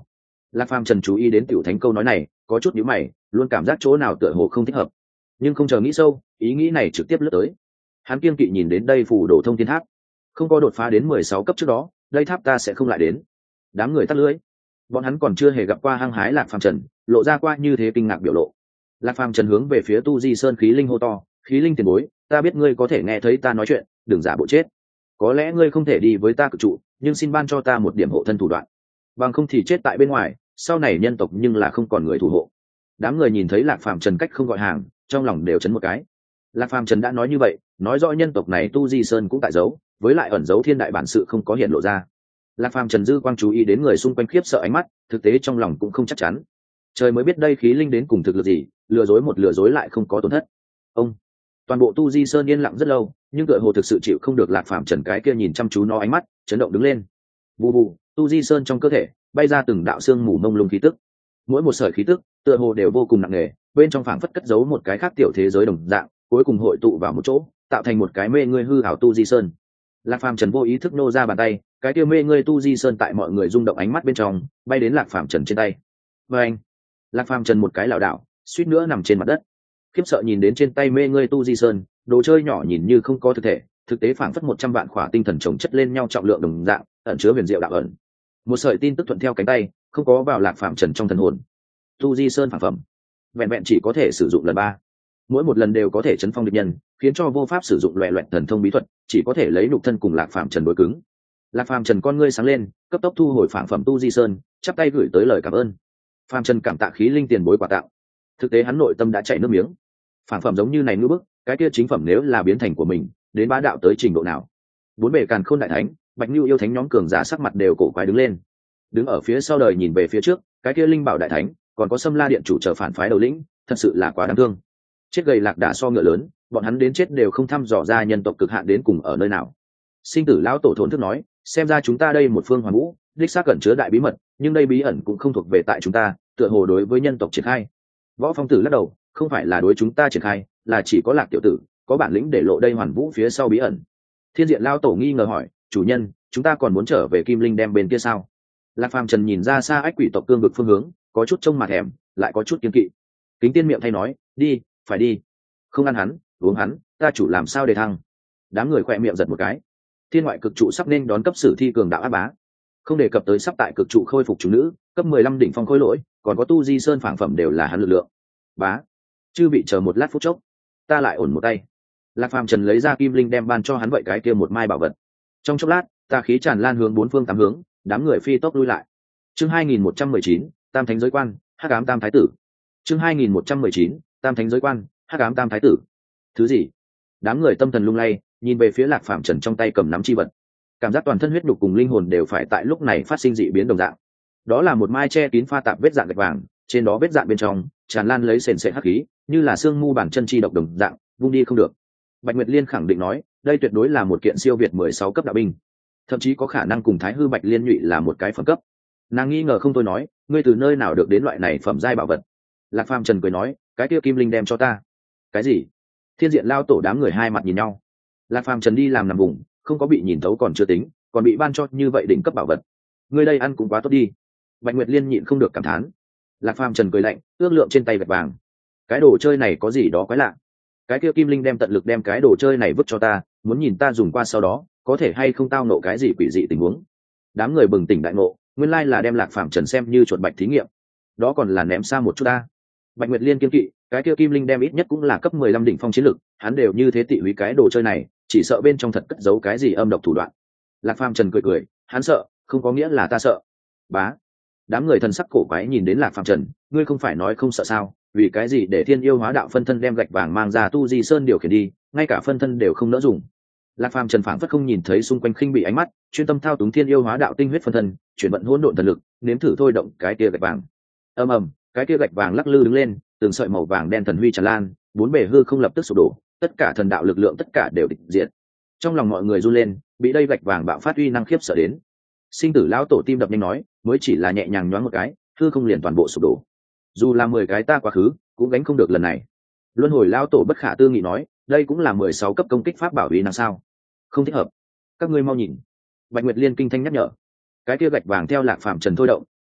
Lạc Phàm Trần chú ý đến Tiểu Thánh câu nói này, có chút nhíu mày, luôn cảm giác chỗ nào tựa hồ không thích hợp, nhưng không chờ nghĩ sâu, ý nghĩ này trực tiếp lướt tới. Hắn kiên kỵ nhìn đến đây phủ đổ thông thiên tháp, không có đột phá đến 16 cấp trước đó, đây tháp ta sẽ không lại đến. Đám người tắt lưỡi, bọn hắn còn chưa hề gặp qua hăng hái Lạc Phàm Trần, lộ ra qua như thế kinh ngạc biểu lộ. Lạc Phàm Trần hướng về phía Tu Di Sơn khí linh hô to, khí linh tiền bối, ta biết ngươi có thể nghe thấy ta nói chuyện, đừng giả bộ chết. Có lẽ ngươi không thể đi với ta cực trụ, nhưng xin ban cho ta một điểm hộ thân thủ đoạn, bằng không thì chết tại bên ngoài, sau này nhân tộc nhưng là không còn người thủ hộ. Đám người nhìn thấy Lạc Phàm Trần cách không gọi hàng, trong lòng đều chấn một cái. Lạc Phàm Trần đã nói như vậy, nói rõ nhân tộc này Tu Di Sơn cũng tại giấu, với lại ẩn giấu thiên đại bản sự không có hiện lộ ra. Lạc Phàm Trần dư quang chú ý đến người xung quanh khiếp sợ ánh mắt, thực tế trong lòng cũng không chắc chắn. Trời mới biết đây khí linh đến cùng thực lực gì, lừa dối một lừa dối lại không có tổn thất. Ông, toàn bộ Tu Di Sơn yên lặng rất lâu, nhưng tựa hồ thực sự chịu không được Lạc Phàm Trần cái kia nhìn chăm chú nó ánh mắt, chấn động đứng lên. Vù vù, Tu Di Sơn trong cơ thể bay ra từng đạo xương mù mông lung khí tức. Mỗi một sợi khí tức, tựa hồ đều vô cùng nặng nề, bên trong phảng phất cất giấu một cái khác tiểu thế giới đồng dạng, cuối cùng hội tụ vào một chỗ, tạo thành một cái mê ngươi hư ảo Tu Di Sơn. Lạc Phàm Trần vô ý thức nô ra bàn tay, cái kia mê ngươi Tu Di Sơn tại mọi người rung động ánh mắt bên trong, bay đến Lạc Phàm Trần trên tay. Và anh, Lạc Phàm Trần một cái lảo đảo, suýt nữa nằm trên mặt đất. Khiếp sợ nhìn đến trên tay mê ngươi Tu Di Sơn, đồ chơi nhỏ nhìn như không có thực thể, thực tế phảng phất 100 vạn khỏa tinh thần chồng chất lên nhau trọng lượng đồng dạng, ẩn chứa huyền diệu đạo ẩn. Một sợi tin tức thuận theo cánh tay, không có vào Lạc Phàm Trần trong thần hồn. Tu Di Sơn phản phẩm, vẹn vẹn chỉ có thể sử dụng lần 3, mỗi một lần đều có thể chấn phong địch nhân, khiến cho vô pháp sử dụng loè loẹt thần thông bí thuật, chỉ có thể lấy nhục thân cùng Lạc Phàm Trần đối cứng. Lạc Phàm Trần con ngươi sáng lên, cấp tốc thu hồi phản phẩm Tu Di Sơn, chắp tay gửi tới lời cảm ơn. Phàm Trần cảm tạ khí linh tiền bối quà tặng. Thực tế hắn nội tâm đã chảy nước miếng. Phản phẩm giống như này ngư bức, cái kia chính phẩm nếu là biến thành của mình, đến bá đạo tới trình độ nào? Bốn bề càn khôn đại thánh, Bạch Nưu yêu thánh nhóm cường giả sắc mặt đều cổ quái đứng lên. Đứng ở phía sau đời nhìn về phía trước, cái kia linh bảo đại thánh, còn có Sâm La điện chủ trở phản phái đầu lĩnh, thật sự là quá đáng thương. Chết gầy lạc đà so ngựa lớn, bọn hắn đến chết đều không thăm dò ra nhân tộc cực hạn đến cùng ở nơi nào. Sinh tử lão tổ thốn thức nói, xem ra chúng ta đây một phương hoàn vũ, đích xác cẩn chứa đại bí mật, nhưng đây bí ẩn cũng không thuộc về tại chúng ta, tựa hồ đối với nhân tộc triển khai. Võ Phong Tử lắc đầu, không phải là đối chúng ta triển khai, là chỉ có Lạc tiểu tử có bản lĩnh để lộ đây hoàn vũ phía sau bí ẩn. Thiên Diện lão tổ nghi ngờ hỏi, chủ nhân, chúng ta còn muốn trở về Kim Linh đem bên kia sao? Lạc Phàm Trần nhìn ra xa ách quỷ tộc cương vực phương hướng, có chút trông mặt thèm, lại có chút kiên kỵ. Kính Tiên miệng thay nói, đi, phải đi, không ăn hắn, uống hắn, ta chủ làm sao để thăng? Đám người khỏe miệng giật một cái. Thiên ngoại cực trụ sắp nên đón cấp sử thi cường đạo áp bá, không đề cập tới sắp tại cực trụ khôi phục chủ nữ, cấp 15 đỉnh phong khôi lỗi, còn có Tu Di Sơn phản phẩm đều là hắn lực lượng. Bá, chư bị chờ một lát phút chốc, ta lại ổn một tay. Lạc Phàm Trần lấy ra kim linh đem ban cho hắn vậy cái kia một mai bảo vật. Trong chốc lát, tà khí tràn lan hướng bốn phương tám hướng, đám người phi tốc lui lại. Chương 2119, Tam Thánh giới quan, Hắc Ám Tam Thái tử. Chương 2119, Tam Thánh giới quan, Hắc Ám Tam Thái tử. Thứ gì? Đám người tâm thần lung lay, nhìn về phía Lạc Phàm Trần trong tay cầm nắm chi vật. Cảm giác toàn thân huyết nhục cùng linh hồn đều phải tại lúc này phát sinh dị biến đồng dạng. Đó là một mai che kín pha tạp vết dạn gạch vàng, trên đó vết dạn bên trong tràn lan lấy sền sệt hắc khí, như là xương mu bản chân chi độc đồng dạng, vung đi không được. Bạch Nguyệt Liên khẳng định nói, đây tuyệt đối là một kiện siêu việt 16 cấp đạo binh, thậm chí có khả năng cùng Thái Hư Bạch Liên nhụy là một cái phẩm cấp. Nàng nghi ngờ không thôi nói, ngươi từ nơi nào được đến loại này phẩm giai bảo vật? Lạc Phàm Trần cười nói, cái kia kim linh đem cho ta. Cái gì? Thiên Diện lao tổ đám người hai mặt nhìn nhau. Lạc Phàm Trần đi làm nằm vùng, không có bị nhìn thấu còn chưa tính, còn bị ban cho như vậy đỉnh cấp bảo vật. Ngươi đây ăn cũng quá tốt đi. Bạch Nguyệt Liên nhịn không được cảm thán. Lạc Phàm Trần cười lạnh, ước lượng trên tay vạch vàng. Cái đồ chơi này có gì đó quái lạ. Cái kia kim linh đem tận lực đem cái đồ chơi này vứt cho ta, muốn nhìn ta dùng qua sau đó có thể hay không tao nộ cái gì quỷ dị tình huống. Đám người bừng tỉnh đại ngộ, nguyên lai là đem Lạc Phàm Trần xem như chuột bạch thí nghiệm, đó còn là ném xa một chút ta. Bạch Nguyệt Liên kiên kỵ, cái kia kim linh đem ít nhất cũng là cấp 15 đỉnh phong chiến lực, hắn đều như thế tị húy cái đồ chơi này, chỉ sợ bên trong thật cất giấu cái gì âm độc thủ đoạn. Lạc Phàm Trần cười cười, hắn sợ, không có nghĩa là ta sợ. Bá. Đám người thần sắc cổ quái nhìn đến Lạc Phàm Trần, ngươi không phải nói không sợ sao, vì cái gì để Thiên Yêu Hóa Đạo phân thân đem gạch vàng mang ra Tu Di Sơn điều khiển đi, ngay cả phân thân đều không nỡ dùng. Lạc Phàm Trần phảng phất không nhìn thấy xung quanh khinh bị ánh mắt, chuyên tâm thao túng Thiên Yêu Hóa Đạo tinh huyết phân thân, chuyển vận hỗn độn thần lực, nếm thử thôi động cái kia gạch vàng. Ầm ầm, cái kia gạch vàng lắc lư đứng lên, từng sợi màu vàng đen thần huy tràn lan, bốn bề hư không lập tức sụp đổ, tất cả thần đạo lực lượng tất cả đều tịch diệt. Trong lòng mọi người run lên, bị đây gạch vàng bạo phát uy năng khiếp sợ đến. Sinh tử lão tổ tim đập nhanh nói, mới chỉ là nhẹ nhàng nhoáng một cái, hư không liền toàn bộ sụp đổ. Dù là 10 cái ta quá khứ, cũng gánh không được lần này. Luân hồi lão tổ bất khả tư nghị nói, đây cũng là 16 cấp công kích pháp bảo uy năng sao? Không thích hợp. Các ngươi mau nhìn. Bạch Nguyệt Liên kinh thanh nhắc nhở. Cái kia gạch vàng theo Lạc Phàm Trần thôi động,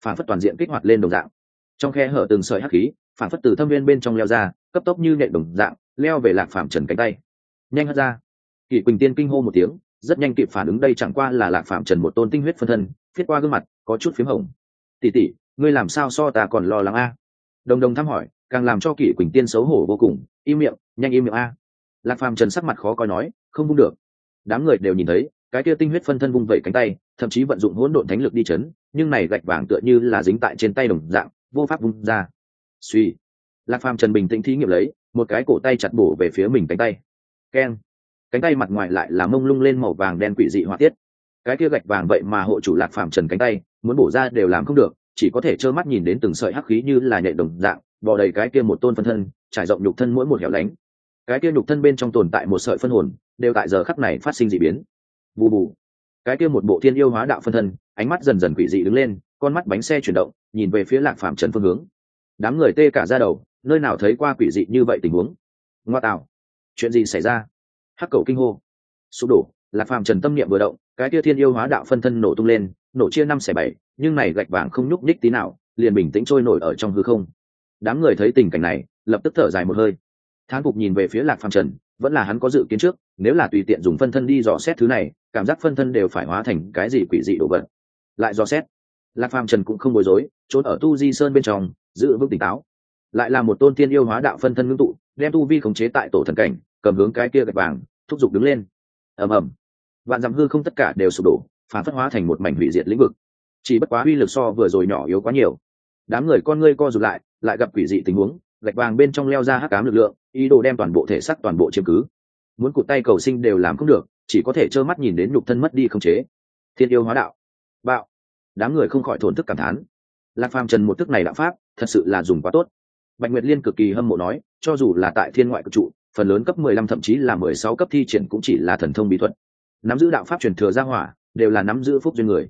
phản phất toàn diện kích hoạt lên đồng dạng. Trong khe hở từng sợi hắc khí phản phất từ thâm viên bên trong leo ra, cấp tốc như nện đồng dạng leo về Lạc Phàm Trần cánh tay. Nhanh hất ra! Kỷ Quỳnh Tiên kinh hô một tiếng, rất nhanh kịp phản ứng đây chẳng qua là Lạc Phàm Trần một tôn tinh huyết phân thân, viết qua gương mặt có chút phím hồng. Tỷ tỷ, ngươi làm sao so ta còn lo lắng a? Đồng Đồng thăm hỏi, càng làm cho Kỷ Quỳnh Tiên xấu hổ vô cùng. Im miệng, nhanh im miệng a! Lạc Phàm Trần sắc mặt khó coi nói, không vung được. Đám người đều nhìn thấy, cái kia tinh huyết phân thân vung vẩy cánh tay, thậm chí vận dụng hỗn độn thánh lực đi chấn, nhưng này gạch vàng tựa như là dính tại trên tay đồng dạng, vô pháp vung ra. Suy, Lạc Phàm Trần bình tĩnh thí nghiệm lấy, một cái cổ tay chặt bổ về phía mình cánh tay. Keng, cánh tay mặt ngoài lại là mông lung lên màu vàng đen quỷ dị hỏa tiết. Cái kia gạch vàng vậy mà hộ chủ Lạc Phàm Trần cánh tay, muốn bổ ra đều làm không được, chỉ có thể trơ mắt nhìn đến từng sợi hắc khí như là nhện đồng dạng, bò đầy cái kia một tôn phân thân, trải rộng nhục thân mỗi một hẻo lánh. Cái kia nhục thân bên trong tồn tại một sợi phân hồn, đều tại giờ khắc này phát sinh dị biến. Bù bù, cái kia một bộ thiên yêu hóa đạo phân thân, ánh mắt dần dần quỷ dị đứng lên, con mắt bánh xe chuyển động, nhìn về phía Lạc Phàm Trần phương hướng. Đám người tê cả da đầu, nơi nào thấy qua quỷ dị như vậy tình huống. Ngoa tạo, chuyện gì xảy ra? Hắc cầu kinh hô, sụp đổ. Lạc Phàm Trần tâm niệm vừa động, cái kia thiên yêu hóa đạo phân thân nổ tung lên, nổ chia 5/7, nhưng này gạch vàng không nhúc nhích tí nào, liền bình tĩnh trôi nổi ở trong hư không. Đám người thấy tình cảnh này, lập tức thở dài một hơi. Thán phục nhìn về phía Lạc Phàm Trần, vẫn là hắn có dự kiến trước, nếu là tùy tiện dùng phân thân đi dò xét thứ này, cảm giác phân thân đều phải hóa thành cái gì quỷ dị đồ vật. Lại dò xét, Lạc Phàm Trần cũng không bối rối, trốn ở Tu Di Sơn bên trong, giữ vững tỉnh táo. Lại là một tôn tiên yêu hóa đạo phân thân ngưng tụ, đem tu vi khống chế tại tổ thần cảnh, cầm hướng cái kia gạch vàng, thúc giục đứng lên. Ầm ầm, vạn dặm hư không tất cả đều sụp đổ, phản phất hóa thành một mảnh hủy diệt lĩnh vực. Chỉ bất quá uy lực so vừa rồi nhỏ yếu quá nhiều. Đám người con ngươi co rụt lại gặp quỷ dị tình huống, gạch vàng bên trong leo ra hắc ám lực lượng, ý đồ đem toàn bộ thể xác toàn bộ chiếm cứ. Muốn cụt tay cầu sinh đều làm không được, chỉ có thể trơ mắt nhìn đến nhục thân mất đi khống chế. Thiên yêu hóa đạo, bạo! Đám người không khỏi thổn thức cảm thán. Lạc Phàm Trần một thức này đạo pháp, thật sự là dùng quá tốt. Bạch Nguyệt Liên cực kỳ hâm mộ nói, cho dù là tại thiên ngoại cực trụ, phần lớn cấp 15 thậm chí là 16 cấp thi triển cũng chỉ là thần thông bí thuật. Nắm giữ đạo pháp truyền thừa ra hỏa, đều là nắm giữ phúc duyên người.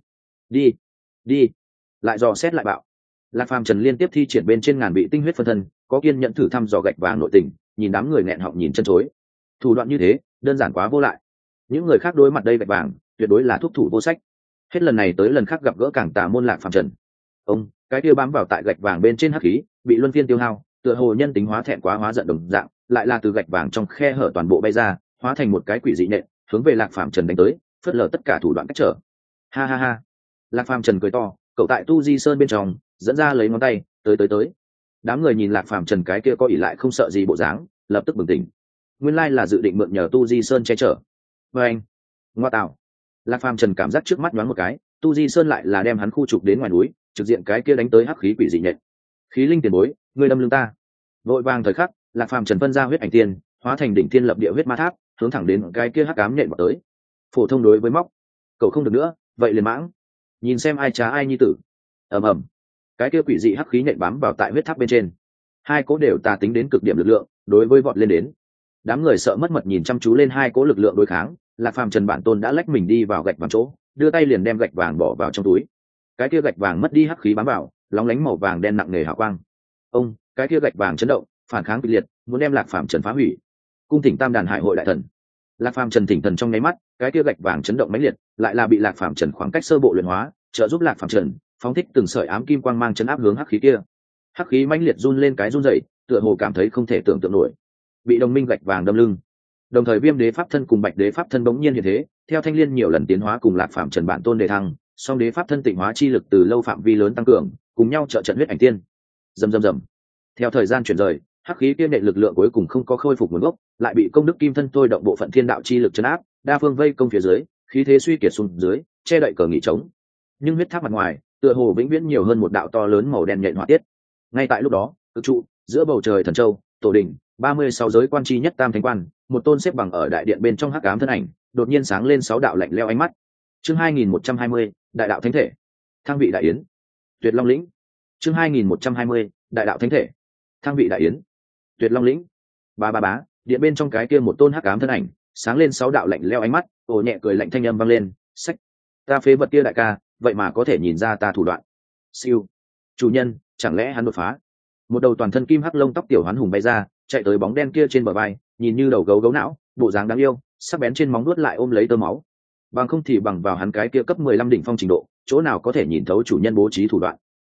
Đi, lại dò xét lại bạo. Lạc Phàm Trần liên tiếp thi triển bên trên ngàn vị tinh huyết phân thân, có kiên nhẫn thử thăm dò gạch vàng nội tình, nhìn đám người nghẹn họng nhìn chân chối. Thủ đoạn như thế, đơn giản quá vô lại. Những người khác đối mặt đây gạch vàng, tuyệt đối là thuốc thủ vô sách. Hết lần này tới lần khác gặp gỡ càng tà môn Lạc Phàm Trần. Ông, cái kia bám vào tại gạch vàng bên trên hắc khí, bị luân phiên tiêu hao, tựa hồ nhân tính hóa thẹn quá hóa giận đồng dạng, lại là từ gạch vàng trong khe hở toàn bộ bay ra, hóa thành một cái quỷ dị nện, hướng về Lạc Phàm Trần đánh tới, phớt lờ tất cả thủ đoạn cách trở. Ha ha ha. Lạc Phàm Trần cười to, cậu tại Tu Di Sơn bên trong, dẫn ra lấy ngón tay, tới. Đám người nhìn Lạc Phàm Trần cái kia có ỷ lại không sợ gì bộ dáng, lập tức bừng tỉnh. Nguyên lai là dự định mượn nhờ Tu Di Sơn che chở. Và anh, ngoa tạo. Lạc Phàm Trần cảm giác trước mắt nhoáng một cái, Tu Di Sơn lại là đem hắn khu trục đến ngoài núi, trực diện cái kia đánh tới hắc khí quỷ dị nhện. Khí linh tiền bối, ngươi đâm lưng ta. Vội vàng thời khắc, Lạc Phàm Trần phân ra huyết ảnh tiên, hóa thành đỉnh thiên lập địa huyết ma tháp, hướng thẳng đến cái kia hắc ám nhện vào tới. Phổ thông đối với móc, cậu không được nữa, vậy liền mãng. Nhìn xem ai trá ai nhi tử. Ầm ầm, cái kia quỷ dị hắc khí nhện bám vào tại huyết tháp bên trên. Hai cỗ đều tà tính đến cực điểm lực lượng, đối với vọt lên đến. Đám người sợ mất mật nhìn chăm chú lên hai cỗ lực lượng đối kháng, Lạc Phàm Trần bản tôn đã lách mình đi vào gạch vàng chỗ, đưa tay liền đem gạch vàng bỏ vào trong túi. Cái kia gạch vàng mất đi hắc khí bám vào, lóng lánh màu vàng đen nặng nề hào quang. Ông, cái kia gạch vàng chấn động, phản kháng kịch liệt, muốn đem Lạc Phàm Trần phá hủy. Cung thỉnh Tam Đàn Hải hội đại thần. Lạc Phàm Trần thỉnh thần trong nháy mắt, cái kia gạch vàng chấn động mãnh liệt, lại là bị Lạc Phàm Trần khoảng cách sơ bộ luyện hóa, trợ giúp Lạc Phàm Trần phóng thích từng sợi ám kim quang mang chấn áp hướng hắc khí kia. Hắc khí mãnh liệt run lên cái run rẩy, tựa hồ cảm thấy không thể tưởng tượng nổi. Bị đồng minh gạch vàng đâm lưng. Đồng thời Viêm Đế pháp thân cùng Bạch Đế pháp thân bỗng nhiên như thế, theo thanh liên nhiều lần tiến hóa cùng Lạc Phàm Trần bản tôn đề thăng, song đế pháp thân tịnh hóa chi lực từ lâu phạm vi lớn tăng cường, cùng nhau trợ trận huyết ảnh tiên. Rầm. Theo thời gian chuyển rời, hắc khí kia nệ lực lượng cuối cùng không có khôi phục nguồn gốc, lại bị công đức kim thân thôi động bộ phận thiên đạo chi lực chấn áp, đa phương vây công phía dưới, khí thế suy kiệt xuống dưới, che đậy cờ nghỉ trống. Nhưng huyết tháp mặt ngoài, tựa hồ vĩnh viễn nhiều hơn một đạo to lớn màu đen nhện hỏa tiết. Ngay tại lúc đó, cực trụ giữa bầu trời thần châu, tổ đình, 36 giới quan chi nhất tam thánh quan, một tôn xếp bằng ở đại điện bên trong hắc ám thân ảnh, đột nhiên sáng lên 6 đạo lạnh lẽo ánh mắt. Chương 2120, đại đạo thánh thể. Thăng vị đại yến. Tuyệt Long lĩnh. Chương 2120, đại đạo thánh thể. Thăng vị đại yến. Tuyệt Long lĩnh. Bá, điện bên trong cái kia một tôn hắc ám thân ảnh, sáng lên 6 đạo lạnh lẽo ánh mắt, ồ nhẹ cười lạnh thanh âm vang lên, "Sách, ta phế vật kia đại ca, vậy mà có thể nhìn ra ta thủ đoạn." Siêu. Chủ nhân, chẳng lẽ hắn đột phá? Một đầu toàn thân kim hắc lông tóc tiểu hoán hùng bay ra, chạy tới bóng đen kia trên bờ vai, nhìn như đầu gấu não, bộ dáng đáng yêu, sắc bén trên móng vuốt lại ôm lấy tơ máu. Bằng không thì bằng vào hắn cái kia cấp 15 đỉnh phong trình độ, chỗ nào có thể nhìn thấu chủ nhân bố trí thủ đoạn.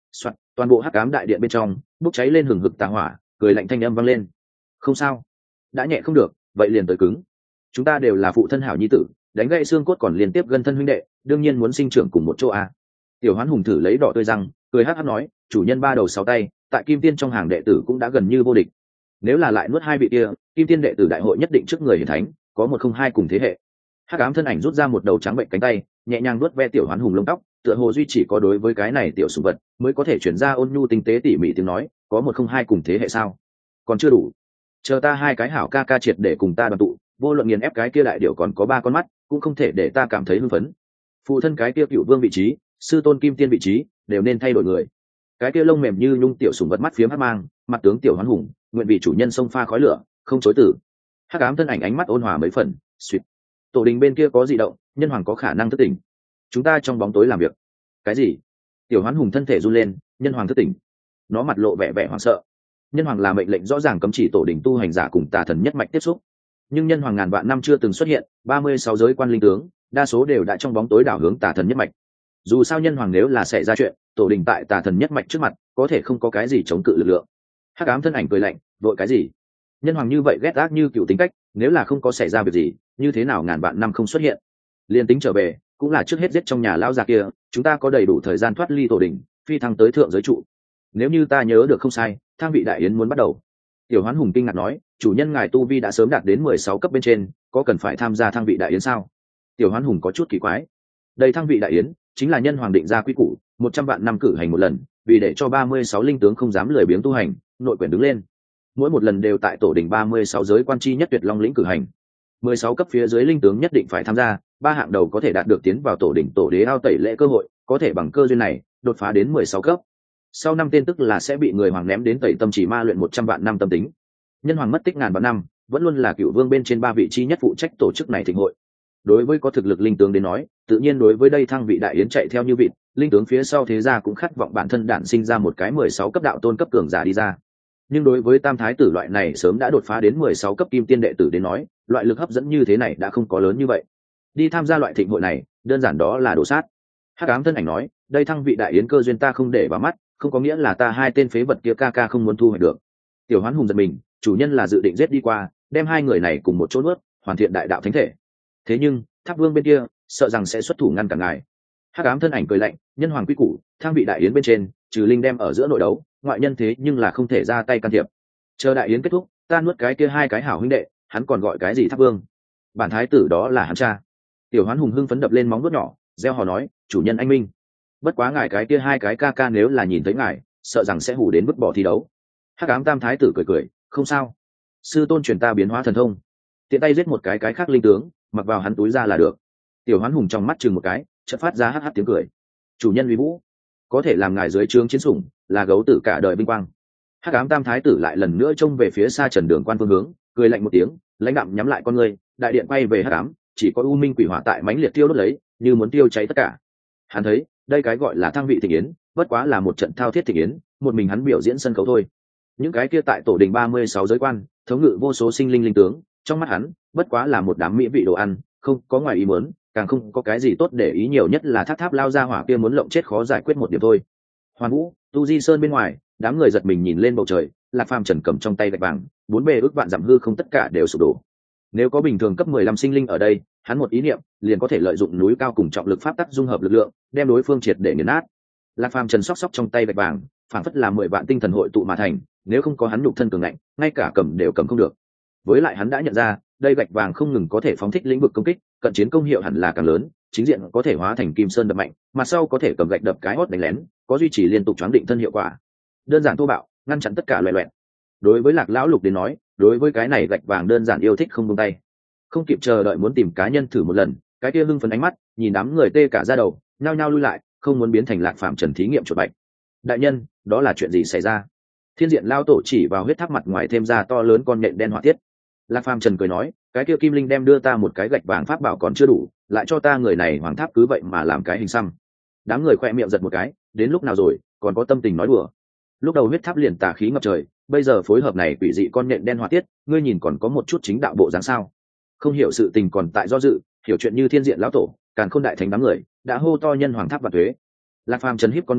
Soạn, toàn bộ hắc ám đại điện bên trong bốc cháy lên hừng hực tà hỏa, cười lạnh thanh âm vang lên. Không sao, đã nhẹ không được, vậy liền tới cứng. Chúng ta đều là phụ thân hảo nhi tử, đánh gãy xương cốt còn liên tiếp gần thân huynh đệ, đương nhiên muốn sinh trưởng cùng một chỗ a. Tiểu Hoán Hùng thử lấy đỏ tươi răng, cười hắc hắc nói, chủ nhân ba đầu sáu tay, tại Kim Tiên trong hàng đệ tử cũng đã gần như vô địch. Nếu là lại nuốt hai vị kia, Kim Tiên đệ tử đại hội nhất định trước người hiển thánh, có một không hai cùng thế hệ. Hắc ám thân ảnh rút ra một đầu trắng bệnh cánh tay, nhẹ nhàng nuốt ve Tiểu Hoán Hùng lông tóc, tựa hồ duy chỉ có đối với cái này tiểu sủng vật mới có thể chuyển ra ôn nhu tinh tế tỉ mỉ tiếng nói, có một không hai cùng thế hệ sao? Còn chưa đủ. Chờ ta hai cái hảo ca ca triệt để cùng ta đoàn tụ, vô luận nghiền ép cái kia đại điểu còn có ba con mắt, cũng không thể để ta cảm thấy hưng phấn. Phụ thân cái kia cựu vương vị trí, sư tôn Kim Tiên vị trí, đều nên thay đổi người. Cái kia lông mềm như nhung tiểu sủng vật mắt phiếm hắc mang, mặt tướng Tiểu Hoán Hùng, nguyện vì chủ nhân sông pha khói lửa, không chối từ. Hắc ám thân ảnh ánh mắt ôn hòa mấy phần, suýt. Tổ đình bên kia có dị động, nhân hoàng có khả năng thức tỉnh. Chúng ta trong bóng tối làm việc. Cái gì? Tiểu Hoán Hùng thân thể run lên, nhân hoàng thức tỉnh. Nó mặt lộ vẻ vẻ hoảng sợ. Nhân hoàng là mệnh lệnh rõ ràng cấm chỉ tổ đình tu hành giả cùng tà thần nhất mạch tiếp xúc, nhưng nhân hoàng ngàn vạn năm chưa từng xuất hiện, 36 giới quan linh tướng đa số đều đã trong bóng tối đảo hướng tà thần nhất mạch. Dù sao nhân hoàng nếu là xảy ra chuyện, tổ đình tại tà thần nhất mạch trước mặt có thể không có cái gì chống cự lực lượng. Hắc ám thân ảnh cười lạnh, vội cái gì? Nhân hoàng như vậy ghét ác như cựu tính cách, nếu là không có xảy ra việc gì, như thế nào ngàn vạn năm không xuất hiện? Liên tính trở về, cũng là trước hết giết trong nhà lão già kia, chúng ta có đầy đủ thời gian thoát ly tổ đình, phi thăng tới thượng giới trụ. Nếu như ta nhớ được không sai, thang vị đại yến muốn bắt đầu. Tiểu Hoán Hùng kinh ngạc nói, chủ nhân ngài tu vi đã sớm đạt đến 16 cấp bên trên, có cần phải tham gia thang vị đại yến sao? Tiểu Hoán Hùng có chút kỳ quái. Đây thang vị đại yến chính là nhân hoàng định ra quy củ, 100 vạn năm cử hành một lần, vì để cho 36 linh tướng không dám lười biếng tu hành, nội quyền đứng lên. Mỗi một lần đều tại tổ đình 36 giới quan chi nhất tuyệt long lĩnh cử hành. 16 cấp phía dưới linh tướng nhất định phải tham gia, ba hạng đầu có thể đạt được tiến vào tổ đình tổ đế ao tẩy lễ cơ hội, có thể bằng cơ duyên này đột phá đến 16 cấp. Sau năm tên tức là sẽ bị người hoàng ném đến tẩy tâm chỉ ma luyện 100 vạn năm tâm tính. Nhân hoàng mất tích ngàn vạn năm, vẫn luôn là cựu vương bên trên ba vị chi nhất phụ trách tổ chức này thịnh hội. Đối với có thực lực linh tướng đến nói, tự nhiên đối với đây thăng vị đại yến chạy theo như vịt, linh tướng phía sau thế gia cũng khát vọng bản thân đản sinh ra một cái 16 cấp đạo tôn cấp cường giả đi ra. Nhưng đối với tam thái tử loại này sớm đã đột phá đến 16 cấp kim tiên đệ tử đến nói, loại lực hấp dẫn như thế này đã không có lớn như vậy. Đi tham gia loại thịnh hội này, đơn giản đó là đổ sát. Hắc ám thân ảnh nói, đây thăng vị đại yến cơ duyên ta không để vào mắt, không có nghĩa là ta hai tên phế vật kia ca ca không muốn thu hoạch được. Tiểu Hoán Hùng giật mình, chủ nhân là dự định giết đi qua, đem hai người này cùng một chỗ nuốt, hoàn thiện đại đạo thánh thể. Thế nhưng Tháp Vương bên kia sợ rằng sẽ xuất thủ ngăn cản ngài. Hắc ám thân ảnh cười lạnh, nhân hoàng quy củ, thang vị đại yến bên trên, trừ linh đem ở giữa nội đấu, ngoại nhân thế nhưng là không thể ra tay can thiệp. Chờ đại yến kết thúc, ta nuốt cái kia hai cái hảo huynh đệ, hắn còn gọi cái gì Tháp Vương? Bản thái tử đó là hắn cha. Tiểu Hoán Hùng hưng phấn đập lên móng vuốt nhỏ, reo hò nói, chủ nhân anh minh. Bất quá ngài cái kia hai cái ca ca nếu là nhìn thấy ngài, sợ rằng sẽ hù đến vứt bỏ thi đấu. Hắc ám tam thái tử cười cười, không sao, sư tôn truyền ta biến hóa thần thông, tiện tay giết một cái khác linh tướng, mặc vào hắn túi ra là được. Tiểu Hoán Hùng trong mắt chừng một cái, chợt phát ra hắc hắc tiếng cười. Chủ nhân uy vũ, có thể làm ngài dưới trướng chiến sủng, là gấu tử cả đời vinh quang. Hắc ám tam thái tử lại lần nữa trông về phía xa Trần Đường Quan phương hướng, cười lạnh một tiếng, lãnh đạm nhắm lại con người, đại điện quay về hắc ám, chỉ có u minh quỷ hỏa tại mãnh liệt tiêu đốt lấy, như muốn tiêu cháy tất cả. Hắn thấy, đây cái gọi là thăng vị thịnh yến, bất quá là một trận thao thiết thịnh yến, một mình hắn biểu diễn sân khấu thôi. Những cái kia tại tổ đình 36 giới quan, thống ngự vô số sinh linh linh tướng, trong mắt hắn, bất quá là một đám mỹ vị đồ ăn, không có ngoài ý muốn, càng không có cái gì tốt để ý, nhiều nhất là tháp lao ra hỏa kia muốn lộng chết khó giải quyết một điểm thôi. Hoàn Vũ, Tu Di Sơn bên ngoài, đám người giật mình nhìn lên bầu trời, Lạc Phàm Trần cầm trong tay gạch vàng, bốn bề ước vạn dặm hư không tất cả đều sụp đổ. Nếu có bình thường cấp 15 sinh linh ở đây, hắn một ý niệm liền có thể lợi dụng núi cao cùng trọng lực pháp tắc dung hợp lực lượng, đem đối phương triệt để nghiền nát. Lạc Phàm Trần sóc trong tay gạch vàng, phản phất là 10 vạn tinh thần hội tụ mà thành, nếu không có hắn nhục thân cường ngạnh, ngay cả cầm đều cầm không được. Với lại hắn đã nhận ra, đây gạch vàng không ngừng có thể phóng thích lĩnh vực công kích, cận chiến công hiệu hẳn là càng lớn, chính diện có thể hóa thành kim sơn đập mạnh, mặt sau có thể cầm gạch đập cái hót đánh lén, có duy trì liên tục choáng định thân hiệu quả. Đơn giản thô bạo, ngăn chặn tất cả loè loẹt. Đối với Lạc lão lục đến nói, đối với cái này gạch vàng đơn giản yêu thích không buông tay. Không kịp chờ đợi muốn tìm cá nhân thử một lần, cái kia hưng phấn ánh mắt, nhìn đám người tê cả da đầu, nhao nhao lui lại, không muốn biến thành Lạc Phàm Trần thí nghiệm chuột bạch. Đại nhân, đó là chuyện gì xảy ra? Thiên Diện lao tổ chỉ vào huyết tháp mặt ngoài thêm ra to lớn con nhện đen hỏa tiết. Lạc Phàm Trần cười nói, cái kia kim linh đem đưa ta một cái gạch vàng pháp bảo còn chưa đủ, lại cho ta người này hoàng tháp cứ vậy mà làm cái hình xăm. Đám người khoe miệng giật một cái, đến lúc nào rồi, còn có tâm tình nói đùa. Lúc đầu huyết tháp liền tà khí ngập trời, bây giờ phối hợp này quỷ dị con nhện đen hỏa tiết, ngươi nhìn còn có một chút chính đạo bộ dáng sao? Không hiểu sự tình còn tại do dự, hiểu chuyện như Thiên Diện lão tổ, Càn Khôn đại thánh đám người đã hô to nhân hoàng tháp và thuế. Lạc Phàm Trần híp con ngươi,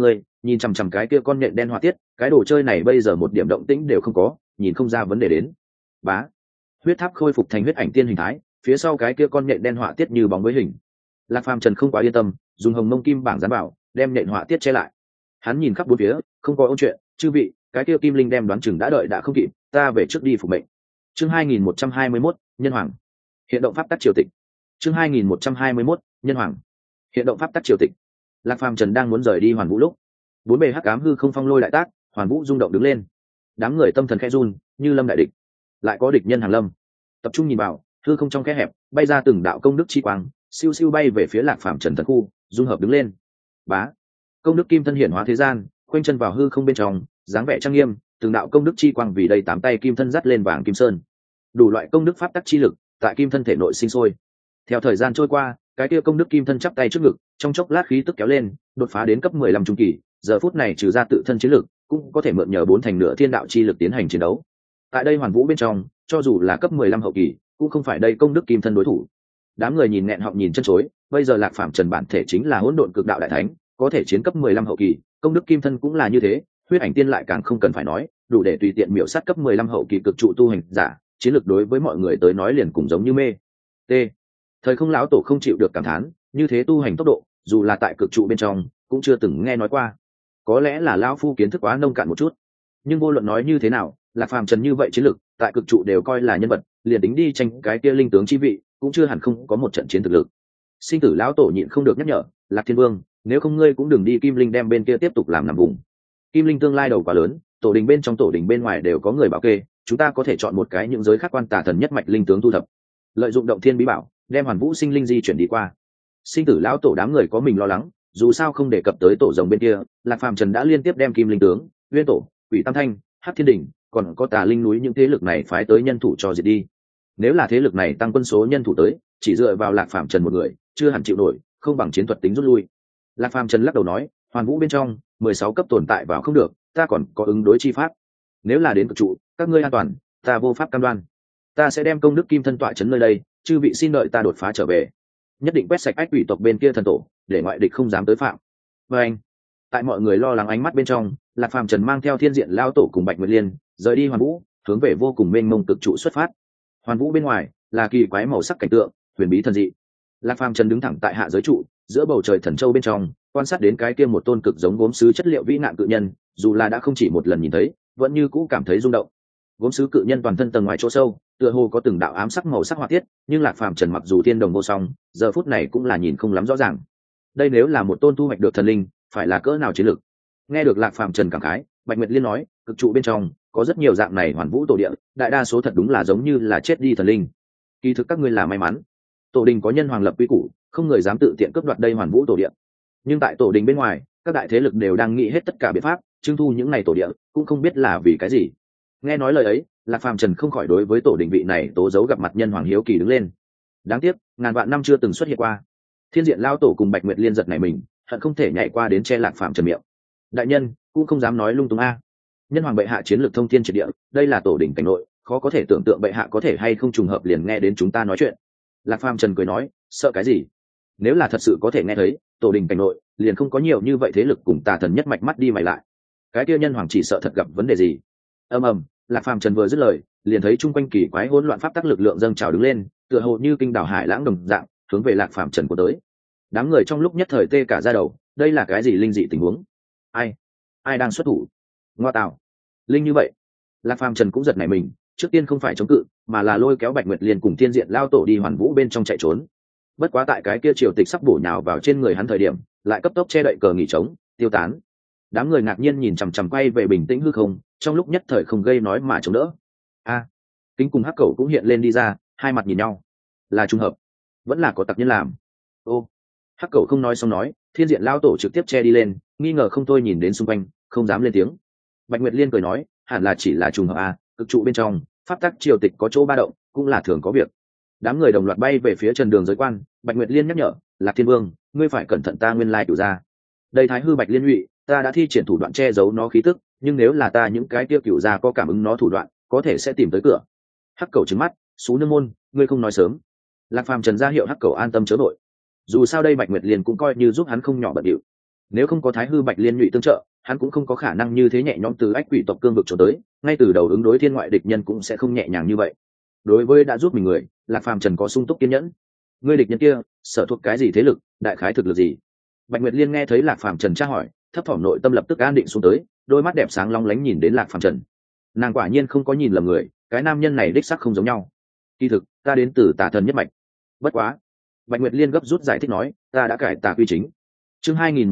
nhìn chằm chằm cái kia con nhện đen họa tiết, cái đồ chơi này bây giờ một điểm động tĩnh đều không có, nhìn không ra vấn đề đến. Bá, huyết tháp khôi phục thành huyết ảnh tiên hình thái, phía sau cái kia con nhện đen họa tiết như bóng với hình. Lạc Phàm Trần không quá yên tâm, dùng hồng mông kim bảng dán bảo đem nhện họa tiết che lại. Hắn nhìn khắp bốn phía, không có ôn chuyện, chư vị, cái kia kim linh đem đoán chừng đã đợi đã không kịp, ta về trước đi phục mệnh. Chương 2121, nhân hoàng. Hiện động pháp tắc triều tịch. Chương 2121, nhân hoàng. Hiện động pháp tắc triều tịch. Lạc Phàm Trần đang muốn rời đi Hoàn Vũ lúc, bốn bề hắc ám hư không phong lôi đại tác, Hoàn Vũ rung động đứng lên. Đám người tâm thần khẽ run, như lâm đại địch. Lại có địch nhân hàng lâm. Tập trung nhìn vào, hư không trong kẽ hẹp, bay ra từng đạo công đức chi quang, siêu siêu bay về phía Lạc Phàm Trần thần khu, dung hợp đứng lên. Bá, công đức kim thân hiển hóa thế gian, quanh chân vào hư không bên trong, dáng vẻ trang nghiêm, từng đạo công đức chi quang vì đây tám tay kim thân dắt lên vàng kim sơn. Đủ loại công đức pháp tắc chi lực tại kim thân thể nội sinh sôi. Theo thời gian trôi qua, cái kia công đức kim thân chắp tay trước ngực, trong chốc lát khí tức kéo lên, đột phá đến cấp 15 trung kỳ, giờ phút này trừ ra tự thân chiến lực, cũng có thể mượn nhờ bốn thành nửa thiên đạo chi lực tiến hành chiến đấu. Tại đây Hoàn Vũ bên trong, cho dù là cấp 15 hậu kỳ, cũng không phải đây công đức kim thân đối thủ. Đám người nhìn nghẹn họng nhìn chân chối, bây giờ Lạc Phàm Trần bản thể chính là hỗn độn cực đạo đại thánh, có thể chiến cấp 15 hậu kỳ, công đức kim thân cũng là như thế, huyết ảnh tiên lại càng không cần phải nói, đủ để tùy tiện miểu sát cấp 15 hậu kỳ cực trụ tu hành giả, chiến lược đối với mọi người tới nói liền cùng giống như mê. T. Thời Không lão tổ không chịu được cảm thán, như thế tu hành tốc độ, dù là tại cực trụ bên trong, cũng chưa từng nghe nói qua. Có lẽ là lão phu kiến thức quá nông cạn một chút, nhưng vô luận nói như thế nào, Lạc Phàm Trần như vậy chiến lược, tại cực trụ đều coi là nhân vật, liền tính đi tranh cái kia linh tướng chi vị, cũng chưa hẳn không có một trận chiến thực lực. Sinh tử lão tổ nhịn không được nhắc nhở, Lạc Thiên Vương, nếu không ngươi cũng đừng đi Kim Linh đem bên kia tiếp tục làm nằm vùng. Kim Linh tương lai đầu quá lớn, tổ đình bên trong tổ đình bên ngoài đều có người bảo kê, chúng ta có thể chọn một cái những giới khác quan tà thần nhất mạch linh tướng thu thập, lợi dụng động thiên bí bảo đem Hoàn Vũ sinh linh di chuyển đi qua. Sinh tử lão tổ đám người có mình lo lắng, dù sao không đề cập tới tổ rồng bên kia, Lạc Phàm Trần đã liên tiếp đem Kim Linh tướng, Nguyên tổ, Quỷ Tam Thanh, Hắc Thiên Đỉnh, còn có Tà Linh núi những thế lực này phái tới nhân thủ cho diệt đi. Nếu là thế lực này tăng quân số nhân thủ tới, chỉ dựa vào Lạc Phàm Trần một người, chưa hẳn chịu nổi, không bằng chiến thuật tính rút lui. Lạc Phàm Trần lắc đầu nói, Hoàn Vũ bên trong 16 cấp tồn tại vào không được, ta còn có ứng đối chi pháp. Nếu là đến cực trụ, các ngươi an toàn, ta vô pháp cam đoan. Ta sẽ đem công đức kim thân tọa trấn nơi đây, chư vị xin đợi ta đột phá trở về, nhất định quét sạch ách quỷ tộc bên kia thần tổ, để ngoại địch không dám tới phạm. Và anh, tại mọi người lo lắng ánh mắt bên trong, Lạc Phàm Trần mang theo Thiên Diện lao tổ cùng Bạch Nguyệt Liên rời đi Hoàn Vũ, hướng về vô cùng mênh mông cực trụ xuất phát. Hoàn Vũ bên ngoài là kỳ quái màu sắc cảnh tượng, huyền bí thần dị. Lạc Phàm Trần đứng thẳng tại hạ giới trụ, giữa bầu trời thần châu bên trong, quan sát đến cái kia một tôn cực giống gốm sứ chất liệu vĩ nạn cự nhân, dù là đã không chỉ một lần nhìn thấy, vẫn như cũ cảm thấy rung động. Gốm sứ cự nhân toàn thân tầng ngoài chỗ sâu, tựa hồ có từng đạo ám sắc màu sắc họa tiết, nhưng Lạc Phàm Trần mặc dù thiên đồng vô song, giờ phút này cũng là nhìn không lắm rõ ràng. Đây nếu là một tôn thu hoạch được thần linh, phải là cỡ nào chiến lực? Nghe được Lạc Phàm Trần cảm khái, Bạch Nguyệt Liên nói, cực trụ bên trong có rất nhiều dạng này Hoàn Vũ tổ địa, đại đa số thật đúng là giống như là chết đi thần linh. Kỳ thực các ngươi là may mắn, tổ đình có nhân hoàng lập quy củ, không người dám tự tiện cướp đoạt đây Hoàn Vũ tổ địa. Nhưng tại tổ đình bên ngoài, các đại thế lực đều đang nghĩ hết tất cả biện pháp trưng thu những này tổ địa, cũng không biết là vì cái gì. Nghe nói lời ấy, Lạc Phàm Trần không khỏi đối với tổ đình vị này tố dấu gặp mặt nhân hoàng hiếu kỳ đứng lên. Đáng tiếc, ngàn vạn năm chưa từng xuất hiện qua. Thiên Diện lao tổ cùng Bạch Nguyệt Liên giật này mình, hận không thể nhảy qua đến che Lạc Phàm Trần miệng. Đại nhân cũng không dám nói lung tung a. Nhân hoàng bệ hạ chiến lược thông thiên triệt địa, đây là tổ đình cảnh nội, khó có thể tưởng tượng bệ hạ có thể hay không trùng hợp liền nghe đến chúng ta nói chuyện. Lạc Phàm Trần cười nói, sợ cái gì? Nếu là thật sự có thể nghe thấy, tổ đình cảnh nội liền không có nhiều như vậy thế lực cùng tà thần nhất mạch mắt đi mày lại. Cái kia nhân hoàng chỉ sợ thật gặp vấn đề gì. Ầm ầm, Lạc Phàm Trần vừa dứt lời, liền thấy chung quanh kỳ quái hỗn loạn pháp tắc lực lượng dâng trào đứng lên, tựa hồ như kinh đảo hải lãng đồng dạng, hướng về Lạc Phàm Trần của tới. Đám người trong lúc nhất thời tê cả da đầu, đây là cái gì linh dị tình huống? Ai đang xuất thủ? Ngoa tạo, linh như vậy. Lạc Phàm Trần cũng giật nảy mình, trước tiên không phải chống cự, mà là lôi kéo Bạch Nguyệt Liên cùng Thiên Diện lao tổ đi Hoàn Vũ bên trong chạy trốn. Bất quá tại cái kia triều tịch sắp bổ nhào vào trên người hắn thời điểm, lại cấp tốc che đậy cờ nghỉ trống, tiêu tán. Đám người ngạc nhiên nhìn chằm chằm quay về bình tĩnh hư không, trong lúc nhất thời không gây nói mà chống đỡ. Kính cùng Hắc Cẩu cũng hiện lên đi ra, hai mặt nhìn nhau, là trùng hợp, vẫn là có tặc nhân làm. Ô, Hắc Cẩu không nói xong nói, Thiên Diện lao tổ trực tiếp che đi lên, nghi ngờ không thôi nhìn đến xung quanh, không dám lên tiếng. Bạch Nguyệt Liên cười nói, hẳn là chỉ là trùng hợp cực trụ bên trong pháp tắc triều tịch có chỗ ba động, cũng là thường có việc. Đám người đồng loạt bay về phía trần đường giới quan. Bạch Nguyệt Liên nhắc nhở, Lạc Thiên Vương, ngươi phải cẩn thận ta nguyên lai cửu gia. Đây Thái hư Bạch Liên nhụy, ta đã thi triển thủ đoạn che giấu nó khí tức, nhưng nếu là ta những cái tiêu cửu gia có cảm ứng nó thủ đoạn, có thể sẽ tìm tới cửa. Hắc Cẩu trừng mắt, xú nương môn, ngươi không nói sớm. Lạc Phàm Trần ra hiệu Hắc Cẩu an tâm chớ nội. Dù sao đây Bạch Nguyệt Liên cũng coi như giúp hắn không nhỏ bận điệu. Nếu không có Thái hư Bạch Liên nhụy tương trợ, hắn cũng không có khả năng như thế nhẹ nhõm từ ách quỷ tộc cương vực trốn tới, ngay từ đầu ứng đối thiên ngoại địch nhân cũng sẽ không nhẹ nhàng như vậy. Đối với đã giúp mình người, Lạc Phàm Trần có sung túc kiên nhẫn. Ngươi địch nhân kia sở thuộc cái gì thế lực, đại khái thực lực gì? Bạch Nguyệt Liên nghe thấy Lạc Phàm Trần tra hỏi, thấp thỏm nội tâm lập tức an định xuống tới, đôi mắt đẹp sáng long lánh nhìn đến Lạc Phàm Trần. Nàng quả nhiên không có nhìn lầm người, cái nam nhân này đích sắc không giống nhau. Kỳ thực, ta đến từ Tà Thần nhất mạch. Bất quá, Bạch Nguyệt Liên gấp rút giải thích nói, ta đã cải tà quy chính. Chương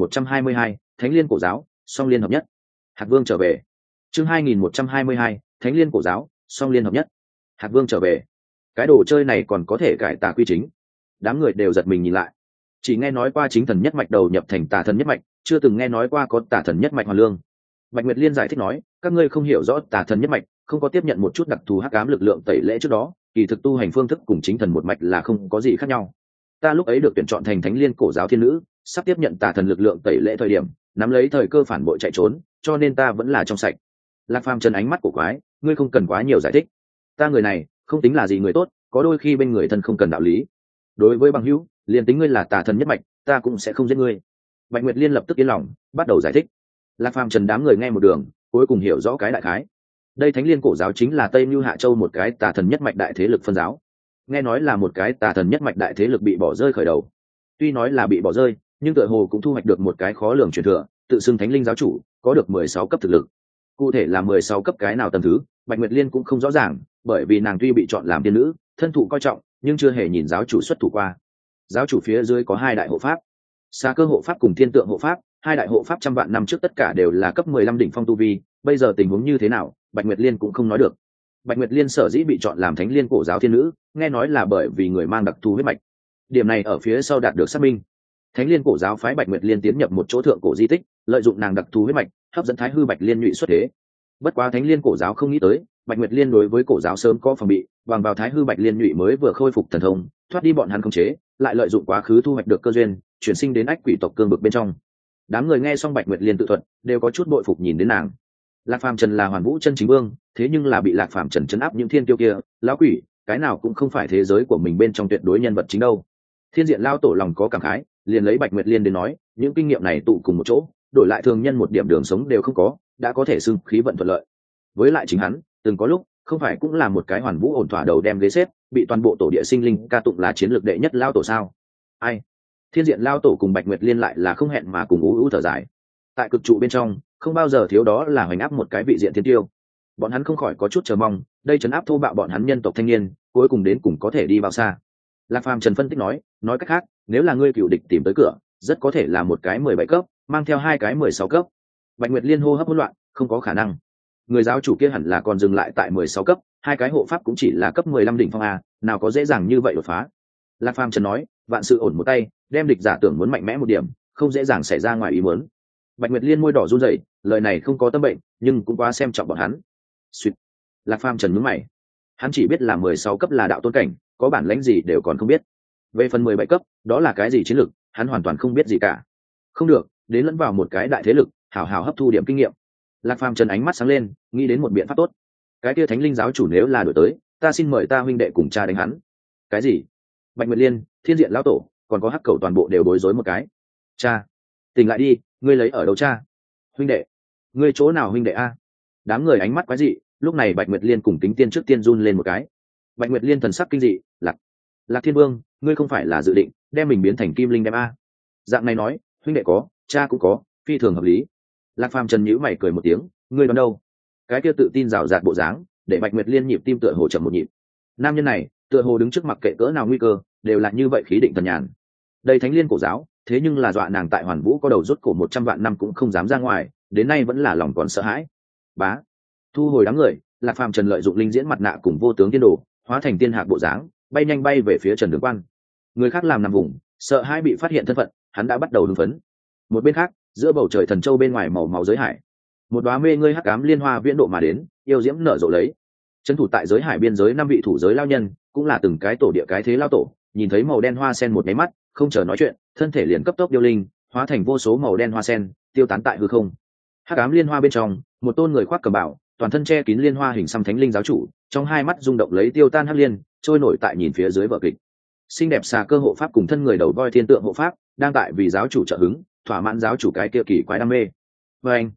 2122, Thánh Liên cổ giáo, song liên hợp nhất. Hạt Vương trở về. Chương 2122, Thánh Liên cổ giáo, song liên hợp nhất. Hạt Vương trở về. Cái đồ chơi này còn có thể cải tà quy chính. Đám người đều giật mình nhìn lại. Chỉ nghe nói qua chính thần nhất mạch đầu nhập thành Tà Thần nhất mạch, chưa từng nghe nói qua có Tà Thần nhất mạch hoàn lương. Bạch Nguyệt Liên giải thích nói, các ngươi không hiểu rõ Tà Thần nhất mạch, không có tiếp nhận một chút đặc thù hắc ám lực lượng tẩy lễ trước đó, kỳ thực tu hành phương thức cùng chính thần một mạch là không có gì khác nhau. Ta lúc ấy được tuyển chọn thành Thánh Liên cổ giáo thiên nữ, sắp tiếp nhận Tà Thần lực lượng tẩy lễ thời điểm, nắm lấy thời cơ phản bội chạy trốn, cho nên ta vẫn là trong sạch. Lạc Phàm Trần ánh mắt của quái, ngươi không cần quá nhiều giải thích. Ta người này không tính là gì người tốt, có đôi khi bên người thân không cần đạo lý. Đối với bằng hữu, liền tính ngươi là Tà Thần nhất mạch, ta cũng sẽ không giết ngươi. Bạch Nguyệt Liên lập tức yên lòng, bắt đầu giải thích. Lạc Phàm Trần đám người nghe một đường, cuối cùng hiểu rõ cái đại khái. Đây Thánh Liên cổ giáo chính là Tây Nưu Hạ Châu một cái Tà Thần nhất mạch đại thế lực phân giáo. Nghe nói là một cái Tà Thần nhất mạch đại thế lực bị bỏ rơi khởi đầu. Tuy nói là bị bỏ rơi, nhưng tựa hồ cũng thu hoạch được một cái khó lường truyền thừa, tự xưng Thánh Linh giáo chủ, có được 16 cấp thực lực. Cụ thể là 16 cấp cái nào tầm thứ, Bạch Nguyệt Liên cũng không rõ ràng, bởi vì nàng tuy bị chọn làm tiên nữ, thân thụ coi trọng, nhưng chưa hề nhìn giáo chủ xuất thủ qua. Giáo chủ phía dưới có hai đại hộ pháp, Xà Cơ hộ pháp cùng Thiên Tượng hộ pháp, hai đại hộ pháp trăm vạn năm trước tất cả đều là cấp 15 đỉnh phong tu vi, bây giờ tình huống như thế nào, Bạch Nguyệt Liên cũng không nói được. Bạch Nguyệt Liên sở dĩ bị chọn làm Thánh Liên cổ giáo thiên nữ, nghe nói là bởi vì người mang đặc thù huyết mạch. Điểm này ở phía sau đạt được xác minh. Thánh Liên cổ giáo phái Bạch Nguyệt Liên tiến nhập một chỗ thượng cổ di tích, lợi dụng nàng đặc thù huyết mạch, hấp dẫn Thái Hư Bạch Liên nhụy xuất thế. Bất quá Thánh Liên cổ giáo không nghĩ tới, Bạch Nguyệt Liên đối với cổ giáo sớm có phòng bị, bằng vào Thái Hư Bạch Liên nhụy mới vừa khôi phục thần thông, thoát đi bọn hắn khống chế, lại lợi dụng quá khứ thu hoạch được cơ duyên, chuyển sinh đến ách quỷ tộc cương vực bên trong. Đám người nghe xong Bạch Nguyệt Liên tự thuật, đều có chút bội phục nhìn đến nàng. Lạc Phàm Trần là Hoàn Vũ chân chính vương, thế nhưng là bị Lạc Phàm Trần trấn áp những thiên tiêu kia, lão quỷ, cái nào cũng không phải thế giới của mình bên trong tuyệt đối nhân vật chính đâu. Thiên Diện lao tổ lòng có cảm khái, liền lấy Bạch Nguyệt Liên đến nói, những kinh nghiệm này tụ cùng một chỗ, đổi lại thường nhân một điểm đường sống đều không có, đã có thể xưng khí vận thuận lợi. Với lại chính hắn, từng có lúc, không phải cũng là một cái Hoàn Vũ ổn thỏa đầu đem ghế xếp, bị toàn bộ tổ địa sinh linh ca tụng là chiến lược đệ nhất lao tổ sao? Ai? Thiên Diện lao tổ cùng Bạch Nguyệt Liên lại là không hẹn mà cùng ú thở dài. Tại cực trụ bên trong, không bao giờ thiếu đó là hoành áp một cái vị diện thiên tiêu. Bọn hắn không khỏi có chút chờ mong, đây trấn áp thô bạo bọn hắn nhân tộc thanh niên, cuối cùng đến cùng có thể đi bao xa. Lạc Phàm Trần phân tích nói cách khác, nếu là ngươi cựu địch tìm tới cửa, rất có thể là một cái 17 cấp, mang theo hai cái 16 cấp. Bạch Nguyệt Liên hô hấp hỗn loạn, không có khả năng. Người giáo chủ kia hẳn là còn dừng lại tại 16 cấp, hai cái hộ pháp cũng chỉ là cấp 15 đỉnh phong a, nào có dễ dàng như vậy đột phá. Lạc Phàm Trần nói, vạn sự ổn một tay, đem địch giả tưởng muốn mạnh mẽ một điểm, không dễ dàng xảy ra ngoài ý muốn. Bạch Nguyệt Liên môi đỏ run rẩy, lời này không có tâm bệnh, nhưng cũng quá xem trọng bọn hắn. Xuyệt. Lạc Phàm Trần nhướng mày. Hắn chỉ biết là 16 cấp là đạo tôn cảnh, có bản lĩnh gì đều còn không biết. Về phần 17 cấp, đó là cái gì chiến lược, hắn hoàn toàn không biết gì cả. Không được, đến lẫn vào một cái đại thế lực, hảo hảo hấp thu điểm kinh nghiệm. Lạc Phàm Trần ánh mắt sáng lên, nghĩ đến một biện pháp tốt. Cái kia Thánh Linh giáo chủ nếu là đổi tới, ta xin mời ta huynh đệ cùng cha đánh hắn. Cái gì? Bạch Nguyệt Liên, Thiên Diện lão tổ, còn có Hắc Cầu toàn bộ đều bối rối một cái. Cha, tỉnh lại đi, ngươi lấy ở đâu cha? Huynh đệ, ngươi chỗ nào huynh đệ a? Đám người ánh mắt quái dị, lúc này Bạch Nguyệt Liên cùng Kính Tiên trước tiên run lên một cái. Bạch Nguyệt Liên thần sắc kinh dị, Lạc Thiên Vương, ngươi không phải là dự định đem mình biến thành Kim Linh đem a? Dạng này nói, huynh đệ có, cha cũng có, phi thường hợp lý. Lạc Phàm Trần nhíu mày cười một tiếng, ngươi đoán đâu? Cái kia tự tin rào rạt bộ dáng, để Bạch Nguyệt Liên nhịp tim tựa hồ chậm một nhịp. Nam nhân này, tựa hồ đứng trước mặt kệ cỡ nào nguy cơ, đều là như vậy khí định thần nhàn. Đây Thánh Liên cổ giáo, thế nhưng là dọa nàng tại Hoàn Vũ có đầu rút cổ 100 vạn năm cũng không dám ra ngoài, đến nay vẫn là lòng còn sợ hãi. Bá, thu hồi đám người, Lạc Phàm Trần lợi dụng linh diễn mặt nạ cùng vô tướng tiên đồ, hóa thành tiên hạc bộ dáng, bay nhanh bay về phía Trần Đường Quan. Người khác làm nằm vùng, sợ hai bị phát hiện thân phận, hắn đã bắt đầu hưng phấn. Một bên khác, giữa bầu trời thần châu bên ngoài màu máu giới hải, một đóa mê ngươi hắc ám liên hoa viễn độ mà đến, yêu diễm nở rộ lấy. Trấn thủ tại giới hải biên giới 5 vị thủ giới lao nhân, cũng là từng cái tổ địa cái thế lao tổ, nhìn thấy màu đen hoa sen một cái mắt, không chờ nói chuyện, thân thể liền cấp tốc điêu linh, hóa thành vô số màu đen hoa sen, tiêu tán tại hư không. Hắc ám liên hoa bên trong, một tôn người khoác cẩm bào, toàn thân che kín liên hoa hình xăm thánh linh giáo chủ, trong hai mắt rung động lấy tiêu tan hắc liên, trôi nổi tại nhìn phía dưới vở kịch. Xinh đẹp Xà Cơ hộ pháp cùng thân người đầu voi Thiên Tượng hộ pháp, đang tại vì giáo chủ trợ hứng, thỏa mãn giáo chủ cái kia kỳ quái đam mê. Và anh,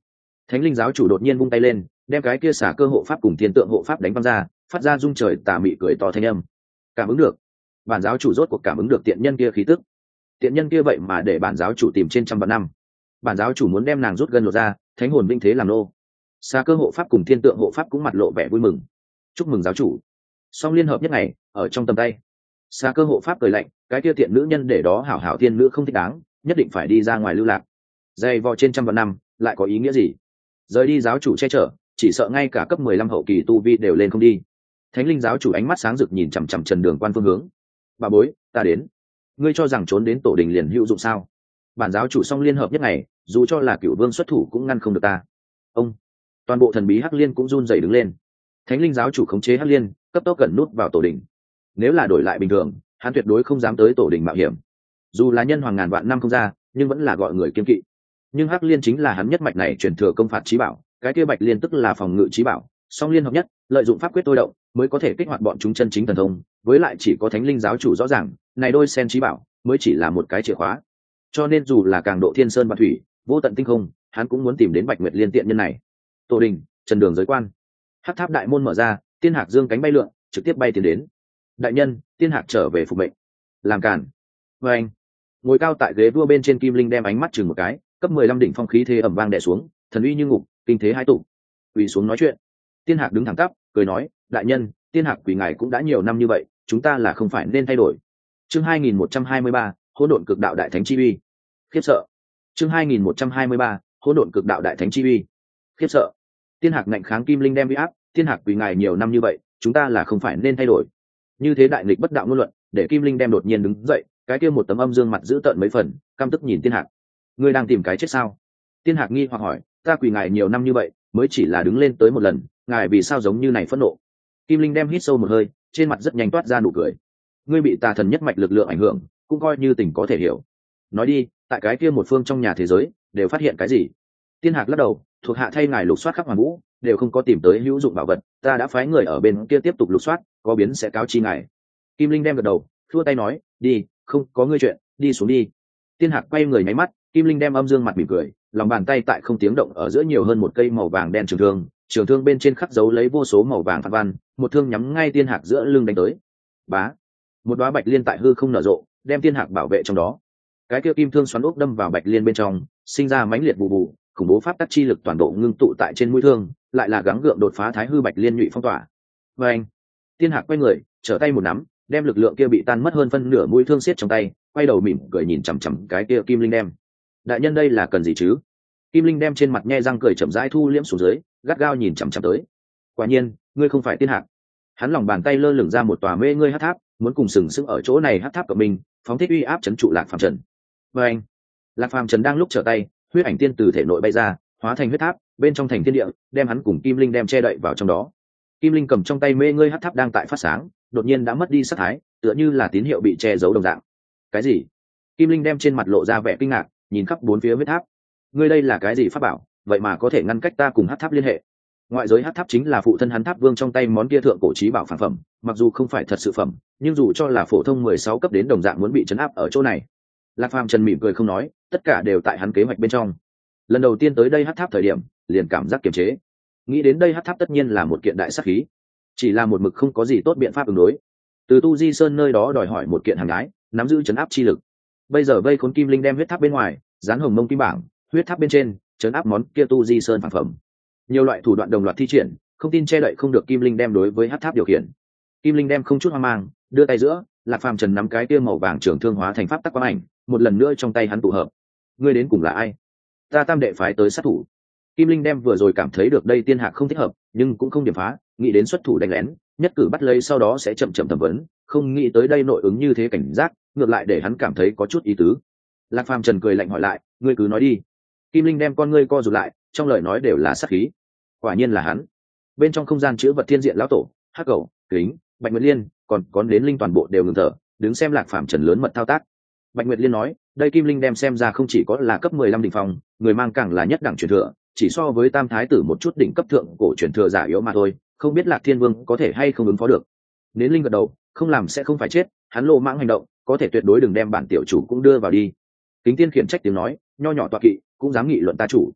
Thánh linh giáo chủ đột nhiên vung tay lên, đem cái kia xả cơ hộ pháp cùng thiên tượng hộ pháp đánh văng ra, phát ra rung trời tà mị cười to thanh âm. Cảm ứng được. Bản giáo chủ rốt cuộc cảm ứng được tiện nhân kia khí tức. Tiện nhân kia vậy mà để bản giáo chủ tìm trên trăm vạn năm. Bản giáo chủ muốn đem nàng rút gân lột ra, thánh hồn vinh thế làm nô. Xả cơ hộ pháp cùng thiên tượng hộ pháp cũng mặt lộ vẻ vui mừng. Chúc mừng giáo chủ. Song liên hợp nhất ngày, ở trong tầm tay. Xả cơ hộ pháp cười lạnh, cái kia tiện nữ nhân để đó hảo hảo thiên nữ không thích đáng, nhất định phải đi ra ngoài lưu lạc. Dày vò trên trăm vạn năm, lại có ý nghĩa gì? Rời đi giáo chủ che chở, chỉ sợ ngay cả cấp 15 hậu kỳ tu vi đều lên không đi. Thánh linh giáo chủ ánh mắt sáng rực nhìn chằm chằm Trần Đường Quan phương hướng. Bà bối, ta đến. Ngươi cho rằng trốn đến tổ đình liền hữu dụng sao? Bản giáo chủ song liên hợp nhất ngày, dù cho là cửu vương xuất thủ cũng ngăn không được ta. Ông, toàn bộ thần bí hắc liên cũng run rẩy đứng lên. Thánh linh giáo chủ khống chế hắc liên, cấp tốc gần nút vào tổ đình. Nếu là đổi lại bình thường, hắn tuyệt đối không dám tới tổ đình mạo hiểm. Dù là nhân hoàng ngàn vạn năm không ra, nhưng vẫn là gọi người kiên kỵ. Nhưng hắc liên chính là hắn nhất mạch này truyền thừa công phạt chí bảo, cái kia bạch liên tức là phòng ngự chí bảo, song liên hợp nhất, lợi dụng pháp quyết tôi động mới có thể kích hoạt bọn chúng chân chính thần thông, với lại chỉ có thánh linh giáo chủ rõ ràng, này đôi sen chí bảo mới chỉ là một cái chìa khóa. Cho nên dù là càng độ thiên sơn và thủy, vô tận tinh không, hắn cũng muốn tìm đến bạch nguyệt liên tiện nhân này. Tổ đình, Trần Đường giới quan. Hắc tháp đại môn mở ra, tiên hạc dương cánh bay lượn, trực tiếp bay tiến đến. Đại nhân, tiên hạc trở về phục mệnh. Làm cản. Và anh, ngồi cao tại ghế vua bên trên kim linh đem ánh mắt chừng một cái, cấp 15 đỉnh phong khí thế ầm vang đè xuống, thần uy như ngục, kinh thế hai tụ. Quỳ xuống nói chuyện. Tiên hạc đứng thẳng tắp, cười nói, đại nhân, tiên hạc quỳ ngài cũng đã nhiều năm như vậy, chúng ta là không phải nên thay đổi. Chương 2123, hỗn độn cực đạo đại thánh chi uy. Khiếp sợ. Chương 2123, hỗn độn cực đạo đại thánh chi uy. Khiếp sợ. Tiên hạc ngạnh kháng kim linh đem uy áp, tiên hạc quỳ ngài nhiều năm như vậy, chúng ta là không phải nên thay đổi. Như thế đại nghịch bất đạo ngôn luận, để kim linh đem đột nhiên đứng dậy, cái kia một tấm âm dương mặt giữ tợn mấy phần, căm tức nhìn tiên hạc. Ngươi đang tìm cái chết sao? Tiên hạc nghi hoặc hỏi, ta quỳ ngài nhiều năm như vậy, mới chỉ là đứng lên tới một lần, ngài vì sao giống như này phẫn nộ? Kim linh đem hít sâu một hơi, trên mặt rất nhanh toát ra nụ cười. Ngươi bị tà thần nhất mạch lực lượng ảnh hưởng, cũng coi như tình có thể hiểu. Nói đi, tại cái kia một phương trong nhà thế giới, đều phát hiện cái gì? Tiên hạc lắc đầu, thuộc hạ thay ngài lục soát khắp hoàn vũ, đều không có tìm tới hữu dụng bảo vật, ta đã phái người ở bên kia tiếp tục lục soát, có biến sẽ cáo chi ngài. Kim linh đem gật đầu, thua tay nói, đi, không có ngươi chuyện, đi xuống đi. Tiên hạc quay người nháy mắt, kim linh đem âm dương mặt mỉm cười, lòng bàn tay tại không tiếng động ở giữa nhiều hơn một cây màu vàng đen trường thương bên trên khắc dấu lấy vô số màu vàng phản văn, một thương nhắm ngay tiên hạc giữa lưng đánh tới. Bá, một đóa bạch liên tại hư không nở rộ, đem tiên hạc bảo vệ trong đó. Cái kia kim thương xoắn ốc đâm vào bạch liên bên trong, sinh ra mãnh liệt bù bù, khủng bố pháp tắc chi lực toàn bộ ngưng tụ tại trên mũi thương, lại là gắng gượng đột phá thái hư bạch liên nhụy phong tỏa. Và anh, tiên hạc quay người, trở tay một nắm, đem lực lượng kia bị tan mất hơn phân nửa mũi thương xiết trong tay, quay đầu mỉm cười nhìn chằm chằm cái kia kim linh đem. Đại nhân đây là cần gì chứ? Kim linh đem trên mặt nhe răng cười chậm rãi thu liễm xuống dưới, gắt gao nhìn chằm chằm tới. Quả nhiên, ngươi không phải tiên hạc. Hắn lòng bàn tay lơ lửng ra một tòa mê ngươi hắc tháp, muốn cùng sừng sững ở chỗ này hắc tháp của mình, phóng thích uy áp chấn trụ Lạc Phàm Trần. Và anh, Lạc Phàm Trần đang lúc trở tay, huyết ảnh tiên từ thể nội bay ra, hóa thành huyết tháp, bên trong thành thiên địa, đem hắn cùng kim linh đem che đậy vào trong đó. Kim linh cầm trong tay mê ngươi hắc tháp đang tại phát sáng, đột nhiên đã mất đi sắc thái, tựa như là tín hiệu bị che giấu đồng dạng. Cái gì? Kim linh đem trên mặt lộ ra vẻ kinh ngạc, nhìn khắp bốn phía huyết tháp. Ngươi đây là cái gì pháp bảo, vậy mà có thể ngăn cách ta cùng hắc tháp liên hệ? Ngoại giới hắc tháp chính là phụ thân hắn Tháp Vương trong tay món kia thượng cổ chí bảo phản phẩm, mặc dù không phải thật sự phẩm, nhưng dù cho là phổ thông 16 cấp đến đồng dạng muốn bị trấn áp ở chỗ này. Lạc Phàm Trần mỉm cười không nói, tất cả đều tại hắn kế hoạch bên trong. Lần đầu tiên tới đây hắc tháp thời điểm, liền cảm giác kiềm chế. Nghĩ đến đây hắc tháp tất nhiên là một kiện đại sát khí, chỉ là một mực không có gì tốt biện pháp ứng đối. Từ Tu Di Sơn nơi đó đòi hỏi một kiện hàng ái, nắm giữ trấn áp chi lực. Bây giờ vây khốn kim linh đem huyết tháp bên ngoài, dán hồng mông kim bảng, huyết tháp bên trên, trấn áp món kia Tu Di Sơn phản phẩm. Nhiều loại thủ đoạn đồng loạt thi triển, không tin che đậy không được kim linh đem đối với hắc tháp điều khiển. Kim linh đem không chút hoang mang, đưa tay giữa, Lạc Phàm Trần nắm cái kia màu vàng trường thương hóa thành pháp tắc quang ảnh, một lần nữa trong tay hắn tụ hợp. Ngươi đến cùng là ai? Ta Tam đệ phái tới sát thủ. Kim linh đem vừa rồi cảm thấy được đây tiên hạc không thích hợp, nhưng cũng không điểm phá, nghĩ đến xuất thủ đánh lén, nhất cử bắt lấy sau đó sẽ chậm chậm thẩm vấn, không nghĩ tới đây nội ứng như thế cảnh giác, ngược lại để hắn cảm thấy có chút ý tứ. Lạc Phàm Trần cười lạnh hỏi lại, ngươi cứ nói đi. Kim linh đem con ngươi co rụt lại, trong lời nói đều là sát khí. Quả nhiên là hắn. Bên trong không gian chứa vật thiên diện lão tổ, hắc cầu, kính, bạch nguyệt liên, còn có đến linh toàn bộ đều ngừng thở, đứng xem Lạc Phàm Trần lớn mật thao tác. Bạch nguyệt liên nói, đây kim linh đem xem ra không chỉ có là cấp 15 đỉnh phong, người mang càng là nhất đẳng truyền thừa, chỉ so với tam thái tử một chút đỉnh cấp thượng cổ truyền thừa giả yếu mà thôi, không biết Lạc Thiên Vương có thể hay không ứng phó được. Đến linh gật đầu, không làm sẽ không phải chết, hắn lô mãng hành động, có thể tuyệt đối đừng đem bản tiểu chủ cũng đưa vào đi. Kính tiên khiển trách tiếng nói, nho nhỏ tọa kỵ, cũng dám nghị luận ta chủ.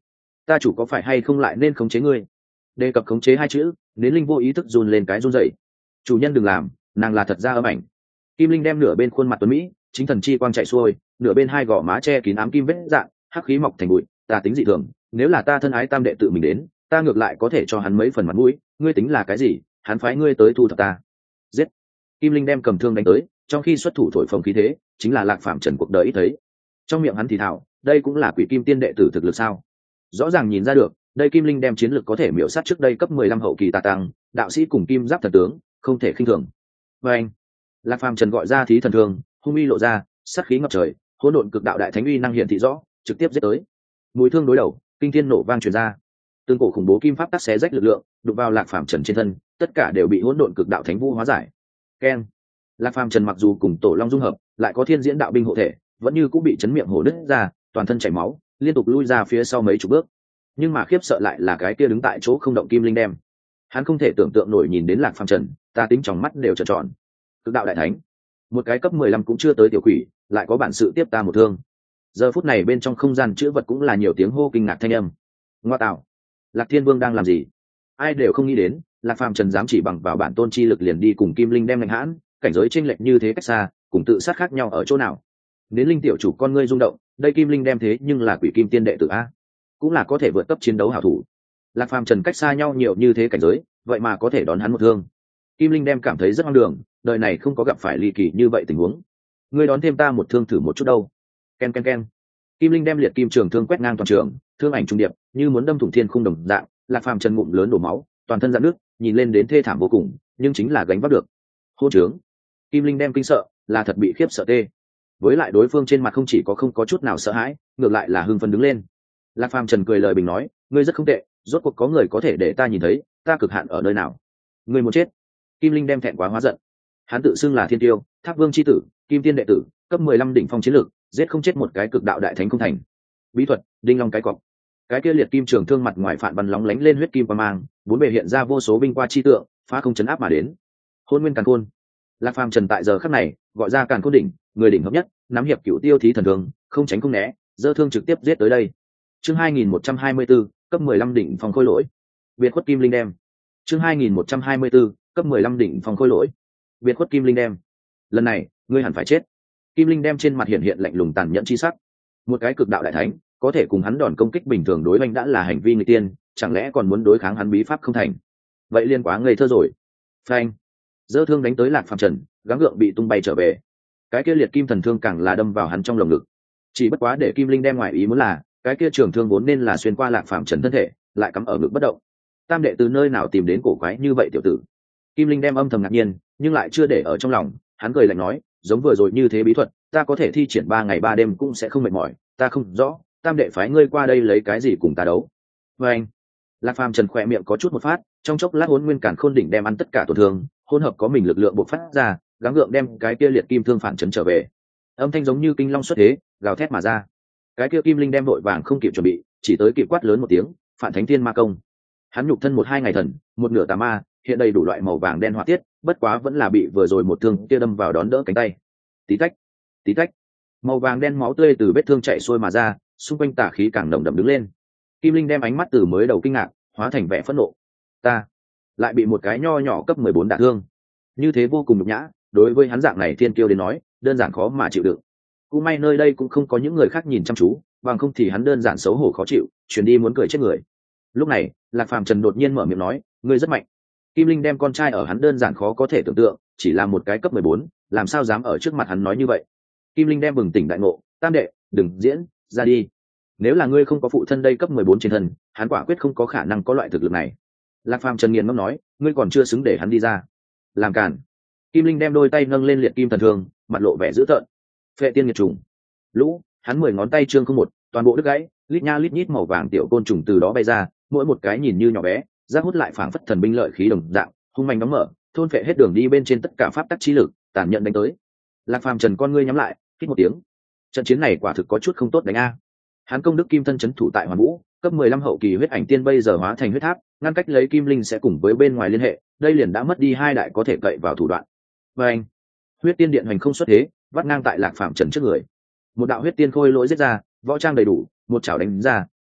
ta chủ có phải hay không lại nên khống chế ngươi? Đề cập khống chế hai chữ, Nến Linh vô ý thức run lên cái run rẩy. Chủ nhân đừng làm, nàng là thật ra âm ảnh. Kim Linh đem nửa bên khuôn mặt tuấn mỹ, chính thần chi quang chạy xuôi, nửa bên hai gò má che kín ám kim vết dạng, hắc khí mọc thành bụi, ta tính dị thường, nếu là ta thân ái tam đệ tự mình đến, ta ngược lại có thể cho hắn mấy phần mặt mũi, ngươi tính là cái gì, hắn phái ngươi tới thu thập ta. Giết. Kim Linh đem cầm thương đánh tới, trong khi xuất thủ thổi phồng khí thế, chính là Lạc Phạm Trần cuộc đời ít thấy. Trong miệng hắn thì thào, đây cũng là Quỷ Kim Tiên đệ tử thực lực sao? Rõ ràng nhìn ra được, đây Kim Linh đem chiến lực có thể miểu sát trước đây cấp 15 hậu kỳ tà tăng, đạo sĩ cùng kim giáp thần tướng, không thể khinh thường. Và anh, Lạc Phàm Trần gọi ra thí thần thương, hung uy lộ ra, sát khí ngập trời, hỗn độn cực đạo đại thánh uy năng hiện thị rõ, trực tiếp giết tới. Mũi thương đối đầu, kinh thiên nổ vang truyền ra. Tương cổ khủng bố kim pháp tắc xé rách lực lượng, đụng vào Lạc Phàm Trần trên thân, tất cả đều bị hỗn độn cực đạo thánh vũ hóa giải. Keng. Lạc Phàm Trần mặc dù cùng Tổ Long dung hợp, lại có thiên diễn đạo binh hộ thể, vẫn như cũng bị chấn miệng hổ nứt ra, toàn thân chảy máu, liên tục lui ra phía sau mấy chục bước. Nhưng mà khiếp sợ lại là cái kia đứng tại chỗ không động Kim Linh đem. Hắn không thể tưởng tượng nổi nhìn đến Lạc Phàm Trần, ta tính trong mắt đều trợn tròn. Cực đạo đại thánh, một cái cấp 15 cũng chưa tới tiểu quỷ, lại có bản sự tiếp ta một thương. Giờ phút này bên trong không gian chữ vật cũng là nhiều tiếng hô kinh ngạc thanh âm. Ngoa tạo, Lạc Thiên Vương đang làm gì? Ai đều không nghĩ đến, Lạc Phàm Trần dám chỉ bằng vào bản tôn chi lực liền đi cùng Kim Linh đem lạnh hãn, cảnh giới chênh lệch như thế cách xa, cùng tự sát khác nhau ở chỗ nào? Đến Linh tiểu chủ con ngươi rung động, đây Kim Linh đem thế nhưng là Quỷ Kim Tiên đệ tử a, cũng là có thể vượt cấp chiến đấu hảo thủ. Lạc Phàm Trần cách xa nhau nhiều như thế cảnh giới, vậy mà có thể đón hắn một thương. Kim Linh đem cảm thấy rất hoang đường, đời này không có gặp phải ly kỳ như vậy tình huống. Ngươi đón thêm ta một thương thử một chút đâu? Ken ken ken. Kim Linh đem liệt kim trường thương quét ngang toàn trường, thương ảnh trung điệp, như muốn đâm thủng thiên khung đồng dạng. Lạc Phàm Trần ngụm lớn đổ máu, toàn thân rạn nước, nhìn lên đến thê thảm vô cùng, nhưng chính là gánh vác được. Hô trướng. Kim Linh đem kinh sợ, là thật bị khiếp sợ tê. Với lại đối phương trên mặt không chỉ có không có chút nào sợ hãi, ngược lại là hưng phấn đứng lên. Lạc Phàm Trần cười lời bình nói, ngươi rất không tệ, rốt cuộc có người có thể để ta nhìn thấy, ta cực hạn ở nơi nào. Ngươi muốn chết. Kim Linh đem thẹn quá hóa giận. Hắn tự xưng là Thiên Tiêu, Tháp Vương chi tử, Kim Tiên đệ tử, cấp 15 đỉnh phong chiến lược, giết không chết một cái cực đạo đại thánh không thành. Bí thuật, Đinh Long cái cọc. Cái kia liệt kim trường thương mặt ngoài phản bắn lóng lánh lên huyết kim qua mang, bốn bề hiện ra vô số binh qua chi tượng, phá không chấn áp mà đến. Hôn nguyên càn khôn. Lạc Phàm Trần tại giờ khắc này, gọi ra càn khôn đỉnh, người đỉnh hợp nhất, nắm hiệp cửu tiêu thí thần thương, không tránh không né, giơ thương trực tiếp giết tới đây. Chương 2124, cấp 15 đỉnh phong khôi lỗi. Biệt khuất Kim Linh đem. Chương 2124, cấp 15 đỉnh phong khôi lỗi. Biệt khuất Kim Linh đem. Lần này, ngươi hẳn phải chết. Kim Linh đem trên mặt hiện hiện lạnh lùng tàn nhẫn chi sắc. Một cái cực đạo đại thánh, có thể cùng hắn đòn công kích bình thường đối oanh đã là hành vi người tiên, chẳng lẽ còn muốn đối kháng hắn bí pháp không thành? Vậy liên quá ngây thơ rồi. Phanh. Giơ thương đánh tới Lạc Phàm Trần, gắng gượng bị tung bay trở về. Cái kia liệt kim thần thương càng là đâm vào hắn trong lồng ngực. Chỉ bất quá để Kim Linh đem ngoài ý muốn là, cái kia trường thương vốn nên là xuyên qua Lạc Phàm Trần thân thể, lại cắm ở ngực bất động. Tam đệ từ nơi nào tìm đến cổ quái như vậy tiểu tử? Kim Linh đem âm thầm ngạc nhiên, nhưng lại chưa để ở trong lòng, hắn cười lạnh nói, giống vừa rồi như thế bí thuật, ta có thể thi triển 3 ngày 3 đêm cũng sẽ không mệt mỏi, ta không rõ, tam đệ phái ngươi qua đây lấy cái gì cùng ta đấu? Và anh, Lạc Phàm Trần khỏe miệng có chút một phát, trong chốc lát Hỗn Nguyên Càn Khôn đỉnh đem ăn tất cả tổn thương, hỗn hợp có mình lực lượng bộc phát ra, gắng gượng đem cái kia liệt kim thương phản chấn trở về. Âm thanh giống như kinh long xuất thế, gào thét mà ra. Cái kia Kim Linh đem vội vàng không kịp chuẩn bị, chỉ tới kịp quát lớn một tiếng, phản thánh thiên ma công. Hắn nhục thân 1-2 ngày thần, một nửa tà ma, hiện đầy đủ loại màu vàng đen hỏa tiết, bất quá vẫn là bị vừa rồi một thương kia đâm vào đón đỡ cánh tay. Tí tách, tí tách, màu vàng đen máu tươi từ vết thương chảy xuôi mà ra, xung quanh tà khí càng nồng đậm đứng lên. Kim Linh đem ánh mắt từ mới đầu kinh ngạc hóa thành vẻ phẫn nộ. Ta lại bị một cái nho nhỏ cấp 14 đả thương, như thế vô cùng nhục nhã, đối với hắn dạng này thiên kiêu đến nói, đơn giản khó mà chịu đựng. Cũng may nơi đây cũng không có những người khác nhìn chăm chú, bằng không thì hắn đơn giản xấu hổ khó chịu, chuyển đi muốn cười chết người. Lúc này, Lạc Phàm Trần đột nhiên mở miệng nói, ngươi rất mạnh. Kim Linh đem con trai ở hắn đơn giản khó có thể tưởng tượng, chỉ là một cái cấp 14, làm sao dám ở trước mặt hắn nói như vậy. Kim Linh đem bừng tỉnh đại ngộ, tam đệ, đừng diễn, ra đi. Nếu là ngươi không có phụ thân đây cấp 14 trên thân, hắn quả quyết không có khả năng có loại thực lực này. Lạc Phàm Trần nghiền ngẫm nói, ngươi còn chưa xứng để hắn đi ra. Làm cản. Kim Linh đem đôi tay nâng lên liệt kim thần thương, mặt lộ vẻ dữ tợn. Phệ tiên nghiệt trùng. Lũ, hắn 10 ngón tay trương không một, toàn bộ đứt gãy, lít nha lít nhít màu vàng tiểu côn trùng từ đó bay ra, mỗi một cái nhìn như nhỏ bé, rác hút lại phảng phất thần binh lợi khí đồng dạng, hung manh đóng mở, thôn phệ hết đường đi bên trên tất cả pháp tắc chi lực, tàn nhẫn đánh tới. Lạc Phàm Trần con ngươi nhắm lại, hít một tiếng. Trận chiến này quả thực có chút không tốt đánh a. Hắn công đức kim thân chấn thủ tại Hoàn Vũ, cấp 15 hậu kỳ huyết ảnh tiên bây giờ hóa thành huyết tháp, ngăn cách lấy Kim Linh sẽ cùng với bên ngoài liên hệ, đây liền đã mất đi hai đại có thể cậy vào thủ đoạn. Và anh, huyết tiên điện hành không xuất thế, vắt ngang tại Lạc Phàm Trần trước người. Một đạo huyết tiên khôi lỗi giết ra, võ trang đầy đủ, một chảo đánh ra,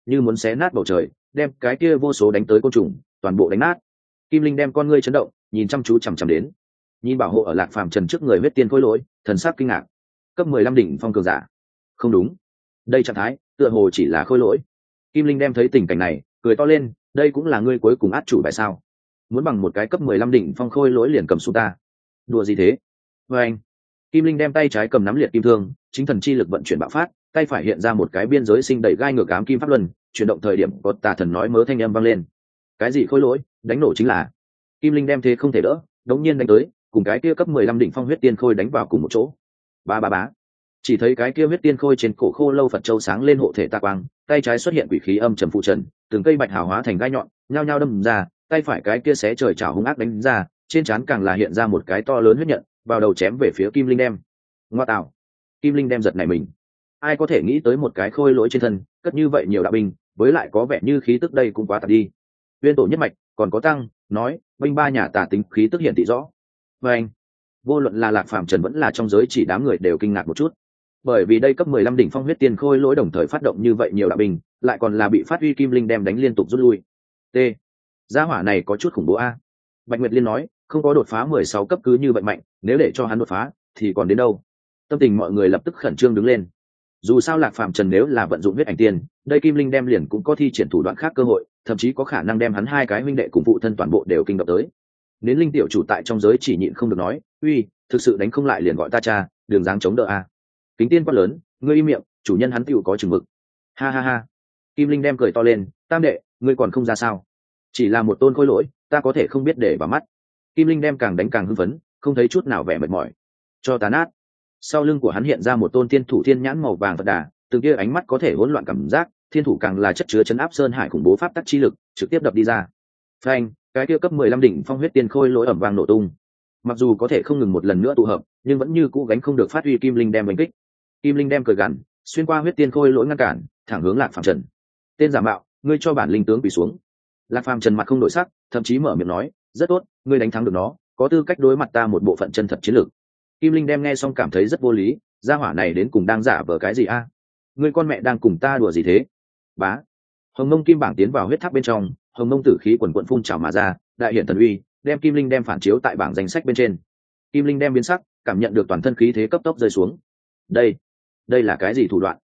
như muốn xé nát bầu trời, đem cái kia vô số đánh tới côn trùng toàn bộ đánh nát. Kim Linh đem con ngươi chấn động, nhìn chăm chú chằm chằm đến, nhìn bảo hộ ở Lạc Phàm Trần trước người huyết tiên khôi lỗi, thần sắc kinh ngạc. Cấp 15 đỉnh phong cường giả. Không đúng, đây trạng thái tựa hồ chỉ là khôi lỗi. Kim Linh đem thấy tình cảnh này, cười to lên, đây cũng là ngươi cuối cùng át chủ bài sao? Muốn bằng một cái cấp 15 đỉnh phong khôi lỗi liền cầm xuống ta? Đùa gì thế? Và anh, Kim Linh đem tay trái cầm nắm liệt kim thương, chính thần chi lực vận chuyển bạo phát, tay phải hiện ra một cái biên giới sinh đầy gai ngược ám kim pháp luân, chuyển động thời điểm có tà thần nói mớ thanh âm vang lên. Cái gì khôi lỗi, đánh nổ chính là. Kim Linh đem thế không thể đỡ, đống nhiên đánh tới, cùng cái kia cấp 15 đỉnh phong huyết tiên khôi đánh vào cùng một chỗ. Ba ba bá. Chỉ thấy cái kia huyết tiên khôi trên cổ khô lâu Phật châu sáng lên hộ thể tà quang, tay trái xuất hiện quỷ khí âm trầm phụ trần, từng cây bạch hào hóa thành gai nhọn, nhao nhao đâm ra, tay phải cái kia xé trời chảo hung ác đánh ra, trên trán càng là hiện ra một cái to lớn huyết nhận, vào đầu chém về phía Kim Linh đem. Ngoa tạo. Kim Linh đem giật này mình. Ai có thể nghĩ tới một cái khôi lỗi trên thân, cất như vậy nhiều đạo binh, với lại có vẻ như khí tức đây cũng quá tạt đi. Uyên tổ nhất mạch, còn có tăng, nói, binh ba nhà tà tính khí tức hiện thị rõ. Và anh, vô luận là Lạc Phàm Trần vẫn là trong giới chỉ đám người đều kinh ngạc một chút. Bởi vì đây cấp 15 đỉnh phong huyết tiên khôi lỗi đồng thời phát động như vậy nhiều đạo binh, lại còn là bị phát huy Kim Linh đem đánh liên tục rút lui. T. Gia hỏa này có chút khủng bố a. Bạch Nguyệt Liên nói, không có đột phá 16 cấp cứ như vậy mạnh, nếu để cho hắn đột phá, thì còn đến đâu? Tâm tình mọi người lập tức khẩn trương đứng lên. Dù sao Lạc Phàm Trần nếu là vận dụng huyết ảnh tiên, đây Kim Linh đem liền cũng có thi triển thủ đoạn khác cơ hội, thậm chí có khả năng đem hắn hai cái huynh đệ cùng phụ thân toàn bộ đều kinh động tới. Đến Linh tiểu chủ tại trong giới chỉ nhịn không được nói, uy, thực sự đánh không lại liền gọi ta cha, đường dáng chống đỡ a. Kính tiên quá lớn, ngươi im miệng, chủ nhân hắn tựu có chừng mực. Ha ha ha. Kim Linh đem cười to lên, tam đệ, ngươi còn không ra sao? Chỉ là một tôn khôi lỗi, ta có thể không biết để vào mắt. Kim Linh đem càng đánh càng hưng phấn, không thấy chút nào vẻ mệt mỏi. Cho tá nát. Sau lưng của hắn hiện ra một tôn thiên thủ thiên nhãn màu vàng Phật đà, từng kia ánh mắt có thể hỗn loạn cảm giác, thiên thủ càng là chất chứa chấn áp sơn hải khủng bố pháp tắc chi lực, trực tiếp đập đi ra. Phanh, cái kia cấp 15 đỉnh phong huyết tiên khôi lỗi ầm vang nổ tung. Mặc dù có thể không ngừng một lần nữa tụ hợp, nhưng vẫn như cũ gánh không được phát huy Kim Linh đem đánh kích. Kim Linh đem cười gằn, xuyên qua huyết tiên khôi lỗi ngăn cản, thẳng hướng Lạc Phàm Trần. Tên giả mạo, ngươi cho bản linh tướng quỳ xuống. Lạc Phàm Trần mặt không đổi sắc, thậm chí mở miệng nói, rất tốt, ngươi đánh thắng được nó, có tư cách đối mặt ta một bộ phận chân thật chiến lược. Kim Linh đem nghe xong cảm thấy rất vô lý, gia hỏa này đến cùng đang giả vờ cái gì a? Ngươi con mẹ đang cùng ta đùa gì thế? Bá. Hồng Mông Kim bảng tiến vào huyết tháp bên trong, Hồng Mông tử khí quần quần phun trào mà ra, đại hiện thần uy, đem Kim Linh đem phản chiếu tại bảng danh sách bên trên. Kim Linh đem biến sắc, cảm nhận được toàn thân khí thế cấp tốc rơi xuống. Đây là cái gì thủ đoạn?